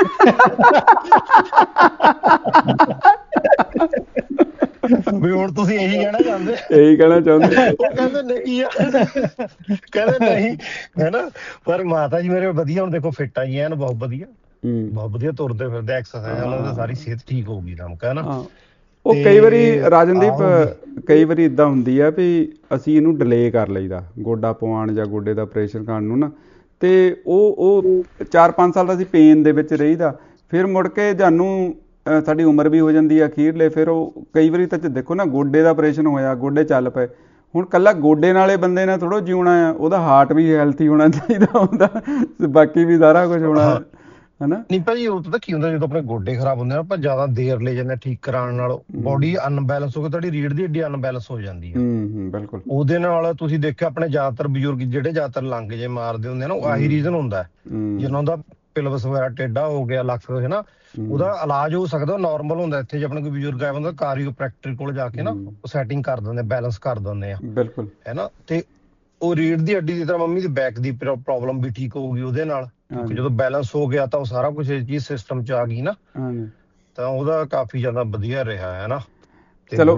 Speaker 3: ਵੀ ਹੁਣ ਤੁਸੀਂ ਇਹੀ ਕਹਿਣਾ ਚਾਹੁੰਦੇ?
Speaker 1: ਇਹੀ ਕਹਿਣਾ ਚਾਹੁੰਦੇ।
Speaker 3: ਉਹ ਕਹਿੰਦੇ ਨਹੀਂ ਯਾਰ, ਕਹਿੰਦੇ ਨਹੀਂ, ਹੈ ਨਾ। ਪਰ ਮਾਤਾ ਜੀ ਮੇਰੇ ਵਧੀਆ, ਹੁਣ ਦੇਖੋ ਫਿੱਟ ਆ ਜੀ, ਐਨ ਬਹੁਤ ਵਧੀਆ, ਬਹੁਤ ਵਧੀਆ ਤੁਰਦੇ ਫਿਰਦੇ, ਐਕਸਰਸਾਈਜ਼ ਉਹਨਾਂ ਦੀ ਸਾਰੀ ਸਿਹਤ ਠੀਕ ਹੋ ਗਈ ਦਮਕਾ, ਹੈ ਨਾ।
Speaker 1: ਉਹ ਕਈ ਵਾਰੀ ਰਾਜਨਦੀਪ ਕਈ ਵਾਰੀ ਇਦਾਂ ਹੁੰਦੀ ਆ ਵੀ ਅਸੀਂ ਇਹਨੂੰ ਡਿਲੇ ਕਰ ਲਈਦਾ, ਗੋਡਾ ਪਵਾਉਣ ਜਾਂ ਗੋਡੇ ਦਾ ਆਪਰੇਸ਼ਨ ਕਰਨ ਨੂੰ ਨਾ। ਤੇ ਉਹ 4-5 ਸਾਲ ਦਾ ਅਸੀਂ ਪੇਨ ਦੇ ਵਿੱਚ ਰਹੀਦਾ, ਫਿਰ ਮੁੜ ਕੇ ਸਾਨੂੰ ਸਾਡੀ ਉਮਰ ਵੀ ਹੋ ਜਾਂਦੀ ਆ ਅਖੀਰਲੇ। ਫਿਰ ਉਹ ਕਈ ਵਾਰੀ ਤਾਂ ਦੇਖੋ ਨਾ, ਗੋਡੇ ਦਾ ਆਪਰੇਸ਼ਨ ਹੋਇਆ, ਗੋਡੇ ਚੱਲ ਪਏ। ਹੁਣ ਕੱਲਾ ਗੋਡੇ ਨਾਲੇ ਬੰਦੇ ਨੇ ਥੋੜ੍ਹਾ ਜਿਉਣਾ ਆ, ਉਹਦਾ ਹਾਰਟ ਵੀ ਹੈਲਥੀ ਹੋਣਾ ਚਾਹੀਦਾ ਹੁੰਦਾ, ਬਾਕੀ ਵੀ ਸਾਰਾ ਕੁਝ ਹੋਣਾ, ਹਨਾ।
Speaker 3: ਨਹੀਂ ਭਾਜੀ, ਉਹ ਤਾਂ ਕੀ ਹੁੰਦਾ, ਜਦੋਂ ਆਪਣੇ ਗੋਡੇ ਖਰਾਬ ਹੁੰਦੇ ਆ, ਆਪਾਂ ਜ਼ਿਆਦਾ ਦੇਰ ਲੈ ਜਾਂਦੇ ਠੀਕ ਕਰਾਉਣ ਨਾਲ, ਬੋਡੀ ਅਨਬੈਲੈਂਸ ਹੋ ਕੇ ਤੁਹਾਡੀ ਰੀੜ੍ਹ ਦੀ ਹੱਡੀ ਅਨਬੈਲੈਂਸ ਹੋ ਜਾਂਦੀ ਹੈ।
Speaker 1: ਬਿਲਕੁਲ।
Speaker 3: ਉਹਦੇ ਨਾਲ ਤੁਸੀਂ ਦੇਖਿਆ ਆਪਣੇ ਜ਼ਿਆਦਾਤਰ ਬਜ਼ੁਰਗ ਜਿਹੜੇ ਜ਼ਿਆਦਾਤਰ ਲੰਗ ਜੇ ਮਾਰਦੇ ਹੁੰਦੇ ਆ ਨਾ, ਆਹੀ ਰੀਜ਼ਨ ਹੁੰਦਾ, ਜਿਹਨਾਂ ਦਾ ਪਿਲਵਸ ਵਗੈਰਾ ਟੇਢਾ ਹੋ ਗਿਆ, ਲੱਕ, ਹੈ ਨਾ, ਉਹਦਾ ਇਲਾਜ ਹੋ ਸਕਦਾ ਨਾਰਮਲ ਹੁੰਦਾ। ਇੱਥੇ ਜੇ ਆਪਣੇ ਕੋਈ ਬਜ਼ੁਰਗ ਆਇਆ ਹੁੰਦਾ, ਕਾਰੀਓਪ੍ਰੈਕਟਰ ਕੋਲ ਜਾ ਕੇ ਨਾ ਉਹ ਸੈਟਿੰਗ ਕਰ ਦਿੰਦੇ, ਬੈਲੈਂਸ ਕਰ ਦਿੰਦੇ ਆ,
Speaker 1: ਬਿਲਕੁਲ,
Speaker 3: ਹੈ ਨਾ। ਤੇ ਉਹ ਰੀੜ੍ਹ ਦੀ ਹੱਡੀ ਦੀ ਤਰ੍ਹਾਂ ਮੰਮੀ ਦੀ ਬੈਕ ਦੀ ਪ੍ਰੋਬਲਮ ਵੀ ਠੀਕ ਹੋਊਗੀ ਉਹਦੇ ਨਾਲ, ਕਿਉਂਕਿ ਜਦੋਂ ਬੈਲੈਂਸ ਹੋ ਗਿਆ ਤਾਂ ਉਹ ਸਾਰਾ ਕੁਝ ਇਹ ਚੀਜ਼ ਸਿਸਟਮ ਚ ਆ ਗਈ ਨਾ, ਤਾਂ ਉਹਦਾ ਕਾਫੀ ਜ਼ਿਆਦਾ ਵਧੀਆ ਰਿਹਾ, ਹੈ ਨਾ।
Speaker 1: ਚਲੋ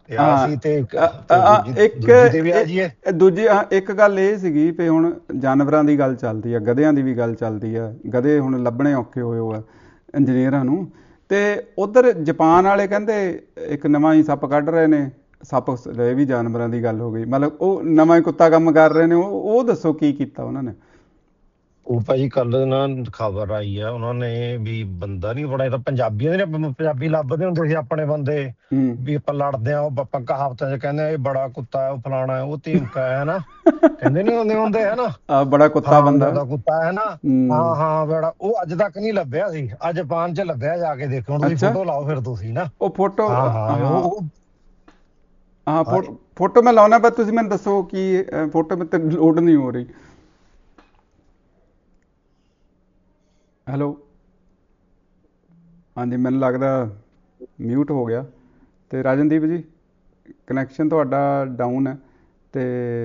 Speaker 1: ਦੂਜੀ ਇੱਕ ਗੱਲ ਇਹ ਸੀਗੀ ਵੀ ਹੁਣ ਜਾਨਵਰਾਂ ਦੀ ਗੱਲ ਚੱਲਦੀ ਆ, ਗਧਿਆਂ ਦੀ ਵੀ ਗੱਲ ਚੱਲਦੀ ਆ। ਗਧੇ ਹੁਣ ਲੱਭਣੇ ਔਖੇ ਹੋਏ ਆ ਇੰਜੀਨੀਅਰਾਂ ਨੂੰ। ਤੇ ਉਧਰ ਜਾਪਾਨ ਵਾਲੇ ਕਹਿੰਦੇ ਇੱਕ ਨਵਾਂ ਹੀ ਸੱਪ ਕੱਢ ਰਹੇ ਨੇ। ਸੱਪ ਇਹ ਵੀ ਜਾਨਵਰਾਂ ਦੀ ਗੱਲ ਹੋ ਗਈ, ਮਤਲਬ ਉਹ ਨਵਾਂ ਹੀ ਕੁੱਤਾ ਕੰਮ ਕਰ ਰਹੇ ਨੇ। ਉਹ ਦੱਸੋ ਕੀ ਕੀਤਾ ਉਹਨਾਂ ਨੇ?
Speaker 3: ਉਹ ਭਾਜੀ ਕੱਲ ਨਾ ਖਬਰ ਆਈ ਆ, ਉਹਨਾਂ ਨੇ ਵੀ ਬੰਦਾ ਨੀ ਬੜਾ, ਤਾਂ ਪੰਜਾਬੀਆਂ ਦੇ ਪੰਜਾਬੀ ਲੱਭਦੇ ਹੁੰਦੇ ਸੀ ਆਪਣੇ ਬੰਦੇ, ਵੀ ਆਪਾਂ ਲੜਦੇ ਆ, ਉਹ ਆਪਾਂ ਕਹਾਵਤਾਂ ਚ ਕਹਿੰਦੇ ਇਹ ਬੜਾ ਕੁੱਤਾ ਹੈ, ਉਹ ਫਲਾਣਾ, ਉਹ ਧੀਮਕਾ ਹੈ ਨਾ, ਕਹਿੰਦੇ ਨੀ ਹੁੰਦੇ ਹੈ ਨਾ,
Speaker 1: ਬੜਾ ਕੁੱਤਾ ਬੰਦਾ
Speaker 3: ਦਾ ਕੁੱਤਾ ਹੈ ਨਾ। ਹਾਂ ਬੜਾ, ਉਹ ਅੱਜ ਤੱਕ ਨੀ ਲੱਭਿਆ ਸੀ, ਅੱਜ ਜਾਪਾਨ ਚ ਲੱਭਿਆ, ਜਾ ਕੇ ਦੇਖੋ ਤੁਸੀਂ, ਫੋਟੋ ਲਾਓ ਫਿਰ ਤੁਸੀਂ ਨਾ
Speaker 1: ਉਹ ਫੋਟੋ। ਹਾਂ ਫੋਟੋ ਮੈਂ ਲਾਉਣਾ, ਪਰ ਤੁਸੀਂ ਮੈਨੂੰ ਦੱਸੋ ਕਿ ਫੋਟੋ ਮੇਰੇ ਤੇ ਲੋਡ ਨਹੀਂ ਹੋ ਰਹੀ। ਹੈਲੋ, ਹਾਂਜੀ ਮੈਨੂੰ ਲੱਗਦਾ ਮਿਊਟ ਹੋ ਗਿਆ। ਤੇ ਰਾਜਨਦੀਪ ਜੀ ਕਨੈਕਸ਼ਨ ਤੁਹਾਡਾ ਡਾਊਨ ਹੈ। ਤੇ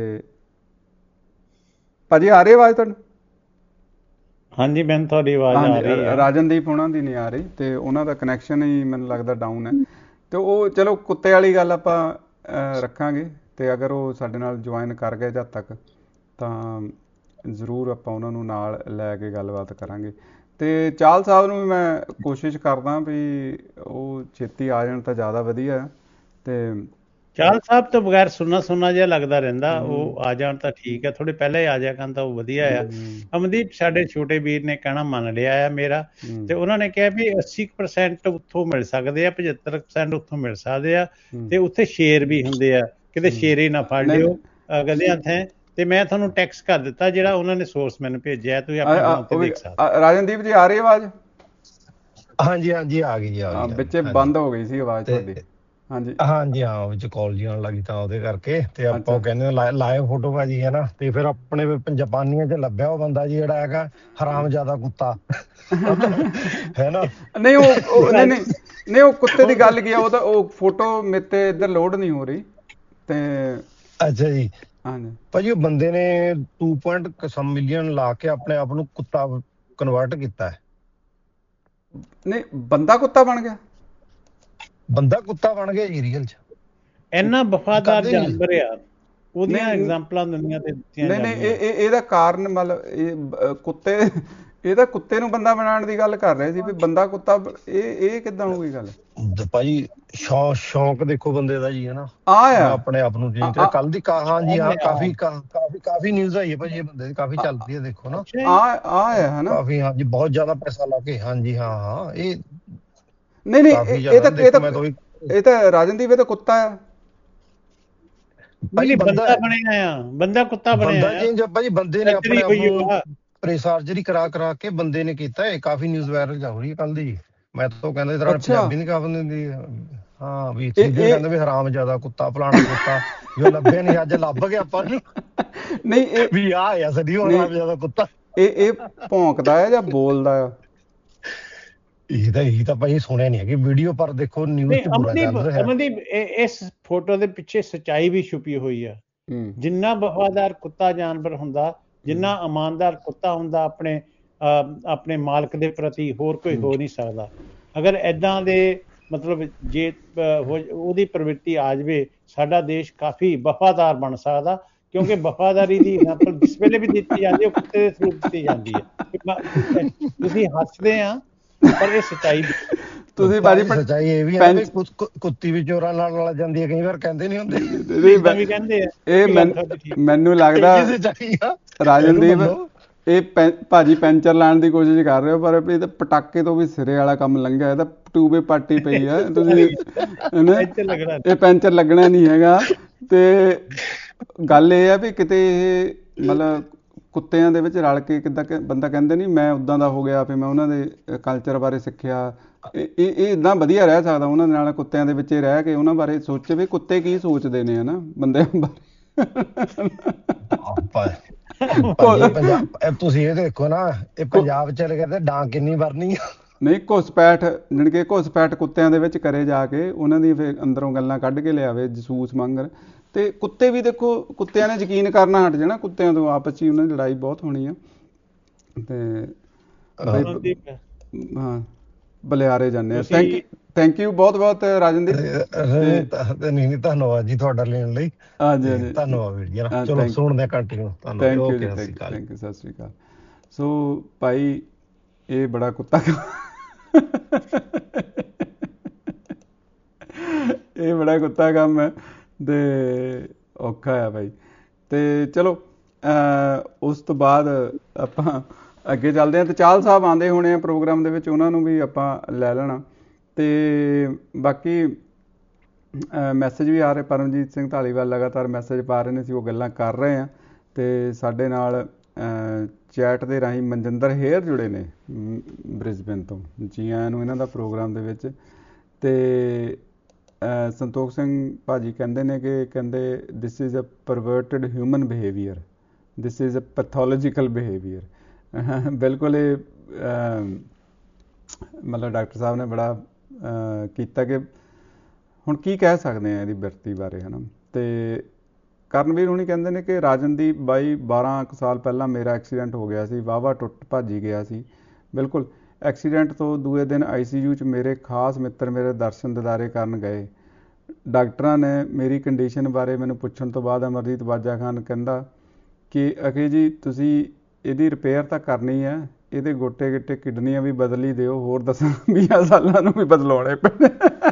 Speaker 1: ਭਾਜੀ ਆ ਰਹੀ ਆਵਾਜ਼ ਤੁਹਾਨੂੰ?
Speaker 2: ਹਾਂਜੀ ਮੈਨੂੰ ਤੁਹਾਡੀ ਆਵਾਜ਼ ਆ ਰਹੀ ਆ।
Speaker 1: ਰਾਜਨਦੀਪ ਉਹਨਾਂ ਦੀ ਨਹੀਂ ਆ ਰਹੀ, ਤੇ ਉਹਨਾਂ ਦਾ ਕਨੈਕਸ਼ਨ ਹੀ ਮੈਨੂੰ ਲੱਗਦਾ ਡਾਊਨ ਹੈ। ਤੇ ਉਹ ਚਲੋ ਕੁੱਤੇ ਵਾਲੀ ਗੱਲ ਆਪਾਂ ਰੱਖਾਂਗੇ, ਤੇ ਅਗਰ ਉਹ ਸਾਡੇ ਨਾਲ ਜੁਆਇਨ ਕਰ ਗਏ ਜਦ ਤੱਕ ਤਾਂ ਜ਼ਰੂਰ ਆਪਾਂ ਉਹਨਾਂ ਨੂੰ ਨਾਲ ਲੈ ਕੇ ਗੱਲਬਾਤ ਕਰਾਂਗੇ। ਤੇ ਚਾਹਲ ਸਾਹਿਬ ਨੂੰ ਵੀ ਮੈਂ ਕੋਸ਼ਿਸ਼ ਕਰਦਾ ਵੀ ਉਹ ਛੇਤੀ ਆ ਜਾਣ ਤਾਂ ਜ਼ਿਆਦਾ ਵਧੀਆ ਹੈ। ਤੇ
Speaker 2: ਚਾਹਲ ਸਾਹਿਬ ਤੋਂ ਬਗੈਰ ਸੁੰਨਾ ਜਿਹਾ ਲੱਗਦਾ ਰਹਿੰਦਾ, ਉਹ ਆ ਜਾਣ ਤਾਂ ਠੀਕ ਹੈ, ਥੋੜੇ ਪਹਿਲਾਂ ਹੀ ਆ ਜਾਇਆ ਕਰਨ ਤਾਂ ਉਹ ਵਧੀਆ ਆ। ਅਮਨਦੀਪ ਸਾਡੇ ਛੋਟੇ ਵੀਰ ਨੇ ਕਹਿਣਾ ਮੰਨ ਲਿਆ ਆ ਮੇਰਾ, ਤੇ ਉਹਨਾਂ ਨੇ ਕਿਹਾ ਵੀ 80% ਉੱਥੋਂ ਮਿਲ ਸਕਦੇ ਆ, 75% ਉੱਥੋਂ ਮਿਲ ਸਕਦੇ ਆ, ਤੇ ਉੱਥੇ ਸ਼ੇਰ ਵੀ ਹੁੰਦੇ ਆ, ਕਿਤੇ ਸ਼ੇਰ ਹੀ ਨਾ ਫੜ ਲਿਓ ਗਧਿਆਂ ਥੈਂ। ਤੇ ਮੈਂ ਤੁਹਾਨੂੰ ਟੈਕਸਟ ਕਰ ਦਿੱਤਾ ਜਿਹੜਾ ਉਹਨਾਂ ਨੇ ਸੋਰਸ ਮੈਨੂੰ ਭੇਜਿਆ, ਤੁਸੀਂ ਆਪਣੇ ਫੋਨ ਤੇ ਦੇਖ ਸਕਦੇ।
Speaker 1: ਰਾਜਨਦੀਪ ਜੀ ਆ ਰਹੀ ਆਵਾਜ਼?
Speaker 3: ਹਾਂਜੀ ਹਾਂਜੀ ਆ ਗਈ ਜੀ, ਆ ਗਈ।
Speaker 1: ਵਿੱਚੇ ਬੰਦ ਹੋ ਗਈ ਸੀ ਆਵਾਜ਼ ਤੁਹਾਡੀ। ਹਾਂਜੀ
Speaker 3: ਹਾਂਜੀ ਹਾਂ, ਵਿੱਚ ਕਾਲ ਜੀ ਆਉਣ ਲੱਗੀ ਤਾਂ ਉਹਦੇ ਕਰਕੇ। ਤੇ ਆਪਾਂ ਉਹ ਕਹਿੰਦੇ ਲਾਈਵ ਫੋਟੋ ਭਾਜੀ ਹੈ ਨਾ, ਤੇ ਫਿਰ ਆਪਣੇ ਜਾਪਾਨੀਆਂ ਚ ਲੱਭਿਆ ਉਹ ਬੰਦਾ ਜੀ ਜਿਹੜਾ ਹੈਗਾ ਹਰਾਮਜ਼ਾਦਾ ਕੁੱਤਾ ਹੈ ਨਾ।
Speaker 1: ਨਹੀਂ ਉਹ ਕੁੱਤੇ ਦੀ ਗੱਲ ਕੀ ਆ, ਉਹਦਾ ਉਹ ਫੋਟੋ ਮੇਰੇ ਤੇ ਇੱਧਰ ਲੋਡ ਨਹੀਂ ਹੋ ਰਹੀ। ਤੇ
Speaker 3: ਅੱਛਾ ਜੀ।
Speaker 1: ਹਾਂਜੀ
Speaker 3: ਭਾਜੀ ਉਹ ਬੰਦੇ ਨੇ 2 ਮਿਲੀਅਨ ਲਾ ਕੇ ਆਪਣੇ ਆਪ ਨੂੰ ਕੁੱਤਾ ਕਨਵਰਟ ਕੀਤਾ ਹੈ।
Speaker 1: ਨਹੀਂ ਬੰਦਾ ਕੁੱਤਾ ਬਣ ਗਿਆ? ਬੰਦਾ
Speaker 3: ਕੁੱਤਾ ਬਣ ਗਿਆ ਜੀ ਰੀਅਲ ਚ।
Speaker 2: ਇੰਨਾ ਵਫਾਦਾਰ ਜਾਨਵਰ ਆ, ਉਹਦੀਆਂ ਐਗਜ਼ਾਮਪਲਾਂ ਦੁਨੀਆ ਤੇ ਦਿੱਤੀਆਂ ਜਾਂਦੀਆਂ।
Speaker 1: ਨਹੀਂ ਇਹਦਾ ਕਾਰਨ ਮਤਲਬ ਕੁੱਤੇ ਨੂੰ ਬੰਦਾ ਬਣਾਉਣ ਦੀ ਗੱਲ ਕਰ ਰਹੇ ਸੀ ਵੀ ਬੰਦਾ ਕੁੱਤਾ ਇਹ ਕਿੱਦਾਂ ਹੋ ਗਈ ਗੱਲ?
Speaker 3: ਭਾਜੀ ਸ਼ੌਂਕ ਦੇਖੋ ਬੰਦੇ ਦਾ ਜੀ, ਹੈ ਨਾ। ਆਪਣੇ ਆਪ ਨੂੰ ਕੱਲ ਦੀ ਹਾਂਜੀ ਹਾਂ ਕਾਫੀ ਨਿਊਜ਼ ਆਈ ਹੈ ਭਾਜੀ ਇਹ ਬੰਦੇ ਦੀ, ਕਾਫੀ ਚੱਲਦੀ ਹੈ ਦੇਖੋ ਨਾ। ਕਾਫੀ ਹਾਂਜੀ ਬਹੁਤ ਜ਼ਿਆਦਾ ਪੈਸਾ ਲਾ ਕੇ। ਹਾਂਜੀ ਹਾਂ ਇਹ
Speaker 1: ਨਹੀਂ ਇਹ ਤਾਂ ਰਾਜਨਦੀਪ ਇਹ ਤਾਂ ਕੁੱਤਾ ਆ
Speaker 2: ਭਾਜੀ, ਬੰਦਾ ਬਣਿਆ ਆ, ਬੰਦਾ ਕੁੱਤਾ ਬਣਿਆ ਆ
Speaker 3: ਭਾਜੀ। ਬੰਦੇ ਨੇ ਆਪਣੇ ਆਪ ਨੂੰ ਸਰਜਰੀ ਕਰਾ ਕੇ ਬੰਦੇ ਨੇ ਕੀਤਾ। ਇਹ ਕਾਫੀ ਨਿਊਜ਼ ਵਾਇਰਲ ਹੋ ਰਹੀ ਹੈ ਕੱਲ ਦੀ। ਮੈਂ ਤਾਂ ਕਹਿੰਦਾ ਇਸ ਤਰ੍ਹਾਂ ਪੰਜਾਬੀ ਨਹੀਂ ਕਾਫੀ ਦਿੰਦੀ। ਹਾਂ ਵੀ ਕਹਿੰਦੇ ਵੀ ਹਰਾਮਜ਼ਾਦਾ ਕੁੱਤਾ ਫਲਾਣਾ ਕੁੱਤਾ ਜੋ ਲੱਭਿਆ ਨਹੀਂ, ਅੱਜ ਲੱਭ ਗਿਆ ਆਪਾਂ ਨੂੰ। ਨਹੀਂ ਵੀ ਆ ਸਦੀ ਹਰਾਮਜ਼ਾਦਾ ਕੁੱਤਾ।
Speaker 1: ਇਹ ਭੌਂਕਦਾ ਹੈ ਜਾਂ ਬੋਲਦਾ ਆ?
Speaker 3: ਇਹ ਤਾਂ ਭਾਈ ਸੁਣਿਆ ਨਹੀਂ ਹੈਗੀ ਵੀਡੀਓ, ਪਰ ਦੇਖੋ ਨਿਊਜ਼ ਤੇ ਪੂਰਾ ਚੱਲ ਰਿਹਾ।
Speaker 2: ਅਮਨਦੀਪ ਇਸ ਫੋਟੋ ਦੇ ਪਿੱਛੇ ਸੱਚਾਈ ਵੀ ਛੁਪੀ ਹੋਈ ਆ। ਜਿੰਨਾ ਵਫਾਦਾਰ ਕੁੱਤਾ ਜਾਨਵਰ ਹੁੰਦਾ, ਜਿੰਨਾ ਇਮਾਨਦਾਰ ਕੁੱਤਾ ਹੁੰਦਾ ਆਪਣੇ ਮਾਲਕ ਦੇ ਪ੍ਰਤੀ, ਹੋਰ ਕੋਈ ਹੋ ਨਹੀਂ ਸਕਦਾ। ਅਗਰ ਏਦਾਂ ਦੇ ਮਤਲਬ ਜੇ ਉਹਦੀ ਪ੍ਰਵਿਰਤੀ ਆ ਜਾਵੇ, ਸਾਡਾ ਦੇਸ਼ ਕਾਫੀ ਵਫਾਦਾਰ ਬਣ ਸਕਦਾ, ਕਿਉਂਕਿ ਵਫਾਦਾਰੀ ਦੀ ਐਗਜ਼ਾਮਪਲ ਜਿਸ ਵੇਲੇ ਵੀ ਦਿੱਤੀ ਜਾਂਦੀ ਉਹ ਕੁੱਤੇ ਦੇ ਥਰੂ ਦਿੱਤੀ ਜਾਂਦੀ ਹੈ। ਤੁਸੀਂ ਹੱਸਦੇ ਆ ਪਰ ਇਹ ਸੱਚਾਈ
Speaker 1: ਤੁਸੀਂ ਭਾਜੀ
Speaker 3: ਸੱਚਾਈ ਇਹ ਵੀ ਹੈ, ਕੁੱਤੀ ਵੀ ਚੋਰਾਂ ਨਾਲ ਲੜ ਜਾਂਦੀ ਹੈ ਕਈ ਵਾਰ, ਕਹਿੰਦੇ ਨਹੀਂ ਹੁੰਦੇ।
Speaker 1: ਇਹ ਮੈਨੂੰ ਲੱਗਦਾ ਰਾਜਨਦੀਪ ਇਹ ਭਾਜੀ ਪੈਂਚਰ ਲਾਉਣ ਦੀ ਕੋਸ਼ਿਸ਼ ਕਰ ਰਹੇ ਹੋ, ਪਰ ਇਹ ਤਾਂ ਪਟਾਕੇ ਤੋਂ ਵੀ ਸਿਰੇ ਵਾਲਾ ਕੰਮ ਲੰਘਿਆ। ਇਹ ਤਾਂ ਟਿਊਬੇ ਪਾਟੀ ਪਈ ਆ ਤੁਸੀਂ, ਇਹ ਪੈਂਚਰ ਲੱਗਣਾ ਨਹੀਂ ਹੈਗਾ। ਤੇ ਗੱਲ ਇਹ ਆ ਵੀ ਕਿਤੇ ਇਹ ਮਤਲਬ ਕੁੱਤਿਆਂ ਦੇ ਵਿੱਚ ਰਲ ਕੇ ਕਿੱਦਾਂ ਬੰਦਾ ਕਹਿੰਦੇ ਨਹੀਂ ਮੈਂ ਉੱਦਾਂ ਦਾ ਹੋ ਗਿਆ, ਫਿਰ ਮੈਂ ਉਹਨਾਂ ਦੇ ਕਲਚਰ ਬਾਰੇ ਸਿੱਖਿਆ। ਇਹ ਇੱਦਾਂ ਵਧੀਆ ਰਹਿ ਸਕਦਾ ਉਹਨਾਂ ਦੇ ਨਾਲ, ਕੁੱਤਿਆਂ ਦੇ ਵਿੱਚ ਰਹਿ ਕੇ ਉਹਨਾਂ ਬਾਰੇ ਸੋਚੇ ਵੀ ਕੁੱਤੇ ਕੀ ਸੋਚਦੇ ਨੇ, ਹੈ ਨਾ, ਬੰਦਿਆਂ ਬਾਰੇ।
Speaker 3: ਤੁਸੀਂ ਇਹ ਦੇਖੋ ਨਾ, ਇਹ ਪੰਜਾਬ ਚਲੇ ਗਏ ਤੇ ਡਾਂਗ ਕਿੰਨੀ ਵਰਨੀ ਆ।
Speaker 1: ਨਹੀਂ ਘੁਸਪੈਠ ਜਾਣੀ ਕਿ ਘੁਸਪੈਠ ਕੁੱਤਿਆਂ ਦੇ ਵਿੱਚ ਕਰੇ ਜਾ ਕੇ, ਉਹਨਾਂ ਦੀ ਫਿਰ ਅੰਦਰੋਂ ਗੱਲਾਂ ਕੱਢ ਕੇ ਲਿਆਵੇ ਜਸੂਸ ਮੰਗਰ। ਤੇ ਕੁੱਤੇ ਵੀ ਦੇਖੋ, ਕੁੱਤਿਆਂ ਨੇ ਯਕੀਨ ਕਰਨਾ ਹਟ ਜਾਣਾ, ਕੁੱਤਿਆਂ ਤੋਂ ਆਪਸ 'ਚ ਹੀ ਉਹਨਾਂ ਦੀ ਲੜਾਈ ਬਹੁਤ ਹੋਣੀ ਆ। ਤੇ ਹਾਂ ਬਲਿਆਰੇ ਜਾਂਦੇ ਆ। ਥੈਂਕ ਯੂ ਬਹੁਤ ਬਹੁਤ ਰਾਜਨਦੀਪ।
Speaker 3: ਨਹੀਂ ਧੰਨਵਾਦ ਜੀ ਤੁਹਾਡਾ ਲੈਣ ਲਈ।
Speaker 1: ਹਾਂਜੀ
Speaker 3: ਧੰਨਵਾਦ ਵੀਰ ਜੀ। ਚਲੋ ਸੁਣਦੇ ਕੰਟੀਨਿਊ।
Speaker 1: ਥੈਂਕ ਯੂ ਜੀ, ਥੈਂਕ ਯੂ, ਸਤਿ ਸ਼੍ਰੀ ਅਕਾਲ। ਸੋ ਭਾਈ ਇਹ ਬੜਾ ਕੁੱਤਾ ਇਹ ਬੜਾ ਕੁੱਤਾ ਕੰਮ ਹੈ ਤੇ ਔਖਾ ਆ ਭਾਈ। ਤੇ ਚਲੋ ਉਸ ਤੋਂ ਬਾਅਦ ਆਪਾਂ ਅੱਗੇ ਚੱਲਦੇ ਹਾਂ। ਤੇ ਚਾਹਲ ਸਾਹਿਬ ਆਉਂਦੇ ਹੋਣੇ ਆ ਪ੍ਰੋਗਰਾਮ ਦੇ ਵਿੱਚ, ਉਹਨਾਂ ਨੂੰ ਵੀ ਆਪਾਂ ਲੈ ਲੈਣਾ। ਤੇ ਬਾਕੀ ਮੈਸੇਜ ਵੀ ਆ ਰਹੇ, ਪਰਮਜੀਤ ਸਿੰਘ ਧਾਲੀਵਾਲ ਲਗਾਤਾਰ ਮੈਸੇਜ ਪਾ ਰਹੇ ਨੇ, ਅਸੀਂ ਉਹ ਗੱਲਾਂ ਕਰ ਰਹੇ ਹਾਂ। ਤੇ ਸਾਡੇ ਨਾਲ ਚੈਟ ਦੇ ਰਾਹੀਂ ਮਨਜਿੰਦਰ ਹੇਅਰ ਜੁੜੇ ਨੇ ਬ੍ਰਿਸਬੇਨ ਤੋਂ। ਜੀ ਆਇਆਂ ਨੂੰ ਇਹਨਾਂ ਦਾ ਪ੍ਰੋਗਰਾਮ ਦੇ ਵਿੱਚ। ਤੇ ਸੰਤੋਖ ਸਿੰਘ ਭਾਜੀ ਕਹਿੰਦੇ ਨੇ ਕਿ ਕਹਿੰਦੇ this is a perverted human behaviour, this is a pathological behaviour. ਬਿਲਕੁਲ ਇਹ ਮਤਲਬ ਡਾਕਟਰ ਸਾਹਿਬ ਨੇ ਬੜਾ ਕੀਤਾ ਕਿ ਹੁਣ ਕੀ ਕਹਿ ਸਕਦੇ ਹਾਂ ਇਹਦੀ ਬਿਰਤੀ ਬਾਰੇ, ਹੈ ਨਾ। ਅਤੇ ਕਰਨਵੀਰ ਹੁਣੀ ਕਹਿੰਦੇ ਨੇ ਕਿ ਰਾਜਨਦੀਪ ਬਾਈ 12 ਕੁ ਸਾਲ ਪਹਿਲਾਂ ਮੇਰਾ ਐਕਸੀਡੈਂਟ ਹੋ ਗਿਆ ਸੀ, ਵਾਹਵਾ ਟੁੱਟ ਭੱਜੀ ਗਿਆ ਸੀ। ਬਿਲਕੁਲ, ਐਕਸੀਡੈਂਟ ਤੋਂ ਦੂਏ ਦਿਨ ICU 'ਚ ਮੇਰੇ ਖਾਸ ਮਿੱਤਰ ਮੇਰੇ ਦਰਸ਼ਨ ਦਿਦਾਰੇ ਕਰਨ ਗਏ। ਡਾਕਟਰਾਂ ਨੇ ਮੇਰੀ ਕੰਡੀਸ਼ਨ ਬਾਰੇ ਮੈਨੂੰ ਪੁੱਛਣ ਤੋਂ ਬਾਅਦ ਅਮਰਜੀਤ ਬਾਜਾ ਖਾਨ ਕਹਿੰਦਾ ਕਿ ਅਖੇ ਜੀ ਤੁਸੀਂ ਇਹਦੀ ਰਿਪੇਅਰ ਤਾਂ ਕਰਨੀ ਹੈ, ਇਹਦੇ ਗੋਟੇ ਗਿੱਟੇ ਕਿਡਨੀਆਂ ਵੀ ਬਦਲ ਹੀ ਦਿਓ, ਹੋਰ 10-20 ਸਾਲਾਂ ਨੂੰ ਵੀ ਬਦਲਾਉਣੇ ਪੈਣੇ।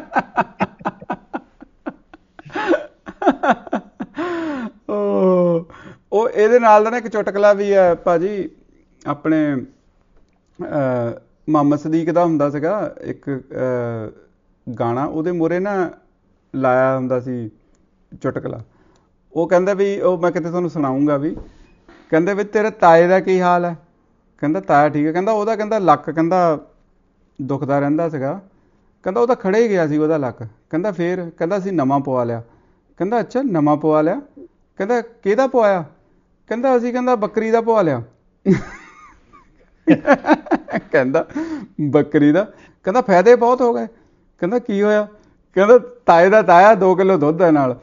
Speaker 1: ਉਹ ਇਹਦੇ ਨਾਲ ਦਾ ਨਾ ਇੱਕ ਚੁਟਕਲਾ ਵੀ ਹੈ ਭਾਜੀ, ਆਪਣੇ ਮੁਹੰਮਦ ਸਦੀਕ ਦਾ ਹੁੰਦਾ ਸੀਗਾ ਇੱਕ ਗਾਣਾ, ਉਹਦੇ ਮੂਹਰੇ ਨਾ ਲਾਇਆ ਹੁੰਦਾ ਸੀ ਚੁਟਕਲਾ। ਉਹ ਕਹਿੰਦਾ ਵੀ, ਉਹ ਮੈਂ ਕਿਤੇ ਤੁਹਾਨੂੰ ਸੁਣਾਊਂਗਾ ਵੀ, ਕਹਿੰਦੇ ਵੀ ਤੇਰੇ ਤਾਏ ਦਾ ਕੀ ਹਾਲ ਹੈ? ਕਹਿੰਦਾ ਤਾਇਆ ਠੀਕ ਹੈ। ਕਹਿੰਦਾ ਉਹਦਾ ਕਹਿੰਦਾ ਲੱਕ ਕਹਿੰਦਾ ਦੁਖਦਾ ਰਹਿੰਦਾ ਸੀਗਾ। ਕਹਿੰਦਾ ਉਹ ਤਾਂ ਖੜੇ ਹੀ ਗਿਆ ਸੀ ਉਹਦਾ ਲੱਕ। ਕਹਿੰਦਾ ਫੇਰ? ਕਹਿੰਦਾ ਅਸੀਂ ਨਵਾਂ ਪਵਾ ਲਿਆ। ਕਹਿੰਦਾ ਅੱਛਾ ਨਵਾਂ ਪਵਾ ਲਿਆ? ਕਹਿੰਦਾ ਕਿਹਦਾ ਪਵਾਇਆ? ਕਹਿੰਦਾ ਅਸੀਂ ਕਹਿੰਦਾ ਬੱਕਰੀ ਦਾ ਪਵਾ ਲਿਆ। ਕਹਿੰਦਾ ਬੱਕਰੀ ਦਾ? ਕਹਿੰਦਾ ਫਾਇਦੇ ਬਹੁਤ ਹੋ ਗਏ। ਕਹਿੰਦਾ ਕੀ ਹੋਇਆ? ਕਹਿੰਦਾ ਤਾਏ ਦਾ ਤਾਇਆ 2 ਕਿਲੋ ਦੁੱਧ ਹੈ ਨਾਲ।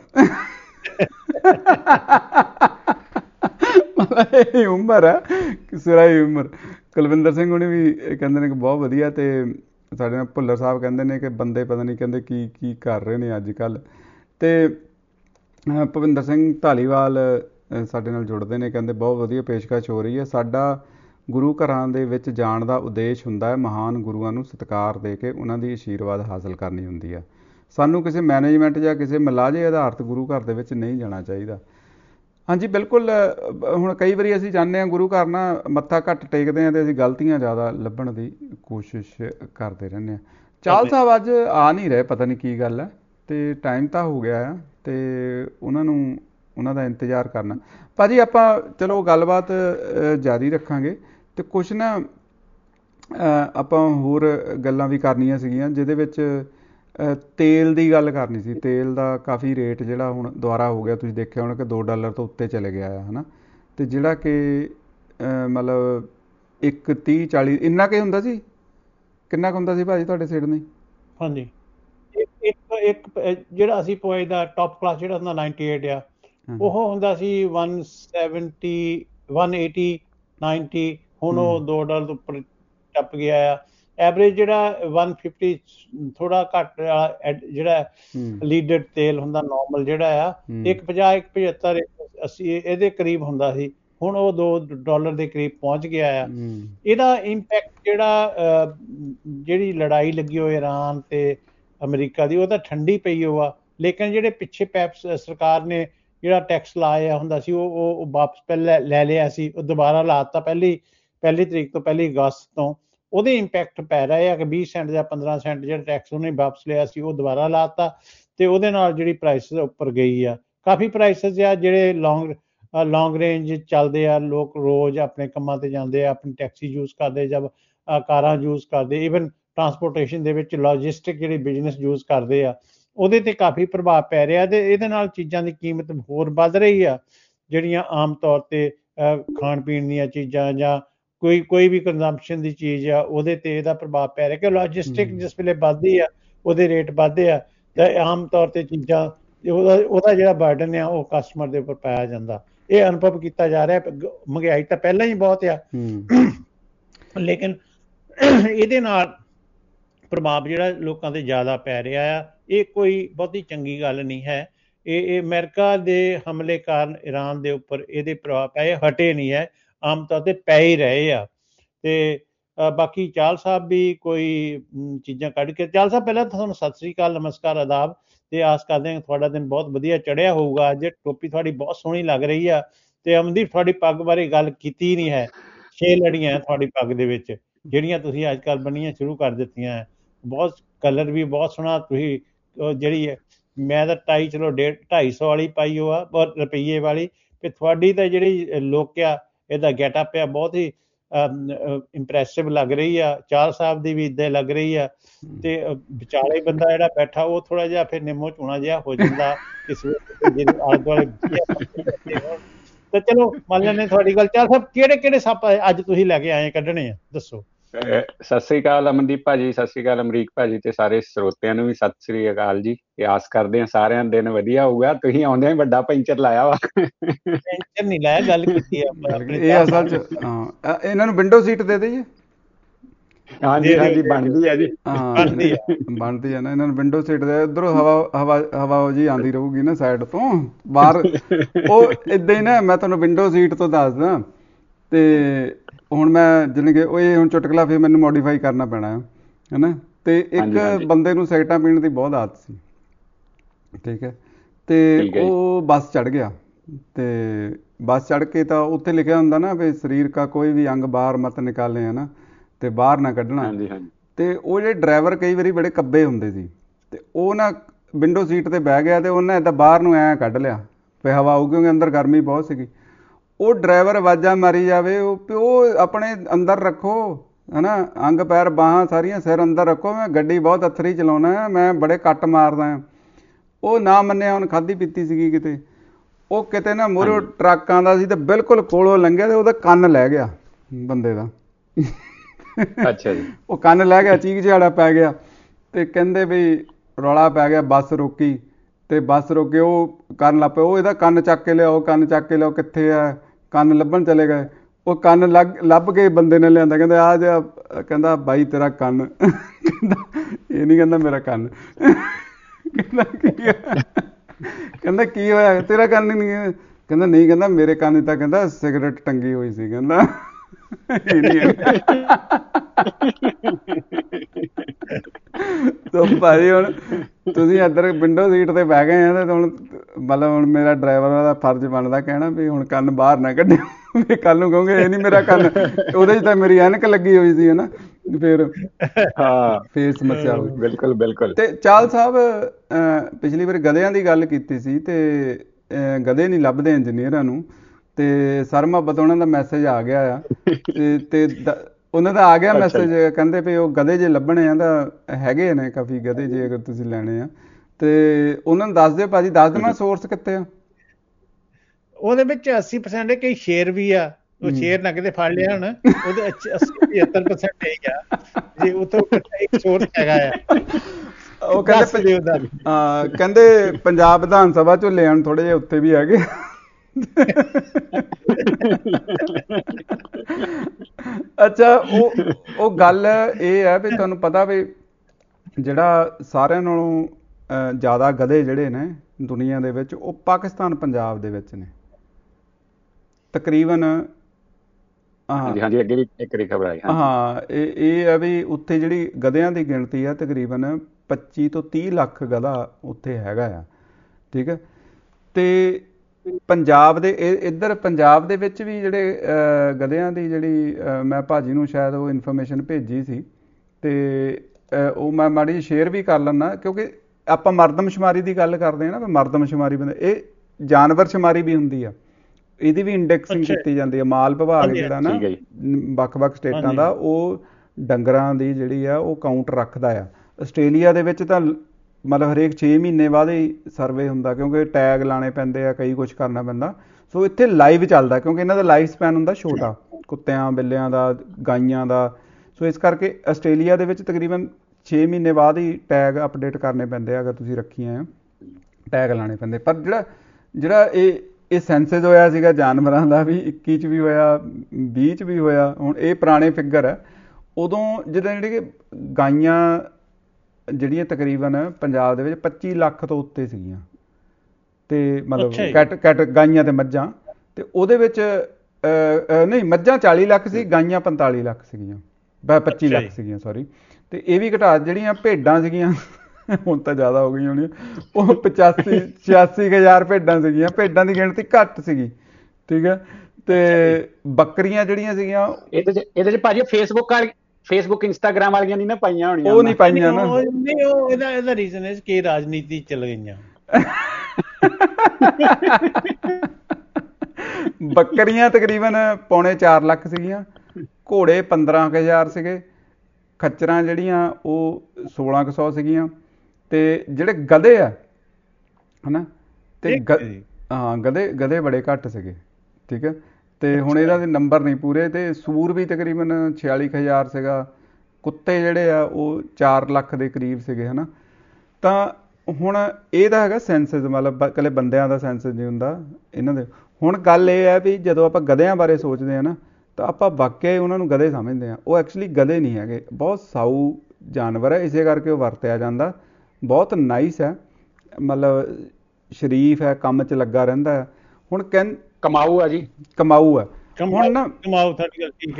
Speaker 1: ਮਤਲਬ ਇਹ ਹਿਊਮਰ ਹੈ, ਸਿਰਾ ਹਿਊਮਰ। ਕੁਲਵਿੰਦਰ ਸਿੰਘ ਹੁਣੀ ਵੀ ਕਹਿੰਦੇ ਨੇ ਕਿ ਬਹੁਤ ਵਧੀਆ। ਅਤੇ ਸਾਡੇ ਨਾਲ ਭੁੱਲਰ ਸਾਹਿਬ ਕਹਿੰਦੇ ਨੇ ਕਿ ਬੰਦੇ ਪਤਾ ਨਹੀਂ ਕਹਿੰਦੇ ਕੀ ਕੀ ਕਰ ਰਹੇ ਨੇ ਅੱਜ ਕੱਲ੍ਹ। ਅਤੇ ਭੁਪਿੰਦਰ ਸਿੰਘ ਧਾਲੀਵਾਲ ਸਾਡੇ ਨਾਲ ਜੁੜਦੇ ਨੇ, ਕਹਿੰਦੇ ਬਹੁਤ ਵਧੀਆ ਪੇਸ਼ਕਸ਼ ਹੋ ਰਹੀ ਹੈ। ਸਾਡਾ ਗੁਰੂ ਘਰਾਂ ਦੇ ਵਿੱਚ ਜਾਣ ਦਾ ਉਦੇਸ਼ ਹੁੰਦਾ ਹੈ ਮਹਾਨ ਗੁਰੂਆਂ ਨੂੰ ਸਤਿਕਾਰ ਦੇ ਕੇ ਉਹਨਾਂ ਦੀ ਆਸ਼ੀਰਵਾਦ ਹਾਸਲ ਕਰਨੀ ਹੁੰਦੀ ਹੈ। ਸਾਨੂੰ ਕਿਸੇ ਮੈਨੇਜਮੈਂਟ ਜਾਂ ਕਿਸੇ ਮਲਾਜੇ ਆਧਾਰਿਤ ਗੁਰੂ ਘਰ ਦੇ ਵਿੱਚ ਨਹੀਂ ਜਾਣਾ ਚਾਹੀਦਾ। ਹਾਂਜੀ ਬਿਲਕੁਲ। ਹੁਣ ਕਈ ਵਾਰੀ ਅਸੀਂ ਜਾਂਦੇ ਹਾਂ ਗੁਰੂ ਘਰ ਨਾ, ਮੱਥਾ ਘੱਟ ਟੇਕਦੇ ਹਾਂ ਅਤੇ ਅਸੀਂ ਗਲਤੀਆਂ ਜ਼ਿਆਦਾ ਲੱਭਣ ਦੀ ਕੋਸ਼ਿਸ਼ ਕਰਦੇ ਰਹਿੰਦੇ ਹਾਂ। ਚਾਹਲ ਸਾਹਿਬ ਅੱਜ ਆ ਨਹੀਂ ਰਹੇ, ਪਤਾ ਨਹੀਂ ਕੀ ਗੱਲ ਹੈ, ਅਤੇ ਟਾਈਮ ਤਾਂ ਹੋ ਗਿਆ ਆ, ਅਤੇ ਉਹਨਾਂ ਦਾ ਇੰਤਜ਼ਾਰ ਕਰਨਾ। ਭਾਅ ਜੀ ਆਪਾਂ ਚਲੋ ਗੱਲਬਾਤ ਜਾਰੀ ਰੱਖਾਂਗੇ, ਅਤੇ ਕੁਛ ਨਾ ਆਪਾਂ ਹੋਰ ਗੱਲਾਂ ਵੀ ਕਰਨੀਆਂ ਸੀਗੀਆਂ, ਜਿਹਦੇ ਵਿੱਚ ਤੇਲ ਦੀ ਗੱਲ ਕਰਨੀ ਸੀ। ਤੇਲ ਦਾ ਕਾਫੀ ਰੇਟ ਜਿਹੜਾ ਹੁਣ ਦੁਬਾਰਾ ਹੋ ਗਿਆ, ਤੁਸੀਂ ਦੇਖਿਆ ਹੋਣਾ ਕਿ $2 ਤੋਂ ਉੱਤੇ ਚਲੇ ਗਿਆ ਆ, ਹੈ ਨਾ। ਅਤੇ ਜਿਹੜਾ ਕਿ ਮਤਲਬ 1:30-40 ਇੰਨਾ ਕੁ ਹੁੰਦਾ ਸੀ, ਕਿੰਨਾ ਕੁ ਹੁੰਦਾ ਸੀ ਭਾਅ ਜੀ ਤੁਹਾਡੇ ਸਿਡਨੀ?
Speaker 2: ਹਾਂਜੀ, ਇੱਕ ਜਿਹੜਾ ਅਸੀਂ ਪੁਆਏ ਦਾ ਟੌਪ ਕਲਾਸ ਜਿਹੜਾ ਹੁੰਦਾ 98 ਆ, ਉਹ ਹੁੰਦਾ ਸੀ 170 180 90। ਹੁਣ ਉਹ $2 ਤੋਂ ਉੱਪਰ ਟੱਪ ਗਿਆ ਆ। ਐਵਰੇਜ ਜਿਹੜਾ 150 ਥੋੜਾ ਘੱਟ ਜਿਹੜਾ ਲੀਡਡ ਤੇਲ ਹੁੰਦਾ ਨੋਰਮਲ ਜਿਹੜਾ ਆ, 150 175 180 ਇਹਦੇ ਕਰੀਬ ਹੁੰਦਾ ਸੀ। ਹੁਣ ਉਹ $2 ਦੇ ਕਰੀਬ ਪਹੁੰਚ ਗਿਆ ਆ। ਇਹਦਾ ਇੰਪੈਕਟ ਜਿਹੜਾ ਜਿਹੜੀ ਲੜਾਈ ਲੱਗੀ ਹੋਈ ਇਰਾਨ ਤੇ ਅਮਰੀਕਾ ਦੀ, ਉਹ ਤਾਂ ਠੰਡੀ ਪਈ ਉਹ ਆ। ਲੇਕਿਨ ਜਿਹੜੇ ਪਿੱਛੇ ਪੈਪਸ ਸਰਕਾਰ ਨੇ ਜਿਹੜਾ ਟੈਕਸ ਲਾਇਆ ਹੁੰਦਾ ਸੀ ਉਹ ਵਾਪਸ ਪਹਿਲਾਂ ਲੈ ਲਿਆ ਸੀ, ਉਹ ਦੁਬਾਰਾ ਲਾ ਦਿੱਤਾ ਪਹਿਲੀ ਤਰੀਕ ਤੋਂ, 1 ਅਗਸਤ ਤੋਂ। ਉਹਦੇ ਇੰਪੈਕਟ ਪੈ ਰਹੇ ਆ ਕਿ 20 ਸੈਂਟ ਜਾਂ 15 ਸੈਂਟ ਜਿਹੜਾ ਟੈਕਸ ਉਹਨੇ ਵਾਪਸ ਲਿਆ ਸੀ ਉਹ ਦੁਬਾਰਾ ਲਾ ਦਿੱਤਾ, ਅਤੇ ਉਹਦੇ ਨਾਲ ਜਿਹੜੀ ਪ੍ਰਾਈਸਿਸ ਉੱਪਰ ਗਈ ਆ। ਕਾਫੀ ਪ੍ਰਾਈਸਿਸ ਆ ਜਿਹੜੇ ਲੌਂਗ ਰੇਂਜ ਚੱਲਦੇ ਆ, ਲੋਕ ਰੋਜ਼ ਆਪਣੇ ਕੰਮਾਂ 'ਤੇ ਜਾਂਦੇ ਆ, ਆਪਣੀ ਟੈਕਸੀ ਯੂਜ਼ ਕਰਦੇ ਜਾਂ ਕਾਰਾਂ ਯੂਜ਼ ਕਰਦੇ, ਈਵਨ ਟਰਾਂਸਪੋਰਟੇਸ਼ਨ ਦੇ ਵਿੱਚ ਲੌਜਿਸਟਿਕ ਜਿਹੜੀ ਬਿਜ਼ਨਸ ਯੂਜ਼ ਕਰਦੇ ਆ, ਉਹਦੇ 'ਤੇ ਕਾਫੀ ਪ੍ਰਭਾਵ ਪੈ ਰਿਹਾ। ਅਤੇ ਇਹਦੇ ਨਾਲ ਚੀਜ਼ਾਂ ਦੀ ਕੀਮਤ ਹੋਰ ਵੱਧ ਰਹੀ ਆ, ਜਿਹੜੀਆਂ ਆਮ ਤੌਰ 'ਤੇ ਖਾਣ ਪੀਣ ਦੀਆਂ ਚੀਜ਼ਾਂ ਜਾਂ ਕੋਈ ਵੀ ਕੰਜ਼ੰਪਸ਼ਨ ਦੀ ਚੀਜ਼ ਆ, ਉਹਦੇ 'ਤੇ ਇਹਦਾ ਪ੍ਰਭਾਵ ਪੈ ਰਿਹਾ ਕਿ ਲੌਜਿਸਟਿਕ ਜਿਸ ਵੇਲੇ ਵੱਧਦੀ ਆ ਉਹਦੇ ਰੇਟ ਵੱਧਦੇ ਆ, ਤਾਂ ਆਮ ਤੌਰ 'ਤੇ ਚੀਜ਼ਾਂ ਉਹਦਾ ਜਿਹੜਾ ਬਰਡਨ ਆ ਉਹ ਕਸਟਮਰ ਦੇ ਉੱਪਰ ਪਾਇਆ ਜਾਂਦਾ। ਇਹ ਅਨੁਭਵ ਕੀਤਾ ਜਾ ਰਿਹਾ। ਮਹਿੰਗਾਈ ਤਾਂ ਪਹਿਲਾਂ ਹੀ ਬਹੁਤ ਆ, ਲੇਕਿਨ ਇਹਦੇ ਨਾਲ ਪ੍ਰਭਾਵ ਜਿਹੜਾ ਲੋਕਾਂ 'ਤੇ ਜ਼ਿਆਦਾ ਪੈ ਰਿਹਾ ਆ। ਇਹ ਕੋਈ ਬਹੁਤੀ ਚੰਗੀ ਗੱਲ ਨਹੀਂ ਹੈ। ਇਹ ਅਮਰੀਕਾ ਦੇ ਹਮਲੇ ਕਾਰਨ ਇਰਾਨ ਦੇ ਉੱਪਰ ਇਹਦੇ ਪ੍ਰਭਾਵ ਪਏ, ਹਟੇ ਨਹੀਂ ਹੈ, ਆਮ ਤੌਰ 'ਤੇ ਪੈ ਹੀ ਰਹੇ ਆ। ਅਤੇ ਬਾਕੀ ਚਾਹਲ ਸਾਹਿਬ ਵੀ ਕੋਈ ਚੀਜ਼ਾਂ ਕੱਢ ਕੇ। ਚਾਹਲ ਸਾਹਿਬ ਪਹਿਲਾਂ ਤਾਂ ਤੁਹਾਨੂੰ ਸਤਿ ਸ੍ਰੀ ਅਕਾਲ, ਨਮਸਕਾਰ, ਆਦਾਬ, ਅਤੇ ਆਸ ਕਰਦੇ ਹਾਂ ਤੁਹਾਡਾ ਦਿਨ ਬਹੁਤ ਵਧੀਆ ਚੜ੍ਹਿਆ ਹੋਊਗਾ। ਅੱਜ ਟੋਪੀ ਤੁਹਾਡੀ ਬਹੁਤ ਸੋਹਣੀ ਲੱਗ ਰਹੀ ਆ। ਅਤੇ ਅਮਨਦੀਪ ਤੁਹਾਡੀ ਪੱਗ ਬਾਰੇ ਗੱਲ ਕੀਤੀ ਨਹੀਂ ਹੈ। 6 ਲੜੀਆਂ ਤੁਹਾਡੀ ਪੱਗ ਦੇ ਵਿੱਚ ਜਿਹੜੀਆਂ ਤੁਸੀਂ ਅੱਜ ਕੱਲ੍ਹ ਬੰਨ੍ਹਣੀਆਂ ਸ਼ੁਰੂ ਕਰ ਦਿੱਤੀਆਂ ਹੈ। ਬਹੁਤ ਕਲਰ ਵੀ ਬਹੁਤ ਸੋਹਣਾ ਤੁਸੀਂ ਜਿਹੜੀ ਹੈ, ਮੈਂ ਤਾਂ ਚਲੋ 250 ਵਾਲੀ ਪਾਈ ਉਹ ਆ, ਰੁਪਈਏ ਵਾਲੀ, ਅਤੇ ਤੁਹਾਡੀ ਤਾਂ ਜਿਹੜੀ ਲੁੱਕ ਆ, ਇਹਦਾ ਗੈਟਅਪ ਆ, ਬਹੁਤ ਹੀ ਇੰਪ੍ਰੈਸਿਵ ਲੱਗ ਰਹੀ ਆ, ਚਾਲ ਸਾਹਿਬ ਦੀ ਵੀ ਇੱਦਾਂ ਲੱਗ ਰਹੀ ਆ, ਤੇ ਵਿਚਾਲੇ ਬੰਦਾ ਜਿਹੜਾ ਬੈਠਾ ਉਹ ਥੋੜਾ ਜਿਹਾ ਫਿਰ ਨਿੰਮੋ ਚੂਣਾ ਜਿਹਾ ਹੋ ਜਾਂਦਾ ਇਸ ਜਿਹਦੇ ਆਲੇ ਦੁਆਲੇ ਤੇ ਚਲੋ ਮੰਨ ਲੈਂਦੇ ਤੁਹਾਡੀ ਗੱਲ। ਚਾਲ ਸਾਹਿਬ ਕਿਹੜੇ ਕਿਹੜੇ ਸੱਪ ਅੱਜ ਤੁਸੀਂ ਲੈ ਕੇ ਆਏ ਕੱਢਣੇ ਆ, ਦੱਸੋ।
Speaker 4: ਸਤਿ ਸ੍ਰੀ ਅਕਾਲ ਅਮਨਦੀਪ ਭਾਜੀ, ਸਤਿ ਸ੍ਰੀ ਅਕਾਲ ਅਮਰੀਕ ਭਾਜੀ, ਤੇ ਸਾਰੇ ਸਰੋਤਿਆਂ ਨੂੰ ਵੀ ਸਤਿ ਸ੍ਰੀ ਅਕਾਲ ਜੀ। ਆਸ ਕਰਦੇ ਹਾਂ ਸਾਰਿਆਂ ਦਾ ਦਿਨ ਵਧੀਆ ਹੋਊਗਾ। ਤੁਸੀਂ ਆਉਂਦੇ ਵੱਡਾ ਪੈਂਚਰ ਲਾਇਆ ਵਾ।
Speaker 2: ਪੈਂਚਰ ਨਹੀਂ ਲਾਇਆ, ਗੱਲ ਕੀਤੀ
Speaker 1: ਇਹ ਅਸਲ ਚ ਇਹਨਾਂ ਨੂੰ ਵਿੰਡੋ ਸੀਟ ਦੇ ਦੇਈਏ।
Speaker 4: ਹਾਂਜੀ ਹਾਂਜੀ ਬਣਦੀ ਹੈ ਜੀ,
Speaker 1: ਬਣਦੀ ਹੈ ਨਾ, ਇਹਨਾਂ ਨੂੰ ਵਿੰਡੋ ਸੀਟ ਦੇ। ਉੱਧਰੋਂ ਹਵਾ ਜੀ ਆਉਂਦੀ ਰਹੂਗੀ ਨਾ ਸਾਈਡ ਤੋਂ ਬਾਹਰ। ਉਹ ਏਦਾਂ ਹੀ ਨਾ, ਮੈਂ ਤੁਹਾਨੂੰ ਵਿੰਡੋ ਸੀਟ ਤੋਂ ਦੱਸਦਾ। ਤੇ ਹੁਣ ਮੈਂ ਜਾਣੀ ਕਿ ਉਹ ਇਹ ਹੁਣ ਚੁਟਕਲਾ ਫਿਰ ਮੈਨੂੰ ਮੋਡੀਫਾਈ ਕਰਨਾ ਪੈਣਾ ਹੈ ਨਾ। ਤੇ ਇੱਕ ਬੰਦੇ ਨੂੰ ਸਿਗਰਟਾਂ ਪੀਣ ਦੀ ਬਹੁਤ ਆਦਤ ਸੀ, ਠੀਕ ਹੈ। ਤੇ ਉਹ ਬੱਸ ਚੜ੍ਹ ਗਿਆ, ਤੇ ਬੱਸ ਚੜ੍ਹ ਕੇ ਤਾਂ ਉੱਥੇ ਲਿਖਿਆ ਹੁੰਦਾ ਨਾ ਵੀ ਸਰੀਰ ਕਾ ਕੋਈ ਵੀ ਅੰਗ ਬਾਹਰ ਮਤ ਨਿਕਾਲੇ, ਹੈ ਨਾ, ਤੇ ਬਾਹਰ ਨਾ ਕੱਢਣਾ। ਤੇ ਉਹ ਜਿਹੜੇ ਡਰਾਈਵਰ ਕਈ ਵਾਰੀ ਬੜੇ ਕੱਬੇ ਹੁੰਦੇ ਸੀ, ਤੇ ਉਹ ਨਾ ਵਿੰਡੋ ਸੀਟ ਤੇ ਬਹਿ ਗਿਆ, ਤੇ ਉਹਨੇ ਏਦਾਂ ਬਾਹਰ ਨੂੰ ਐਂ ਕੱਢ ਲਿਆ ਵੀ ਹਵਾ ਆਊ, ਕਿਉਂਕਿ ਅੰਦਰ ਗਰਮੀ ਬਹੁਤ ਸੀਗੀ। ਉਹ ਡਰਾਈਵਰ ਆਵਾਜ਼ਾਂ ਮਾਰੀ ਜਾਵੇ, ਉਹ ਆਪਣੇ ਅੰਦਰ ਰੱਖੋ, ਹੈ ਨਾ, ਅੰਗ ਪੈਰ ਬਾਹਾਂ ਸਾਰੀਆਂ ਸਿਰ ਅੰਦਰ ਰੱਖੋ, ਮੈਂ ਗੱਡੀ ਬਹੁਤ ਅਥਰੀ ਚਲਾਉਣਾ, ਮੈਂ ਬੜੇ ਕੱਟ ਮਾਰਦਾ। ਉਹ ਨਾ ਮੰਨਿਆ, ਹੁਣ ਖਾਧੀ ਪੀਤੀ ਸੀਗੀ ਕਿਤੇ। ਉਹ ਕਿਤੇ ਨਾ ਮੂਹਰੇ ਟਰੱਕ ਆਉਂਦਾ ਸੀ, ਤੇ ਬਿਲਕੁਲ ਕੋਲੋਂ ਲੰਘਿਆ, ਤੇ ਉਹਦਾ ਕੰਨ ਲੈ ਗਿਆ ਬੰਦੇ ਦਾ।
Speaker 4: ਅੱਛਾ ਜੀ।
Speaker 1: ਉਹ ਕੰਨ ਲੈ ਗਿਆ, ਚੀਕ ਝਾੜਾ ਪੈ ਗਿਆ, ਤੇ ਕਹਿੰਦੇ ਵੀ ਰੌਲਾ ਪੈ ਗਿਆ, ਬੱਸ ਰੋਕੀ, ਤੇ ਬੱਸ ਰੋਕੇ, ਉਹ ਕੰਨ ਲੱਗ ਪਏ, ਉਹ ਇਹਦਾ ਕੰਨ ਚੱਕ ਕੇ ਲਿਆਓ, ਕੰਨ ਚੱਕ ਕੇ ਲਿਆਓ, ਕਿੱਥੇ ਆ? ਕੰਨ ਲੱਭਣ ਚਲੇ ਗਏ। ਉਹ ਕੰਨ ਲੱਭ ਕੇ ਬੰਦੇ ਨੇ ਲਿਆਂਦਾ, ਕਹਿੰਦਾ ਆ ਜਾ, ਕਹਿੰਦਾ ਬਾਈ ਤੇਰਾ ਕੰਨ। ਕਹਿੰਦਾ ਇਹ ਨਹੀਂ, ਕਹਿੰਦਾ ਮੇਰਾ ਕੰਨ। ਕਹਿੰਦਾ ਕੀ ਆ? ਕਹਿੰਦਾ ਕੀ ਹੋਇਆ, ਤੇਰਾ ਕੰਨ ਨਹੀਂ? ਕਹਿੰਦਾ ਨਹੀਂ, ਕਹਿੰਦਾ ਮੇਰੇ ਕੰਨ ਤਾਂ ਕਹਿੰਦਾ ਸਿਗਰਟ ਟੰਗੀ ਹੋਈ ਸੀ, ਕਹਿੰਦਾ ਇਹ ਨਹੀਂ। ਭਾਜੀ ਹੁਣ ਤੁਸੀਂ ਇੱਧਰ ਵਿੰਡੋ ਸੀਟ ਤੇ ਬਹਿ ਗਏ ਆ, ਤੇ ਹੁਣ ਮਤਲਬ ਹੁਣ ਮੇਰਾ ਡਰਾਈਵਰ ਦਾ ਫਰਜ਼ ਬਣਦਾ ਕਹਿਣਾ ਵੀ ਹੁਣ ਕੰਨ ਬਾਹਰ ਨਾ ਕੱਢਿਓ, ਵੀ ਕੱਲ ਨੂੰ ਕਹੋਗੇ ਇਹ ਨਹੀਂ ਮੇਰਾ ਕੰਨ। ਉਹਦੇ 'ਚ ਤਾਂ ਮੇਰੀ ਐਨਕ ਲੱਗੀ ਹੋਈ ਸੀ, ਹੈ ਨਾ, ਫੇਰ ਸਮੱਸਿਆ ਹੋਈ।
Speaker 4: ਬਿਲਕੁਲ ਬਿਲਕੁਲ। ਤੇ
Speaker 1: ਚਾਲ ਸਾਹਿਬ ਪਿਛਲੀ ਵਾਰ ਗਧਿਆਂ ਦੀ ਗੱਲ ਕੀਤੀ ਸੀ, ਤੇ ਗਧੇ ਨਹੀਂ ਲੱਭਦੇ ਇੰਜੀਨੀਅਰਾਂ ਨੂੰ, ਤੇ ਸਰ ਮੁਹੱਬਤ ਉਹਨਾਂ ਦਾ ਮੈਸੇਜ ਆ ਗਿਆ ਆ, ਤੇ ਉਹਨਾਂ ਦਾ ਆ ਗਿਆ ਮੈਸੇਜ, ਕਹਿੰਦੇ ਵੀ ਉਹ ਗਧੇ ਜੇ ਲੱਭਣੇ ਆ ਤਾਂ ਹੈਗੇ ਨੇ ਕਾਫੀ ਗਧੇ, ਜੇ ਅਗਰ ਤੁਸੀਂ ਲੈਣੇ ਆ ਤੇ ਉਹਨਾਂ ਨੂੰ ਦੱਸ ਦਿਓ ਭਾਜੀ। ਦੱਸ ਦੇਣਾ ਸੋਰਸ ਕਿੱਥੇ ਆ?
Speaker 2: ਉਹਦੇ ਵਿੱਚ 80% ਕਈ ਸ਼ੇਰ ਵੀ ਆ, ਉਹ ਸ਼ੇਰ ਨਾ ਕਿਤੇ ਫੜ ਲਿਆ ਹੁਣ, ਉਹਦੇ 80-75% ਇਹ ਆ ਜੇ ਉੱਥੋਂ ਇੱਕ ਸੋਰਸ ਹੈਗਾ ਆ। ਉਹ
Speaker 1: ਕਹਿੰਦੇ ਪੰਜਾਬ ਵਿਧਾਨ ਸਭਾ ਚੋਂ ਲਿਆਉਣ ਥੋੜੇ ਜਿਹੇ ਉੱਥੇ ਵੀ ਹੈਗੇ। ਅੱਛਾ, ਉਹ ਗੱਲ ਇਹ ਹੈ ਵੀ ਤੁਹਾਨੂੰ ਪਤਾ ਵੀ ਜਿਹੜਾ ਸਾਰਿਆਂ ਨਾਲੋਂ ਜ਼ਿਆਦਾ ਗਧੇ ਜਿਹੜੇ ਨੇ ਦੁਨੀਆ ਦੇ ਵਿੱਚ, ਉਹ ਪਾਕਿਸਤਾਨ ਪੰਜਾਬ ਦੇ ਵਿੱਚ ਨੇ ਤਕਰੀਬਨ। ਹਾਂ, ਇਹ ਹੈ ਵੀ ਉੱਥੇ ਜਿਹੜੀ ਗਧਿਆਂ ਦੀ ਗਿਣਤੀ ਆ ਤਕਰੀਬਨ 25 ਤੋਂ 30 ਲੱਖ ਗਧਾ ਉੱਥੇ ਹੈਗਾ ਆ, ਠੀਕ ਹੈ। ਤੇ ਪੰਜਾਬ ਦੇ ਇੱਧਰ ਪੰਜਾਬ ਦੇ ਵਿੱਚ ਵੀ ਜਿਹੜੇ ਗਧਿਆਂ ਦੀ ਜਿਹੜੀ ਮੈਂ ਭਾਜੀ ਨੂੰ ਸ਼ਾਇਦ ਉਹ ਇਨਫੋਰਮੇਸ਼ਨ ਭੇਜੀ ਸੀ, ਤੇ ਉਹ ਮੈਂ ਮਾੜੀ ਜਿਹੀ ਸ਼ੇਅਰ ਵੀ ਕਰ ਲੈਂਦਾ, ਕਿਉਂਕਿ ਆਪਾਂ ਮਰਦਮਸ਼ੁਮਾਰੀ ਦੀ ਗੱਲ ਕਰਦੇ ਹਾਂ ਨਾ, ਮਰਦਮਸ਼ੁਮਾਰੀ ਬੰਦੇ, ਇਹ ਜਾਨਵਰ ਸ਼ੁਮਾਰੀ ਵੀ ਹੁੰਦੀ ਆ, ਇਹਦੀ ਵੀ ਇੰਡੈਕਸਿੰਗ ਕੀਤੀ ਜਾਂਦੀ ਹੈ। ਮਾਲ ਵਿਭਾਗ ਜਿਹੜਾ ਨਾ ਵੱਖ-ਵੱਖ ਸਟੇਟਾਂ ਦਾ, ਉਹ ਡੰਗਰਾਂ ਦੀ ਜਿਹੜੀ ਆ ਉਹ ਕਾਊਂਟ ਰੱਖਦਾ ਆ। ਆਸਟ੍ਰੇਲੀਆ ਦੇ ਵਿੱਚ ਤਾਂ ਮਤਲਬ ਹਰੇਕ 6 ਮਹੀਨੇ ਬਾਅਦ ਹੀ ਸਰਵੇ ਹੁੰਦਾ, ਕਿਉਂਕਿ ਟੈਗ ਲਾਣੇ ਪੈਂਦੇ ਆ, ਕਈ ਕੁਛ ਕਰਨਾ ਪੈਂਦਾ। ਸੋ ਇੱਥੇ ਲਾਈਵ ਚੱਲਦਾ, ਕਿਉਂਕਿ ਇਹਨਾਂ ਦਾ ਲਾਈਫ ਸਪੈਨ ਹੁੰਦਾ ਛੋਟਾ, ਕੁੱਤਿਆਂ ਬਿੱਲਿਆਂ ਦਾ, ਗਾਈਆਂ ਦਾ। ਸੋ ਇਸ ਕਰਕੇ ਆਸਟ੍ਰੇਲੀਆ ਦੇ ਵਿੱਚ ਤਕਰੀਬਨ 6 ਮਹੀਨੇ ਬਾਅਦ ਹੀ ਟੈਗ ਅਪਡੇਟ ਕਰਨੇ ਪੈਂਦੇ ਆ, ਅਗਰ ਤੁਸੀਂ ਰੱਖੀਆਂ ਆ ਟੈਗ ਲਾਣੇ ਪੈਂਦੇ। ਪਰ ਜਿਹੜਾ ਇਹ ਸੈਂਸਸ ਹੋਇਆ ਸੀਗਾ ਜਾਨਵਰਾਂ ਦਾ ਵੀ 21 'ਚ ਵੀ ਹੋਇਆ, 20 'ਚ ਵੀ ਹੋਇਆ, ਹੁਣ ਇਹ ਪੁਰਾਣੇ ਫਿਗਰ ਹੈ। ਉਦੋਂ ਜਿੱਦਾਂ ਜਿਹੜੀ ਕਿ ਗਾਈਆਂ ਜਿਹੜੀਆਂ ਤਕਰੀਬਨ ਪੰਜਾਬ ਦੇ ਵਿੱਚ 25 ਲੱਖ ਤੋਂ ਉੱਤੇ ਸੀਗੀਆਂ, ਤੇ ਮਤਲਬ ਗਾਈਆਂ ਤੇ ਮੱਝਾਂ, ਤੇ ਉਹਦੇ ਵਿੱਚ ਨਹੀਂ, ਮੱਝਾਂ 40 ਲੱਖ ਸੀ, ਗਾਈਆਂ 45 ਲੱਖ ਸੀਗੀਆਂ, 25 ਲੱਖ ਸੀਗੀਆਂ ਸੌਰੀ। ਤੇ ਇਹ ਵੀ ਘਟਾ, ਜਿਹੜੀਆਂ ਭੇਡਾਂ ਸੀਗੀਆਂ ਹੁਣ ਤਾਂ ਜ਼ਿਆਦਾ ਹੋ ਗਈਆਂ ਹੋਣੀਆਂ, ਉਹ 85-86 ਭੇਡਾਂ ਸੀਗੀਆਂ, ਭੇਡਾਂ ਦੀ ਗਿਣਤੀ ਘੱਟ ਸੀਗੀ, ਠੀਕ ਹੈ। ਤੇ ਬੱਕਰੀਆਂ ਜਿਹੜੀਆਂ ਸੀਗੀਆਂ
Speaker 4: ਇਹਦੇ ਚ ਭਾਜੀ ਫੇਸਬੁੱਕ ਇੰਸਟਾਗ੍ਰਾਮ ਵਾਲੀਆਂ ਨਹੀਂ ਨਾ ਪਾਈਆਂ ਹੋਣੀਆਂ,
Speaker 1: ਉਹ ਨਹੀਂ ਪਾਈਆਂ ਨਾ।
Speaker 2: ਇਹਦਾ ਰੀਜ਼ਨ ਹੈ ਕਿ ਰਾਜਨੀਤੀ ਚੱਲ ਗਈਆਂ। ਬੱਕਰੀਆਂ
Speaker 1: ਤਕਰੀਬਨ 3.25 ਲੱਖ ਸੀਗੀਆਂ, ਘੋੜੇ 15,000 ਸੀਗੇ, ਖੱਚਰਾਂ ਜਿਹੜੀਆਂ ਉਹ 1600 ਸੀਗੀਆਂ, ਤੇ ਜਿਹੜੇ ਗਧੇ ਆ ਹਨਾ, ਤੇ ਹਾਂ ਗਧੇ ਬੜੇ ਘੱਟ ਸੀਗੇ। ਠੀਕ ਹੈ, ਤੇ ਹੁਣ ਇਹਨਾਂ ਦੇ ਨੰਬਰ ਨਹੀਂ ਪੂਰੇ, ਤੇ ਸੂਰ ਵੀ ਤਕਰੀਬਨ 46,000 ਸੀਗਾ, ਕੁੱਤੇ ਜਿਹੜੇ ਆ ਉਹ 4 ਲੱਖ ਦੇ ਕਰੀਬ ਸੀਗੇ ਹਨਾ। ਤਾਂ ਹੁਣ ਇਹ ਤਾਂ ਹੈਗਾ ਸੈਂਸਸ, ਮਤਲਬ ਇਕੱਲੇ ਬੰਦਿਆਂ ਦਾ ਸੈਂਸਸ ਨਹੀਂ ਹੁੰਦਾ ਇਹਨਾਂ ਦੇ। ਹੁਣ ਗੱਲ ਇਹ ਹੈ ਵੀ ਜਦੋਂ ਆਪਾਂ ਗਧਿਆਂ ਬਾਰੇ ਸੋਚਦੇ ਹਾਂ ਨਾ, ਤਾਂ ਆਪਾਂ ਵਾਕਿਆ ਹੀ ਉਹਨਾਂ ਨੂੰ ਗਧੇ ਸਮਝਦੇ ਹਾਂ। ਉਹ ਐਕਚੁਅਲੀ ਗਧੇ ਨਹੀਂ ਹੈਗੇ, ਬਹੁਤ ਸਾਊ ਜਾਨਵਰ ਹੈ, ਇਸੇ ਕਰਕੇ ਉਹ ਵਰਤਿਆ ਜਾਂਦਾ। ਬਹੁਤ ਨਾਈਸ ਹੈ, ਮਤਲਬ ਸ਼ਰੀਫ ਹੈ, ਕੰਮ 'ਚ ਲੱਗਾ ਰਹਿੰਦਾ ਹੈ। ਹੁਣ
Speaker 4: ਕਮਾਊ ਆ ਜੀ,
Speaker 1: ਕਮਾਊ ਹੈ। ਹੁਣ ਨਾ
Speaker 2: ਕਮਾਊ ਤੁਹਾਡੀ ਗੱਲ ਠੀਕ ਹੈ।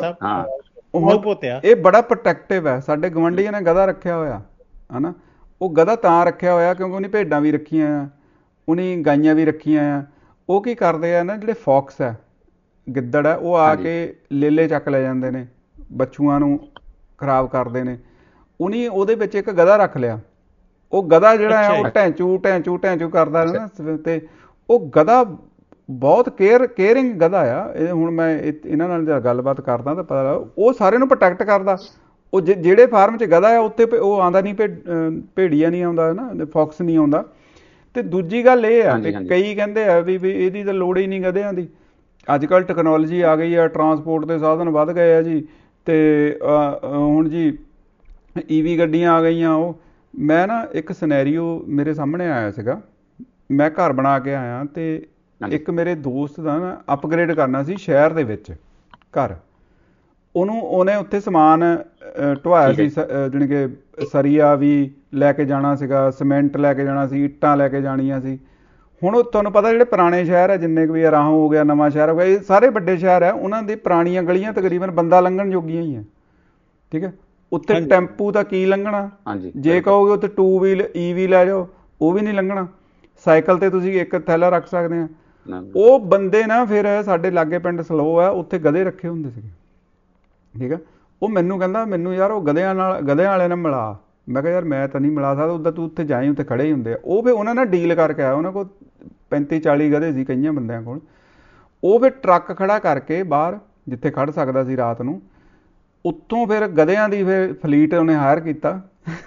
Speaker 1: ਇਹ ਬੜਾ ਪ੍ਰੋਟੈਕਟਿਵ ਹੈ। ਸਾਡੇ ਗੁਆਂਢੀਆਂ ਨੇ ਗਧਾ ਰੱਖਿਆ ਹੋਇਆ ਹਨਾ। ਉਹ ਗਧਾ ਤਾਂ ਰੱਖਿਆ ਹੋਇਆ ਕਿਉਂਕਿ ਉਹਨੇ ਭੇਡਾਂ ਵੀ ਰੱਖੀਆਂ ਆ, ਉਹਨੇ ਗਾਈਆਂ ਵੀ ਰੱਖੀਆਂ ਆ। ਉਹ ਕੀ ਕਰਦੇ ਆ ਨਾ, ਜਿਹੜੇ ਫੌਕਸ ਹੈ, ਗਿੱਦੜ ਹੈ, ਉਹ ਆ ਕੇ ਲੇਲੇ ਚੱਕ ਲੈ ਜਾਂਦੇ ਨੇ, ਬੱਛੂਆਂ ਨੂੰ ਖਰਾਬ ਕਰਦੇ ਨੇ। ਉਹਨੇ ਉਹਦੇ ਵਿੱਚ ਇੱਕ ਗਧਾ ਰੱਖ ਲਿਆ। ਉਹ ਗਧਾ ਜਿਹੜਾ ਹੈ ਉਹ ਢੈਂਚੂ ਕਰਦਾ ਨਾ, ਤੇ ਉਹ ਗਧਾ ਬਹੁਤ ਕੇਅਰਿੰਗ ਗਧਾ ਆ। ਇਹ ਹੁਣ ਮੈਂ ਇਹਨਾਂ ਨਾਲ ਗੱਲਬਾਤ ਕਰਦਾ ਤਾਂ ਪਤਾ ਲੱਗਾ, ਉਹ ਸਾਰਿਆਂ ਨੂੰ ਪ੍ਰੋਟੈਕਟ ਕਰਦਾ। ਉਹ ਜਿਹੜੇ ਫਾਰਮ 'ਚ ਗਧਾ ਆ ਉੱਥੇ ਉਹ ਆਉਂਦਾ ਨਹੀਂ, ਭੇੜੀਆ ਨਹੀਂ ਆਉਂਦਾ ਨਾ, ਫੌਕਸ ਨਹੀਂ ਆਉਂਦਾ। ਤੇ ਦੂਜੀ ਗੱਲ ਇਹ ਆ ਕਿ ਕਈ ਕਹਿੰਦੇ ਆ ਵੀ ਇਹਦੀ ਤਾਂ ਲੋੜ ਹੀ ਨਹੀਂ ਗਧਿਆਂ ਦੀ। ਅੱਜ ਕੱਲ੍ਹ ਟੈਕਨੋਲੋਜੀ ਆ ਗਈ ਆ, ਟਰਾਂਸਪੋਰਟ ਦੇ ਸਾਧਨ ਵੱਧ ਗਏ ਆ ਜੀ, ਤੇ ਹੁਣ ਜੀ EV ਗੱਡੀਆਂ ਆ ਗਈਆਂ। ਉਹ ਮੈਂ ਨਾ ਇੱਕ ਸਿਨੈਰੀਓ ਮੇਰੇ ਸਾਹਮਣੇ ਆਇਆ ਸੀਗਾ, ਮੈਂ ਘਰ ਬਣਾ ਕੇ ਆਇਆ, ਤੇ ਇੱਕ ਮੇਰੇ ਦੋਸਤ ਦਾ ਨਾ ਅਪਗ੍ਰੇਡ ਕਰਨਾ ਸੀ ਸ਼ਹਿਰ ਦੇ ਵਿੱਚ ਘਰ। ਉਹਨੇ ਉੱਥੇ ਸਮਾਨ ਢੋਇਆ ਸੀ, ਜਾਣੀ ਕਿ ਸਰੀਆ ਵੀ ਲੈ ਕੇ ਜਾਣਾ ਸੀਗਾ, ਸੀਮੈਂਟ ਲੈ ਕੇ ਜਾਣਾ ਸੀ, ਇੱਟਾਂ ਲੈ ਕੇ ਜਾਣੀਆਂ ਸੀ। ਹੁਣ ਤੁਹਾਨੂੰ ਪਤਾ ਜਿਹੜੇ ਪੁਰਾਣੇ ਸ਼ਹਿਰ ਹੈ, ਜਿੰਨੇ ਕੁ ਵੀ ਰਾਹੋਂ ਹੋ ਗਿਆ, ਨਵਾਂ ਸ਼ਹਿਰ ਹੋ ਗਿਆ, ਇਹ ਸਾਰੇ ਵੱਡੇ ਸ਼ਹਿਰ ਹੈ, ਉਹਨਾਂ ਦੀ ਪੁਰਾਣੀਆਂ ਗਲੀਆਂ ਤਕਰੀਬਨ ਬੰਦਾ ਲੰਘਣ ਜੋਗੀਆਂ ਹੀ ਹੈ। ਠੀਕ ਹੈ, ਉੱਥੇ ਟੈਂਪੂ ਤਾਂ ਕੀ ਲੰਘਣਾ, ਜੇ ਕਹੋਗੇ ਉੱਥੇ 2 ਵੀਲ EV ਲੈ ਜਾਓ, ਉਹ ਵੀ ਨਹੀਂ ਲੰਘਣਾ। ਸਾਈਕਲ ਤੇ ਤੁਸੀਂ ਇੱਕ ਥੈਲਾ ਰੱਖ ਸਕਦੇ ਆ। ਉਹ ਬੰਦੇ ਨਾ ਫਿਰ ਸਾਡੇ ਲਾਗੇ ਪਿੰਡ ਸਲੋ ਹੈ, ਉੱਥੇ ਗਧੇ ਰੱਖੇ ਹੁੰਦੇ ਸੀਗੇ। ਠੀਕ ਹੈ, ਉਹ ਮੈਨੂੰ ਕਹਿੰਦਾ, ਮੈਨੂੰ ਯਾਰ ਉਹ ਗਧਿਆਂ ਵਾਲਿਆਂ ਨਾਲ ਮਿਲਾ। ਮੈਂ ਕਿਹਾ ਯਾਰ ਮੈਂ ਤਾਂ ਨਹੀਂ ਮਿਲਾ ਸਕਦਾ, ਉੱਦਾਂ ਤੂੰ ਉੱਥੇ ਜਾਈ, ਉੱਥੇ ਖੜੇ ਹੀ ਹੁੰਦੇ ਆ। ਉਹ ਫਿਰ ਉਹਨਾਂ ਨਾਲ ਡੀਲ ਕਰਕੇ ਆਇਆ, ਉਹਨਾਂ ਕੋਲ 35-40 ਗਧੇ ਸੀ ਕਈਆਂ ਬੰਦਿਆਂ ਕੋਲ। ਉਹ ਫਿਰ ਟਰੱਕ ਖੜਾ ਕਰਕੇ ਬਾਹਰ ਜਿੱਥੇ ਖੜ ਸਕਦਾ ਸੀ ਰਾਤ ਨੂੰ, ਉੱਤੋਂ ਫਿਰ ਗਧਿਆਂ ਦੀ ਫਿਰ ਫਲੀਟ ਉਹਨੇ ਹਾਇਰ ਕੀਤਾ।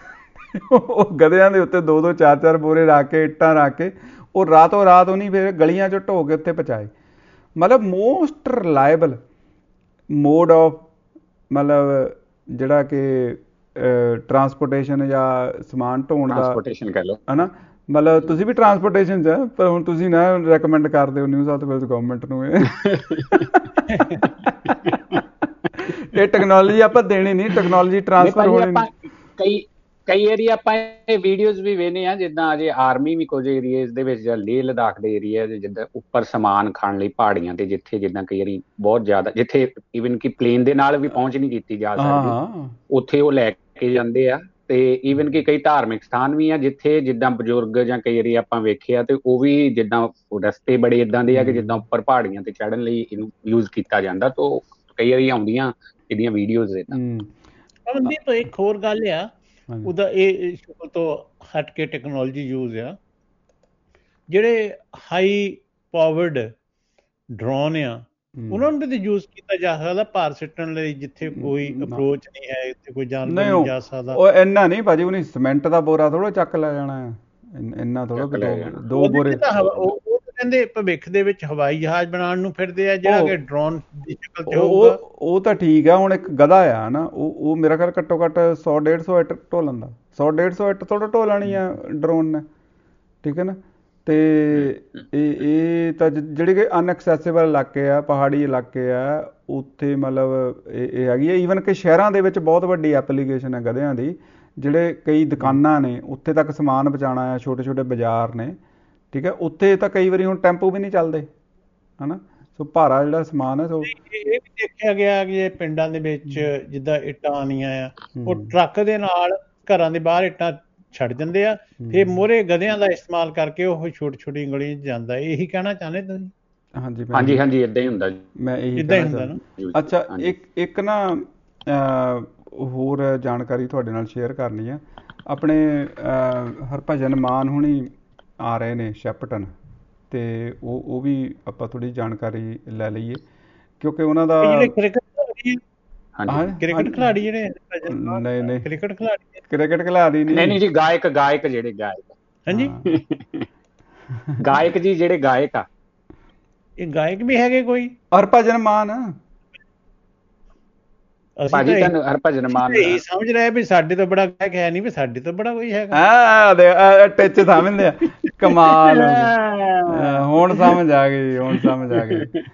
Speaker 1: ਉਹ ਗਧਿਆਂ ਦੇ ਉੱਤੇ 2-2 4-4 ਬੋਰੇ ਰੱਖ ਕੇ, ਇੱਟਾਂ ਰੱਖ ਕੇ, ਉਹ ਰਾਤੋਂ ਰਾਤ ਉਹਨੇ ਫਿਰ ਗਲੀਆਂ 'ਚ ਢੋ ਕੇ ਉੱਥੇ ਪਹੁੰਚਾਏ। ਮਤਲਬ ਮੋਸਟ ਰਿਲਾਇਬਲ ਮੋਡ ਆਫ, ਮਤਲਬ ਜਿਹੜਾ ਕਿ ਟਰਾਂਸਪੋਰਟੇਸ਼ਨ ਜਾਂ ਸਮਾਨ ਢੋਣ ਦਾ ਹੈ ਨਾ। ਮਤਲਬ ਤੁਸੀਂ ਵੀ ਟਰਾਂਸਪੋਰਟੇਸ਼ਨ 'ਚ ਹੈ, ਪਰ ਹੁਣ ਤੁਸੀਂ ਨਾ ਰეკਮੈਂਡ ਕਰਦੇ ਹੋ ਨਿਊ ਸਾਊਥ ਵੇਲਜ਼ ਗਵਰਨਮੈਂਟ ਨੂੰ ਇਹ ਟੈਕਨੋਲੋਜੀ ਆਪਾਂ ਦੇਣੀ ਨਹੀਂ, ਟੈਕਨੋਲੋਜੀ ਟਰਾਂਸਫਰ ਹੋਣੀ ਨਹੀਂ।
Speaker 4: ਕਈ ਏਰੀਆ ਆਪਾਂ ਇਹ ਵੀਡੀਓਜ਼ ਵੀ ਵੇਖਦੇ ਆ, ਜਿੱਦਾਂ ਅਜੇ ਆਰਮੀ ਵੀ ਕੁਝ ਏਰੀਏਜ਼ ਦੇ ਵਿੱਚ, ਜਾਂ ਲੇਹ ਲਦਾਖ ਦੇ ਏਰੀਆ ਜਿੱਦਾਂ ਉੱਪਰ ਸਮਾਨ ਖਾਣ ਲਈ ਪਹਾੜੀਆਂ ਤੇ, ਜਿੱਥੇ ਜਿੱਦਾਂ ਕਈ ਵਾਰੀ ਬਹੁਤ ਜ਼ਿਆਦਾ, ਜਿੱਥੇ ਈਵਨ ਕਿ ਪਲੇਨ ਦੇ ਨਾਲ ਵੀ ਪਹੁੰਚ ਨਹੀਂ ਕੀਤੀ ਜਾ ਸਕਦੀ, ਉੱਥੇ ਉਹ ਲੈ ਕੇ ਜਾਂਦੇ ਆ। ਤੇ ਈਵਨ ਕਿ ਕਈ ਧਾਰਮਿਕ ਸਥਾਨ ਵੀ ਆ ਜਿੱਥੇ ਜਿੱਦਾਂ ਬਜ਼ੁਰਗ ਜਾਂ ਕਈ ਵਾਰੀ ਆਪਾਂ ਵੇਖਿਆ, ਤੇ ਉਹ ਵੀ ਜਿੱਦਾਂ ਰਸਤੇ ਬੜੇ ਇੱਦਾਂ ਦੇ ਆ ਕਿ ਜਿੱਦਾਂ ਉੱਪਰ ਪਹਾੜੀਆਂ ਤੇ ਚੜ੍ਹਨ ਲਈ ਇਹਨੂੰ ਯੂਜ਼ ਕੀਤਾ ਜਾਂਦਾ। ਤਾਂ ਕਈ ਵਾਰੀ ਆਉਂਦੀਆਂ ਇਹਦੀਆਂ ਵੀਡੀਓਜ਼ ਇੱਦਾਂ।
Speaker 2: ਅਮਨਦੀਪ ਇੱਕ ਹੋਰ ਗੱਲ ਆ, ਉਹਦਾ ਇਹ ਸ਼ੁਕਰ ਤੋਂ ਹਟ ਕੇ ਟੈਕਨੋਲੋਜੀ ਯੂਜ਼ ਆ, ਜਿਹੜੇ ਹਾਈ ਪਾਵਰਡ ਡਰੋਨ ਆ, ਉਹਨਾਂ ਨੂੰ ਤੇ ਯੂਜ਼ ਕੀਤਾ ਜਾ ਸਕਦਾ ਭਾਰ ਸਿੱਟਣ ਲਈ, ਜਿੱਥੇ ਕੋਈ ਅਪਰੋਚ ਨਹੀਂ ਹੈ, ਇੱਥੇ ਕੋਈ ਜਾਨਵਰ ਨਹੀਂ ਜਾ ਸਕਦਾ।
Speaker 1: ਉਹ ਇੰਨਾ ਨਹੀਂ ਭਾਜੀ, ਉਹਨੇ ਸੀਮੈਂਟ ਦਾ ਬੋਰਾ ਥੋੜਾ ਚੱਕ ਲੈ ਜਾਣਾ ਹੈ, ਇੰਨਾ ਥੋੜਾ 2 ਬੋਰੇ।
Speaker 2: ਉਹ ਕਹਿੰਦੇ ਭਵਿੱਖ ਦੇ ਵਿੱਚ ਹਵਾਈ ਜਹਾਜ਼ ਬਣਾਉਣ ਨੂੰ ਫਿਰਦੇ ਆ, ਜਿਹੜਾ ਕਿ ਡਰੋਨ ਦੀ ਸ਼ਕਲ ਚ ਹੋਊਗਾ।
Speaker 1: ਉਹ ਤਾਂ ਠੀਕ ਆ। ਹੁਣ ਇੱਕ ਗਧਾ ਆ ਨਾ, ਉਹ ਮੇਰਾ ਖਿਆਲ ਘੱਟੋ ਘੱਟ 100-150 ਇੱਟ ਢੋ ਲੈਂਦਾ। 100-150 ਇੱਟ ਥੋੜਾ ਢੋ ਲੈਣੀ ਆ ਡਰੋਨ ਨੇ। ਠੀਕ ਹੈ ਨਾ। ਤੇ ਇਹ ਤਾਂ ਜਿਹੜੇ ਕਿ ਅਨਐਕਸੈਸਿਬਲ ਇਲਾਕੇ ਆ, ਪਹਾੜੀ ਇਲਾਕੇ ਆ, ਉੱਥੇ ਮਤਲਬ ਇਹ ਹੈਗੀ ਆ। ਈਵਨ ਕਿ ਸ਼ਹਿਰਾਂ ਦੇ ਵਿੱਚ ਬਹੁਤ ਵੱਡੀ ਐਪਲੀਕੇਸ਼ਨ ਹੈ ਗਧਿਆਂ ਦੀ। ਜਿਹੜੇ ਕਈ ਦੁਕਾਨਾਂ ਨੇ ਉੱਥੇ ਤੱਕ ਸਮਾਨ ਪਹੁੰਚਾਉਣਾ ਆ, ਛੋਟੇ ਛੋਟੇ ਬਾਜ਼ਾਰ ਨੇ। ਠੀਕ ਹੈ, ਉੱਥੇ ਤਾਂ ਕਈ ਵਾਰੀ ਹੁਣ ਟੈਂਪੂ ਵੀ ਨਹੀਂ ਚੱਲਦੇ ਹੈ ਨਾ। ਸੋ ਭਾਰਾ ਜਿਹੜਾ ਸਮਾਨ ਹੈ, ਸੋ
Speaker 2: ਇਹ ਵੀ ਦੇਖਿਆ ਗਿਆ ਕਿ ਪਿੰਡਾਂ ਦੇ ਵਿੱਚ ਜਿੱਦਾਂ ਇੱਟਾਂ ਆਉਣੀਆਂ ਆ, ਉਹ ਟਰੱਕ ਦੇ ਨਾਲ ਘਰਾਂ ਦੇ ਬਾਹਰ ਇੱਟਾਂ ਛੱਡ ਦਿੰਦੇ ਆ, ਫਿਰ ਮੋਹਰੇ ਗਧਿਆਂ ਦਾ ਇਸਤੇਮਾਲ ਕਰਕੇ ਉਹ ਛੋਟੀ ਛੋਟੀ ਗਲੀਆਂ 'ਚ ਜਾਂਦਾ। ਇਹੀ ਕਹਿਣਾ ਚਾਹੁੰਦੇ ਤੁਸੀਂ?
Speaker 4: ਹਾਂਜੀ ਏਦਾਂ ਹੀ ਹੁੰਦਾ।
Speaker 1: ਮੈਂ ਇਹੀ ਹੁੰਦਾ ਨਾ। ਅੱਛਾ, ਇੱਕ ਨਾ ਹੋਰ ਜਾਣਕਾਰੀ ਤੁਹਾਡੇ ਨਾਲ ਸ਼ੇਅਰ ਕਰਨੀ ਆ। ਆਪਣੇ ਹਰਭਜਨ ਮਾਨ ਹੁਣੀ ਆ ਰਹੇ ਨੇ ਸ਼ੈਪਟਨ, ਤੇ ਉਹ ਵੀ ਆਪਾਂ ਥੋੜ੍ਹੀ ਜਾਣਕਾਰੀ ਲੈ ਲਈਏ, ਕਿਉਂਕਿ ਉਹਨਾਂ ਦਾ
Speaker 2: ਕ੍ਰਿਕਟ ਖਿਲਾੜੀ ਜਿਹੜੇ
Speaker 1: ਨਹੀਂ
Speaker 2: ਕ੍ਰਿਕਟ
Speaker 1: ਖਿਲਾੜੀ
Speaker 4: ਨਹੀਂ ਜੀ, ਗਾਇਕ ਜਿਹੜੇ ਗਾਇਕ।
Speaker 2: ਹਾਂਜੀ,
Speaker 4: ਗਾਇਕ ਜੀ, ਜਿਹੜੇ ਗਾਇਕ ਆ।
Speaker 2: ਇਹ ਗਾਇਕ ਵੀ ਹੈਗੇ ਕੋਈ?
Speaker 1: ਹਰਭਜਨ ਮਾਨ।
Speaker 4: ਭਾਜੀ ਤੁਹਾਨੂੰ ਹਰਭਜਨ ਮਾਨ
Speaker 2: ਇਹ ਸਮਝ ਰਹੇ ਵੀ ਸਾਡੇ ਤੋਂ ਬੜਾ ਗਾਇਕ ਹੈ ਨਹੀਂ, ਵੀ ਸਾਡੇ ਤੋਂ ਬੜਾ ਕੋਈ ਹੈਗਾ।
Speaker 1: ਟਿੱਚ ਸਮਝਦੇ ਆ, ਕਮਾਲ। ਹੁਣ ਸਮਝ ਆ ਗਈ
Speaker 2: ਆ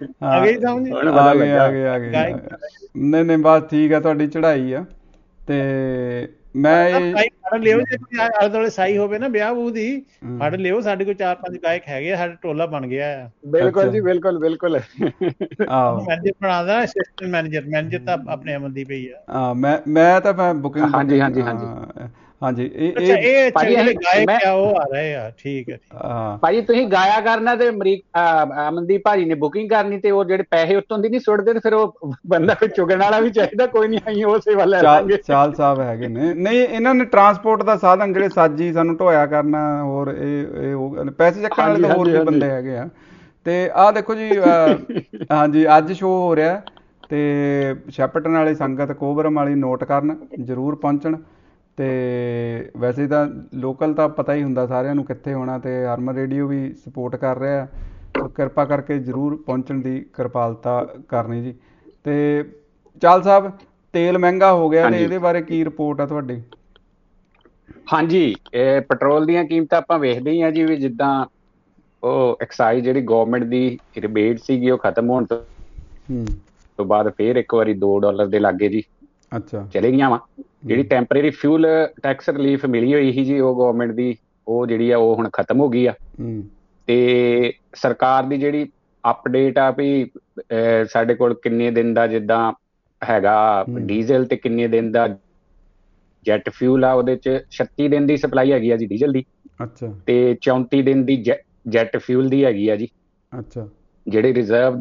Speaker 2: ਗਈ।
Speaker 1: ਨਹੀਂ ਬਸ ਠੀਕ ਆ, ਤੁਹਾਡੀ ਚੜ੍ਹਾਈ ਆ। ਤੇ ਮੈਂ
Speaker 2: ਫੜ ਲਿਓ, ਜੇ ਕੋਈ ਆਲੇ ਦੁਆਲੇ ਸਾਈ ਹੋਵੇ ਨਾ ਵਿਆਹ ਵੂਹ ਦੀ, ਫੜ ਲਿਓ। ਸਾਡੇ ਕੋਲ 4-5 ਗਾਇਕ ਹੈਗੇ ਆ, ਸਾਡਾ ਟੋਲਾ ਬਣ ਗਿਆ ਆ।
Speaker 4: ਬਿਲਕੁਲ ਜੀ, ਬਿਲਕੁਲ।
Speaker 2: ਮੈਨੇਜਰ ਬਣਾਦਾ, ਅਸਿਸਟੈਂਟ ਮੈਨੇਜਰ ਤਾਂ ਆਪਣੇ ਅਮਨਦੀਪ ਹੀ ਆ।
Speaker 1: ਮੈਂ ਬੁਕਿੰਗ।
Speaker 4: ਹਾਂਜੀ।
Speaker 2: ਇਹ ਜਿਹੜੇ ਗਾਇਕ ਆ ਉਹ ਆ ਰਹੇ ਆ। ਠੀਕ ਹੈ
Speaker 4: ਭਾਜੀ, ਤੁਸੀਂ ਗਾਇਆ ਕਰਨਾ ਤੇ ਅਮਨਦੀਪ ਭਾਜੀ ਨੇ ਬੁਕਿੰਗ ਕਰਨੀ, ਤੇ ਉਹ ਜਿਹੜੇ ਪੈਸੇ ਉੱਤੋਂ ਦੀ ਨਹੀਂ ਸੁੱਟਦੇ, ਤੇ ਫਿਰ ਉਹ ਬੰਦਾ ਕੋਈ ਚੁਗਣ ਵਾਲਾ ਵੀ ਚਾਹੀਦਾ। ਕੋਈ ਨਹੀਂ, ਅਸੀਂ ਉਹ ਸੇਵਾ ਲੈ ਲਾਂਗੇ।
Speaker 1: ਚਾਲ ਸਾਹਿਬ ਹੈਗੇ ਨੇ। ਨਹੀਂ, ਇਹਨਾਂ ਨੇ ਟਰਾਂਸਪੋਰਟ ਦਾ ਸਾਧਨ, ਜਿਹੜੇ ਸਾਜੀ ਸਾਨੂੰ ਢੋਇਆ ਕਰਨਾ, ਹੋਰ ਇਹ ਪੈਸੇ ਚੱਕਣ ਵਾਲੇ ਤਾਂ ਹੋਰ ਵੀ ਬੰਦੇ ਹੈਗੇ ਆ। ਤੇ ਆਹ ਦੇਖੋ ਜੀ, ਹਾਂਜੀ, ਅੱਜ ਸ਼ੋਅ ਹੋ ਰਿਹਾ, ਤੇ ਸ਼ੈਪਟਨ ਵਾਲੀ ਸੰਗਤ, ਕੋਬਰਮ ਵਾਲੀ ਨੋਟ ਕਰਨ, ਜ਼ਰੂਰ ਪਹੁੰਚਣ। ਤੇ ਵੈਸੇ ਤਾਂ ਲੋਕਲ ਤਾਂ ਪਤਾ ਹੀ ਹੁੰਦਾ ਸਾਰਿਆਂ ਨੂੰ ਕਿੱਥੇ ਹੋਣਾ, ਤੇ ਹਰਮਨ ਰੇਡੀਓ ਵੀ ਸਪੋਰਟ ਕਰ ਰਿਹਾ, ਸੋ ਕਿਰਪਾ ਕਰਕੇ ਜ਼ਰੂਰ ਪਹੁੰਚਣ ਦੀ ਕਿਰਪਾਲਤਾ ਕਰਨੀ ਜੀ। ਤੇ ਚਾਲ ਸਾਹਿਬ, ਤੇਲ ਮਹਿੰਗਾ ਹੋ ਗਿਆ, ਤੇ ਇਹਦੇ ਬਾਰੇ ਕੀ ਰਿਪੋਰਟ ਆ ਤੁਹਾਡੀ?
Speaker 4: ਹਾਂਜੀ, ਇਹ ਪੈਟਰੋਲ ਦੀਆਂ ਕੀਮਤਾਂ ਆਪਾਂ ਵੇਖਦੇ ਹੀ ਆ ਜੀ, ਵੀ ਜਿੱਦਾਂ ਉਹ ਐਕਸਾਈਜ਼ ਜਿਹੜੀ ਗਵਰਨਮੈਂਟ ਦੀ ਰਿਬੇਟ ਸੀਗੀ, ਉਹ ਖਤਮ ਹੋਣ ਤੋਂ ਬਾਅਦ ਫੇਰ ਇੱਕ ਵਾਰੀ $2 ਦੇ ਲਾਗੇ ਜੀ ਚਲੇ ਗਈਆਂ ਵਾ। ਜਿਹੜੀ ਟੈਂਪਰੇਰੀ ਫਿਊਲ ਟੈਕਸ ਰਿਲੀਫ ਮਿਲੀ ਹੋਈ ਸੀ ਜੀ, ਉਹ ਗਵਰਨਮੈਂਟ ਦੀ, ਉਹ ਜਿਹੜੀ ਆ ਉਹ ਹੁਣ ਖਤਮ ਹੋ ਗਈ ਆ। ਤੇ ਸਰਕਾਰ ਦੀ ਜਿਹੜੀ ਅਪਡੇਟ ਆ ਵੀ ਸਾਡੇ ਕੋਲ ਕਿੰਨੇ ਦਿਨ ਦਾ ਜਿੱਦਾਂ ਹੈਗਾ ਡੀਜ਼ਲ, ਤੇ ਕਿੰਨੇ ਦਿਨ ਦਾ ਜੈਟ ਫਿਊਲ ਆ, ਉਹਦੇ ਚ 36 ਦਿਨ ਦੀ ਸਪਲਾਈ ਹੈਗੀ ਆ ਜੀ ਡੀਜ਼ਲ ਦੀ, ਤੇ 34 ਦਿਨ ਦੀ ਜੈਟ ਫਿਊਲ ਦੀ ਹੈਗੀ ਆ ਜੀ, ਜਿਹੜੀ ਰਿਜ਼ਰਵ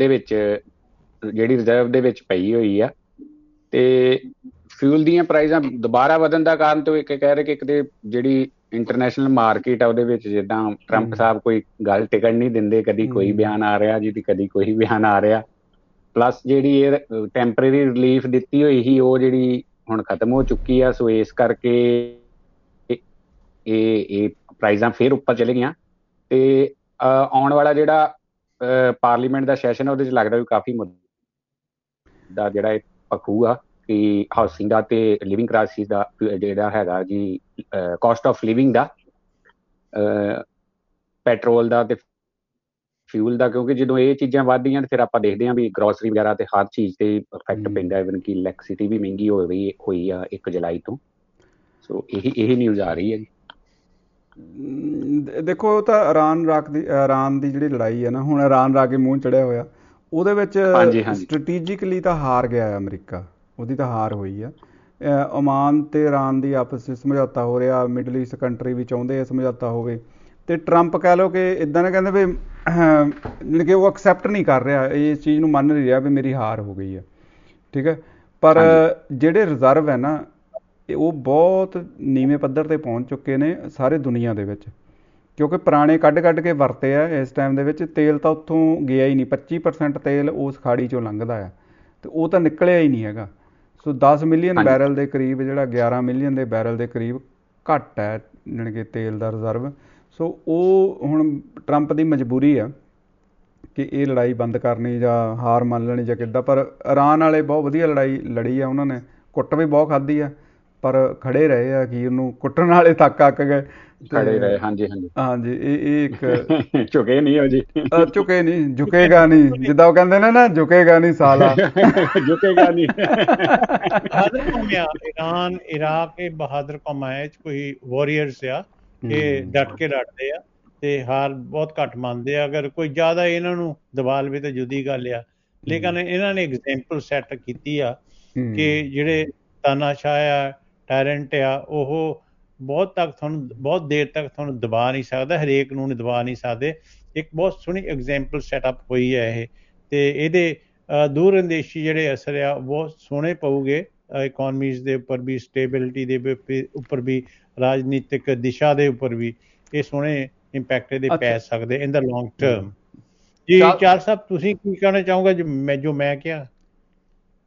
Speaker 4: ਦੇ ਵਿੱਚ ਪਈ ਹੋਈ ਆ। ਤੇ ਫਿਊਲ ਦੀਆਂ ਪ੍ਰਾਈਜ਼ਾਂ ਦੁਬਾਰਾ ਵਧਣ ਦਾ ਕਾਰਨ ਤੋਂ ਇੱਕ ਕਹਿ ਰਹੇ ਕਿ ਇੱਕ ਤੇ ਜਿਹੜੀ ਇੰਟਰਨੈਸ਼ਨਲ ਮਾਰਕੀਟ ਆ, ਉਹਦੇ ਵਿੱਚ ਜਿੱਦਾਂ ਟਰੰਪ ਸਾਹਿਬ ਕੋਈ ਗੱਲ ਟਿਕਣ ਨਹੀਂ ਦਿੰਦੇ, ਕਦੀ ਕੋਈ ਬਿਆਨ ਆ ਰਿਹਾ ਜੀ, ਤੇ ਕਦੀ ਕੋਈ ਬਿਆਨ ਆ ਰਿਹਾ। ਪਲੱਸ ਜਿਹੜੀ ਇਹ ਟੈਂਪਰੇਰੀ ਰਿਲੀਫ ਦਿੱਤੀ ਹੋਈ ਸੀ, ਉਹ ਜਿਹੜੀ ਹੁਣ ਖਤਮ ਹੋ ਚੁੱਕੀ ਆ। ਸੋ ਇਸ ਕਰਕੇ ਇਹ ਪ੍ਰਾਈਜ਼ਾਂ ਫੇਰ ਉੱਪਰ ਚਲੇ ਗਈਆਂ। ਤੇ ਆਉਣ ਵਾਲਾ ਜਿਹੜਾ ਪਾਰਲੀਮੈਂਟ ਦਾ ਸੈਸ਼ਨ, ਉਹਦੇ ਚ ਲੱਗਦਾ ਵੀ ਕਾਫੀ ਮੁੱਦਾ ਜਿਹੜਾ ਇਹ ਪੱਖੂ ਆ, ਕਿ ਹਾਊਸਿੰਗ ਦਾ ਤੇ ਲਿਵਿੰਗ ਕ੍ਰਾਈਸਿਸ ਦਾ ਜਿਹੜਾ ਹੈਗਾ ਜੀ, ਕਾਸਟ ਆਫ ਲਿਵਿੰਗ ਦਾ, ਪੈਟਰੋਲ ਦਾ ਤੇ ਫਿਊਲ ਦਾ। ਕਿਉਂਕਿ ਜਦੋਂ ਇਹ ਚੀਜ਼ਾਂ ਵੱਧਦੀਆਂ, ਤੇ ਫਿਰ ਆਪਾਂ ਦੇਖਦੇ ਹਾਂ ਵੀ ਗਰੋਸਰੀ ਵਗੈਰਾ ਤੇ ਹਰ ਚੀਜ਼ ਤੇ ਇਫੈਕਟ ਪੈਂਦਾ। ਇਵਨ ਕਿ ਇਲੈਕਟ੍ਰਿਸਿਟੀ ਵੀ ਮਹਿੰਗੀ ਹੋਈ ਆ 1 ਜੁਲਾਈ ਤੋਂ। ਸੋ ਇਹੀ ਨਿਊਜ਼ ਆ ਰਹੀ ਹੈ ਜੀ।
Speaker 1: ਦੇਖੋ, ਉਹ ਤਾਂ ਇਰਾਨ ਦੀ ਜਿਹੜੀ ਲੜਾਈ ਹੈ ਨਾ, ਹੁਣ ਇਰਾਨ ਰਾ ਕੇ ਮੂੰਹ ਚੜਿਆ ਹੋਇਆ, ਉਹਦੇ ਵਿੱਚ ਸਟ੍ਰੈਟੇਜਿਕਲੀ ਤਾਂ ਹਾਰ ਗਿਆ ਅਮਰੀਕਾ, ਉਹਦੀ ਤਾਂ ਹਾਰ ਹੋਈ ਆ। ਓਮਾਨ ਤੇ ਇਰਾਨ ਦੀ ਆਪਸ ਵਿੱਚ ਸਮਝੌਤਾ ਹੋ ਰਿਹਾ, ਮਿਡਲ ਈਸਟ ਕੰਟਰੀ ਵੀ ਚਾਹੁੰਦੇ ਆ ਸਮਝੌਤਾ ਹੋਵੇ, ਤੇ ਟਰੰਪ ਕਹਿ ਲਓ ਕਿ ਇੱਦਾਂ ਨਾ ਕਹਿੰਦੇ ਵੀ, ਜਾਣੀ ਕਿ ਉਹ ਐਕਸੈਪਟ ਨਹੀਂ ਕਰ ਰਿਹਾ, ਇਸ ਚੀਜ਼ ਨੂੰ ਮੰਨ ਨਹੀਂ ਰਿਹਾ ਵੀ ਮੇਰੀ ਹਾਰ ਹੋ ਗਈ ਆ, ਠੀਕ ਹੈ। ਪਰ ਜਿਹੜੇ ਰਿਜ਼ਰਵ ਹੈ ਨਾ, ਉਹ ਬਹੁਤ ਨੀਵੇਂ ਪੱਧਰ 'ਤੇ ਪਹੁੰਚ ਚੁੱਕੇ ਨੇ ਸਾਰੇ ਦੁਨੀਆ ਦੇ ਵਿੱਚ, ਕਿਉਂਕਿ ਪੁਰਾਣੇ ਕੱਢ ਕੇ ਵਰਤੇ ਆ ਇਸ ਟਾਈਮ ਦੇ ਵਿੱਚ। ਤੇਲ ਤਾਂ ਉੱਥੋਂ ਗਿਆ ਹੀ ਨਹੀਂ, 25% ਤੇਲ ਉਸ ਖਾੜੀ 'ਚੋਂ ਲੰਘਦਾ ਆ, ਅਤੇ ਉਹ ਤਾਂ ਨਿਕਲਿਆ ਹੀ ਨਹੀਂ ਹੈਗਾ। ਸੋ 10 ਮਿਲੀਅਨ ਬੈਰਲ ਦੇ ਕਰੀਬ, ਜਿਹੜਾ 11 ਮਿਲੀਅਨ ਦੇ ਬੈਰਲ ਦੇ ਕਰੀਬ ਘੱਟ ਹੈ ਜਾਣੀ ਕਿ ਤੇਲ ਦਾ ਰਿਜ਼ਰਵ। ਸੋ ਉਹ ਹੁਣ ਟਰੰਪ ਦੀ ਮਜਬੂਰੀ ਆ ਕਿ ਇਹ ਲੜਾਈ ਬੰਦ ਕਰਨੀ ਜਾਂ ਹਾਰ ਮੰਨ ਲੈਣੀ ਜਾਂ ਕਿੱਦਾਂ। ਪਰ ਇਰਾਨ ਵਾਲੇ ਬਹੁਤ ਵਧੀਆ ਲੜਾਈ ਲੜੀ ਆ, ਉਹਨਾਂ ਨੇ ਕੁੱਟ ਵੀ ਬਹੁਤ ਖਾਧੀ ਆ, ਪਰ ਖੜੇ ਰਹੇ ਆ ਅਖੀਰ ਨੂੰ, ਕੁੱਟਣ ਵਾਲੇ ਤੱਕ ਅੱਕ ਗਏ,
Speaker 4: ਖੜੇ ਰਹੇ। ਹਾਂਜੀ।
Speaker 1: ਇਹ ਇੱਕ
Speaker 4: ਝੁਕੇ ਨਹੀਂ ਹੋ ਜੀ,
Speaker 1: ਝੁਕੇ ਨਹੀਂ, ਝੁਕੇਗਾ ਨਹੀਂ, ਜਿੱਦਾਂ ਉਹ ਕਹਿੰਦੇ ਨੇ ਨਾ, ਝੁਕੇਗਾ ਨਹੀਂ ਸਾਲਾ,
Speaker 4: ਝੁਕੇਗਾ ਨਹੀਂ।
Speaker 2: ਬਹਾਦਰ ਕੌਮ ਆ ਇਰਾਨ, ਇਰਾਕ, ਇਹ ਬਹਾਦਰ ਕੌਮਾਂ ਹੈ, ਕੋਈ ਵਾਰੀਅਰਸ ਆ, ਇਹ ਡਟ ਕੇ ਲੜਦੇ ਆ, ਤੇ ਹਾਰ ਬਹੁਤ ਘੱਟ ਮੰਨਦੇ ਆ। ਅਗਰ ਕੋਈ ਜ਼ਿਆਦਾ ਇਹਨਾਂ ਨੂੰ ਦਬਾ ਲਵੇ ਤਾਂ ਜੁਦੀ ਗੱਲ ਆ, ਲੇਕਿਨ ਇਹਨਾਂ ਨੇ ਐਗਜ਼ੈਂਪਲ ਸੈੱਟ ਕੀਤੀ ਆ ਕਿ ਜਿਹੜੇ ਤਾਨਾਸ਼ਾਹ ਆ, ਟਾਇਰੈਂਟ ਆ, ਉਹ ਬਹੁਤ ਦੇਰ ਤੱਕ ਤੁਹਾਨੂੰ ਦਬਾ ਨਹੀਂ ਸਕਦਾ, ਹਰੇਕ ਨੂੰ ਦਬਾ ਨਹੀਂ ਸਕਦੇ। ਇੱਕ ਬਹੁਤ ਸੋਹਣੀ ਐਗਜ਼ੈਂਪਲ ਸੈਟਅਪ ਹੋਈ ਹੈ ਇਹ, ਤੇ ਇਹਦੇ ਦੂਰ ਅੰਦੇਸ਼ੀ ਜਿਹੜੇ ਅਸਰ ਆ ਬਹੁਤ ਸੋਹਣੇ ਪਊਗੇ ਇਕੋਨਮੀਜ਼ ਦੇ ਉੱਪਰ ਵੀ, ਸਟੇਬਿਲਿਟੀ ਦੇ ਉੱਪਰ ਵੀ, ਰਾਜਨੀਤਿਕ ਦਿਸ਼ਾ ਦੇ ਉੱਪਰ ਵੀ ਇਹ ਸੋਹਣੇ ਇੰਪੈਕਟ ਇਹਦੇ ਪੈ ਸਕਦੇ ਇਨ ਦਾ ਲੌਂਗ ਟਰਮ। ਜੀ ਚਾਲ ਸਾਹਿਬ, ਤੁਸੀਂ ਕੀ ਕਹਿਣਾ ਚਾਹੋਗੇ ਜੋ ਮੈਂ ਕਿਹਾ?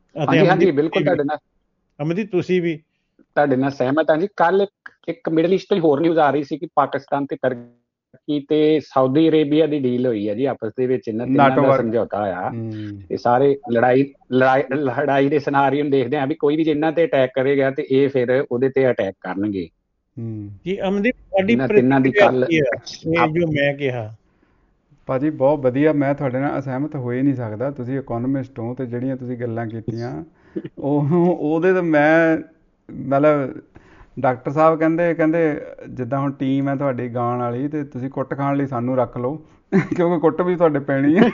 Speaker 4: ਹਾਂਜੀ ਹਾਂਜੀ ਬਿਲਕੁਲ ਤੁਹਾਡੇ ਨਾਲ
Speaker 2: ਅਮਨਦੀਪ ਤੁਸੀਂ ਵੀ
Speaker 4: ਤੁਹਾਡੇ ਨਾਲ ਸਹਿਮਤ ਹਾਂ ਜੀ। ਕੱਲ ਇੱਕ ਮਿਡਲ ਈਸਟ ਤੋਂ ਹੋਰ ਨਿਊਜ਼ ਆ ਰਹੀ ਸੀ ਕਿ ਪਾਕਿਸਤਾਨ ਤੇ ਤੁਰਕੀ ਤੇ ਸਾਊਦੀ ਅਰੇਬੀਆ ਦੀ ਡੀਲ ਹੋਈ ਹੈ ਜੀ ਆਪਸ ਦੇ ਵਿੱਚ, ਇਹਨਾਂ ਤਿੰਨਾਂ ਦਾ ਸਮਝੌਤਾ ਹੋਇਆ। ਇਹ ਸਾਰੇ ਲੜਾਈ ਦੇ ਸਿਨਾਰੀਓ ਨੂੰ ਦੇਖਦੇ ਆ ਵੀ ਕੋਈ ਵੀ ਇਹਨਾਂ ਤੇ ਅਟੈਕ ਕਰੇਗਾ ਤੇ ਇਹ ਫਿਰ ਉਹਦੇ ਤੇ ਅਟੈਕ ਕਰਨਗੇ
Speaker 2: ਜੀ। ਅਮਨਦੀਪ ਤੁਹਾਡੀ
Speaker 4: ਤਿੰਨਾਂ ਦੀ ਕੱਲ
Speaker 2: ਜੋ ਮੈਂ ਕਿਹਾ
Speaker 1: ਭਾਜੀ ਬਹੁਤ ਵਧੀਆ, ਮੈਂ ਤੁਹਾਡੇ ਨਾਲ ਅਸਹਿਮਤ ਹੋ ਹੀ ਨਹੀਂ ਸਕਦਾ। ਤੁਸੀਂ ਇਕੋਨੋਮਿਸਟ ਹੋ ਤੇ ਜਿਹੜੀਆਂ ਤੁਸੀਂ ਗੱਲਾਂ ਕੀਤੀਆਂ ਉਹਦੇ ਤਾਂ ਮੈਂ ਮਤਲਬ ਡਾਕਟਰ ਸਾਹਿਬ ਕਹਿੰਦੇ ਜਿੱਦਾਂ ਹੁਣ ਟੀਮ ਹੈ ਤੁਹਾਡੀ ਗਾਣ ਵਾਲੀ ਤੇ ਤੁਸੀਂ ਕੁੱਟ ਖਾਣ ਲਈ ਸਾਨੂੰ ਰੱਖ ਲਓ ਕਿਉਂਕਿ ਕੁੱਟ ਵੀ ਤੁਹਾਡੇ ਪੈਣੀ ਹੈ।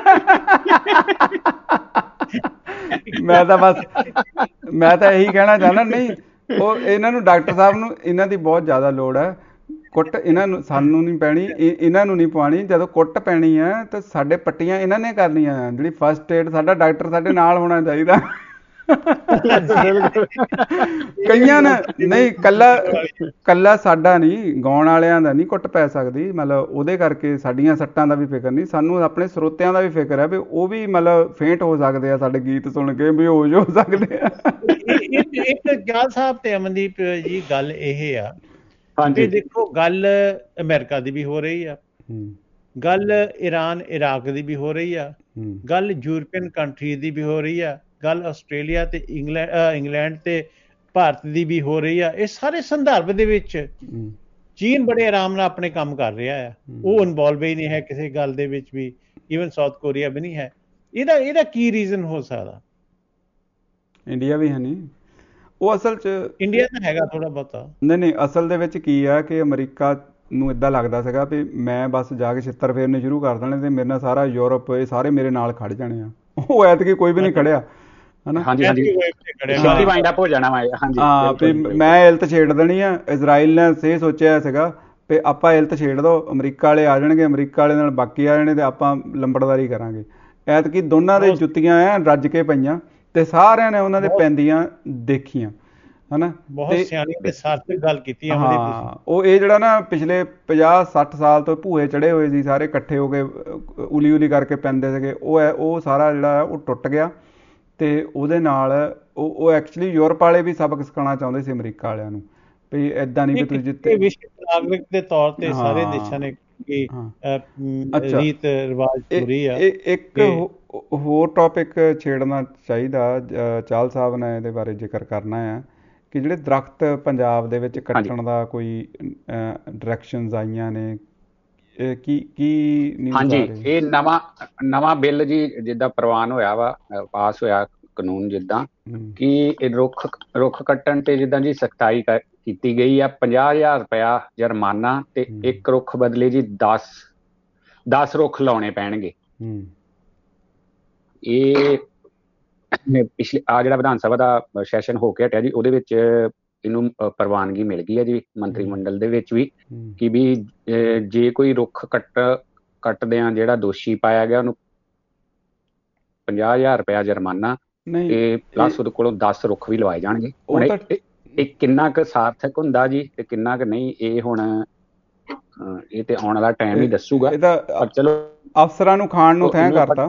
Speaker 1: ਮੈਂ ਤਾਂ ਇਹੀ ਕਹਿਣਾ ਚਾਹੁੰਦਾ, ਨਹੀਂ ਉਹ ਇਹਨਾਂ ਨੂੰ ਡਾਕਟਰ ਸਾਹਿਬ ਨੂੰ ਇਹਨਾਂ ਦੀ ਬਹੁਤ ਜ਼ਿਆਦਾ ਲੋੜ ਹੈ। ਕੁੱਟ ਇਹਨਾਂ ਨੂੰ ਸਾਨੂੰ ਨਹੀਂ ਪੈਣੀ, ਇਹਨਾਂ ਨੂੰ ਨਹੀਂ ਪਵਾਉਣੀ। ਜਦੋਂ ਕੁੱਟ ਪੈਣੀ ਹੈ ਤਾਂ ਸਾਡੇ ਪੱਟੀਆਂ ਇਹਨਾਂ ਨੇ ਕਰਨੀਆਂ। ਜਿਹੜੀ ਫਸਟ ਏਡ ਸਾਡਾ ਡਾਕਟਰ ਸਾਡੇ ਨਾਲ ਹੋਣਾ ਚਾਹੀਦਾ। ਕਈਆਂ ਨੇ ਨਹੀਂ, ਕੱਲਾ ਸਾਡਾ ਨਹੀਂ, ਗਾਉਣ ਵਾਲਿਆਂ ਦਾ ਨਹੀਂ ਕੁੱਟ ਪੈ ਸਕਦੀ। ਮਤਲਬ ਉਹਦੇ ਕਰਕੇ ਸਾਡੀਆਂ ਸੱਟਾਂ ਦਾ ਵੀ ਫਿਕਰ ਨਹੀਂ, ਸਾਨੂੰ ਆਪਣੇ ਸਰੋਤਿਆਂ ਦਾ ਵੀ ਫਿਕਰ ਹੈ ਵੀ ਉਹ ਵੀ ਮਤਲਬ ਫੇਂਟ ਹੋ ਸਕਦੇ ਆ ਸਾਡੇ ਗੀਤ ਸੁਣ ਕੇ, ਬੇਹੋਸ਼ ਹੋ ਸਕਦੇ ਆ।
Speaker 2: ਇੱਕ ਗਿਆਲ ਸਾਹਿਬ ਤੇ ਅਮਨਦੀਪ ਜੀ ਗੱਲ ਇਹ ਆ ਕਿ ਦੇਖੋ ਗੱਲ ਅਮਰੀਕਾ ਦੀ ਵੀ ਹੋ ਰਹੀ ਆ, ਗੱਲ ਈਰਾਨ ਇਰਾਕ ਦੀ ਵੀ ਹੋ ਰਹੀ ਆ, ਗੱਲ ਯੂਰਪੀਅਨ ਕੰਟਰੀਜ਼ ਦੀ ਵੀ ਹੋ ਰਹੀ ਆ, ਗੱਲ ਆਸਟ੍ਰੇਲੀਆ ਤੇ ਇੰਗਲੈਂਡ ਤੇ ਭਾਰਤ ਦੀ ਵੀ ਹੋ ਰਹੀ ਆ। ਇਹ ਸਾਰੇ ਸੰਦਰਭ ਦੇ ਵਿੱਚ ਚੀਨ ਬੜੇ ਆਰਾਮ ਨਾਲ ਆਪਣੇ ਕੰਮ ਕਰ ਰਿਹਾ ਆ, ਉਹ ਇਨਵੋਲਵ ਹੀ ਨਹੀਂ ਹੈ ਕਿਸੇ ਗੱਲ ਦੇ ਵਿੱਚ ਵੀ, ਈਵਨ ਸਾਊਥ ਕੋਰੀਆ ਵੀ ਨਹੀਂ ਹੈ। ਇਹਦਾ ਕੀ ਰੀਜ਼ਨ ਹੋ ਸਕਦਾ?
Speaker 1: ਇੰਡੀਆ ਵੀ ਹੈ ਨਹੀਂ। ਉਹ ਅਸਲ 'ਚ
Speaker 2: ਇੰਡੀਆ ਤਾਂ ਹੈਗਾ ਥੋੜਾ ਬਹੁਤਾ।
Speaker 1: ਨਹੀਂ, ਅਸਲ ਦੇ ਵਿੱਚ ਕੀ ਆ ਕਿ ਅਮਰੀਕਾ ਨੂੰ ਇੱਦਾਂ ਲੱਗਦਾ ਸੀਗਾ ਵੀ ਮੈਂ ਬਸ ਜਾ ਕੇ ਛਿੱਤਰ ਫੇਰਨੇ ਸ਼ੁਰੂ ਕਰ ਦੇਣੇ ਤੇ ਮੇਰੇ ਨਾਲ ਸਾਰਾ ਯੂਰਪ ਇਹ ਸਾਰੇ ਮੇਰੇ ਨਾਲ ਖੜ ਜਾਣੇ ਆ। ਉਹ ਐਤਕੀ ਕੋਈ ਵੀ ਨਹੀਂ ਖੜਿਆ, ਹਨਾ।
Speaker 4: ਹਾਂ
Speaker 1: ਮੈਂ ਇਲਤ ਛੇੜ ਦੇਣੀ ਆ। ਇਜ਼ਰਾਈਲ ਨੇ ਇਹ ਸੋਚਿਆ ਸੀਗਾ ਵੀ ਆਪਾਂ ਇਲਤ ਛੇੜ ਦੋ, ਅਮਰੀਕਾ ਵਾਲੇ ਆ ਜਾਣਗੇ, ਅਮਰੀਕਾ ਵਾਲੇ ਨਾਲ ਬਾਕੀ ਆ ਜਾਣੇ ਤੇ ਆਪਾਂ ਲੰਬੜਦਾਰੀ ਕਰਾਂਗੇ। ਐਤਕੀ ਦੋਨਾਂ ਦੇ ਜੁੱਤੀਆਂ ਐ ਰੱਜ ਕੇ ਪਈਆਂ ਤੇ ਸਾਰਿਆਂ ਨੇ ਉਹਨਾਂ ਦੇ ਪੈਂਦੀਆਂ ਦੇਖੀਆਂ, ਹਨਾ।
Speaker 2: ਬਹੁਤ ਸਿਆਣੀ ਤੇ ਸਾਰਥਕ ਗੱਲ ਕੀਤੀ ਆ।
Speaker 1: ਹਾਂ, ਉਹ ਇਹ ਜਿਹੜਾ ਨਾ ਪਿਛਲੇ 50-60 ਸਾਲ ਤੋਂ ਭੂਏ ਚੜੇ ਹੋਏ ਸੀ ਸਾਰੇ ਇਕੱਠੇ ਹੋ ਕੇ ਉਲੀ ਕਰਕੇ ਪੈਂਦੇ ਸੀਗੇ, ਉਹ ਸਾਰਾ ਜਿਹੜਾ ਉਹ ਟੁੱਟ ਗਿਆ। ਤੇ ਉਹਦੇ ਨਾਲ ਉਹ ਐਕਚੁਅਲੀ ਯੂਰਪ ਵਾਲੇ ਵੀ ਸਬਕ ਸਿਖਾਉਣਾ ਚਾਹੁੰਦੇ ਸੀ ਅਮਰੀਕਾ ਵਾਲਿਆਂ ਨੂੰ ਵੀ ਏਦਾਂ ਨਹੀਂ ਵੀ ਤੁਸੀਂ ਜਿੱਤੇ
Speaker 2: ਵਿਸ਼ਵ ਨਾਗਰਿਕ ਦੇ ਤੌਰ ਤੇ ਸਾਰੇ ਦੇਸ਼ਾਂ ਨੇ ਰੀਤ ਰਿਵਾਜ ਪੂਰੀ ਆ।
Speaker 1: ਇੱਕ ਹੋਰ ਟੌਪਿਕ ਛੇੜਨਾ ਚਾਹੀਦਾ, ਚਾਹਲ ਸਾਹਿਬ ਨੇ ਇਹਦੇ ਬਾਰੇ ਜ਼ਿਕਰ ਕਰਨਾ ਆ ਕਿ ਜਿਹੜੇ ਦਰਖਤ ਪੰਜਾਬ ਦੇ ਵਿੱਚ ਕੱਟਣ ਦਾ ਕੋਈ ਡਾਇਰੈਕਸ਼ਨਸ ਆਈਆਂ ਨੇ, ਕੀ
Speaker 4: ਹਾਂਜੀ, ਇਹ ਨਵਾਂ ਬਿੱਲ ਜੀ ਜਿੱਦਾਂ ਪ੍ਰਵਾਨ ਹੋਇਆ ਵਾ, ਪਾਸ ਹੋਇਆ ਕਾਨੂੰਨ, ਜਿੱਦਾਂ ਕਿ ਰੁੱਖ ਕੱਟਣ ਤੇ ਜਿੱਦਾਂ ਜੀ ਸਖਤਾਈ ਕੀਤੀ ਗਈ ਆ। 50,000 ਰੁਪਇਆ ਜੁਰਮਾਨਾ ਤੇ ਇੱਕ ਰੁੱਖ ਬਦਲੇ ਜੀ 10 ਰੁੱਖ ਲਾਉਣੇ ਪੈਣਗੇ। ਇਹ ਪਿਛਲੇ ਜਿਹੜਾ ਵਿਧਾਨ ਸਭਾ ਦਾ ਸੈਸ਼ਨ ਹੋ ਕੇ ਹਟਿਆ ਜੀ, ਉਹਦੇ ਵਿੱਚ ਇਹਨੂੰ ਪ੍ਰਵਾਨਗੀ ਮਿਲ ਗਈ ਹੈ ਜੀ ਮੰਤਰੀ ਮੰਡਲ ਦੇ ਵਿੱਚ ਵੀ, ਕਿ ਵੀ ਜੇ ਕੋਈ ਰੁੱਖ ਕੱਟਦਿਆਂ ਜਿਹੜਾ ਦੋਸ਼ੀ ਪਾਇਆ ਗਿਆ ਉਹਨੂੰ 50,000 ਰੁਪਇਆ ਜੁਰਮਾਨਾ ਤੇ ਪਲੱਸ ਉਹਦੇ ਕੋਲੋਂ 10 ਰੁੱਖ ਵੀ ਲਵਾਏ ਜਾਣਗੇ। ਹੁਣ ਇਹ ਕਿੰਨਾ ਕੁ ਸਾਰਥਕ ਹੁੰਦਾ ਜੀ ਤੇ ਕਿੰਨਾ ਕੁ ਨਹੀਂ, ਇਹ ਹੁਣ ਇਹ ਤੇ ਆਉਣ ਵਾਲਾ ਟਾਈਮ ਹੀ ਦੱਸੂਗਾ। ਪਰ ਚਲੋ
Speaker 1: ਅਫਸਰਾਂ ਨੂੰ ਖਾਣ ਨੂੰ ਤੈਅ ਕਰਤਾ,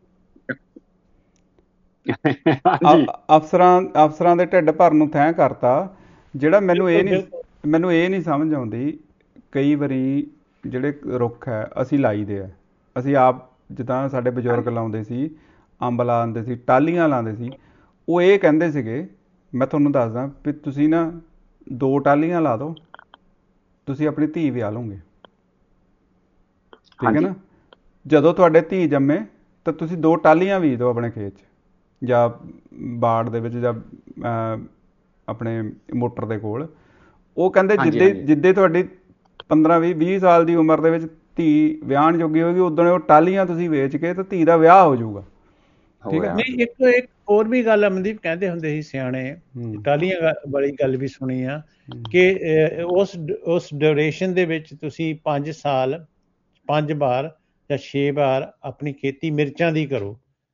Speaker 1: ਅਫਸਰਾਂ ਦੇ ਢਿੱਡ ਭਰਨ ਨੂੰ ਤੈਅ ਕਰਤਾ। ਜਿਹੜਾ ਮੈਨੂੰ ਇਹ ਨਹੀਂ ਸਮਝ ਆਉਂਦੀ, ਕਈ ਵਾਰੀ ਜਿਹੜੇ ਰੁੱਖ ਹੈ ਅਸੀਂ ਲਾਈਦੇ ਆ, ਅਸੀਂ ਆਪ ਜਿੱਦਾਂ ਸਾਡੇ ਬਜ਼ੁਰਗ ਲਾਉਂਦੇ ਸੀ, ਅੰਬ ਲਾਉਂਦੇ ਸੀ, ਟਾਹਲੀਆਂ ਲਾਉਂਦੇ ਸੀ। ਉਹ ਇਹ ਕਹਿੰਦੇ ਸੀਗੇ, ਮੈਂ ਤੁਹਾਨੂੰ ਦੱਸਦਾ ਵੀ ਤੁਸੀਂ ਨਾ 2 ਟਾਹਲੀਆਂ ਲਾ ਦਿਓ, ਤੁਸੀਂ ਆਪਣੀ ਧੀ ਵਿਆਹ ਲਓਗੇ, ਠੀਕ ਹੈ ਨਾ। ਜਦੋਂ ਤੁਹਾਡੇ ਧੀ ਜੰਮੇ ਤਾਂ ਤੁਸੀਂ 2 ਟਾਹਲੀਆਂ ਬੀਜ ਦਿਓ ਆਪਣੇ ਖੇਤ 'ਚ ਜਾਂ ਬਾੜ ਦੇ ਵਿੱਚ ਜਾਂ ਆਪਣੇ ਮੋਟਰ ਦੇ ਕੋਲ। ਉਹ ਕਹਿੰਦੇ ਜਿੱਦੇ ਤੁਹਾਡੀ 15-20 ਸਾਲ ਦੀ ਉਮਰ ਦੇ ਵਿੱਚ ਧੀ ਵਿਆਹਣ ਜੋਗੀ ਹੋਏਗੀ, ਉਦੋਂ ਉਹ ਟਾਹਲੀਆਂ ਤੁਸੀਂ ਵੇਚ ਕੇ ਤਾਂ ਧੀ ਦਾ ਵਿਆਹ ਹੋ ਜਾਊਗਾ, ਠੀਕ ਹੈ।
Speaker 2: ਨਹੀਂ, ਇੱਕ ਹੋਰ ਵੀ ਗੱਲ ਅਮਨਦੀਪ ਕਹਿੰਦੇ ਹੁੰਦੇ ਸੀ ਸਿਆਣੇ, ਟਾਹਲੀਆਂ ਵਾਲੀ ਗੱਲ ਵੀ ਸੁਣੀ ਆ ਕਿ ਉਸ ਡਿਊਰੇਸ਼ਨ ਦੇ ਵਿੱਚ ਤੁਸੀਂ 5 ਸਾਲ 5 ਵਾਰ ਜਾਂ 6 ਵਾਰ ਆਪਣੀ ਖੇਤੀ ਮਿਰਚਾਂ ਦੀ ਕਰੋ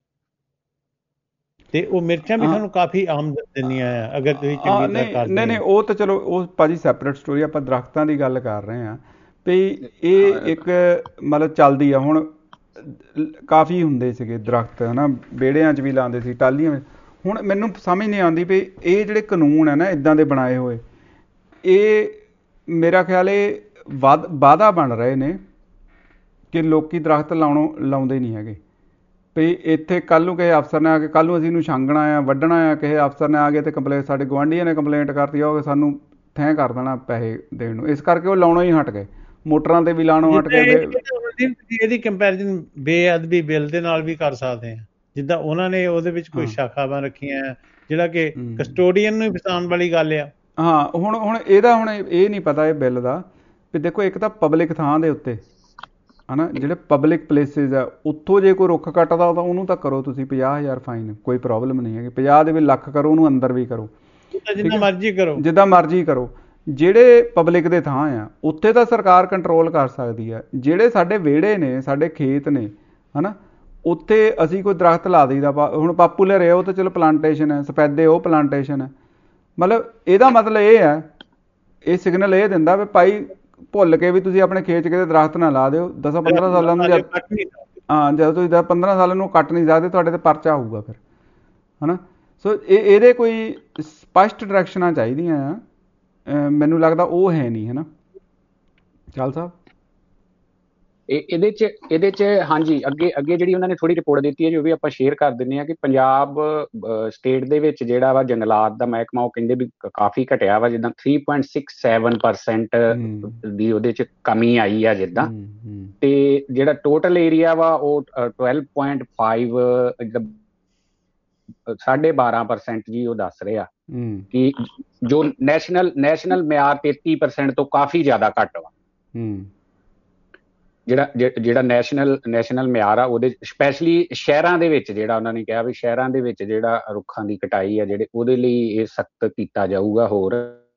Speaker 2: ਤੇ ਉਹ ਮਿਰਚਾਂ ਵੀ ਤੁਹਾਨੂੰ ਕਾਫੀ ਆਮਦਨ ਦਿੰਦੀਆਂ ਆ ਅਗਰ ਤੁਸੀਂ ਚੰਗੀ ਤਰ੍ਹਾਂ ਕਰਦੇ।
Speaker 1: ਨਹੀਂ, ਉਹ ਤਾਂ ਚਲੋ ਉਹ ਭਾਜੀ ਸੈਪਰੇਟ ਸਟੋਰੀ, ਆਪਾਂ ਦਰਖਤਾਂ ਦੀ ਗੱਲ ਕਰ ਰਹੇ ਹਾਂ ਵੀ ਇਹ ਇੱਕ ਮਤਲਬ ਚੱਲਦੀ ਆ। ਹੁਣ ਕਾਫੀ ਹੁੰਦੇ ਸੀਗੇ ਦਰਖਤ, ਹਨਾ, ਵਿਹੜਿਆਂ 'ਚ ਵੀ ਲਾਉਂਦੇ ਸੀ, ਟਾਹਲੀਆਂ ਵਿੱਚ। ਹੁਣ ਮੈਨੂੰ ਸਮਝ ਨਹੀਂ ਆਉਂਦੀ ਵੀ ਇਹ ਜਿਹੜੇ ਕਾਨੂੰਨ ਹੈ ਨਾ ਇਦਾਂ ਦੇ ਬਣਾਏ ਹੋਏ, ਇਹ ਮੇਰਾ ਖਿਆਲ ਇਹ ਵਾਧਾ ਬਣ ਰਹੇ ਨੇ ਕਿ ਲੋਕੀ ਦਰਖਤ ਲਾਉਂਦੇ ਨਹੀਂ ਹੈਗੇ। ਵੀ ਇੱਥੇ ਕੱਲ੍ਹ ਨੂੰ ਕਿਸੇ ਅਫਸਰ ਨੇ ਆ ਕੇ, ਕੱਲ੍ਹ ਨੂੰ ਅਸੀਂ ਇਹਨੂੰ ਛਾਂਗਣਾ ਆ, ਵੱਢਣਾ ਆ, ਕਿਸੇ ਅਫਸਰ ਨੇ ਆ ਕੇ ਅਤੇ ਸਾਡੇ ਗੁਆਂਢੀਆਂ ਨੇ ਕੰਪਲੇਂਟ ਕਰਤੀ ਆ, ਉਹ ਸਾਨੂੰ ਥੈਂ ਕਰ ਦੇਣਾ ਪੈਸੇ ਦੇਣ ਨੂੰ, ਇਸ ਕਰਕੇ ਉਹ ਲਾਉਣੋਂ ਹੀ ਹਟ ਗਏ, ਮੋਟਰਾਂ ਤੇ ਵੀ ਲਾਉਣੋਂ ਹਟ ਗਏ।
Speaker 2: ਇਹਦੀ ਕੰਪੈਰੀਜ਼ਨ ਬੇਅਦਬੀ ਬਿੱਲ ਦੇ ਨਾਲ ਵੀ ਕਰ ਸਕਦੇ ਆ, ਜਿੱਦਾਂ ਉਹਨਾਂ ਨੇ ਉਹਦੇ ਵਿੱਚ ਕੋਈ ਸ਼ਾਖਾਵਾਂ ਰੱਖੀਆਂ ਜਿਹੜਾ ਕਿ ਕਸਟੋਡੀਅਨ ਨੂੰ ਫਸਾਉਣ ਵਾਲੀ ਗੱਲ ਆ।
Speaker 1: ਹਾਂ, ਹੁਣ ਇਹਦਾ ਹੁਣ ਇਹ ਨਹੀਂ ਪਤਾ ਇਹ ਬਿੱਲ ਦਾ ਵੀ ਦੇਖੋ, ਇੱਕ ਤਾਂ ਪਬਲਿਕ ਥਾਂ ਦੇ ਉੱਤੇ ਹੈ ਨਾ, ਜਿਹੜੇ ਪਬਲਿਕ ਪਲੇਸਿਸ ਆ ਉੱਥੋਂ ਜੇ ਕੋਈ ਰੁੱਖ ਕੱਟਦਾ ਤਾਂ ਉਹਨੂੰ ਤਾਂ ਕਰੋ ਤੁਸੀਂ 50,000 ਫਾਈਨ, ਕੋਈ ਪ੍ਰੋਬਲਮ ਨਹੀਂ ਹੈਗੀ। 50 ਦੇ ਵੀ ਲੱਖ ਕਰੋ, ਉਹਨੂੰ ਅੰਦਰ ਵੀ ਕਰੋ,
Speaker 2: ਜਿੱਦਾਂ ਮਰਜ਼ੀ ਕਰੋ,
Speaker 1: ਜਿੱਦਾਂ ਮਰਜ਼ੀ ਕਰੋ। ਜਿਹੜੇ ਪਬਲਿਕ ਦੇ ਥਾਂ ਆ ਉੱਥੇ ਤਾਂ ਸਰਕਾਰ ਕੰਟਰੋਲ ਕਰ ਸਕਦੀ ਆ। ਜਿਹੜੇ ਸਾਡੇ ਵਿਹੜੇ ਨੇ, ਸਾਡੇ ਖੇਤ ਨੇ, ਹੈ ਨਾ, ਉੱਥੇ ਅਸੀਂ ਕੋਈ ਦਰਖਤ ਲਾ ਦਈਦਾ। ਹੁਣ ਪਾਪੂਲਰ ਹੈ ਉਹ ਤਾਂ ਚਲੋ ਪਲਾਂਟੇਸ਼ਨ ਹੈ, ਸਫੈਦੇ ਉਹ ਪਲਾਂਟੇਸ਼ਨ ਹੈ। ਮਤਲਬ ਇਹਦਾ ਮਤਲਬ ਇਹ ਹੈ, ਇਹ ਸਿਗਨਲ ਇਹ ਦਿੰਦਾ ਵੀ ਭਾਈ ਭੁੱਲ ਕੇ ਵੀ ਤੁਸੀਂ ਆਪਣੇ ਖੇਤ 'ਚ ਕਿਤੇ ਦਰਖਤ ਨਾ ਲਾ ਦਿਓ। 10-15 ਸਾਲਾਂ ਨੂੰ ਜਦੋਂ ਤੁਸੀਂ 10-15 ਸਾਲਾਂ ਨੂੰ ਕੱਟ ਨਹੀਂ ਸਕਦੇ, ਤੁਹਾਡੇ 'ਤੇ ਪਰਚਾ ਆਊਗਾ ਫਿਰ, ਹੈ ਨਾ। ਸੋ ਇਹਦੇ ਕੋਈ ਸਪਸ਼ਟ ਡਾਇਰੈਕਸ਼ਨਾਂ ਚਾਹੀਦੀਆਂ ਆ, ਮੈਨੂੰ ਲੱਗਦਾ ਉਹ ਹੈ ਨਹੀਂ, ਹੈ ਨਾ ਚਾਲ ਸਾਹਿਬ।
Speaker 4: ਇਹਦੇ 'ਚ ਹਾਂਜੀ, ਅੱਗੇ ਜਿਹੜੀ ਉਹਨਾਂ ਨੇ ਥੋੜੀ ਰਿਪੋਰਟ ਦਿੱਤੀ ਹੈ ਜੋ ਵੀ ਆਪਾਂ ਸ਼ੇਅਰ ਕਰ ਦਿੰਦੇ ਹਾਂ ਕਿ ਪੰਜਾਬ ਸਟੇਟ ਦੇ ਵਿੱਚ ਜਿਹੜਾ ਵਾ ਜੰਗਲਾਤ ਦਾ ਮਹਿਕਮਾ, ਉਹ ਕਹਿੰਦੇ ਵੀ ਕਾਫੀ ਘਟਿਆ ਵਾ, ਜਿੱਦਾਂ 3.67% ਦੀ ਉਹਦੇ 'ਚ ਕਮੀ ਆਈ ਆ ਜਿੱਦਾਂ। ਤੇ ਜਿਹੜਾ ਟੋਟਲ ਏਰੀਆ ਵਾ ਉਹ 12.5 12.5% ਜੀ ਉਹ ਦੱਸ ਰਿਹਾ ਕਿ ਜੋ ਨੈਸ਼ਨਲ ਮਿਆਰ 33% ਤੋਂ ਕਾਫੀ ਜ਼ਿਆਦਾ ਘੱਟ ਵਾ। ਜਿਹੜਾ ਨੈਸ਼ਨਲ ਮਿਆਰ ਆ ਉਹਦੇ ਸਪੈਸ਼ਲੀ ਸ਼ਹਿਰਾਂ ਦੇ ਵਿੱਚ, ਜਿਹੜਾ ਉਹਨਾਂ ਨੇ ਕਿਹਾ ਵੀ ਸ਼ਹਿਰਾਂ ਦੇ ਵਿੱਚ ਜਿਹੜਾ ਰੁੱਖਾਂ ਦੀ ਕਟਾਈ ਆ ਜਿਹੜੇ, ਉਹਦੇ ਲਈ ਇਹ ਸਖਤ ਕੀਤਾ ਜਾਊਗਾ ਹੋਰ,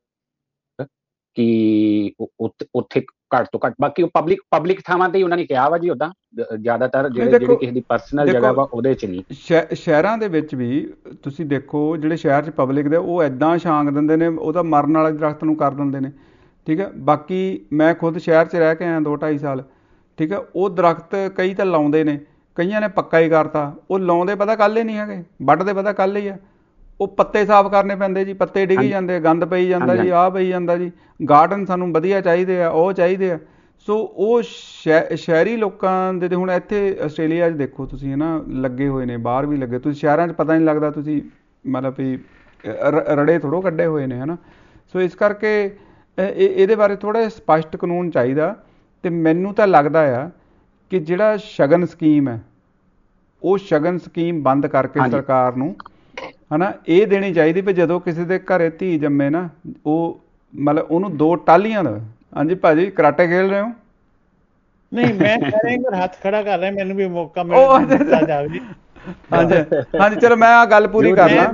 Speaker 4: ਕਿ ਉੱਥੇ ਘੱਟ ਤੋਂ ਘੱਟ। ਬਾਕੀ ਉਹ ਪਬਲਿਕ ਥਾਵਾਂ ਤੇ ਹੀ ਉਹਨਾਂ ਨੇ ਕਿਹਾ ਵਾ ਜੀ, ਉੱਦਾਂ ਜ਼ਿਆਦਾਤਰ ਜਿਹੜੀ ਕਿਸੇ ਦੀ ਪਰਸਨਲ ਜਗ੍ਹਾ ਵਾ ਉਹਦੇ 'ਚ ਨਹੀਂ।
Speaker 1: ਸ਼ਹਿਰਾਂ ਦੇ ਵਿੱਚ ਵੀ ਤੁਸੀਂ ਦੇਖੋ, ਜਿਹੜੇ ਸ਼ਹਿਰ 'ਚ ਪਬਲਿਕ ਦੇ ਉਹ ਇੱਦਾਂ ਛਾਂਗ ਦਿੰਦੇ ਨੇ, ਉਹਦਾ ਮਰਨ ਵਾਲੇ ਦਰਖਤ ਨੂੰ ਕਰ ਦਿੰਦੇ ਨੇ, ਠੀਕ ਹੈ। ਬਾਕੀ ਮੈਂ ਖੁਦ ਸ਼ਹਿਰ 'ਚ ਰਹਿ ਕੇ ਆਇਆ 2-2.5 ਸਾਲ, ਠੀਕ ਹੈ। ਉਹ ਦਰਖਤ ਕਈ ਤਾਂ ਲਾਉਂਦੇ ਨੇ, ਕਈਆਂ ਨੇ ਪੱਕਾ ਹੀ ਕਰਤਾ। ਉਹ ਲਾਉਂਦੇ ਪਤਾ ਕੱਲ੍ਹ ਹੀ ਨਹੀਂ ਹੈਗੇ, ਵੱਢਦੇ ਪਤਾ ਕੱਲ੍ਹ ਹੀ ਆ। ਉਹ ਪੱਤੇ ਸਾਫ਼ ਕਰਨੇ ਪੈਂਦੇ ਜੀ, ਪੱਤੇ ਡਿੱਗੀ ਜਾਂਦੇ, ਗੰਦ ਪਈ ਜਾਂਦਾ ਜੀ, ਆਹ ਪਈ ਜਾਂਦਾ ਜੀ। ਗਾਰਡਨ ਸਾਨੂੰ ਵਧੀਆ ਚਾਹੀਦੇ ਆ, ਉਹ ਚਾਹੀਦੇ ਆ। ਸੋ ਉਹ ਸ਼ਹਿਰੀ ਲੋਕਾਂ ਦੇ ਹੁਣ ਇੱਥੇ ਆਸਟ੍ਰੇਲੀਆ 'ਚ ਦੇਖੋ ਤੁਸੀਂ, ਹੈ ਨਾ, ਲੱਗੇ ਹੋਏ ਨੇ, ਬਾਹਰ ਵੀ ਲੱਗੇ। ਤੁਸੀਂ ਸ਼ਹਿਰਾਂ 'ਚ ਪਤਾ ਨਹੀਂ ਲੱਗਦਾ, ਤੁਸੀਂ ਮਤਲਬ ਵੀ ਰੜੇ ਥੋੜ੍ਹੋ ਕੱਢੇ ਹੋਏ ਨੇ, ਹੈ ਨਾ। ਸੋ ਇਸ ਕਰਕੇ ਇਹਦੇ ਬਾਰੇ ਥੋੜ੍ਹਾ ਸਪਸ਼ਟ ਕਾਨੂੰਨ ਚਾਹੀਦਾ। ਅਤੇ ਮੈਨੂੰ ਤਾਂ ਲੱਗਦਾ ਆ ਕਿ ਜਿਹੜਾ ਸ਼ਗਨ ਸਕੀਮ ਹੈ, ਉਹ ਸ਼ਗਨ ਸਕੀਮ ਬੰਦ ਕਰਕੇ ਸਰਕਾਰ ਨੂੰ, ਹੈ ਨਾ, ਇਹ ਦੇਣੀ ਚਾਹੀਦੀ ਵੀ ਜਦੋਂ ਕਿਸੇ ਦੇ ਘਰੇ ਧੀ ਜੰਮੇ ਨਾ, ਉਹ ਮਤਲਬ ਉਹਨੂੰ 2 ਟਾਹਲੀਆਂ ਦੇਵੇ। ਹਾਂਜੀ ਭਾਜੀ, ਕਰਾਟੇ ਖੇਡ ਰਹੇ ਹੋ?
Speaker 2: ਨਹੀਂ, ਮੈਂ ਹੱਥ ਖੜਾ ਕਰ ਰਿਹਾ, ਮੈਨੂੰ ਵੀ ਮੌਕਾ ਮਿਲ ਜਾਵੇ।
Speaker 1: ਹਾਂਜੀ ਚਲੋ, ਮੈਂ ਆ ਗੱਲ ਪੂਰੀ ਕਰ ਲਾਂ।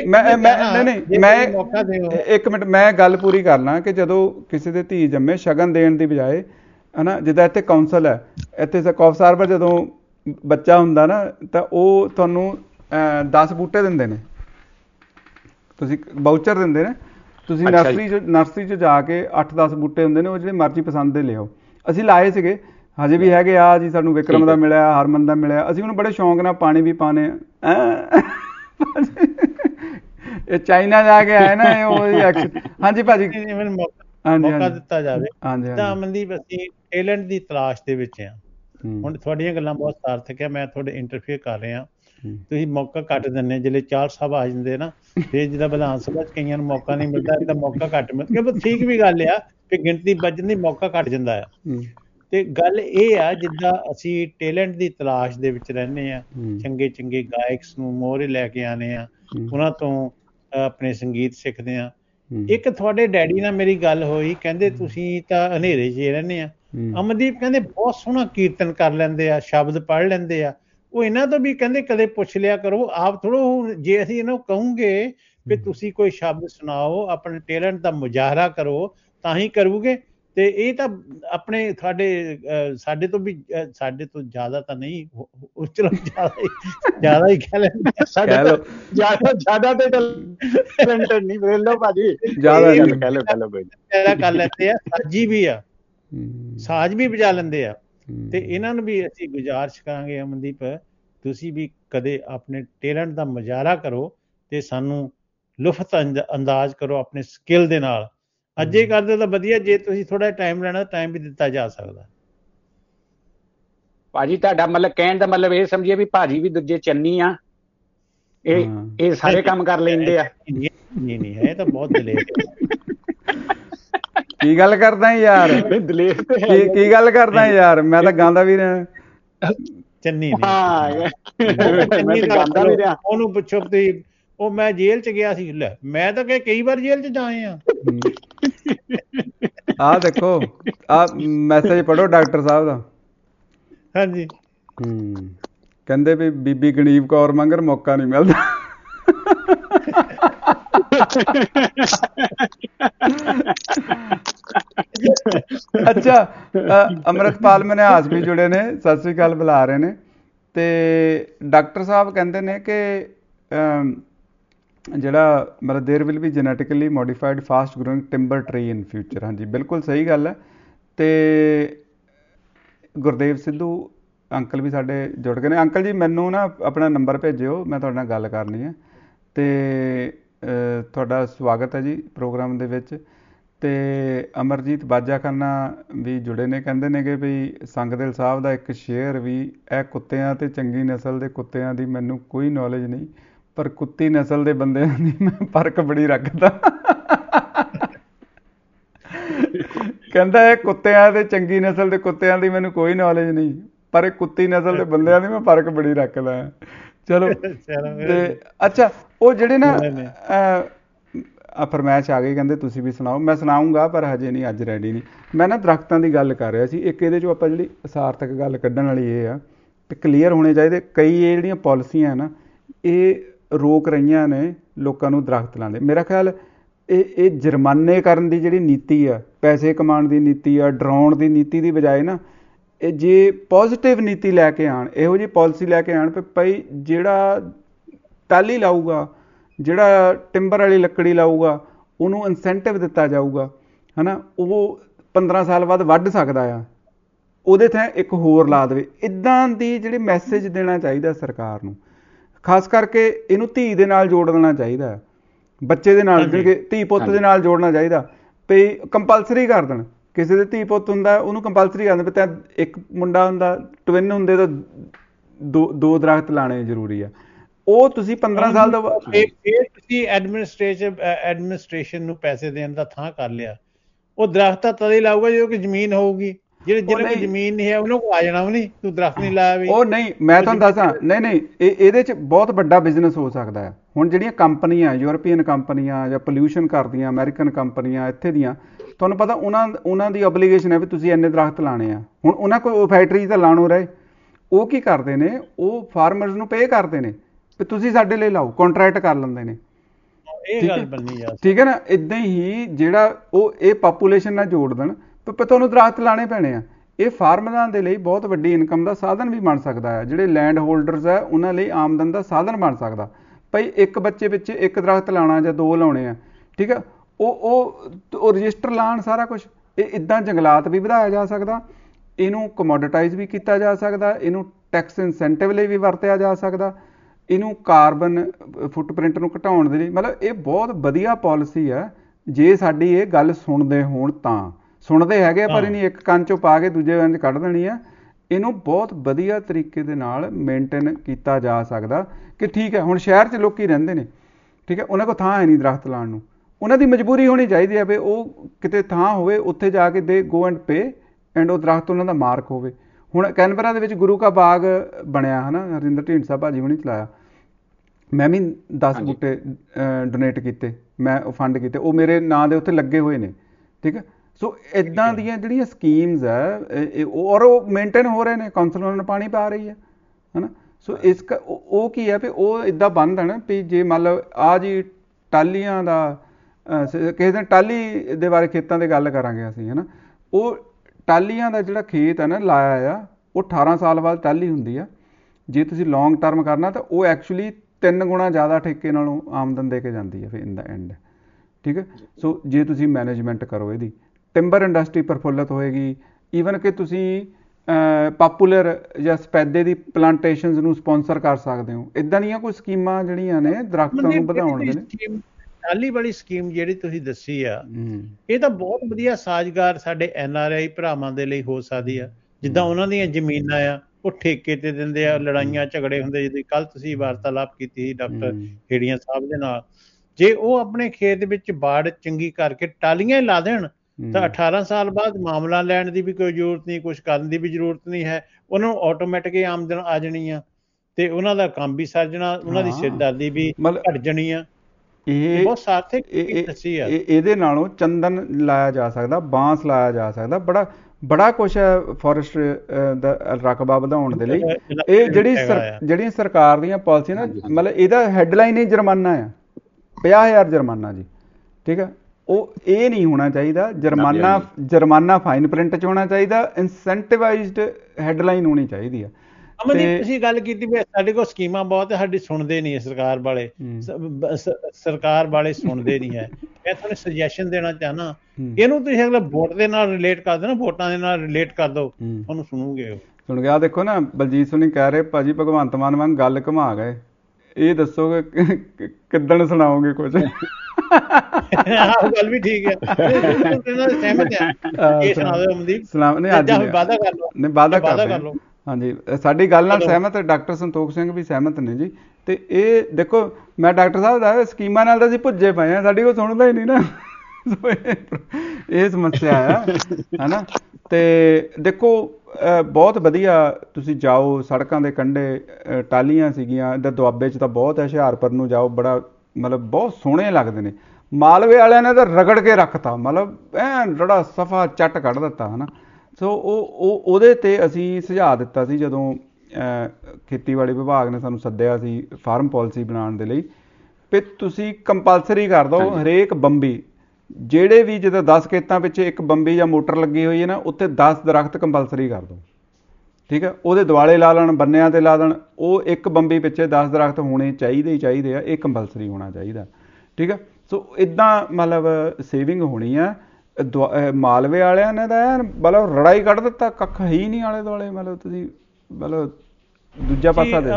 Speaker 1: ਇੱਕ ਮਿੰਟ, ਮੈਂ ਗੱਲ ਪੂਰੀ ਕਰ ਲਾਂ ਕਿ ਜਦੋਂ ਕਿਸੇ ਦੇ ਧੀ ਜੰਮੇ, ਸ਼ਗਨ ਦੇਣ ਦੀ ਬਜਾਏ, ਹੈ ਨਾ, ਜਿੱਦਾਂ ਇੱਥੇ ਕੌਂਸਲ ਹੈ, ਇੱਥੇ ਕੌਫ ਸਾਰਬਰ ਜਦੋਂ ਬੱਚਾ ਹੁੰਦਾ ਨਾ, ਤਾਂ ਉਹ ਤੁਹਾਨੂੰ 10 ਬੂਟੇ ਦਿੰਦੇ ਨੇ, ਤੁਸੀਂ ਵਾਊਚਰ ਦਿੰਦੇ ਨੇ। ਤੁਸੀਂ ਨਰਸਰੀ 'ਚ ਜਾ ਕੇ 8-10 ਬੂਟੇ ਹੁੰਦੇ ਨੇ, ਉਹ ਜਿਹੜੇ ਮਰਜ਼ੀ ਪਸੰਦ ਦੇ ਲਿਆਓ। ਅਸੀਂ ਲਾਏ ਸੀਗੇ, ਹਜੇ ਵੀ ਹੈਗੇ ਆ ਜੀ। ਸਾਨੂੰ ਵਿਕਰਮ ਦਾ ਮਿਲਿਆ, ਹਰਮਨ ਦਾ ਮਿਲਿਆ। ਅਸੀਂ ਉਹਨੂੰ ਬੜੇ ਸ਼ੌਂਕ ਨਾਲ ਪਾਣੀ ਵੀ ਪਾਉਂਦੇ ਹਾਂ। ਇਹ ਚਾਈਨਾ ਜਾ ਕੇ ਆਏ ਨਾ, ਹਾਂਜੀ ਭਾਜੀ,
Speaker 2: ਮੌਕਾ ਦਿੱਤਾ ਜਾਵੇ। ਤਾਂ ਅਮਨਦੀਪ, ਅਸੀਂ ਟੈਲੈਂਟ ਦੀ ਤਲਾਸ਼ ਦੇ ਵਿੱਚ ਹਾਂ। ਹੁਣ ਤੁਹਾਡੀਆਂ ਗੱਲਾਂ ਬਹੁਤ ਸਾਰਥਕ ਹੈ, ਮੈਂ ਤੁਹਾਡੇ ਇੰਟਰਫੇਅਰ ਕਰ ਰਿਹਾ। ਤੁਸੀਂ ਮੌਕਾ ਘੱਟ ਦਿੰਦੇ, ਜਿਹੜੇ 4 ਸਾਹਿਬ ਆ ਜਾਂਦੇ ਨਾ, ਫਿਰ ਜਿੱਦਾਂ ਵਿਧਾਨ ਸਭਾ 'ਚ ਕਈਆਂ ਨੂੰ ਮੌਕਾ ਨਹੀਂ ਮਿਲਦਾ, ਇਹਦਾ ਮੌਕਾ ਘੱਟ ਮਿਲਦਾ। ਕਿਉਂਕਿ ਠੀਕ ਵੀ ਗੱਲ ਆ ਕਿ ਗਿਣਤੀ ਵੱਜਣ ਦੀ, ਮੌਕਾ ਘੱਟ ਜਾਂਦਾ ਆ। ਤੇ ਗੱਲ ਇਹ ਆ, ਜਿੱਦਾਂ ਅਸੀਂ ਟੈਲੈਂਟ ਦੀ ਤਲਾਸ਼ ਦੇ ਵਿੱਚ ਰਹਿੰਦੇ ਹਾਂ, ਚੰਗੇ ਗਾਇਕਸ ਨੂੰ ਮੋਹਰੇ ਲੈ ਕੇ ਆਉਂਦੇ ਹਾਂ, ਉਹਨਾਂ ਤੋਂ ਆਪਣੇ ਸੰਗੀਤ ਸਿੱਖਦੇ ਹਾਂ। ਇੱਕ ਤੁਹਾਡੇ ਡੈਡੀ ਨਾਲ ਮੇਰੀ ਗੱਲ ਹੋਈ, ਕਹਿੰਦੇ ਤੁਸੀਂ ਤਾਂ ਹਨੇਰੇ 'ਚ ਰਹਿੰਦੇ ਆ। ਅਮਨਦੀਪ ਕਹਿੰਦੇ ਬਹੁਤ ਸੋਹਣਾ ਕੀਰਤਨ ਕਰ ਲੈਂਦੇ ਆ, ਸ਼ਬਦ ਪੜ੍ਹ ਲੈਂਦੇ ਆ। ਉਹ ਇਹਨਾਂ ਤੋਂ ਵੀ ਕਹਿੰਦੇ ਕਦੇ ਪੁੱਛ ਲਿਆ ਕਰੋ, ਆਪ ਥੋੜ੍ਹਾ, ਜੇ ਅਸੀਂ ਇਹਨਾਂ ਨੂੰ ਕਹੂੰਗੇ ਵੀ ਤੁਸੀਂ ਕੋਈ ਸ਼ਬਦ ਸੁਣਾਓ, ਆਪਣੇ ਟੈਲੈਂਟ ਦਾ ਮੁਜ਼ਾਹਰਾ ਕਰੋ, ਤਾਂ ਹੀ ਕਰੂਗੇ। ਤੇ ਇਹ ਤਾਂ ਆਪਣੇ ਸਾਡੇ ਤੋਂ ਜ਼ਿਆਦਾ ਤਾਂ ਨਹੀਂ, ਚਲੋ ਜ਼ਿਆਦਾ ਹੀ ਕਹਿ ਲੈਂਦੇ, ਜ਼ਿਆਦਾ ਤੇ ਨਹੀਂ ਬੋਲੋ ਭਾਜੀ, ਜ਼ਿਆਦਾ ਕਰ ਲੈਂਦੇ ਆ। ਸਾਜੀ ਵੀ ਆ, ਸਾਜ਼ ਵੀ ਵਜਾ ਲੈਂਦੇ ਆ। ਤੇ ਇਹਨਾਂ ਨੂੰ ਵੀ ਅਸੀਂ ਗੁਜ਼ਾਰਿਸ਼ ਕਰਾਂਗੇ, ਅਮਨਦੀਪ, ਤੁਸੀਂ ਵੀ ਕਦੇ ਆਪਣੇ ਟੈਲੈਂਟ ਦਾ ਮੁਜ਼ਾਹਰਾ ਕਰੋ, ਤੇ ਸਾਨੂੰ ਲੁਫਤ ਅੰਦਾਜ਼ ਕਰੋ ਆਪਣੇ ਸਕਿੱਲ ਦੇ ਨਾਲ। ਅੱਜੇ ਕਰਦੇ ਤਾਂ ਵਧੀਆ, ਜੇ ਤੁਸੀਂ ਥੋੜਾ ਟਾਈਮ ਲੈਣਾ ਟਾਈਮ ਵੀ ਦਿੱਤਾ ਜਾ ਸਕਦਾ।
Speaker 4: ਭਾਜੀ ਤੁਹਾਡਾ ਮਤਲਬ ਕਹਿਣ ਦਾ ਮਤਲਬ ਇਹ ਸਮਝੀਏ ਵੀ ਭਾਜੀ ਵੀ ਦੂਜੇ ਚੰਨੀ ਆ, ਇਹ ਸਾਰੇ ਕੰਮ ਕਰ ਲੈਂਦੇ ਆ?
Speaker 2: ਨਹੀਂ ਹੈ ਤਾਂ ਬਹੁਤ ਦਲੇਰ।
Speaker 1: ਕੀ ਗੱਲ ਕਰਦਾ ਯਾਰ,
Speaker 4: ਦਲੇਰ
Speaker 1: ਕੀ ਗੱਲ ਕਰਦਾ ਯਾਰ, ਮੈਂ ਤਾਂ ਗਾਉਂਦਾ ਵੀ ਰਿਹਾ।
Speaker 2: ਚੰਨੀ ਉਹਨੂੰ ਪੁੱਛੋ ਤੁਸੀਂ, ਉਹ ਮੈਂ ਜੇਲ੍ਹ ਚ ਗਿਆ ਸੀ, ਲੈ ਮੈਂ ਤਾਂ ਕਈ ਵਾਰ ਜੇਲ੍ਹ ਚ ਜਾਏ ਆ।
Speaker 1: ਆਹ ਦੇਖੋ, ਆਹ ਮੈਸੇਜ ਪੜ੍ਹੋ ਡਾਕਟਰ ਸਾਹਿਬ ਦਾ।
Speaker 2: ਹਾਂਜੀ।
Speaker 1: ਕਹਿੰਦੇ ਵੀ ਬੀਬੀ ਗਣੀਵ ਕੌਰ ਮੰਗਰ ਮੌਕਾ ਨਹੀਂ ਮਿਲਦਾ। ਅੱਛਾ, ਅੰਮ੍ਰਿਤਪਾਲ ਮਨਿਹਾਸ ਵੀ ਜੁੜੇ ਨੇ, ਸਤਿ ਸ੍ਰੀ ਅਕਾਲ ਬੁਲਾ ਰਹੇ ਨੇ। ਤੇ ਡਾਕਟਰ ਸਾਹਿਬ ਕਹਿੰਦੇ ਨੇ ਕਿ ਜਿਹੜਾ ਮਤਲਬ there will be genetically modified fast growing timber tree in future. ਹਾਂਜੀ ਬਿਲਕੁਲ ਸਹੀ ਗੱਲ ਹੈ। ਤੇ ਗੁਰਦੇਵ ਸਿੱਧੂ ਅੰਕਲ ਵੀ ਸਾਡੇ ਜੁੜ ਗਏ ਨੇ। ਅੰਕਲ ਜੀ ਮੈਨੂੰ ਨਾ ਆਪਣਾ ਨੰਬਰ ਭੇਜਿਓ, ਮੈਂ ਤੁਹਾਡੇ ਨਾਲ ਗੱਲ ਕਰਨੀ ਹੈ। ਤੇ ਤੁਹਾਡਾ ਸਵਾਗਤ ਹੈ ਜੀ ਪ੍ਰੋਗਰਾਮ ਦੇ ਵਿੱਚ। ਤੇ ਅਮਰਜੀਤ ਬਾਜਾਖਾਨਾ ਵੀ ਜੁੜੇ ਨੇ, ਕਹਿੰਦੇ ਨੇ ਕਿ ਵੀ ਸੰਗਦਿਲ ਸਾਹਿਬ ਦਾ ਇੱਕ ਸ਼ੇਅਰ ਵੀ, ਇਹ ਕੁੱਤਿਆਂ ਤੇ ਚੰਗੀ ਨਸਲ ਦੇ ਕੁੱਤਿਆਂ ਦੀ ਮੈਨੂੰ ਕੋਈ ਨੌਲੇਜ ਨਹੀਂ, ਪਰ ਕੁੱਤੀ ਨਸਲ ਦੇ ਬੰਦਿਆਂ ਦੀ ਮੈਂ ਪਰਖ ਬੜੀ ਰੱਖਦਾ। ਕਹਿੰਦਾ ਇਹ ਕੁੱਤਿਆਂ ਤੇ ਚੰਗੀ ਨਸਲ ਦੇ ਕੁੱਤਿਆਂ ਦੀ ਮੈਨੂੰ ਕੋਈ ਨੌਲੇਜ ਨਹੀਂ, ਪਰ ਇਹ ਕੁੱਤੀ ਨਸਲ ਦੇ ਬੰਦਿਆਂ ਦੀ ਮੈਂ ਪਰਖ ਬੜੀ ਰੱਖਦਾ। ਚਲੋ ਤੇ ਅੱਛਾ, ਉਹ ਜਿਹੜੇ ਨਾ ਫਰਮਾਇਸ਼ ਆ ਗਈ, ਕਹਿੰਦੇ ਤੁਸੀਂ ਵੀ ਸੁਣਾਓ। ਮੈਂ ਸੁਣਾਊਂਗਾ ਪਰ ਹਜੇ ਨਹੀਂ, ਅੱਜ ਰੈਡੀ ਨਹੀਂ। ਮੈਂ ਨਾ ਦਰਖਤਾਂ ਦੀ ਗੱਲ ਕਰ ਰਿਹਾ ਸੀ। ਇੱਕ ਇਹਦੇ 'ਚੋਂ ਆਪਾਂ ਜਿਹੜੀ ਸਾਰਥਕ ਗੱਲ ਕੱਢਣ ਵਾਲੀ ਇਹ ਆ ਕਿ ਕਲੀਅਰ ਹੋਣੇ ਚਾਹੀਦੇ, ਕਈ ਇਹ ਜਿਹੜੀਆਂ ਪਾਲਿਸੀਆਂ ਨਾ ਇਹ ਰੋਕ ਰਹੀਆਂ ਨੇ ਲੋਕਾਂ ਨੂੰ ਦਰਖਤ ਲਾਉਣ ਦੇ। ਮੇਰਾ ਖਿਆਲ ਇਹ ਜੁਰਮਾਨੇ ਕਰਨ ਦੀ ਜਿਹੜੀ ਨੀਤੀ ਆ, ਪੈਸੇ ਕਮਾਉਣ ਦੀ ਨੀਤੀ ਆ, ਡਰਾਉਣ ਦੀ ਨੀਤੀ ਦੀ ਬਜਾਏ ਨਾ ਇਹ ਜੇ ਪੋਜ਼ੀਟਿਵ ਨੀਤੀ ਲੈ ਕੇ ਆਉਣ, ਇਹੋ ਜਿਹੀ ਪਾਲਿਸੀ ਲੈ ਕੇ ਆਉਣ ਵੀ ਭਾਈ ਜਿਹੜਾ ਟਾਹਲੀ ਲਾਊਗਾ, ਜਿਹੜਾ ਟਿੰਬਰ ਵਾਲੀ ਲੱਕੜੀ ਲਾਊਗਾ, ਉਹਨੂੰ ਇਨਸੈਂਟਿਵ ਦਿੱਤਾ ਜਾਊਗਾ, ਹੈ ਨਾ, ਉਹ 15 ਸਾਲ ਬਾਅਦ ਵੱਢ ਸਕਦਾ ਆ, ਉਹਦੇ ਥਾਂ ਇੱਕ ਹੋਰ ਲਾ ਦੇਵੇ। ਇੱਦਾਂ ਦੀ ਜਿਹੜੀ ਮੈਸੇਜ ਦੇਣਾ ਚਾਹੀਦਾ ਸਰਕਾਰ ਨੂੰ। ਖਾਸ ਕਰਕੇ ਇਹਨੂੰ ਧੀ ਦੇ ਨਾਲ ਜੋੜ ਦੇਣਾ ਚਾਹੀਦਾ, ਬੱਚੇ ਦੇ ਨਾਲ, ਜਿਹੜੇ ਧੀ ਪੁੱਤ ਦੇ ਨਾਲ ਜੋੜਨਾ ਚਾਹੀਦਾ। ਵੀ ਕੰਪਲਸਰੀ ਕਰ ਦੇਣ, ਕਿਸੇ ਦੇ ਧੀ ਪੁੱਤ ਹੁੰਦਾ ਉਹਨੂੰ ਕੰਪਲਸਰੀ ਕਰ ਦੇਣ, ਤਾਂ ਇੱਕ ਮੁੰਡਾ ਹੁੰਦਾ, ਟਵਿਨ ਹੁੰਦੇ ਤਾਂ ਦੋ ਦਰਖਤ ਲਾਣੇ ਜ਼ਰੂਰੀ ਆ। ਉਹ ਤੁਸੀਂ 15 ਸਾਲ ਦਾ
Speaker 2: ਤੁਸੀਂ ਐਡਮਿਨਿਸਟ੍ਰੇਸ਼ਨ ਨੂੰ ਪੈਸੇ ਦੇਣ ਦਾ ਥਾਂ ਕਰ ਲਿਆ। ਉਹ ਦਰਖਤ ਤਦ ਹੀ ਲਾਊਗਾ ਜਦੋਂ ਕਿ ਜ਼ਮੀਨ ਹੋਊਗੀ। ਜਿਹਨਾਂ ਕੋਲ ਜ਼ਮੀਨ ਨਹੀਂ ਹੈ ਉਹਨੂੰ ਆ ਜਾਣਾ ਵੀ ਨਹੀਂ, ਤੂੰ ਦਰਖਤ ਨਹੀਂ ਲਾਇਆ ਵੀ।
Speaker 1: ਉਹ ਨਹੀਂ, ਮੈਂ ਤੁਹਾਨੂੰ ਦੱਸਾਂ, ਨਹੀਂ ਇਹਦੇ 'ਚ ਬਹੁਤ ਵੱਡਾ ਬਿਜ਼ਨਸ ਹੋ ਸਕਦਾ ਹੈ। ਹੁਣ ਜਿਹੜੀਆਂ ਕੰਪਨੀਆਂ, ਯੂਰਪੀਅਨ ਕੰਪਨੀਆਂ ਜਾਂ ਪੋਲਿਊਸ਼ਨ ਕਰਦੀਆਂ ਅਮਰੀਕਨ ਕੰਪਨੀਆਂ ਇੱਥੇ ਦੀਆਂ, ਤੁਹਾਨੂੰ ਪਤਾ ਉਹਨਾਂ ਦੀ ਓਬਲੀਗੇਸ਼ਨ ਹੈ ਵੀ ਤੁਸੀਂ ਇੰਨੇ ਦਰਖਤ ਲਾਣੇ ਆ। ਹੁਣ ਉਹਨਾਂ ਕੋਲ ਫੈਕਟਰੀ ਤਾਂ ਲਾਣੋ ਰਹੇ, ਉਹ ਕੀ ਕਰਦੇ ਨੇ, ਉਹ ਫਾਰਮਰਸ ਨੂੰ ਪੇ ਕਰਦੇ ਨੇ ਵੀ ਤੁਸੀਂ ਸਾਡੇ ਲਈ ਲਾਓ, ਕੰਟਰੈਕਟ ਕਰ ਲੈਂਦੇ ਨੇ। ਠੀਕ ਹੈ ਨਾ। ਇੱਦਾਂ ਹੀ ਜਿਹੜਾ ਉਹ ਇਹ ਪਾਪੂਲੇਸ਼ਨ ਨਾਲ ਜੋੜ ਦੇਣ, ਤੁਹਾਨੂੰ ਦਰਖਤ ਲਾਣੇ ਪੈਣੇ ਆ। ਇਹ ਫਾਰਮਰਾਂ ਦੇ ਲਈ ਬਹੁਤ ਵੱਡੀ ਇਨਕਮ ਦਾ ਸਾਧਨ ਵੀ ਬਣ ਸਕਦਾ ਹੈ। ਜਿਹੜੇ ਲੈਂਡ ਹੋਲਡਰਸ ਹੈ ਉਹਨਾਂ ਲਈ ਆਮਦਨ ਦਾ ਸਾਧਨ ਬਣ ਸਕਦਾ। ਭਾਈ ਇੱਕ ਬੱਚੇ ਵਿੱਚ ਇੱਕ ਦਰਖਤ ਲਾਉਣਾ ਜਾਂ 2 ਲਾਉਣੇ ਆ, ਠੀਕ ਹੈ, ਉਹ ਰਜਿਸਟਰ ਲਾਉਣ ਸਾਰਾ ਕੁਛ। ਇਹ ਇੱਦਾਂ ਜੰਗਲਾਤ ਵੀ ਵਧਾਇਆ ਜਾ ਸਕਦਾ, ਇਹਨੂੰ ਕਮੋਡਿਟਾਈਜ਼ ਵੀ ਕੀਤਾ ਜਾ ਸਕਦਾ, ਇਹਨੂੰ ਟੈਕਸ ਇਨਸੈਂਟਿਵ ਲਈ ਵੀ ਵਰਤਿਆ ਜਾ ਸਕਦਾ, ਇਹਨੂੰ ਕਾਰਬਨ ਫੁੱਟਪ੍ਰਿੰਟ ਨੂੰ ਘਟਾਉਣ ਦੇ ਲਈ। ਮਤਲਬ ਇਹ ਬਹੁਤ ਵਧੀਆ ਪਾਲਿਸੀ ਹੈ ਜੇ ਸਾਡੀ ਇਹ ਗੱਲ ਸੁਣਦੇ ਹੋਣ ਤਾਂ। ਸੁਣਦੇ ਹੈਗੇ ਪਰ ਇਹਨੂੰ ਇੱਕ ਕੰਨ 'ਚੋਂ ਪਾ ਕੇ ਦੂਜੇ ਕੰਨ 'ਚ ਕੱਢ ਦੇਣੀ ਆ। ਇਹਨੂੰ ਬਹੁਤ ਵਧੀਆ ਤਰੀਕੇ ਦੇ ਨਾਲ ਮੇਨਟੇਨ ਕੀਤਾ ਜਾ ਸਕਦਾ ਕਿ ਠੀਕ ਹੈ, ਹੁਣ ਸ਼ਹਿਰ 'ਚ ਲੋਕੀ ਰਹਿੰਦੇ ਨੇ, ਠੀਕ ਹੈ, ਉਹਨਾਂ ਕੋਲ ਥਾਂ ਹੈ ਨਹੀਂ ਦਰਖਤ ਲਾਉਣ ਨੂੰ, ਉਹਨਾਂ ਦੀ ਮਜਬੂਰੀ ਹੋਣੀ ਚਾਹੀਦੀ ਹੈ ਵੀ ਉਹ ਕਿਤੇ ਥਾਂ ਹੋਵੇ, ਉੱਥੇ ਜਾ ਕੇ ਦੇ ਗੋ ਐਂਡ ਪੇ ਐਂਡ ਉਹ ਦਰਖਤ ਉਹਨਾਂ ਦਾ ਮਾਰਕ ਹੋਵੇ। ਹੁਣ ਕੈਨਬਰਾ ਦੇ ਵਿੱਚ ਗੁਰੂ ਕਾ ਬਾਗ ਬਣਿਆ ਹੈ ਨਾ, ਹਰਿੰਦਰ ਢੀਂਡਸਾ ਭਾਜੀ ਹੁਣੀ ਚਲਾਇਆ। ਮੈਂ ਵੀ 10 ਬੂਟੇ ਡੋਨੇਟ ਕੀਤੇ, ਮੈਂ ਉਹ ਫੰਡ ਕੀਤੇ, ਉਹ ਮੇਰੇ ਨਾਂ ਦੇ ਉੱਤੇ ਲੱਗੇ ਹੋਏ ਨੇ, ਠੀਕ ਹੈ। ਸੋ ਇੱਦਾਂ ਦੀਆਂ ਜਿਹੜੀਆਂ ਸਕੀਮਸ ਹੈ ਔਰ ਉਹ ਮੇਨਟੇਨ ਹੋ ਰਹੇ ਨੇ, ਕੌਂਸਲ ਉਹਨਾਂ ਨੂੰ ਪਾਣੀ ਪਾ ਰਹੀ ਹੈ ਨਾ। ਸੋ ਉਹ ਕੀ ਹੈ ਵੀ ਉਹ ਇੱਦਾਂ ਬੰਦ ਹੈ ਨਾ ਵੀ ਜੇ ਮੰਨ ਲਓ ਆਹ ਜੀ ਟਾਹਲੀਆਂ ਦਾ, ਕਿਸੇ ਦਿਨ ਟਾਹਲੀ ਦੇ ਬਾਰੇ ਖੇਤਾਂ ਦੀ ਗੱਲ ਕਰਾਂਗੇ ਅਸੀਂ, ਹੈ ਨਾ। ਉਹ ਟਾਹਲੀਆਂ ਦਾ ਜਿਹੜਾ ਖੇਤ ਹੈ ਨਾ ਲਾਇਆ ਆ, ਉਹ 18 ਸਾਲ ਬਾਅਦ ਟਾਹਲੀ ਹੁੰਦੀ ਆ। ਜੇ ਤੁਸੀਂ ਲੌਂਗ ਟਰਮ ਕਰਨਾ ਤਾਂ ਉਹ ਐਕਚੁਅਲੀ 3 ਗੁਣਾ ਜ਼ਿਆਦਾ ਠੇਕੇ ਨਾਲੋਂ ਆਮਦਨ ਦੇ ਕੇ ਜਾਂਦੀ ਹੈ ਫਿਰ ਇਨ ਦਾ ਐਂਡ, ਠੀਕ ਹੈ। ਸੋ ਜੇ ਤੁਸੀਂ ਮੈਨੇਜਮੈਂਟ ਕਰੋ ਇਹਦੀ, ਟਿੰਬਰ ਇੰਡਸਟਰੀ ਪ੍ਰਫੁੱਲਤ ਹੋਏਗੀ। ਈਵਨ ਕਿ ਤੁਸੀਂ ਪਾਪੂਲਰ ਜਾਂ ਸਪੈਦੇ ਦੀ ਪਲਾਂਟੇਸ਼ਨਸ ਨੂੰ ਸਪਾਂਸਰ ਕਰ ਸਕਦੇ ਹੋ। ਇਦਾਂ ਦੀਆਂ ਕੋਈ ਸਕੀਮਾਂ ਜਿਹੜੀਆਂ ਨੇ ਦਰਖਤਾਂ ਨੂੰ ਵਧਾਉਣ ਦੇ ਨੇ।
Speaker 2: ਟਾਹਲੀ ਵਾਲੀ ਸਕੀਮ ਜਿਹੜੀ ਤੁਸੀਂ ਦੱਸੀ ਆ, ਇਹ ਤਾਂ ਬਹੁਤ ਵਧੀਆ ਸਾਜ਼ਗਾਰ ਸਾਡੇ NRI ਭਰਾਵਾਂ ਦੇ ਲਈ ਹੋ ਸਕਦੀ ਆ। ਜਿੱਦਾਂ ਉਹਨਾਂ ਦੀਆਂ ਜ਼ਮੀਨਾਂ ਆ ਉਹ ਠੇਕੇ ਤੇ ਦਿੰਦੇ ਆ, ਲੜਾਈਆਂ ਝਗੜੇ ਹੁੰਦੇ, ਜਿੱਦਾਂ ਕੱਲ ਤੁਸੀਂ ਵਾਰਤਾਲਾਪ ਕੀਤੀ ਸੀ ਡਾਕਟਰ ਹੇੜੀਆਂ ਸਾਹਿਬ ਦੇ ਨਾਲ, ਜੇ ਉਹ ਆਪਣੇ ਖੇਤ ਵਿੱਚ ਬਾੜ ਚੰਗੀ ਕਰਕੇ ਟਾਹਲੀਆਂ ਹੀ ਲਾ ਦੇਣ ਤਾਂ 18 ਸਾਲ ਬਾਅਦ ਮਾਮਲਾ ਲੈਣ ਦੀ ਵੀ ਕੋਈ ਜ਼ਰੂਰਤ ਨਹੀਂ, ਕੁਛ ਕਰਨ ਦੀ ਵੀ ਜ਼ਰੂਰਤ ਨਹੀਂ ਹੈ। ਉਹਨਾਂ ਨੂੰ ਆਟੋਮੈਟਿਕ ਆਮਦਨ ਆ ਜਾਣੀ ਆ ਤੇ ਉਹਨਾਂ ਦਾ ਕੰਮ ਵੀ ਸਰ ਜਾਣਾ, ਉਹਨਾਂ ਦੀ ਸਿਰਦਰਦੀ ਵੀ ਘਟ ਜਾਣੀ ਆ। ਇਹ ਬਹੁਤ ਸਾਰਥਕ ਦੱਸੀ ਆ।
Speaker 1: ਇਹਦੇ ਨਾਲੋਂ ਚੰਦਨ ਲਾਇਆ ਜਾ ਸਕਦਾ, ਬਾਂਸ ਲਾਇਆ ਜਾ ਸਕਦਾ, ਬੜਾ ਕੁਛ ਹੈ ਫੋਰੈਸਟ ਦਾ ਰਕਬਾ ਵਧਾਉਣ ਦੇ ਲਈ। ਇਹ ਜਿਹੜੀਆਂ ਸਰਕਾਰ ਦੀਆਂ ਪਾਲਿਸੀਆਂ ਨਾ, ਮਤਲਬ ਇਹਦਾ ਹੈਡਲਾਈਨ ਹੀ ਜੁਰਮਾਨਾ ਆ, 50,000 ਜੁਰਮਾਨਾ ਜੀ, ਠੀਕ ਹੈ। ਉਹ ਇਹ ਨਹੀਂ ਹੋਣਾ ਚਾਹੀਦਾ। ਜੁਰਮਾਨਾ ਫਾਈਨ ਪ੍ਰਿੰਟ 'ਚ ਹੋਣਾ ਚਾਹੀਦਾ, ਇਨਸੈਂਟਿਵਾਈਜ਼ਡ ਹੈਡਲਾਈਨ ਹੋਣੀ ਚਾਹੀਦੀ ਆ।
Speaker 2: ਅਮਨਦੀਪ ਤੁਸੀਂ ਗੱਲ ਕੀਤੀ ਵੀ ਸਾਡੇ ਕੋਲ ਸਕੀਮਾਂ ਬਹੁਤ ਹੈ, ਸਾਡੀ ਸੁਣਦੇ ਨਹੀਂ ਹੈ ਸਰਕਾਰ ਵਾਲੇ ਸੁਣਦੇ ਨਹੀਂ ਹੈ। ਮੈਂ ਤੁਹਾਨੂੰ ਸੁਜੈਸ਼ਨ ਦੇਣਾ ਚਾਹਨਾ, ਇਹਨੂੰ ਤੁਸੀਂ ਅਗਲਾ ਵੋਟ ਦੇ ਨਾਲ ਰਿਲੇਟ ਕਰ ਦਿਓ ਨਾ, ਵੋਟਾਂ ਦੇ ਨਾਲ ਰਿਲੇਟ ਕਰ ਦਿਓ, ਤੁਹਾਨੂੰ ਸੁਣੂਗੇ। ਸੁਣ ਗਿਆ। ਦੇਖੋ ਨਾ, ਬਲਜੀਤ ਸਿੰਘ ਕਹਿ ਰਹੇ ਭਾਜੀ ਭਗਵੰਤ ਮਾਨ ਵਾਂਗ ਗੱਲ ਘੁਮਾ ਗਏ। ਇਹ ਦੱਸੋਗੇ ਕਿੱਦਣ ਸੁਣਾਓਗੇ ਕੁਝ? ਗੱਲ ਵੀ ਠੀਕ ਹੈ, ਸਹਿਮਤ ਹੈ। ਇਹ ਸੁਣਾ ਦਿਓ ਅਮਨਦੀਪ, ਵਾਅਦਾ ਕਰ ਲਓ। ਹਾਂਜੀ, ਸਾਡੀ ਗੱਲ ਨਾਲ ਸਹਿਮਤ ਡਾਕਟਰ ਸੰਤੋਖ ਸਿੰਘ ਵੀ ਸਹਿਮਤ ਨੇ ਜੀ। ਤੇ ਇਹ ਦੇਖੋ, ਮੈਂ ਡਾਕਟਰ ਸਾਹਿਬ ਦਾ ਸਕੀਮਾਂ ਨਾਲ ਤਾਂ ਅਸੀਂ ਭੁੱਜੇ ਪਏ ਹਾਂ, ਸਾਡੀ ਕੋਈ ਸੁਣਦਾ ਹੀ ਨਹੀਂ ਨਾ। ਇਹ ਸਮੱਸਿਆ ਆ, ਹੈ ਨਾ। ਤੇ ਦੇਖੋ ਬਹੁਤ ਵਧੀਆ, ਤੁਸੀਂ ਜਾਓ ਸੜਕਾਂ ਦੇ ਕੰਢੇ ਟਾਹਲੀਆਂ ਸੀਗੀਆਂ, ਇੱਧਰ ਦੁਆਬੇ 'ਚ ਤਾਂ ਬਹੁਤ ਹੈ, ਹੁਸ਼ਿਆਰਪੁਰ ਨੂੰ ਜਾਓ, ਬੜਾ ਮਤਲਬ ਬਹੁਤ ਸੋਹਣੇ ਲੱਗਦੇ ਨੇ। ਮਾਲਵੇ ਵਾਲਿਆਂ ਨੇ ਤਾਂ ਰਗੜ ਕੇ ਰੱਖਤਾ, ਮਤਲਬ ਐਨ ਜਿਹੜਾ ਸਫਾ ਚੱਟ ਕੱਢ ਦਿੱਤਾ, ਹੈ ਨਾ। ਸੋ ਉਹਦੇ 'ਤੇ ਅਸੀਂ ਸੁਝਾਅ ਦਿੱਤਾ ਸੀ ਜਦੋਂ ਖੇਤੀਬਾੜੀ ਵਿਭਾਗ ਨੇ ਸਾਨੂੰ ਸੱਦਿਆ ਸੀ ਫਾਰਮ ਪਾਲਿਸੀ ਬਣਾਉਣ ਦੇ ਲਈ, ਵੀ ਤੁਸੀਂ ਕੰਪਲਸਰੀ ਕਰ ਦਿਓ ਹਰੇਕ ਬੰਬੀ, ਜਿਹੜੇ ਵੀ ਜਦੋਂ 10 ਖੇਤਾਂ ਪਿੱਛੇ ਇੱਕ ਬੰਬੀ ਜਾਂ ਮੋਟਰ ਲੱਗੀ ਹੋਈ ਹੈ ਨਾ, ਉੱਥੇ 10 ਦਰਖਤ ਕੰਪਲਸਰੀ ਕਰ ਦਿਓ, ਠੀਕ ਹੈ। ਉਹਦੇ ਦੁਆਲੇ ਲਾ ਲੈਣ, ਬੰਨਿਆਂ 'ਤੇ ਲਾ ਦੇਣ, ਉਹ ਇੱਕ ਬੰਬੀ ਪਿੱਛੇ 10 ਦਰਖਤ ਹੋਣੇ ਚਾਹੀਦੇ ਹੀ ਚਾਹੀਦੇ ਆ, ਇਹ ਕੰਪਲਸਰੀ ਹੋਣਾ ਚਾਹੀਦਾ, ਠੀਕ ਹੈ। ਸੋ ਇੱਦਾਂ ਮਤਲਬ ਸੇਵਿੰਗ ਹੋਣੀ ਆ। ਮਾਲਵੇ ਵਾਲਿਆਂ ਨੇ ਤਾਂ ਮਤਲਬ ਲੜਾਈ ਕੱਢ ਦਿੱਤਾ, ਕੱਖ ਹੈ ਹੀ ਨਹੀਂ ਆਲੇ ਦੁਆਲੇ, ਮਤਲਬ ਤੁਸੀਂ ਮਤਲਬ ਦੂਜਾ ਪਾਸਾ ਦੇ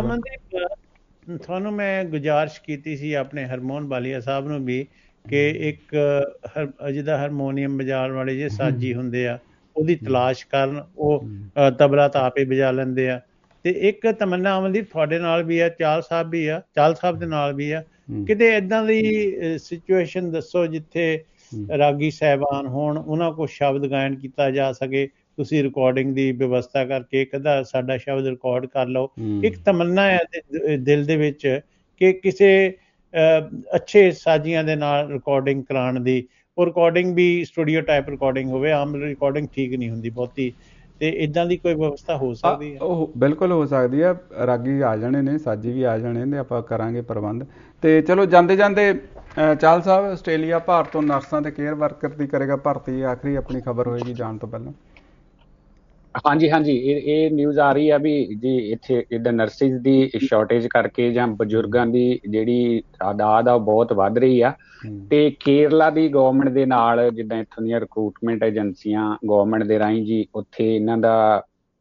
Speaker 2: ਦਿਓ। ਤੁਹਾਨੂੰ ਮੈਂ ਗੁਜ਼ਾਰਿਸ਼ ਕੀਤੀ ਸੀ ਆਪਣੇ ਹਰਮੋਹਨ ਬਾਲੀਆ ਸਾਹਿਬ ਨੂੰ ਵੀ ਕਿ ਇੱਕ ਜਿਹਦਾ ਹਾਰਮੋਨੀਅਮ ਵਜਾਉਣ ਵਾਲੇ ਜੇ ਸਾਜੀ ਹੁੰਦੇ ਆ, ਉਹਦੀ ਤਲਾਸ਼ ਕਰਨ। ਉਹ ਤਬਲਾ ਤਾਂ ਆਪੇ ਵਜਾ ਲੈਂਦੇ ਆ। ਤੇ ਇੱਕ ਤਮੰਨਾ ਅਮਨਦੀਪ ਤੁਹਾਡੇ ਨਾਲ ਵੀ ਆ, ਚਾਲ ਸਾਹਿਬ ਦੇ ਨਾਲ ਵੀ ਆ। ਕਿਤੇ ਏਦਾਂ ਦੀ ਸਿਚੁਏਸ਼ਨ ਦੱਸੋ ਜਿੱਥੇ ਰਾਗੀ ਸਾਹਿਬਾਨ ਹੋਣ, ਉਹਨਾਂ ਕੋਲ ਸ਼ਬਦ ਗਾਇਨ ਕੀਤਾ ਜਾ ਸਕੇ, ਤੁਸੀਂ ਰਿਕਾਰਡਿੰਗ ਦੀ ਵਿਵਸਥਾ ਕਰਕੇ ਇੱਕ ਅੱਧਾ ਸਾਡਾ ਸ਼ਬਦ ਰਿਕਾਰਡ ਕਰ ਲਓ। ਇੱਕ ਤਮੰਨਾ ਹੈ ਦਿਲ ਦੇ ਵਿੱਚ ਕਿ ਕਿਸੇ ਅੱਛੇ ਸਾਜ਼ੀਆਂ ਦੇ ਨਾਲ ਰਿਕਾਰਡਿੰਗ ਕਰਾਉਣ ਦੀ। ਉਹ ਰਿਕਾਰਡਿੰਗ ਵੀ ਸਟੂਡੀਓ ਟਾਈਪ ਰਿਕਾਰਡਿੰਗ ਹੋਵੇ, ਆਮ ਰਿਕਾਰਡਿੰਗ ਠੀਕ ਨਹੀਂ ਹੁੰਦੀ ਬਹੁਤੀ। ਤੇ ਇਦਾਂ ਦੀ ਕੋਈ ਵਿਵਸਥਾ ਹੋ ਸਕਦੀ ਹੈ?
Speaker 1: ਉਹ ਬਿਲਕੁਲ ਹੋ ਸਕਦੀ ਹੈ। ਰਾਗੀ ਆ ਜਾਣੇ ਨੇ, ਸਾਜੀ ਵੀ ਆ ਜਾਣੇ ਨੇ, ਆਪਾਂ ਕਰਾਂਗੇ ਪ੍ਰਬੰਧ। ਤੇ ਚਲੋ ਜਾਂਦੇ ਜਾਂਦੇ ਚਾਲ ਸਾਹਿਬ, ਆਸਟ੍ਰੇਲੀਆ ਭਾਰਤ ਤੋਂ ਨਰਸਾਂ ਤੇ ਕੇਅਰ ਵਰਕਰ ਦੀ ਕਰੇਗਾ ਭਰਤੀ, ਆਖਰੀ ਆਪਣੀ ਖਬਰ ਹੋਏਗੀ ਜਾਣ ਤੋਂ ਪਹਿਲਾਂ।
Speaker 4: ਹਾਂਜੀ, ਇਹ ਨਿਊਜ਼ ਆ ਰਹੀ ਆ ਵੀ ਜੀ ਇੱਥੇ ਜਿੱਦਾਂ ਨਰਸਿਸ ਦੀ ਸ਼ਾਰਟੇਜ ਕਰਕੇ ਜਾਂ ਬਜ਼ੁਰਗਾਂ ਦੀ ਜਿਹੜੀ ਤਾਦਾਦ ਆ ਉਹ ਬਹੁਤ ਵੱਧ ਰਹੀ ਆ। ਤੇ ਕੇਰਲਾ ਦੀ ਗਵਰਨਮੈਂਟ ਦੇ ਨਾਲ, ਜਿੱਦਾਂ ਇੱਥੋਂ ਦੀਆਂ ਰਿਕਰੂਟਮੈਂਟ ਏਜੰਸੀਆਂ ਗਵਰਨਮੈਂਟ ਦੇ ਰਾਹੀਂ ਜੀ, ਉੱਥੇ ਇਹਨਾਂ ਦਾ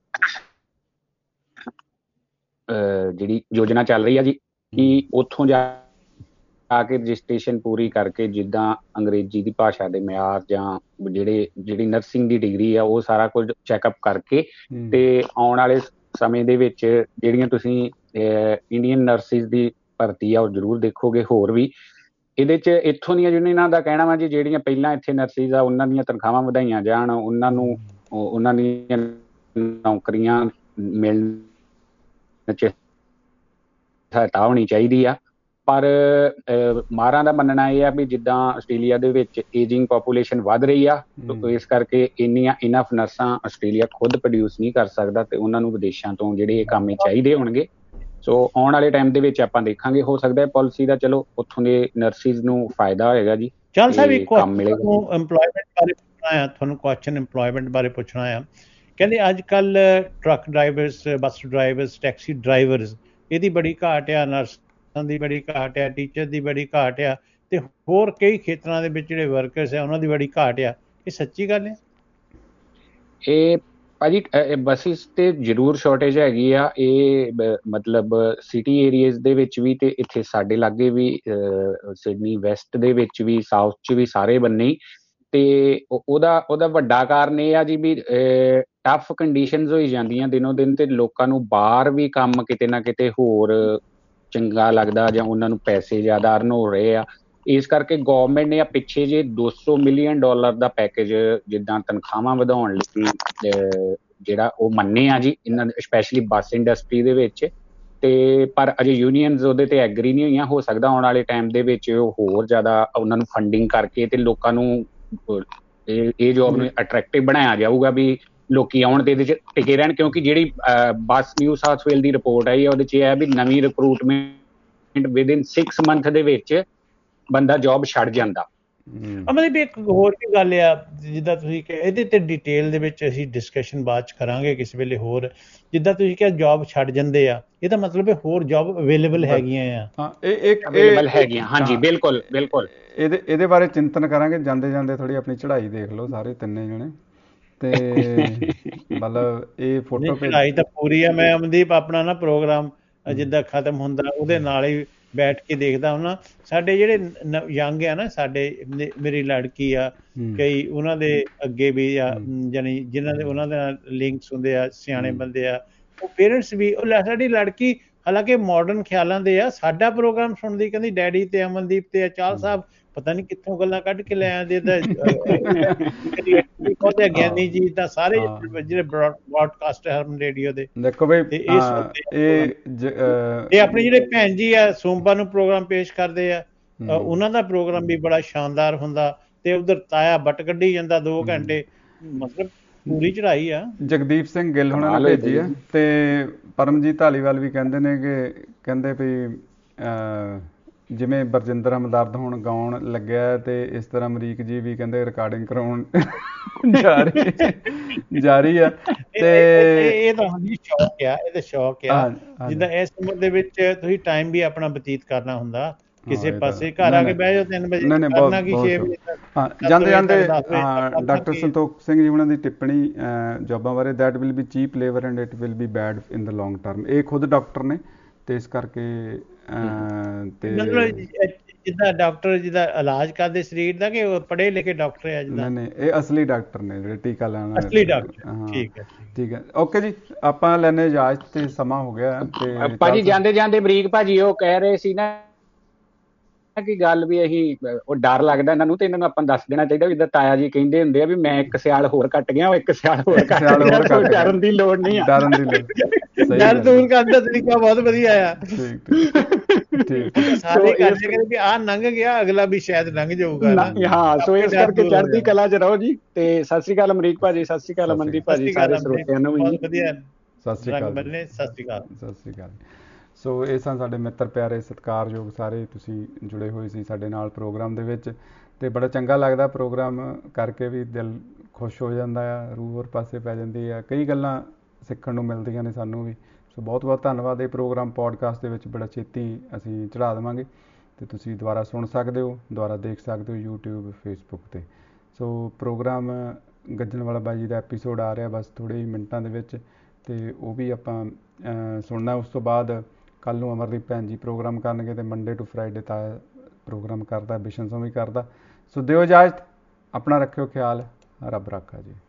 Speaker 4: ਜਿਹੜੀ ਯੋਜਨਾ ਚੱਲ ਰਹੀ ਆ ਜੀ ਕਿ ਉੱਥੋਂ ਜਾ ਕੇ ਰਜਿਸਟ੍ਰੇਸ਼ਨ ਪੂਰੀ ਕਰਕੇ, ਜਿੱਦਾਂ ਅੰਗਰੇਜ਼ੀ ਦੀ ਭਾਸ਼ਾ ਦੇ ਮਿਆਰ ਜਾਂ ਜਿਹੜੀ ਨਰਸਿੰਗ ਦੀ ਡਿਗਰੀ ਆ, ਉਹ ਸਾਰਾ ਕੁਝ ਚੈੱਕਅਪ ਕਰਕੇ ਤੇ ਆਉਣ ਵਾਲੇ ਸਮੇਂ ਦੇ ਵਿੱਚ ਜਿਹੜੀਆਂ ਤੁਸੀਂ ਇੰਡੀਅਨ ਨਰਸਿਸ ਦੀ ਭਰਤੀ ਆ ਉਹ ਜ਼ਰੂਰ ਦੇਖੋਗੇ। ਹੋਰ ਵੀ ਇਹਦੇ 'ਚ ਇੱਥੋਂ ਦੀਆਂ ਯੂਨੀਅਨਾਂ ਦਾ ਕਹਿਣਾ ਵਾ ਜੀ ਜਿਹੜੀਆਂ ਪਹਿਲਾਂ ਇੱਥੇ ਨਰਸਿਸ ਆ ਉਹਨਾਂ ਦੀਆਂ ਤਨਖਾਹਾਂ ਵਧਾਈਆਂ ਜਾਣ, ਉਹਨਾਂ ਦੀਆਂ ਨੌਕਰੀਆਂ ਮਿਲਣ 'ਚ ਸਹਾਇਤਾ ਹੋਣੀ ਚਾਹੀਦੀ ਆ। ਪਰ ਮਾਹਰਾਂ ਦਾ ਮੰਨਣਾ ਇਹ ਆ ਵੀ ਜਿੱਦਾਂ ਆਸਟ੍ਰੇਲੀਆ ਦੇ ਵਿੱਚ ਏਜਿੰਗ ਪਾਪੂਲੇਸ਼ਨ ਵੱਧ ਰਹੀ ਆ, ਇਸ ਕਰਕੇ ਇੰਨੀਆਂ ਇਨਫ ਨਰਸਾਂ ਆਸਟ੍ਰੇਲੀਆ ਖੁਦ ਪ੍ਰੋਡਿਊਸ ਨਹੀਂ ਕਰ ਸਕਦਾ ਤੇ ਉਹਨਾਂ ਨੂੰ ਵਿਦੇਸ਼ਾਂ ਤੋਂ ਜਿਹੜੇ ਇਹ ਕੰਮ ਚਾਹੀਦੇ ਹੋਣਗੇ। ਸੋ ਆਉਣ ਵਾਲੇ ਟਾਈਮ ਦੇ ਵਿੱਚ ਆਪਾਂ ਦੇਖਾਂਗੇ, ਹੋ ਸਕਦਾ ਹੈ ਪਾਲਿਸੀ ਦਾ ਚਲੋ ਉੱਥੋਂ ਦੇ ਨਰਸਿਸ ਨੂੰ ਫਾਇਦਾ ਹੋਏਗਾ ਜੀ,
Speaker 2: ਚੱਲ ਸਾਹਿਬ। ਇੱਕ ਐਮਪਲੋਇਮੈਂਟ ਬਾਰੇ ਪੁੱਛਣਾ ਆ ਤੁਹਾਨੂੰ, ਕੁਐਸਚਨ ਐਮਪਲੋਇਮੈਂਟ ਬਾਰੇ ਪੁੱਛਣਾ ਆ। ਕਹਿੰਦੇ ਅੱਜ ਕੱਲ੍ਹ truck drivers, bus drivers, taxi drivers, ਇਹਦੀ ਬੜੀ ਘਾਟ ਆ, ਨਰਸ ਦੀ ਬੜੀ ਘਾਟ ਆ, ਟੀਚਰ ਦੀ ਬੜੀ ਘਾਟ ਆ, ਤੇ ਹੋਰ ਕਈ ਖੇਤਰਾਂ ਦੇ ਵਿੱਚ ਜਿਹੜੇ ਵਰਕਰਸ ਆ ਉਹਨਾਂ ਦੀ ਬੜੀ ਘਾਟ ਆ। ਇਹ ਸੱਚੀ ਗੱਲ ਹੈ?
Speaker 4: ਇਹ ਭਾਜੀ ਬੱਸਿਸ ਤੇ ਜ਼ਰੂਰ ਸ਼ਾਰਟੇਜ ਹੈਗੀ ਆ। ਇਹ ਮਤਲਬ ਸਿਟੀ ਏਰੀਆਜ਼ ਦੇ ਵਿੱਚ ਵੀ ਤੇ ਇੱਥੇ ਸਾਡੇ ਲਾਗੇ ਵੀ, ਸਿਡਨੀ ਵੈਸਟ ਦੇ ਵਿੱਚ ਵੀ, ਸਾਊਥ 'ਚ ਵੀ, ਸਾਰੇ ਬੰਨੇ ਹੀ। ਤੇ ਉਹਦਾ ਵੱਡਾ ਕਾਰਨ ਇਹ ਆ ਜੀ ਵੀ ਟਫ ਕੰਡੀਸ਼ਨਸ ਹੋਈ ਜਾਂਦੀਆਂ ਦਿਨੋਂ ਦਿਨ, ਤੇ ਲੋਕਾਂ ਨੂੰ ਬਾਹਰ ਵੀ ਕੰਮ ਕਿਤੇ ਨਾ ਕਿਤੇ ਹੋਰ ਚੰਗਾ ਲੱਗਦਾ ਜਾਂ ਉਹਨਾਂ ਨੂੰ ਪੈਸੇ ਜ਼ਿਆਦਾ ਅਰਨ ਹੋ ਰਹੇ ਆ। ਇਸ ਕਰਕੇ ਗੌਰਮੈਂਟ ਨੇ ਆ ਪਿੱਛੇ ਜੇ $200 ਮਿਲੀਅਨ ਦਾ ਪੈਕੇਜ ਜਿੱਦਾਂ ਤਨਖਾਹਾਂ ਵਧਾਉਣ ਲਈ ਜਿਹੜਾ ਉਹ ਮੰਨੇ ਆ ਜੀ ਇਹਨਾਂ ਸਪੈਸ਼ਲੀ ਬੱਸ ਇੰਡਸਟਰੀ ਦੇ ਵਿੱਚ। ਤੇ ਪਰ ਅਜੇ ਯੂਨੀਅਨਸ ਉਹਦੇ ਤੇ ਐਗਰੀ ਨਹੀਂ ਹੋਈਆਂ। ਹੋ ਸਕਦਾ ਆਉਣ ਵਾਲੇ ਟਾਈਮ ਦੇ ਵਿੱਚ ਉਹ ਹੋਰ ਜ਼ਿਆਦਾ ਉਹਨਾਂ ਨੂੰ ਫੰਡਿੰਗ ਕਰਕੇ ਤੇ ਲੋਕਾਂ ਨੂੰ ਇਹ ਜੋਬ ਨੂੰ ਅਟਰੈਕਟਿਵ ਬਣਾਇਆ ਜਾਊਗਾ ਵੀ ਲੋਕੀ ਆਉਣ ਤੇ ਇਹਦੇ 'ਚ ਟਿਕੇ ਰਹਿਣ। ਕਿਉਂਕਿ ਜਿਹੜੀ ਬੱਸ ਨਿਊ ਸਾਊਥ ਵੇਲ ਦੀ ਰਿਪੋਰਟ ਆਈ ਹੈ ਉਹਦੇ 'ਚ ਇਹ ਹੈ ਵੀ ਨਵੀਂ ਰਿਕਰੂਟਮੈਂਟ ਵਿਦਿਨ 6 ਮੰਥ ਦੇ ਵਿੱਚ ਬੰਦਾ ਜੌਬ ਛੱਡ ਜਾਂਦਾ।
Speaker 2: ਅਮਨਦੀਪ ਇੱਕ ਹੋਰ ਵੀ ਗੱਲ ਆ, ਜਿੱਦਾਂ ਤੁਸੀਂ ਕਿ ਇਹਦੇ ਤੇ ਡਿਟੇਲ ਦੇ ਵਿੱਚ ਅਸੀਂ ਡਿਸਕਸ਼ਨ ਬਾਅਦ 'ਚ ਕਰਾਂਗੇ ਕਿਸੇ ਵੇਲੇ ਹੋਰ। ਜਿੱਦਾਂ ਤੁਸੀਂ ਕਿਹਾ ਜੌਬ ਛੱਡ ਜਾਂਦੇ ਆ, ਇਹਦਾ ਮਤਲਬ ਹੋਰ ਜੌਬ ਅਵੇਲੇਬਲ ਹੈਗੀਆਂ ਆ।
Speaker 1: ਹਾਂ, ਇਹ
Speaker 4: ਅਵੇਲੇਬਲ ਹੈਗੀਆਂ, ਹਾਂਜੀ ਬਿਲਕੁਲ ਬਿਲਕੁਲ।
Speaker 1: ਇਹਦੇ ਬਾਰੇ ਚਿੰਤਨ ਕਰਾਂਗੇ ਜਾਂਦੇ ਜਾਂਦੇ। ਥੋੜੀ ਆਪਣੀ ਚੜ੍ਹਾਈ ਦੇਖ ਲਓ ਸਾਰੇ ਤਿੰਨੇ ਜਣੇ, ਤੇ ਮਤਲਬ ਇਹ ਫੋਟੋ
Speaker 2: ਚੜ੍ਹਾਈ ਤਾਂ ਪੂਰੀ ਆ। ਮੈਂ ਅਮਨਦੀਪ ਆਪਣਾ ਨਾ ਪ੍ਰੋਗਰਾਮ ਜਿੱਦਾਂ ਖਤਮ ਹੁੰਦਾ ਉਹਦੇ ਨਾਲ ਹੀ ਬੈਠ ਕੇ ਦੇਖਦਾ ਹੁੰਦਾ। ਸਾਡੇ ਜਿਹੜੇ ਯੰਗ ਆ ਨਾ, ਸਾਡੇ ਮੇਰੀ ਲੜਕੀ ਆ, ਕਈ ਉਹਨਾਂ ਦੇ ਅੱਗੇ ਵੀ ਆ, ਜਾਨੀ ਜਿਨ੍ਹਾਂ ਦੇ ਉਹਨਾਂ ਦੇ ਨਾਲ ਲਿੰਕਸ ਹੁੰਦੇ ਆ, ਸਿਆਣੇ ਬੰਦੇ ਆ, ਉਹ ਪੇਰੈਂਟਸ ਵੀ। ਉਹ ਸਾਡੀ ਲੜਕੀ ਹਾਲਾਂਕਿ ਮਾਡਰਨ ਖਿਆਲਾਂ ਦੇ ਆ, ਸਾਡਾ ਪ੍ਰੋਗਰਾਮ ਸੁਣਦੀ, ਕਹਿੰਦੀ ਡੈਡੀ ਤੇ ਅਮਨਦੀਪ ਤੇ ਅਚਾਲ ਸਾਹਿਬ ਪਤਾ ਨਹੀਂ ਕਿੱਥੋਂ ਗੱਲਾਂ ਕੱਢ ਕੇ ਲੈ ਆਉਂਦੇ। ਤਾਂ ਗਿਆਨੀ ਜੀ ਤਾਂ ਸਾਰੇ ਜਿਹੜੇ ਬ੍ਰੌਡਕਾਸਟਰ ਹਰਮਨ ਰੇਡੀਓ ਦੇ।
Speaker 1: ਦੇਖੋ ਬਈ,
Speaker 2: ਇਹ ਆਪਣੇ ਜਿਹੜੇ ਭੈਣ ਜੀ ਆ ਸੋਮਵਾਰ ਨੂੰ ਪ੍ਰੋਗਰਾਮ ਪੇਸ਼ ਕਰਦੇ ਆ, ਉਹਨਾਂ ਦਾ ਪ੍ਰੋਗਰਾਮ ਵੀ ਬੜਾ ਸ਼ਾਨਦਾਰ ਹੁੰਦਾ। ਤੇ ਉਧਰ ਤਾਇਆ ਬੱਟ ਕੱਢੀ ਜਾਂਦਾ 2 ਘੰਟੇ, ਮਤਲਬ ਪੂਰੀ ਚੜ੍ਹਾਈ ਆ।
Speaker 1: ਜਗਦੀਪ ਸਿੰਘ ਗਿੱਲ ਹੁਣਾਂ ਨੇ ਭੇਜੀ ਆ। ਤੇ ਪਰਮਜੀਤ ਧਾਲੀਵਾਲ ਵੀ ਕਹਿੰਦੇ ਨੇ ਕਿ ਕਹਿੰਦੇ ਵੀ ਜਿਵੇਂ ਬਰਜਿੰਦਰ ਹਮਦਰਦ ਹੁਣ ਗਾਉਣ ਲੱਗਿਆ, ਤੇ ਇਸ ਤਰ੍ਹਾਂ ਅਮਰੀਕ ਜੀ ਵੀ ਕਹਿੰਦੇ ਰਿਕਾਰਡਿੰਗ ਕਰਾਉਣ ਜਾਰੀ ਆ। ਤੇ
Speaker 2: ਇਹ ਤਾਂ ਸ਼ੌਕ ਆ, ਇਹ ਤਾਂ ਸ਼ੌਕ ਆ। ਜਿੱਦਾਂ ਇਸ ਉਮਰ ਦੇ ਵਿੱਚ ਤੁਸੀਂ ਟਾਈਮ ਵੀ ਆਪਣਾ ਬਤੀਤ ਕਰਨਾ ਹੁੰਦਾ ਕਿਸੇ ਪਾਸੇ। ਘਰ ਆ ਕੇ ਬਹਿ ਜਾਓ 3 ਵਜੇ, ਕਰਨਾ ਕੀ 6 ਵਜੇ ਤੱਕ।
Speaker 1: ਹਾਂ, ਜਾਂਦੇ ਜਾਂਦੇ ਡਾਕਟਰ ਸੰਤੋਖ ਸਿੰਘ ਜੀ ਉਹਨਾਂ ਦੀ ਟਿੱਪਣੀ ਜੋਬਾਂ ਬਾਰੇ, that will be cheap labour and it will be bad in the long term. ਇਹ ਖੁਦ ਡਾਕਟਰ ਨੇ, ਤੇ ਇਸ ਕਰਕੇ ਤੇ
Speaker 2: ਮਤਲਬ ਜਿੱਦਾਂ ਡਾਕਟਰ ਜਿਹਦਾ ਇਲਾਜ ਕਰਦੇ ਸਰੀਰ ਦਾ, ਕਿ ਪੜ੍ਹੇ ਲਿਖੇ ਡਾਕਟਰ ਆ ਜਿੱਦਾਂ?
Speaker 1: ਨਹੀਂ, ਇਹ ਅਸਲੀ ਡਾਕਟਰ ਨੇ ਜਿਹੜੇ ਟੀਕਾ ਲਾਉਣ।
Speaker 2: ਅਸਲੀ ਡਾਕਟਰ, ਠੀਕ ਹੈ
Speaker 1: ਠੀਕ ਹੈ। ਓਕੇ ਜੀ, ਆਪਾਂ ਲੈਣੇ ਇਜਾਜ਼ਤ, ਤੇ ਸਮਾਂ ਹੋ ਗਿਆ। ਤੇ
Speaker 4: ਭਾਜੀ ਜਾਂਦੇ ਜਾਂਦੇ ਅਮਰੀਕ ਭਾਜੀ ਉਹ ਕਹਿ ਰਹੇ ਸੀ ਨਾ ਕਿ ਗੱਲ ਵੀ ਅਸੀਂ, ਉਹ ਡਰ ਲੱਗਦਾ ਇਹਨਾਂ ਨੂੰ, ਤੇ ਇਹਨਾਂ ਨੂੰ ਆਪਾਂ ਦੱਸ ਦੇਣਾ ਚਾਹੀਦਾ ਵੀ ਜਿੱਦਾਂ ਤਾਇਆ ਜੀ ਕਹਿੰਦੇ ਹੁੰਦੇ ਆ ਵੀ ਮੈਂ 1 ਸਿਆਲ ਹੋਰ ਕੱਟ ਗਿਆ, ਉਹ 1 ਸਿਆਲ ਹੋਰ ਕੱਟ ਗਿਆ। ਡਰਨ ਦੀ ਲੋੜ ਨਹੀਂ ਆ,
Speaker 1: ਡਰਨ ਦੀ ਲੋੜ।
Speaker 2: ਡਰ ਦੂਰ ਕਰਨ ਦਾ ਤਰੀਕਾ ਬਹੁਤ ਵਧੀਆ ਆ। ਸਾਰੇ ਕਹਿੰਦੇ ਵੀ ਆਹ ਲੰਘ ਗਿਆ, ਅਗਲਾ ਵੀ ਸ਼ਾਇਦ ਲੰਘ ਜਾਊਗਾ ਨਾ।
Speaker 4: ਹਾਂ, ਸੋ ਇਸ ਕਰਕੇ ਚੜ੍ਹਦੀ ਕਲਾ 'ਚ ਰਹੋ ਜੀ। ਤੇ ਸਤਿ ਸ਼੍ਰੀ ਅਕਾਲ ਅਮਰੀਕ ਭਾਜੀ, ਸਤਿ ਸ਼੍ਰੀ ਅਕਾਲ ਅਮਨਦੀਪ ਭਾਜੀ, ਸਾਰੇ ਸਰੋਤਿਆਂ ਨੂੰ ਵੀ
Speaker 2: ਬਹੁਤ ਵਧੀਆ।
Speaker 1: ਸਤਿ ਸ਼੍ਰੀ ਅਕਾਲ।
Speaker 2: ਸਤਿ ਸ਼੍ਰੀ ਅਕਾਲ।
Speaker 1: ਸਤਿ ਸ਼੍ਰੀ ਅਕਾਲ। ਸੋ ਇਹ ਸਨ ਸਾਡੇ ਮਿੱਤਰ ਪਿਆਰੇ, ਸਤਿਕਾਰਯੋਗ ਸਾਰੇ, ਤੁਸੀਂ ਜੁੜੇ ਹੋਏ ਸੀ ਸਾਡੇ ਨਾਲ ਪ੍ਰੋਗਰਾਮ ਦੇ ਵਿੱਚ, ਤੇ ਬੜਾ ਚੰਗਾ ਲੱਗਦਾ ਪ੍ਰੋਗਰਾਮ ਕਰਕੇ ਵੀ। ਦਿਲ ਖੁਸ਼ ਹੋ ਜਾਂਦਾ ਆ, ਰੂਹ ਹੋਰ ਪਾਸੇ ਪੈ ਜਾਂਦੀ ਆ, ਕਈ ਗੱਲਾਂ ਸਿੱਖਣ ਨੂੰ ਮਿਲਦੀਆਂ ਨੇ ਸਾਨੂੰ ਵੀ। ਸੋ ਬਹੁਤ ਬਹੁਤ ਧੰਨਵਾਦ। ਇਹ ਪ੍ਰੋਗਰਾਮ ਪੋਡਕਾਸਟ ਦੇ ਵਿੱਚ ਬੜਾ ਛੇਤੀ ਅਸੀਂ ਚੜ੍ਹਾ ਦੇਵਾਂਗੇ, ਤੇ ਤੁਸੀਂ ਦੁਬਾਰਾ ਸੁਣ ਸਕਦੇ ਹੋ, ਦੁਬਾਰਾ ਦੇਖ ਸਕਦੇ ਹੋ YouTube, Facebook 'ਤੇ। ਸੋ ਪ੍ਰੋਗਰਾਮ ਗੱਜਣਵਾਲਾ ਬਾਈ ਜੀ ਦਾ ਐਪੀਸੋਡ ਆ ਰਿਹਾ ਬਸ ਥੋੜ੍ਹੇ ਹੀ ਮਿੰਟਾਂ ਦੇ ਵਿੱਚ, ਤੇ ਉਹ ਵੀ ਆਪਾਂ ਸੁਣਨਾ। ਉਸ ਤੋਂ ਬਾਅਦ ਕੱਲ੍ਹ ਨੂੰ ਅਮਰਦੀਪ ਭੈਣ ਜੀ ਪ੍ਰੋਗਰਾਮ ਕਰਨਗੇ, ਤੇ ਮੰਡੇ ਟੂ ਫਰਾਈਡੇ ਤਾਂ ਪ੍ਰੋਗਰਾਮ ਕਰਦਾ, ਬਿਸ਼ਨ ਤੋਂ ਵੀ ਕਰਦਾ। ਸੋ ਦਿਓ ਇਜਾਜ਼ਤ, ਆਪਣਾ ਰੱਖਿਓ ਖਿਆਲ, ਰੱਬ ਰਾਖਾ ਜੀ।